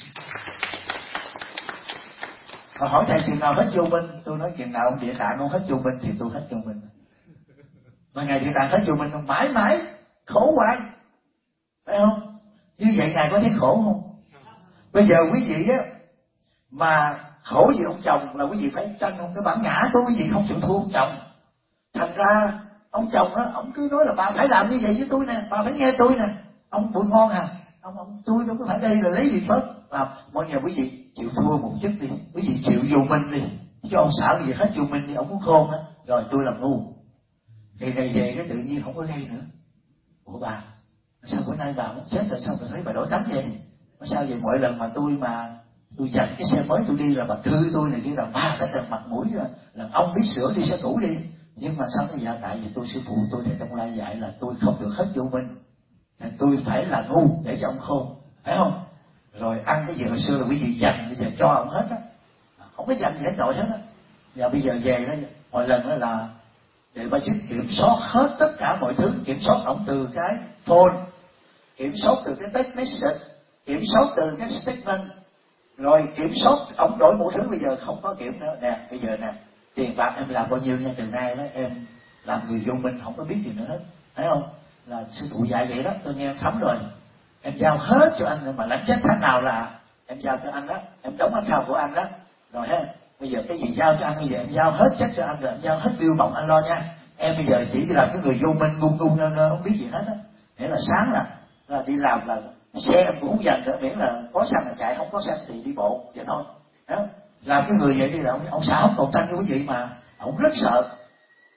Mà hỏi thầy chừng nào hết vô minh, tôi nói chừng nào ông Địa Tạng không hết vô minh thì tôi hết vô minh. Mà ngài Địa Tạng hết vô minh không? Mãi mãi khổ hoài, phải không? Như vậy ngài có thấy khổ không? Bây giờ quý vị á mà khổ vì ông chồng là quý vị phải tranh không? Cái bản ngã của quý vị không chịu thua ông chồng. Thành ra ông chồng á, ông cứ nói là bà phải làm như vậy với tôi nè, bà phải nghe tôi nè. Ông bụi ngon à? Ông tôi đâu có phải đây là lấy việc phớt làm. Mọi người quý vị chịu thua một chút đi, quý vị chịu vô minh đi, cho ông xã quý vị hết vô minh đi, ông muốn khôn á, rồi tôi là ngu. Thì này về cái tự nhiên không có gây nữa. Ủa bà, sao bữa nay bà muốn chết rồi, sao tôi thấy bà đổi tánh vậy? Sao vậy? Mỗi lần mà tôi dành cái xe mới tôi đi là bà thư tôi này kia là ba cái tầng mặt mũi là ông biết sửa đi xe cũ đi. Nhưng mà sao bây giờ? Tại vì tôi sư phụ tôi thầy Tông Lai dạy là tôi không được hết vô minh, thì tôi phải là ngu để cho ông khôn, phải không? Rồi ăn cái gì hồi xưa là quý vị dành, bây giờ cho ông hết á, không có dành gì hết nổi hết á. Và bây giờ về đó mọi lần đó là để bà chức kiểm soát hết tất cả mọi thứ, kiểm soát ổng từ cái phone, kiểm soát từ cái text message, kiểm soát từ cái statement, rồi kiểm soát ổng đổi mọi thứ. Bây giờ không có kiểm nữa nè. Bây giờ nè, tiền bạc em làm bao nhiêu nha, từ nay đó em làm người vô minh không có biết gì nữa hết, thấy không? Là sư phụ dạy vậy đó, tôi nghe em thấm rồi. Em giao hết cho anh, mà lãnh chết tháng nào là em giao cho anh đó, em đóng account của anh đó, rồi ha. Bây giờ cái gì giao cho anh, bây giờ em giao hết chết cho anh, rồi em giao hết bill bọng anh lo nha. Em bây giờ chỉ là cái người vô minh ngu ngơ ngơ không biết gì hết á. Nghĩa là sáng là đi làm là xe em cũng không dành nữa, miễn là có xăng là chạy, không có xăng thì đi bộ vậy thôi. Đó. Làm cái người vậy đi là ông xã không còn tranh với quý vị mà ông rất sợ.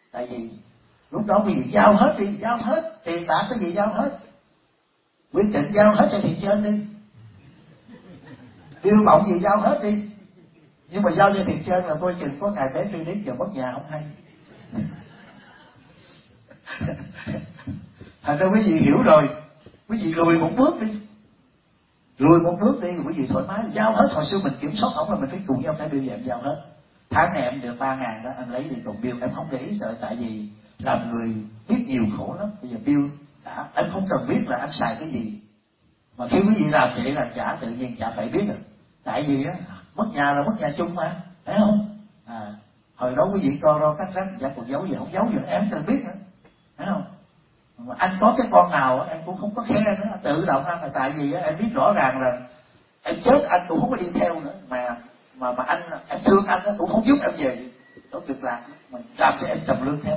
Tại vì lúc đó quý vị giao hết đi, giao hết tiền bạc cái gì giao hết, quyết định giao hết cho thiền trên đi, biêu bọng gì giao hết đi. Nhưng mà giao cho thiền trên là coi chừng có ngày bé truy đến giờ mất nhà không hay. Thành ra quý vị hiểu rồi, quý vị lùi một bước đi, lùi một bước đi, quý vị thoải mái giao hết. Hồi xưa mình kiểm soát ổng là mình phải cùng nhau phải bill em giao hết. Tháng này em được 3.000 đó, anh lấy đi còn bill em không để ý rồi, tại vì làm người biết nhiều khổ lắm. Bây giờ bill đã, em không cần biết là anh xài cái gì, mà khi quý vị làm vậy là chả tự nhiên chả phải biết rồi. Tại vì á, mất nhà là mất nhà chung mà, thấy không? Hồi đó quý vị co ro cắt rách chả còn giấu gì, không giấu gì nữa, em tự biết nữa, thấy không? Mà anh có cái con nào em cũng không có khen nữa, tự động anh là tại vì em biết rõ ràng là em chết anh cũng không có đi theo nữa, mà anh em thương anh cũng không giúp em về đó cực lạc, mình làm cho em trầm lương theo.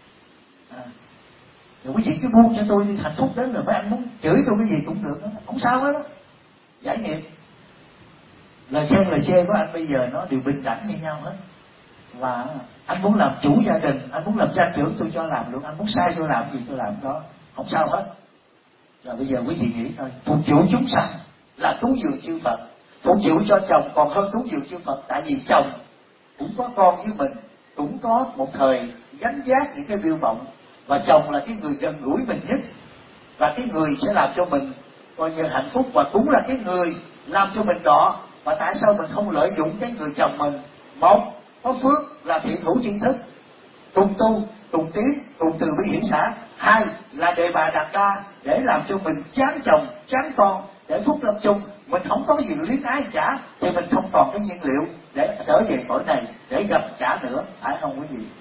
Rồi quý vị cứ buông cho tôi đi, hạnh phúc đến rồi mấy anh muốn chửi tôi cái gì cũng được đó, không sao hết đó, giải nghiệp. Lời khen lời chê của anh bây giờ nó đều bình đẳng như nhau hết. Và anh muốn làm chủ gia đình, anh muốn làm gia trưởng tôi cho làm luôn, anh muốn sai tôi làm gì tôi làm đó, không sao hết. Rồi bây giờ quý vị nghĩ thôi, phục vụ chúng sanh là cúng dường chư Phật, phục vụ cho chồng còn hơn cúng dường chư Phật. Tại vì chồng cũng có con với mình, cũng có một thời gánh vác những cái biêu vọng, và chồng là cái người gần gũi mình nhất, và cái người sẽ làm cho mình coi như hạnh phúc, và cũng là cái người làm cho mình đọ. Và tại sao mình không lợi dụng cái người chồng mình? Một, có phước là thiện hữu tri thức, cùng tu, cùng tiến, cùng từ bi hiển xã. Hai là đề bà đạt đa, để làm cho mình chán chồng, chán con, để phúc lâm chung. Mình không có cái gì luyến ái trả, thì mình không còn cái nhiên liệu để trở về cõi này, để gặp trả nữa, phải không quý vị?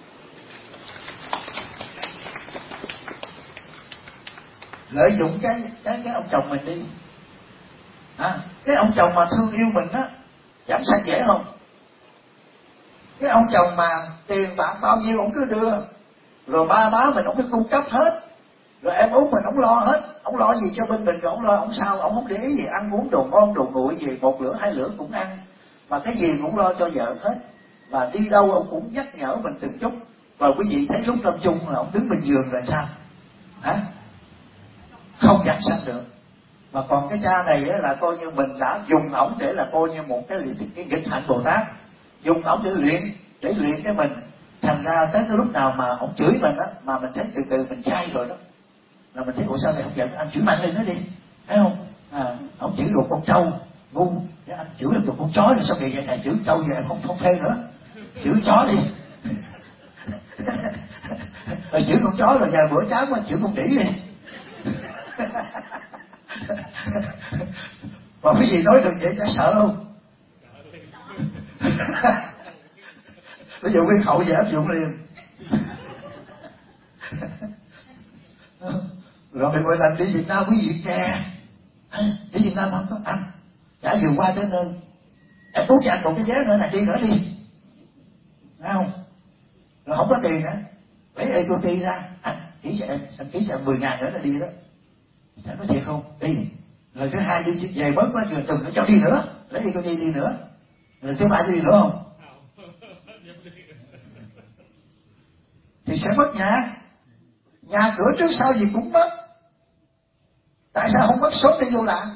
Lợi dụng cái ông chồng mình đi. Cái ông chồng mà thương yêu mình á, giảm sanh dễ không? Cái ông chồng mà tiền bạc bao nhiêu ông cứ đưa, rồi ba má mình ông cứ cung cấp hết, rồi em út mình ông lo hết, ông lo gì cho bên mình, rồi ông lo ông sao, ông không để ý gì, ăn uống đồ ngon đồ nguội gì, một bữa hai bữa cũng ăn, mà cái gì cũng lo cho vợ hết, và đi đâu ông cũng nhắc nhở mình từng chút. Và quý vị thấy lúc lâm chung là ông đứng bên giường rồi sao? Không giảng sanh được. Mà còn cái cha này á, là coi như mình đã dùng ổng để là coi như một cái nghịch hạnh Bồ Tát, dùng ổng để luyện cái mình. Thành ra tới cái lúc nào mà ổng chửi mình á, mà mình thấy từ từ mình chai rồi đó, là mình thấy ủa sao này không giận, anh chửi mạnh lên nó đi, thấy không? Ổng chửi được con trâu ngu, anh chửi được con chó rồi sao vậy này, chửi trâu vậy không phê nữa, chửi chó đi. Rồi chửi con chó rồi vài bữa chán mà chửi con đĩ đi. Mà quý vị nói được vậy chả sợ không? Bây giờ nguyên hậu về áp dụng liền. Rồi mỗi lần đi Việt Nam quý vị kè, đi Việt Nam không có anh, chả vừa qua tới nơi em cứu cho anh một cái vé nữa này, đi nữa đi, thấy không? Rồi không có tiền nữa, lấy equity ra, anh ký cho em 10.000 nữa là đi đó. Chẳng nói thiệt không? Đi. Rồi thứ hai đi về mới qua trường từng nó cho đi nữa, lấy equity đi nữa. Rồi thứ ba đi nữa không? Thì sẽ mất nhà cửa trước sau gì cũng mất. Tại sao không mất sớm đi vô làm?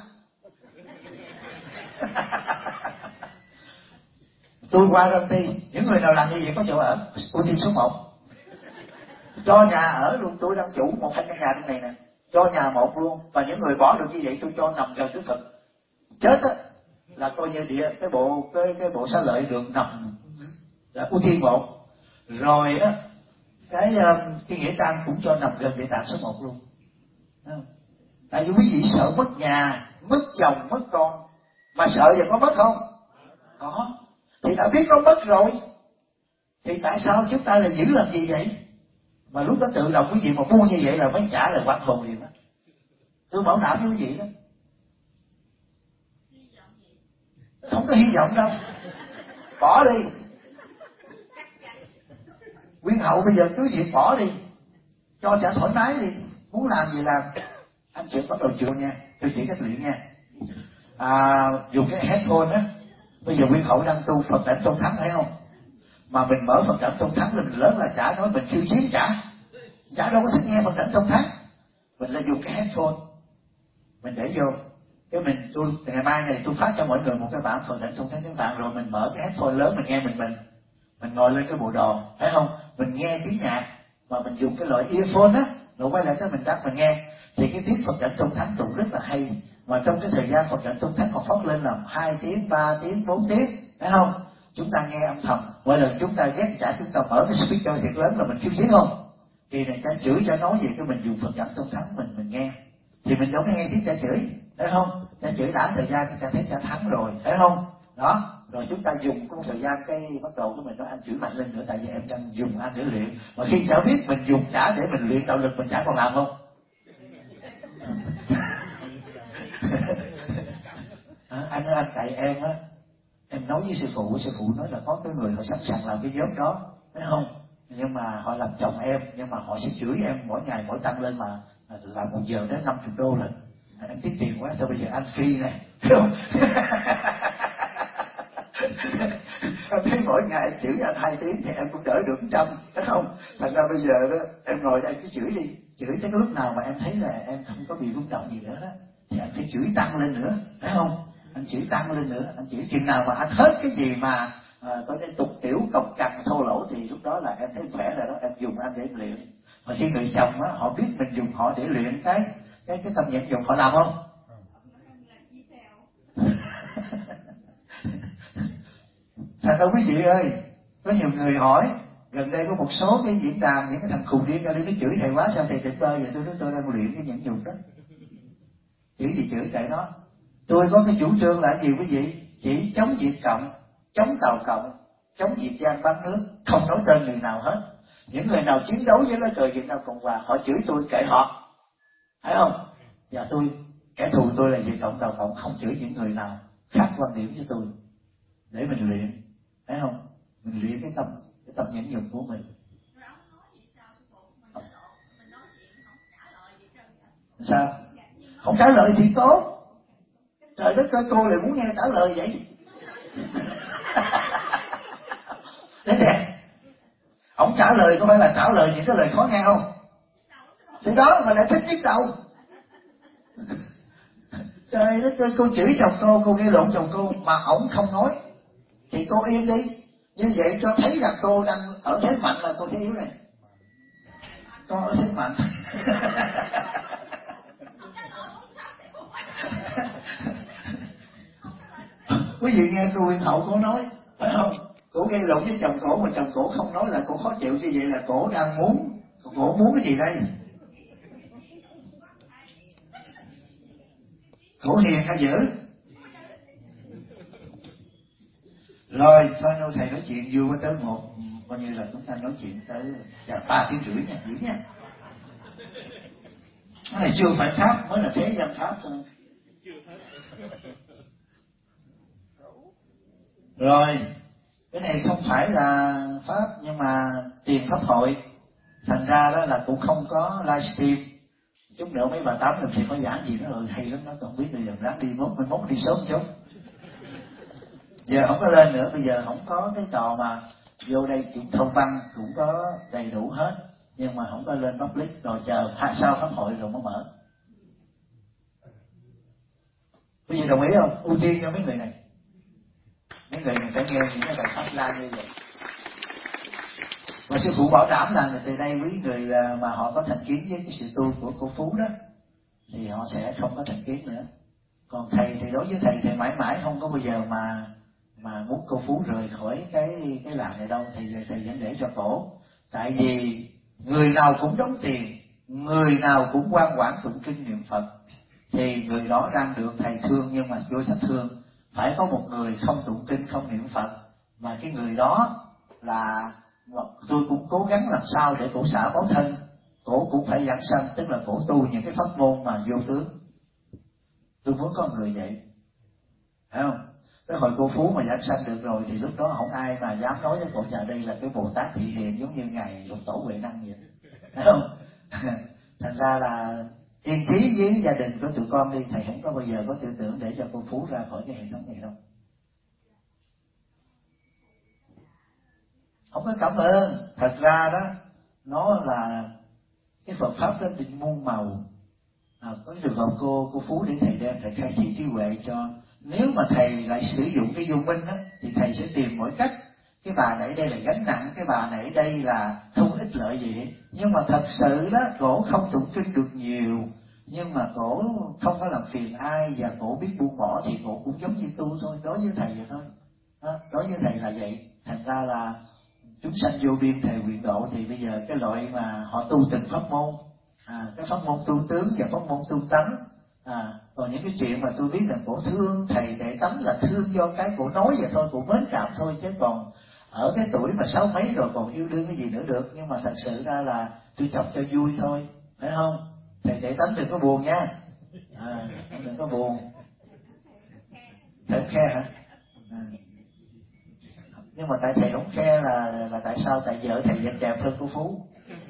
Tôi qua công ty, những người nào làm như vậy có chỗ ở, ưu tiên số 1. Cho nhà ở luôn, tôi đang chủ 1-2 căn nhà trong này nè, cho nhà một luôn. Và những người bỏ được như vậy tôi cho nằm gần Đức Phật. Chết á là coi như cái bộ xá lợi được nằm là ưu tiên 1. Rồi á cái nghĩa trang cũng cho nằm gần địa tạng số 1 luôn. Tại vì quý vị sợ mất nhà, mất chồng, mất con, mà sợ giờ có mất không? Có. Thì đã biết nó mất rồi, thì tại sao chúng ta lại giữ làm gì vậy? Mà lúc đó tự động quý vị mà buông như vậy là mới trả lời hoàn hồn liền đó. Tôi bảo đảm với quý vị đó, không có hy vọng đâu, bỏ đi. Nguyên hậu bây giờ cứ việc bỏ đi, cho trả thoải mái đi, muốn làm gì làm. Anh chị bắt đầu chịu nha, tôi chỉ cách luyện nha. Dùng cái headphone á, bây giờ Nguyên hậu đang tu Phật đảnh Tôn Thắng thấy không? mà mình mở Phật đảnh thông thắng lên mình lớn là chả nói mình khiêu chiến chả đâu có thích nghe Phật đảnh thông thắng. Mình là dùng cái headphone mình để vô, cái tôi ngày mai này tôi phát cho mọi người một cái bản Phật đảnh thông thắng tiếng Phạn, rồi mình mở cái headphone lớn mình nghe mình ngồi lên cái bộ đòn, thấy không? Mình nghe tiếng nhạc mà mình dùng cái loại earphone á, rồi quay lại tới mình đáp mình nghe, thì cái tiếng Phật đảnh thông thắng tụng rất là hay. Mà trong cái thời gian Phật đảnh thông thắng còn phát lên làm 2 tiếng, 3 tiếng, 4 tiếng, thấy không? Chúng ta nghe âm thầm, mỗi lần chúng ta ghét chả chúng ta mở cái speaker thiệt lớn là mình khiêu chiến không? Kỳ này chả chửi chả nói gì, cái mình dùng Phật đảnh thông thắng mình nghe, thì mình đâu nghe tiếng chả chửi, thấy không? Chả chửi đã thời gian chúng ta thấy chả thắng rồi, thấy không? Đó, rồi chúng ta dùng cái thời gian cái bắt đầu cái mình nói anh chửi mạnh lên nữa, tại vì em đang dùng anh để luyện, mà khi chả biết mình dùng chả để mình luyện đạo lực mình chả còn làm không? Anh ơi, anh tại em á, em nói với sư phụ nói là có cái người họ sẵn sàng làm cái job đó, thấy không? Nhưng mà họ làm chồng em, nhưng mà họ sẽ chửi em mỗi ngày mỗi tăng lên mà làm 1 giờ đến 50 đô lần. Em tiếc tiền quá, thôi bây giờ anh free này, thấy không? Em thấy mỗi ngày em chửi anh 2 tiếng thì em cũng đỡ được 100, thấy không? Thành ra bây giờ đó em ngồi đây cứ chửi đi, chửi tới cái lúc nào mà em thấy là em không có bị rung động gì nữa đó, thì anh phải chửi tăng lên nữa, thấy không? Anh chửi tăng lên nữa, anh chửi chừng nào mà anh hết cái gì mà có cái tục tiểu cọc cằn thô lỗ thì lúc đó là em thấy khỏe rồi đó, em dùng anh để luyện. Mà khi người chồng á, họ biết mình dùng họ để luyện cái tâm nhẫn nhục, họ làm không? Thành ra quý vị ơi, có nhiều người hỏi, gần đây có một số cái diễn đàn những cái thằng khùng điên ra đi nó chửi thầy quá, sao thầy tỉnh bơ vậy? Tôi nói tôi đang luyện cái nhẫn nhục đó. Chửi gì chửi kệ nó. Tôi có cái chủ trương là gì quý vị? Chỉ chống Việt Cộng, chống Tàu Cộng, chống Việt Giang bán nước, không nói tên người nào hết. Những người nào chiến đấu với lá cờ Việt Nam Cộng Hòa, họ chửi tôi kệ họ, thấy không? Và kẻ thù tôi là Việt Cộng, Tàu Cộng, không chửi những người nào khác quan điểm với tôi, để mình luyện, thấy không? Mình luyện cái tâm nhẫn nhục của mình. Sao? Không trả lời thì tốt. Trời đất ơi, cô lại muốn nghe trả lời vậy? Thế nè, ông trả lời có phải là trả lời những cái lời khó nghe không? Thì đó mà lại thích nhức đầu. Trời đất ơi, cô chửi chồng cô gây lộn chồng cô mà ổng không nói, thì cô im đi. Như vậy cho thấy rằng cô đang ở thế mạnh là cô thế yếu này. Cô ở thế mạnh. Quý vị nghe cô Nguyên Hậu cô nói, phải không? Cổ gây lộn với chồng cổ mà chồng cổ không nói là cổ khó chịu, như vậy là cổ đang muốn, cổ muốn cái gì đây? Cổ hiền hay dữ? Rồi, thôi thầy nói chuyện vui quá, tới coi như là chúng ta nói chuyện tới 3 tiếng rưỡi nha, dữ nha. Cái này chưa phải Pháp, mới là thế gian Pháp thôi. Rồi, cái này không phải là Pháp nhưng mà tiền Pháp hội, thành ra đó là cũng không có livestream. Chút nữa mấy bà Tám được thì có giảng gì đó rồi hay lắm, nó còn biết bây giờ ráng đi mốt đi sớm chút. Giờ không có lên nữa, bây giờ không có cái trò mà vô đây cũng thông văn cũng có đầy đủ hết, nhưng mà không có lên public, rồi chờ sau Pháp hội rồi mới mở. Bây giờ đồng ý không? Ưu tiên cho mấy người này. Mấy người phải nghe những cái bài pháp la như vậy. Và sư phụ bảo đảm là từ đây quý người mà họ có thành kiến với cái sự tu của cô Phú đó, thì họ sẽ không có thành kiến nữa. Còn thầy thì đối với thầy mãi mãi không có bao giờ mà muốn cô Phú rời khỏi cái làng này đâu. Thầy vẫn để cho cổ. Tại vì người nào cũng đóng tiền, người nào cũng ngoan ngoãn tụng kinh niệm Phật, thì người đó đang được thầy thương, nhưng mà vô thất thương. Phải có một người không tụng kinh không niệm Phật, mà cái người đó là tôi cũng cố gắng làm sao để cổ xả báo thân, cổ cũng phải giảng sanh, tức là cổ tu những cái pháp môn mà vô tướng. Tôi muốn có người vậy, thấy không? Tới hồi cô Phú mà giảng sanh được rồi thì lúc đó không ai mà dám nói với cổ nhà đây là cái Bồ Tát thị hiện giống như ngài Lục Tổ Huệ Năng vậy, thấy không? Thành ra là yên trí với gia đình của tụi con đi, thầy không có bao giờ có tư tưởng để cho cô Phú ra khỏi cái hệ thống này đâu. Không có cảm ơn. Thật ra đó nó là cái Phật pháp đó định muôn màu. Có trường hợp cô Phú để thầy đem thầy khai thị trí huệ cho. Nếu mà thầy lại sử dụng cái vô minh đó, thì thầy sẽ tìm mọi cách. Cái bà này đây là gánh nặng, cái bà này đây là không ích lợi gì hết. Nhưng mà thật sự đó, cổ không tụng kinh được nhiều, nhưng mà cổ không có làm phiền ai và cổ biết buông bỏ, thì cổ cũng giống như tu thôi. Đối với thầy vậy thôi. Đối với thầy là vậy. Thành ra là chúng sanh vô biên thầy nguyện độ. Thì bây giờ cái loại mà họ tu từng pháp môn, cái pháp môn tu tướng và pháp môn tu tánh, còn những cái chuyện mà tôi biết là cổ thương thầy Đệ Tánh là thương do cái cổ nói vậy thôi, cổ mến cảm thôi, chứ còn ở cái tuổi mà 60 mấy rồi còn yêu đương cái gì nữa được. Nhưng mà thật sự ra là tôi chọc cho vui thôi, phải không? Thầy Đệ Tánh đừng có buồn nha, đừng có buồn. Thầy không khe hả? Nhưng mà tại thầy không khe là tại sao? Tại vợ thầy đẹp đẹp hơn cô Phú.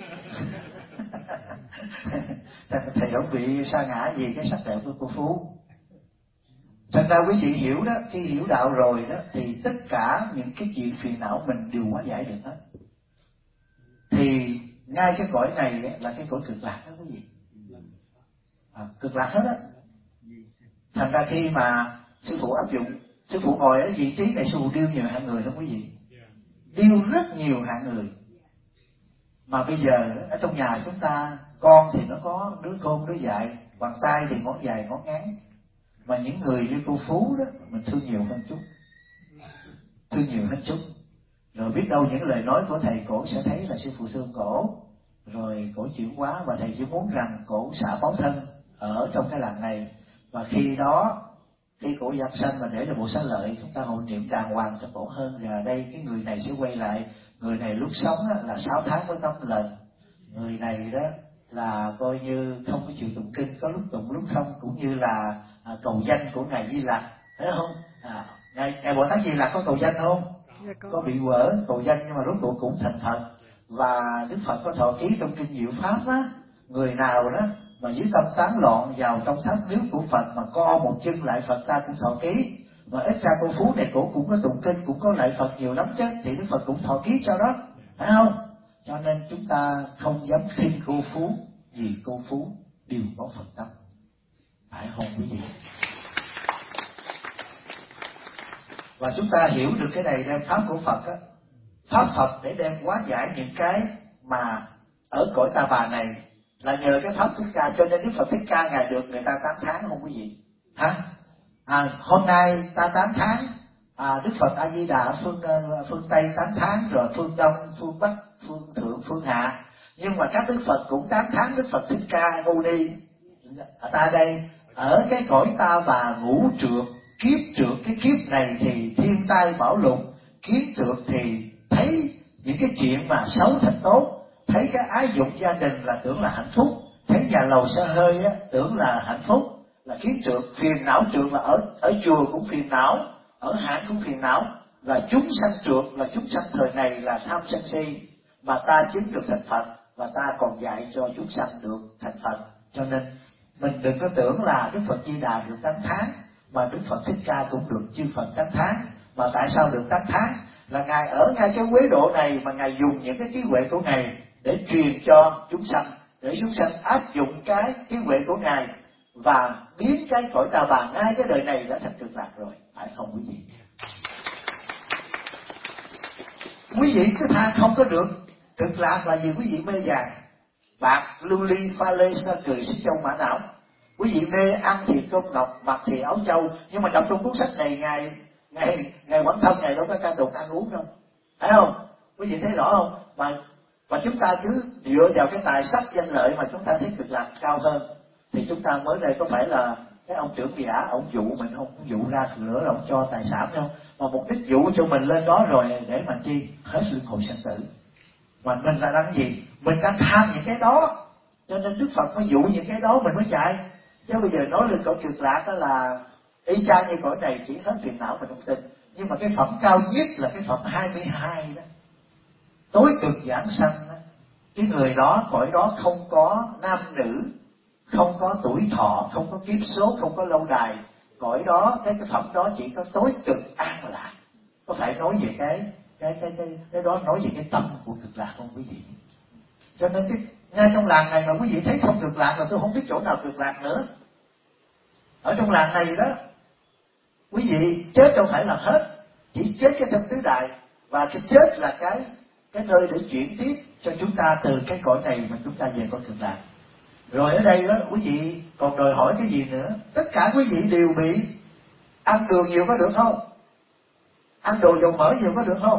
Thầy không bị sa ngã gì cái sắc đẹp của cô Phú. Thật ra quý vị hiểu đó, khi hiểu đạo rồi đó thì tất cả những cái chuyện phiền não mình đều hóa giải được hết. Thì ngay cái cõi này là cái cõi cực lạc đó quý vị. Cực lạc hết á. Thành ra khi mà sư phụ áp dụng, sư phụ ngồi ở vị trí này, sư phụ điêu nhiều hạng người không quý vị? Điêu rất nhiều hạng người. Mà bây giờ ở trong nhà chúng ta, con thì nó có đứa khôn đứa dại, bàn tay thì ngón dài ngón ngắn. Mà những người như cô Phú đó, mình thương nhiều hơn chút, thương nhiều hơn chút. Rồi biết đâu những lời nói của thầy cổ sẽ thấy là sư phụ thương cổ, rồi cổ chuyển hóa, và thầy chỉ muốn rằng cổ xả báo thân ở trong cái làng này. Và khi đó, khi cổ giảng sanh mà để là bộ xá lợi, chúng ta hộ niệm đàng hoàng cho cổ hơn. Và đây cái người này sẽ quay lại. Người này lúc sống là 6 tháng mới 8 lần. Người này đó là coi như không có chịu tụng kinh, có lúc tụng lúc không, cũng như là cầu danh của ngài Di Lặc, thấy không? Ngài Bồ Tát Di Lặc có cầu danh không? Có bị quở cầu danh, nhưng mà rốt cuộc cũng thành Phật. Và Đức Phật có thọ ký trong kinh Diệu Pháp á, người nào đó mà dưới tâm tán loạn vào trong tháp miếu của Phật mà co một chân lại Phật, ta cũng thọ ký. Mà ít ra cô Phú này cổ cũng có tụng kinh, cũng có lại Phật nhiều lắm chứ, thì Đức Phật cũng thọ ký cho đó, phải không? Cho nên chúng ta không dám khinh cô Phú, vì cô Phú đều có Phật tâm, phải không quý vị? Và chúng ta hiểu được cái này, đem pháp của Phật á, pháp Phật để đem hóa giải những cái mà ở cõi ta bà này là nhờ cái pháp Thích Ca. Cho nên Đức Phật Thích Ca ngài được người ta tán thán không quý vị? Hả? Hôm nay ta tán thán Đức Phật A Di Đà phương Tây tán thán, rồi phương Đông, phương Bắc, phương Thượng, phương Hạ. Nhưng mà các Đức Phật cũng tán thán Đức Phật Thích Ca Mâu Ni. Ta đây ở cái cõi ta bà ngũ trượt, kiếp trượt, cái kiếp này thì thiên tai bão lụt, kiến trượt thì thấy những cái chuyện mà xấu thành tốt, thấy cái ái dục gia đình là tưởng là hạnh phúc, thấy nhà lầu xe hơi á, tưởng là hạnh phúc, là kiến trượt. Phiền não trượt là ở chùa cũng phiền não, ở hãng cũng phiền não. Và chúng sanh trượt là chúng sanh thời này là tham sân si, mà ta chứng được thành Phật, và ta còn dạy cho chúng sanh được thành Phật. Cho nên mình đừng có tưởng là Đức Phật Di Đà được tán thán, mà Đức Phật Thích Ca cũng được chư Phật tán thán. Mà tại sao được tán thán? Là ngài ở ngay cái quế độ này mà ngài dùng những cái trí huệ của ngài để truyền cho chúng sanh, để chúng sanh áp dụng cái trí huệ của ngài và biến cái cõi ta bà ngay cái đời này đã thành cực lạc rồi, phải không quý vị? Quý vị cứ than không có được cực lạc là vì quý vị mê vàng, bạc, lưu ly, pha lê, sa cười, xích châu, mã não. Quý vị mê ăn thì cơm ngọc, mặc thì áo châu. Nhưng mà đọc trong cuốn sách này, ngài Quảng Thông ngài đâu có ca tụng ăn uống đâu, phải không? Quý vị thấy rõ không? Mà chúng ta cứ dựa vào cái tài sắc danh lợi mà chúng ta thấy cực lạc cao hơn, thì chúng ta mới đây có phải là cái ông trưởng giả ông dụ mình không? Ông dụ ra lửa rồi ông cho tài sản không? Mà mục đích dụ cho mình lên đó rồi để mà chi? Hết luân hồi sanh tử. Mà mình là đang cái gì? Mình đang tham những cái đó, cho nên Đức Phật mới dụ những cái đó mình mới chạy. Chứ bây giờ nói lên cõi cực lạc đó là y chang như cõi này, chỉ hết phiền não mình không tin. Nhưng mà cái phẩm cao nhất là cái phẩm 22 đó, tối cực giảng sanh đó. Cái người đó, cõi đó không có nam nữ, không có tuổi thọ, không có kiếp số, không có lâu đài. Cõi đó, cái phẩm đó chỉ có tối cực an lạc. Có phải nói về cái đó nói về cái tâm của cực lạc không quý vị. Cho nên ngay trong làng này mà quý vị thấy không cực lạc là tôi không biết chỗ nào cực lạc nữa. Ở trong làng này đó, quý vị chết đâu phải là hết, chỉ chết cái thân tứ đại, và cái chết là cái nơi để chuyển tiếp cho chúng ta từ cái cõi này mà chúng ta về cõi cực lạc. Rồi ở đây đó quý vị còn đòi hỏi cái gì nữa? Tất cả quý vị đều bị ăn đường nhiều có được không? Ăn đồ dầu mỡ nhiều có được không?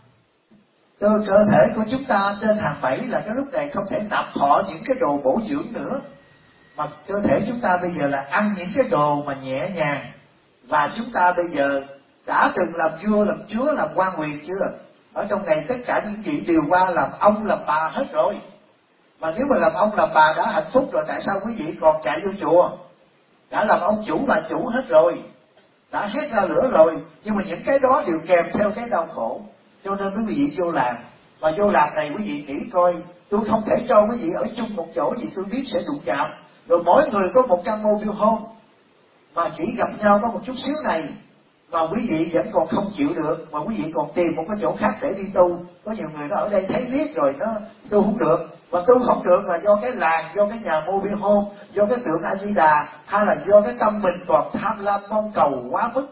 Cơ thể của chúng ta trên hàng 7 là cái lúc này không thể nạp thọ những cái đồ bổ dưỡng nữa, mà cơ thể chúng ta bây giờ là ăn những cái đồ mà nhẹ nhàng. Và chúng ta bây giờ đã từng làm vua, làm chúa, làm quan quyền chưa? Ở trong này tất cả những vị đều qua làm ông, làm bà hết rồi. Mà nếu mà làm ông, làm bà đã hạnh phúc rồi, tại sao quý vị còn chạy vô chùa? Đã làm ông chủ, bà chủ hết rồi, đã hét ra lửa rồi. Nhưng mà những cái đó đều kèm theo cái đau khổ. Cho nên quý vị vô làng, mà vô làng này quý vị nghĩ coi, tôi không thể cho quý vị ở chung một chỗ vì tôi biết sẽ đụng chạm. Rồi mỗi người có một căn mobile home, mà chỉ gặp nhau có một chút xíu này, mà quý vị vẫn còn không chịu được, mà quý vị còn tìm một cái chỗ khác để đi tu. Có nhiều người nó ở đây thấy liếc rồi nó tu không được, mà tu không được là do cái làng, do cái nhà mobile home, do cái tượng A Di Đà, hay là do cái tâm mình còn tham lam mong cầu quá mức,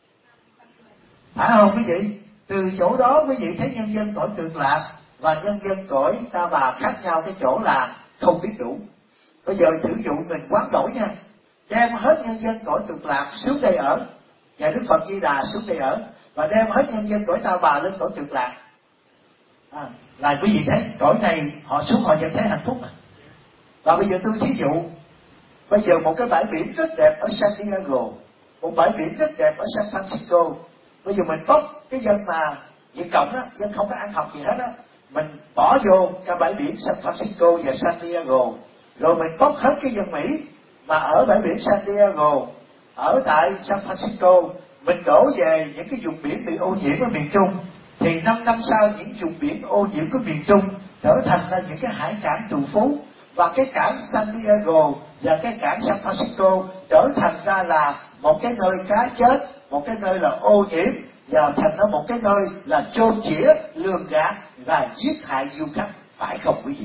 phải không quý vị? Từ chỗ đó quý vị thấy nhân dân cõi cực lạc và nhân dân cõi Ta Bà khác nhau cái chỗ là không biết đủ. Bây giờ thử dụ mình quán đổi nha, đem hết nhân dân cõi cực lạc xuống đây ở, và Đức Phật Di Đà xuống đây ở, và đem hết nhân dân cõi Ta Bà lên cõi cực lạc, là quý vị thấy cõi này họ xuống họ vẫn thấy hạnh phúc mà. Và bây giờ tôi thí dụ, bây giờ một cái bãi biển rất đẹp ở San Diego, một bãi biển rất đẹp ở San Francisco, bây giờ mình bóc cái dân mà Việt Cộng á, dân không có ăn học gì hết á, mình bỏ vô cái bãi biển San Francisco và San Diego, rồi mình bóc hết cái dân Mỹ mà ở bãi biển San Diego, ở tại San Francisco, mình đổ về những cái vùng biển bị ô nhiễm ở miền Trung, thì 5 năm sau những vùng biển ô nhiễm của miền Trung trở thành ra những cái hải cảng trù phú, và cái cảng San Diego và cái cảng San Francisco trở thành ra là một cái nơi cá chết, một cái nơi là ô nhiễm, và thành ra một cái nơi là chôn chĩa, lường gạt và giết hại du khách, phải không quý vị?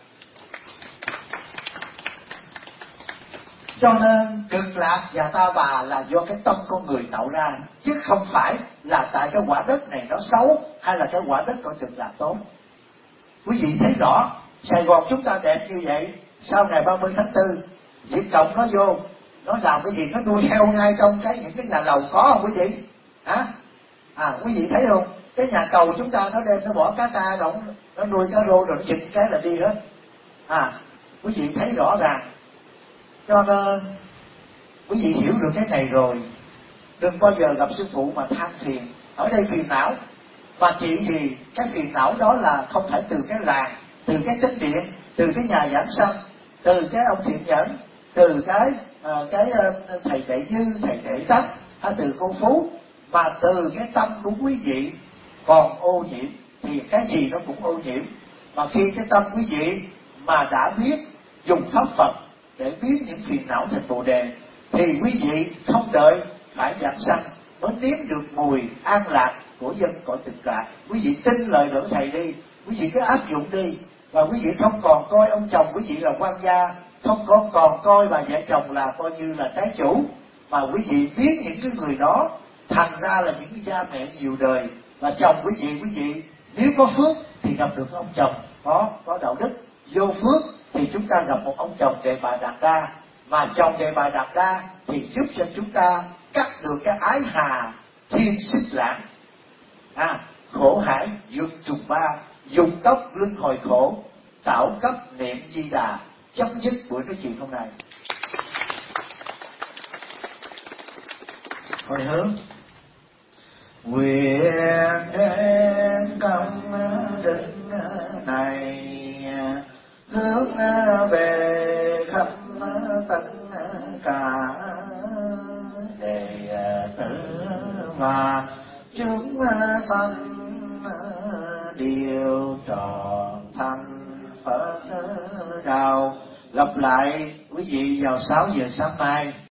Cho nên cực lạc và Ta Bà là do cái tâm con người tạo ra, chứ không phải là tại cái quả đất này nó xấu, hay là cái quả đất của cực lạc tốt. Quý vị thấy rõ, Sài Gòn chúng ta đẹp như vậy, sau ngày 30 tháng 4, Việt Cộng nó vô, nó làm cái gì? Nó nuôi heo ngay trong những cái nhà lầu, có không quý vị? Hả? Quý vị thấy không? Cái nhà cầu chúng ta nó đem nó bỏ cá ta động, nó nuôi cá rô rồi nó giật cái là đi hết. Quý vị thấy rõ ràng. Cho nên quý vị hiểu được cái này rồi, đừng bao giờ gặp sư phụ mà than phiền. Ở đây phiền não, mà chỉ vì cái phiền não đó là không phải từ cái làng, từ cái chánh điện, từ cái nhà giảng sanh, từ cái ông Thiện Nhẫn, từ cái thầy Đệ Như, thầy Đệ Tắc, hay từ cô Phú, mà từ cái tâm của quý vị còn ô nhiễm thì cái gì nó cũng ô nhiễm. Mà khi cái tâm quý vị mà đã biết dùng pháp Phật để biến những phiền não thành Bồ Đề, thì quý vị không đợi phải giảng sanh mới nếm được mùi an lạc của dân cõi cực lạc. Quý vị tin lời đỡ thầy đi, quý vị cứ áp dụng đi, và quý vị không còn coi ông chồng quý vị là quan gia, không còn coi bà vợ chồng là coi như là trái chủ, mà quý vị biến những cái người đó thành ra là những cha mẹ nhiều đời. Và chồng quý vị nếu có phước thì gặp được ông chồng có đạo đức, vô phước thì chúng ta gặp một ông chồng Đề Bà Đạt Đa, mà chồng Đề Bà Đạt Đa thì giúp cho chúng ta cắt được cái ái hà thiên xích lãng, khổ hải vượt trùng ba, dùng tóc luân hồi khổ, tạo cấp niệm Di Đà. Chấm dứt buổi nói chuyện hôm nay. Hồi hướng nguyện đem công đức này hướng về khắp tất cả đệ tử và chúng sanh đều trọn thành Phật đạo. Gặp lại quý vị vào 6 giờ sáng mai.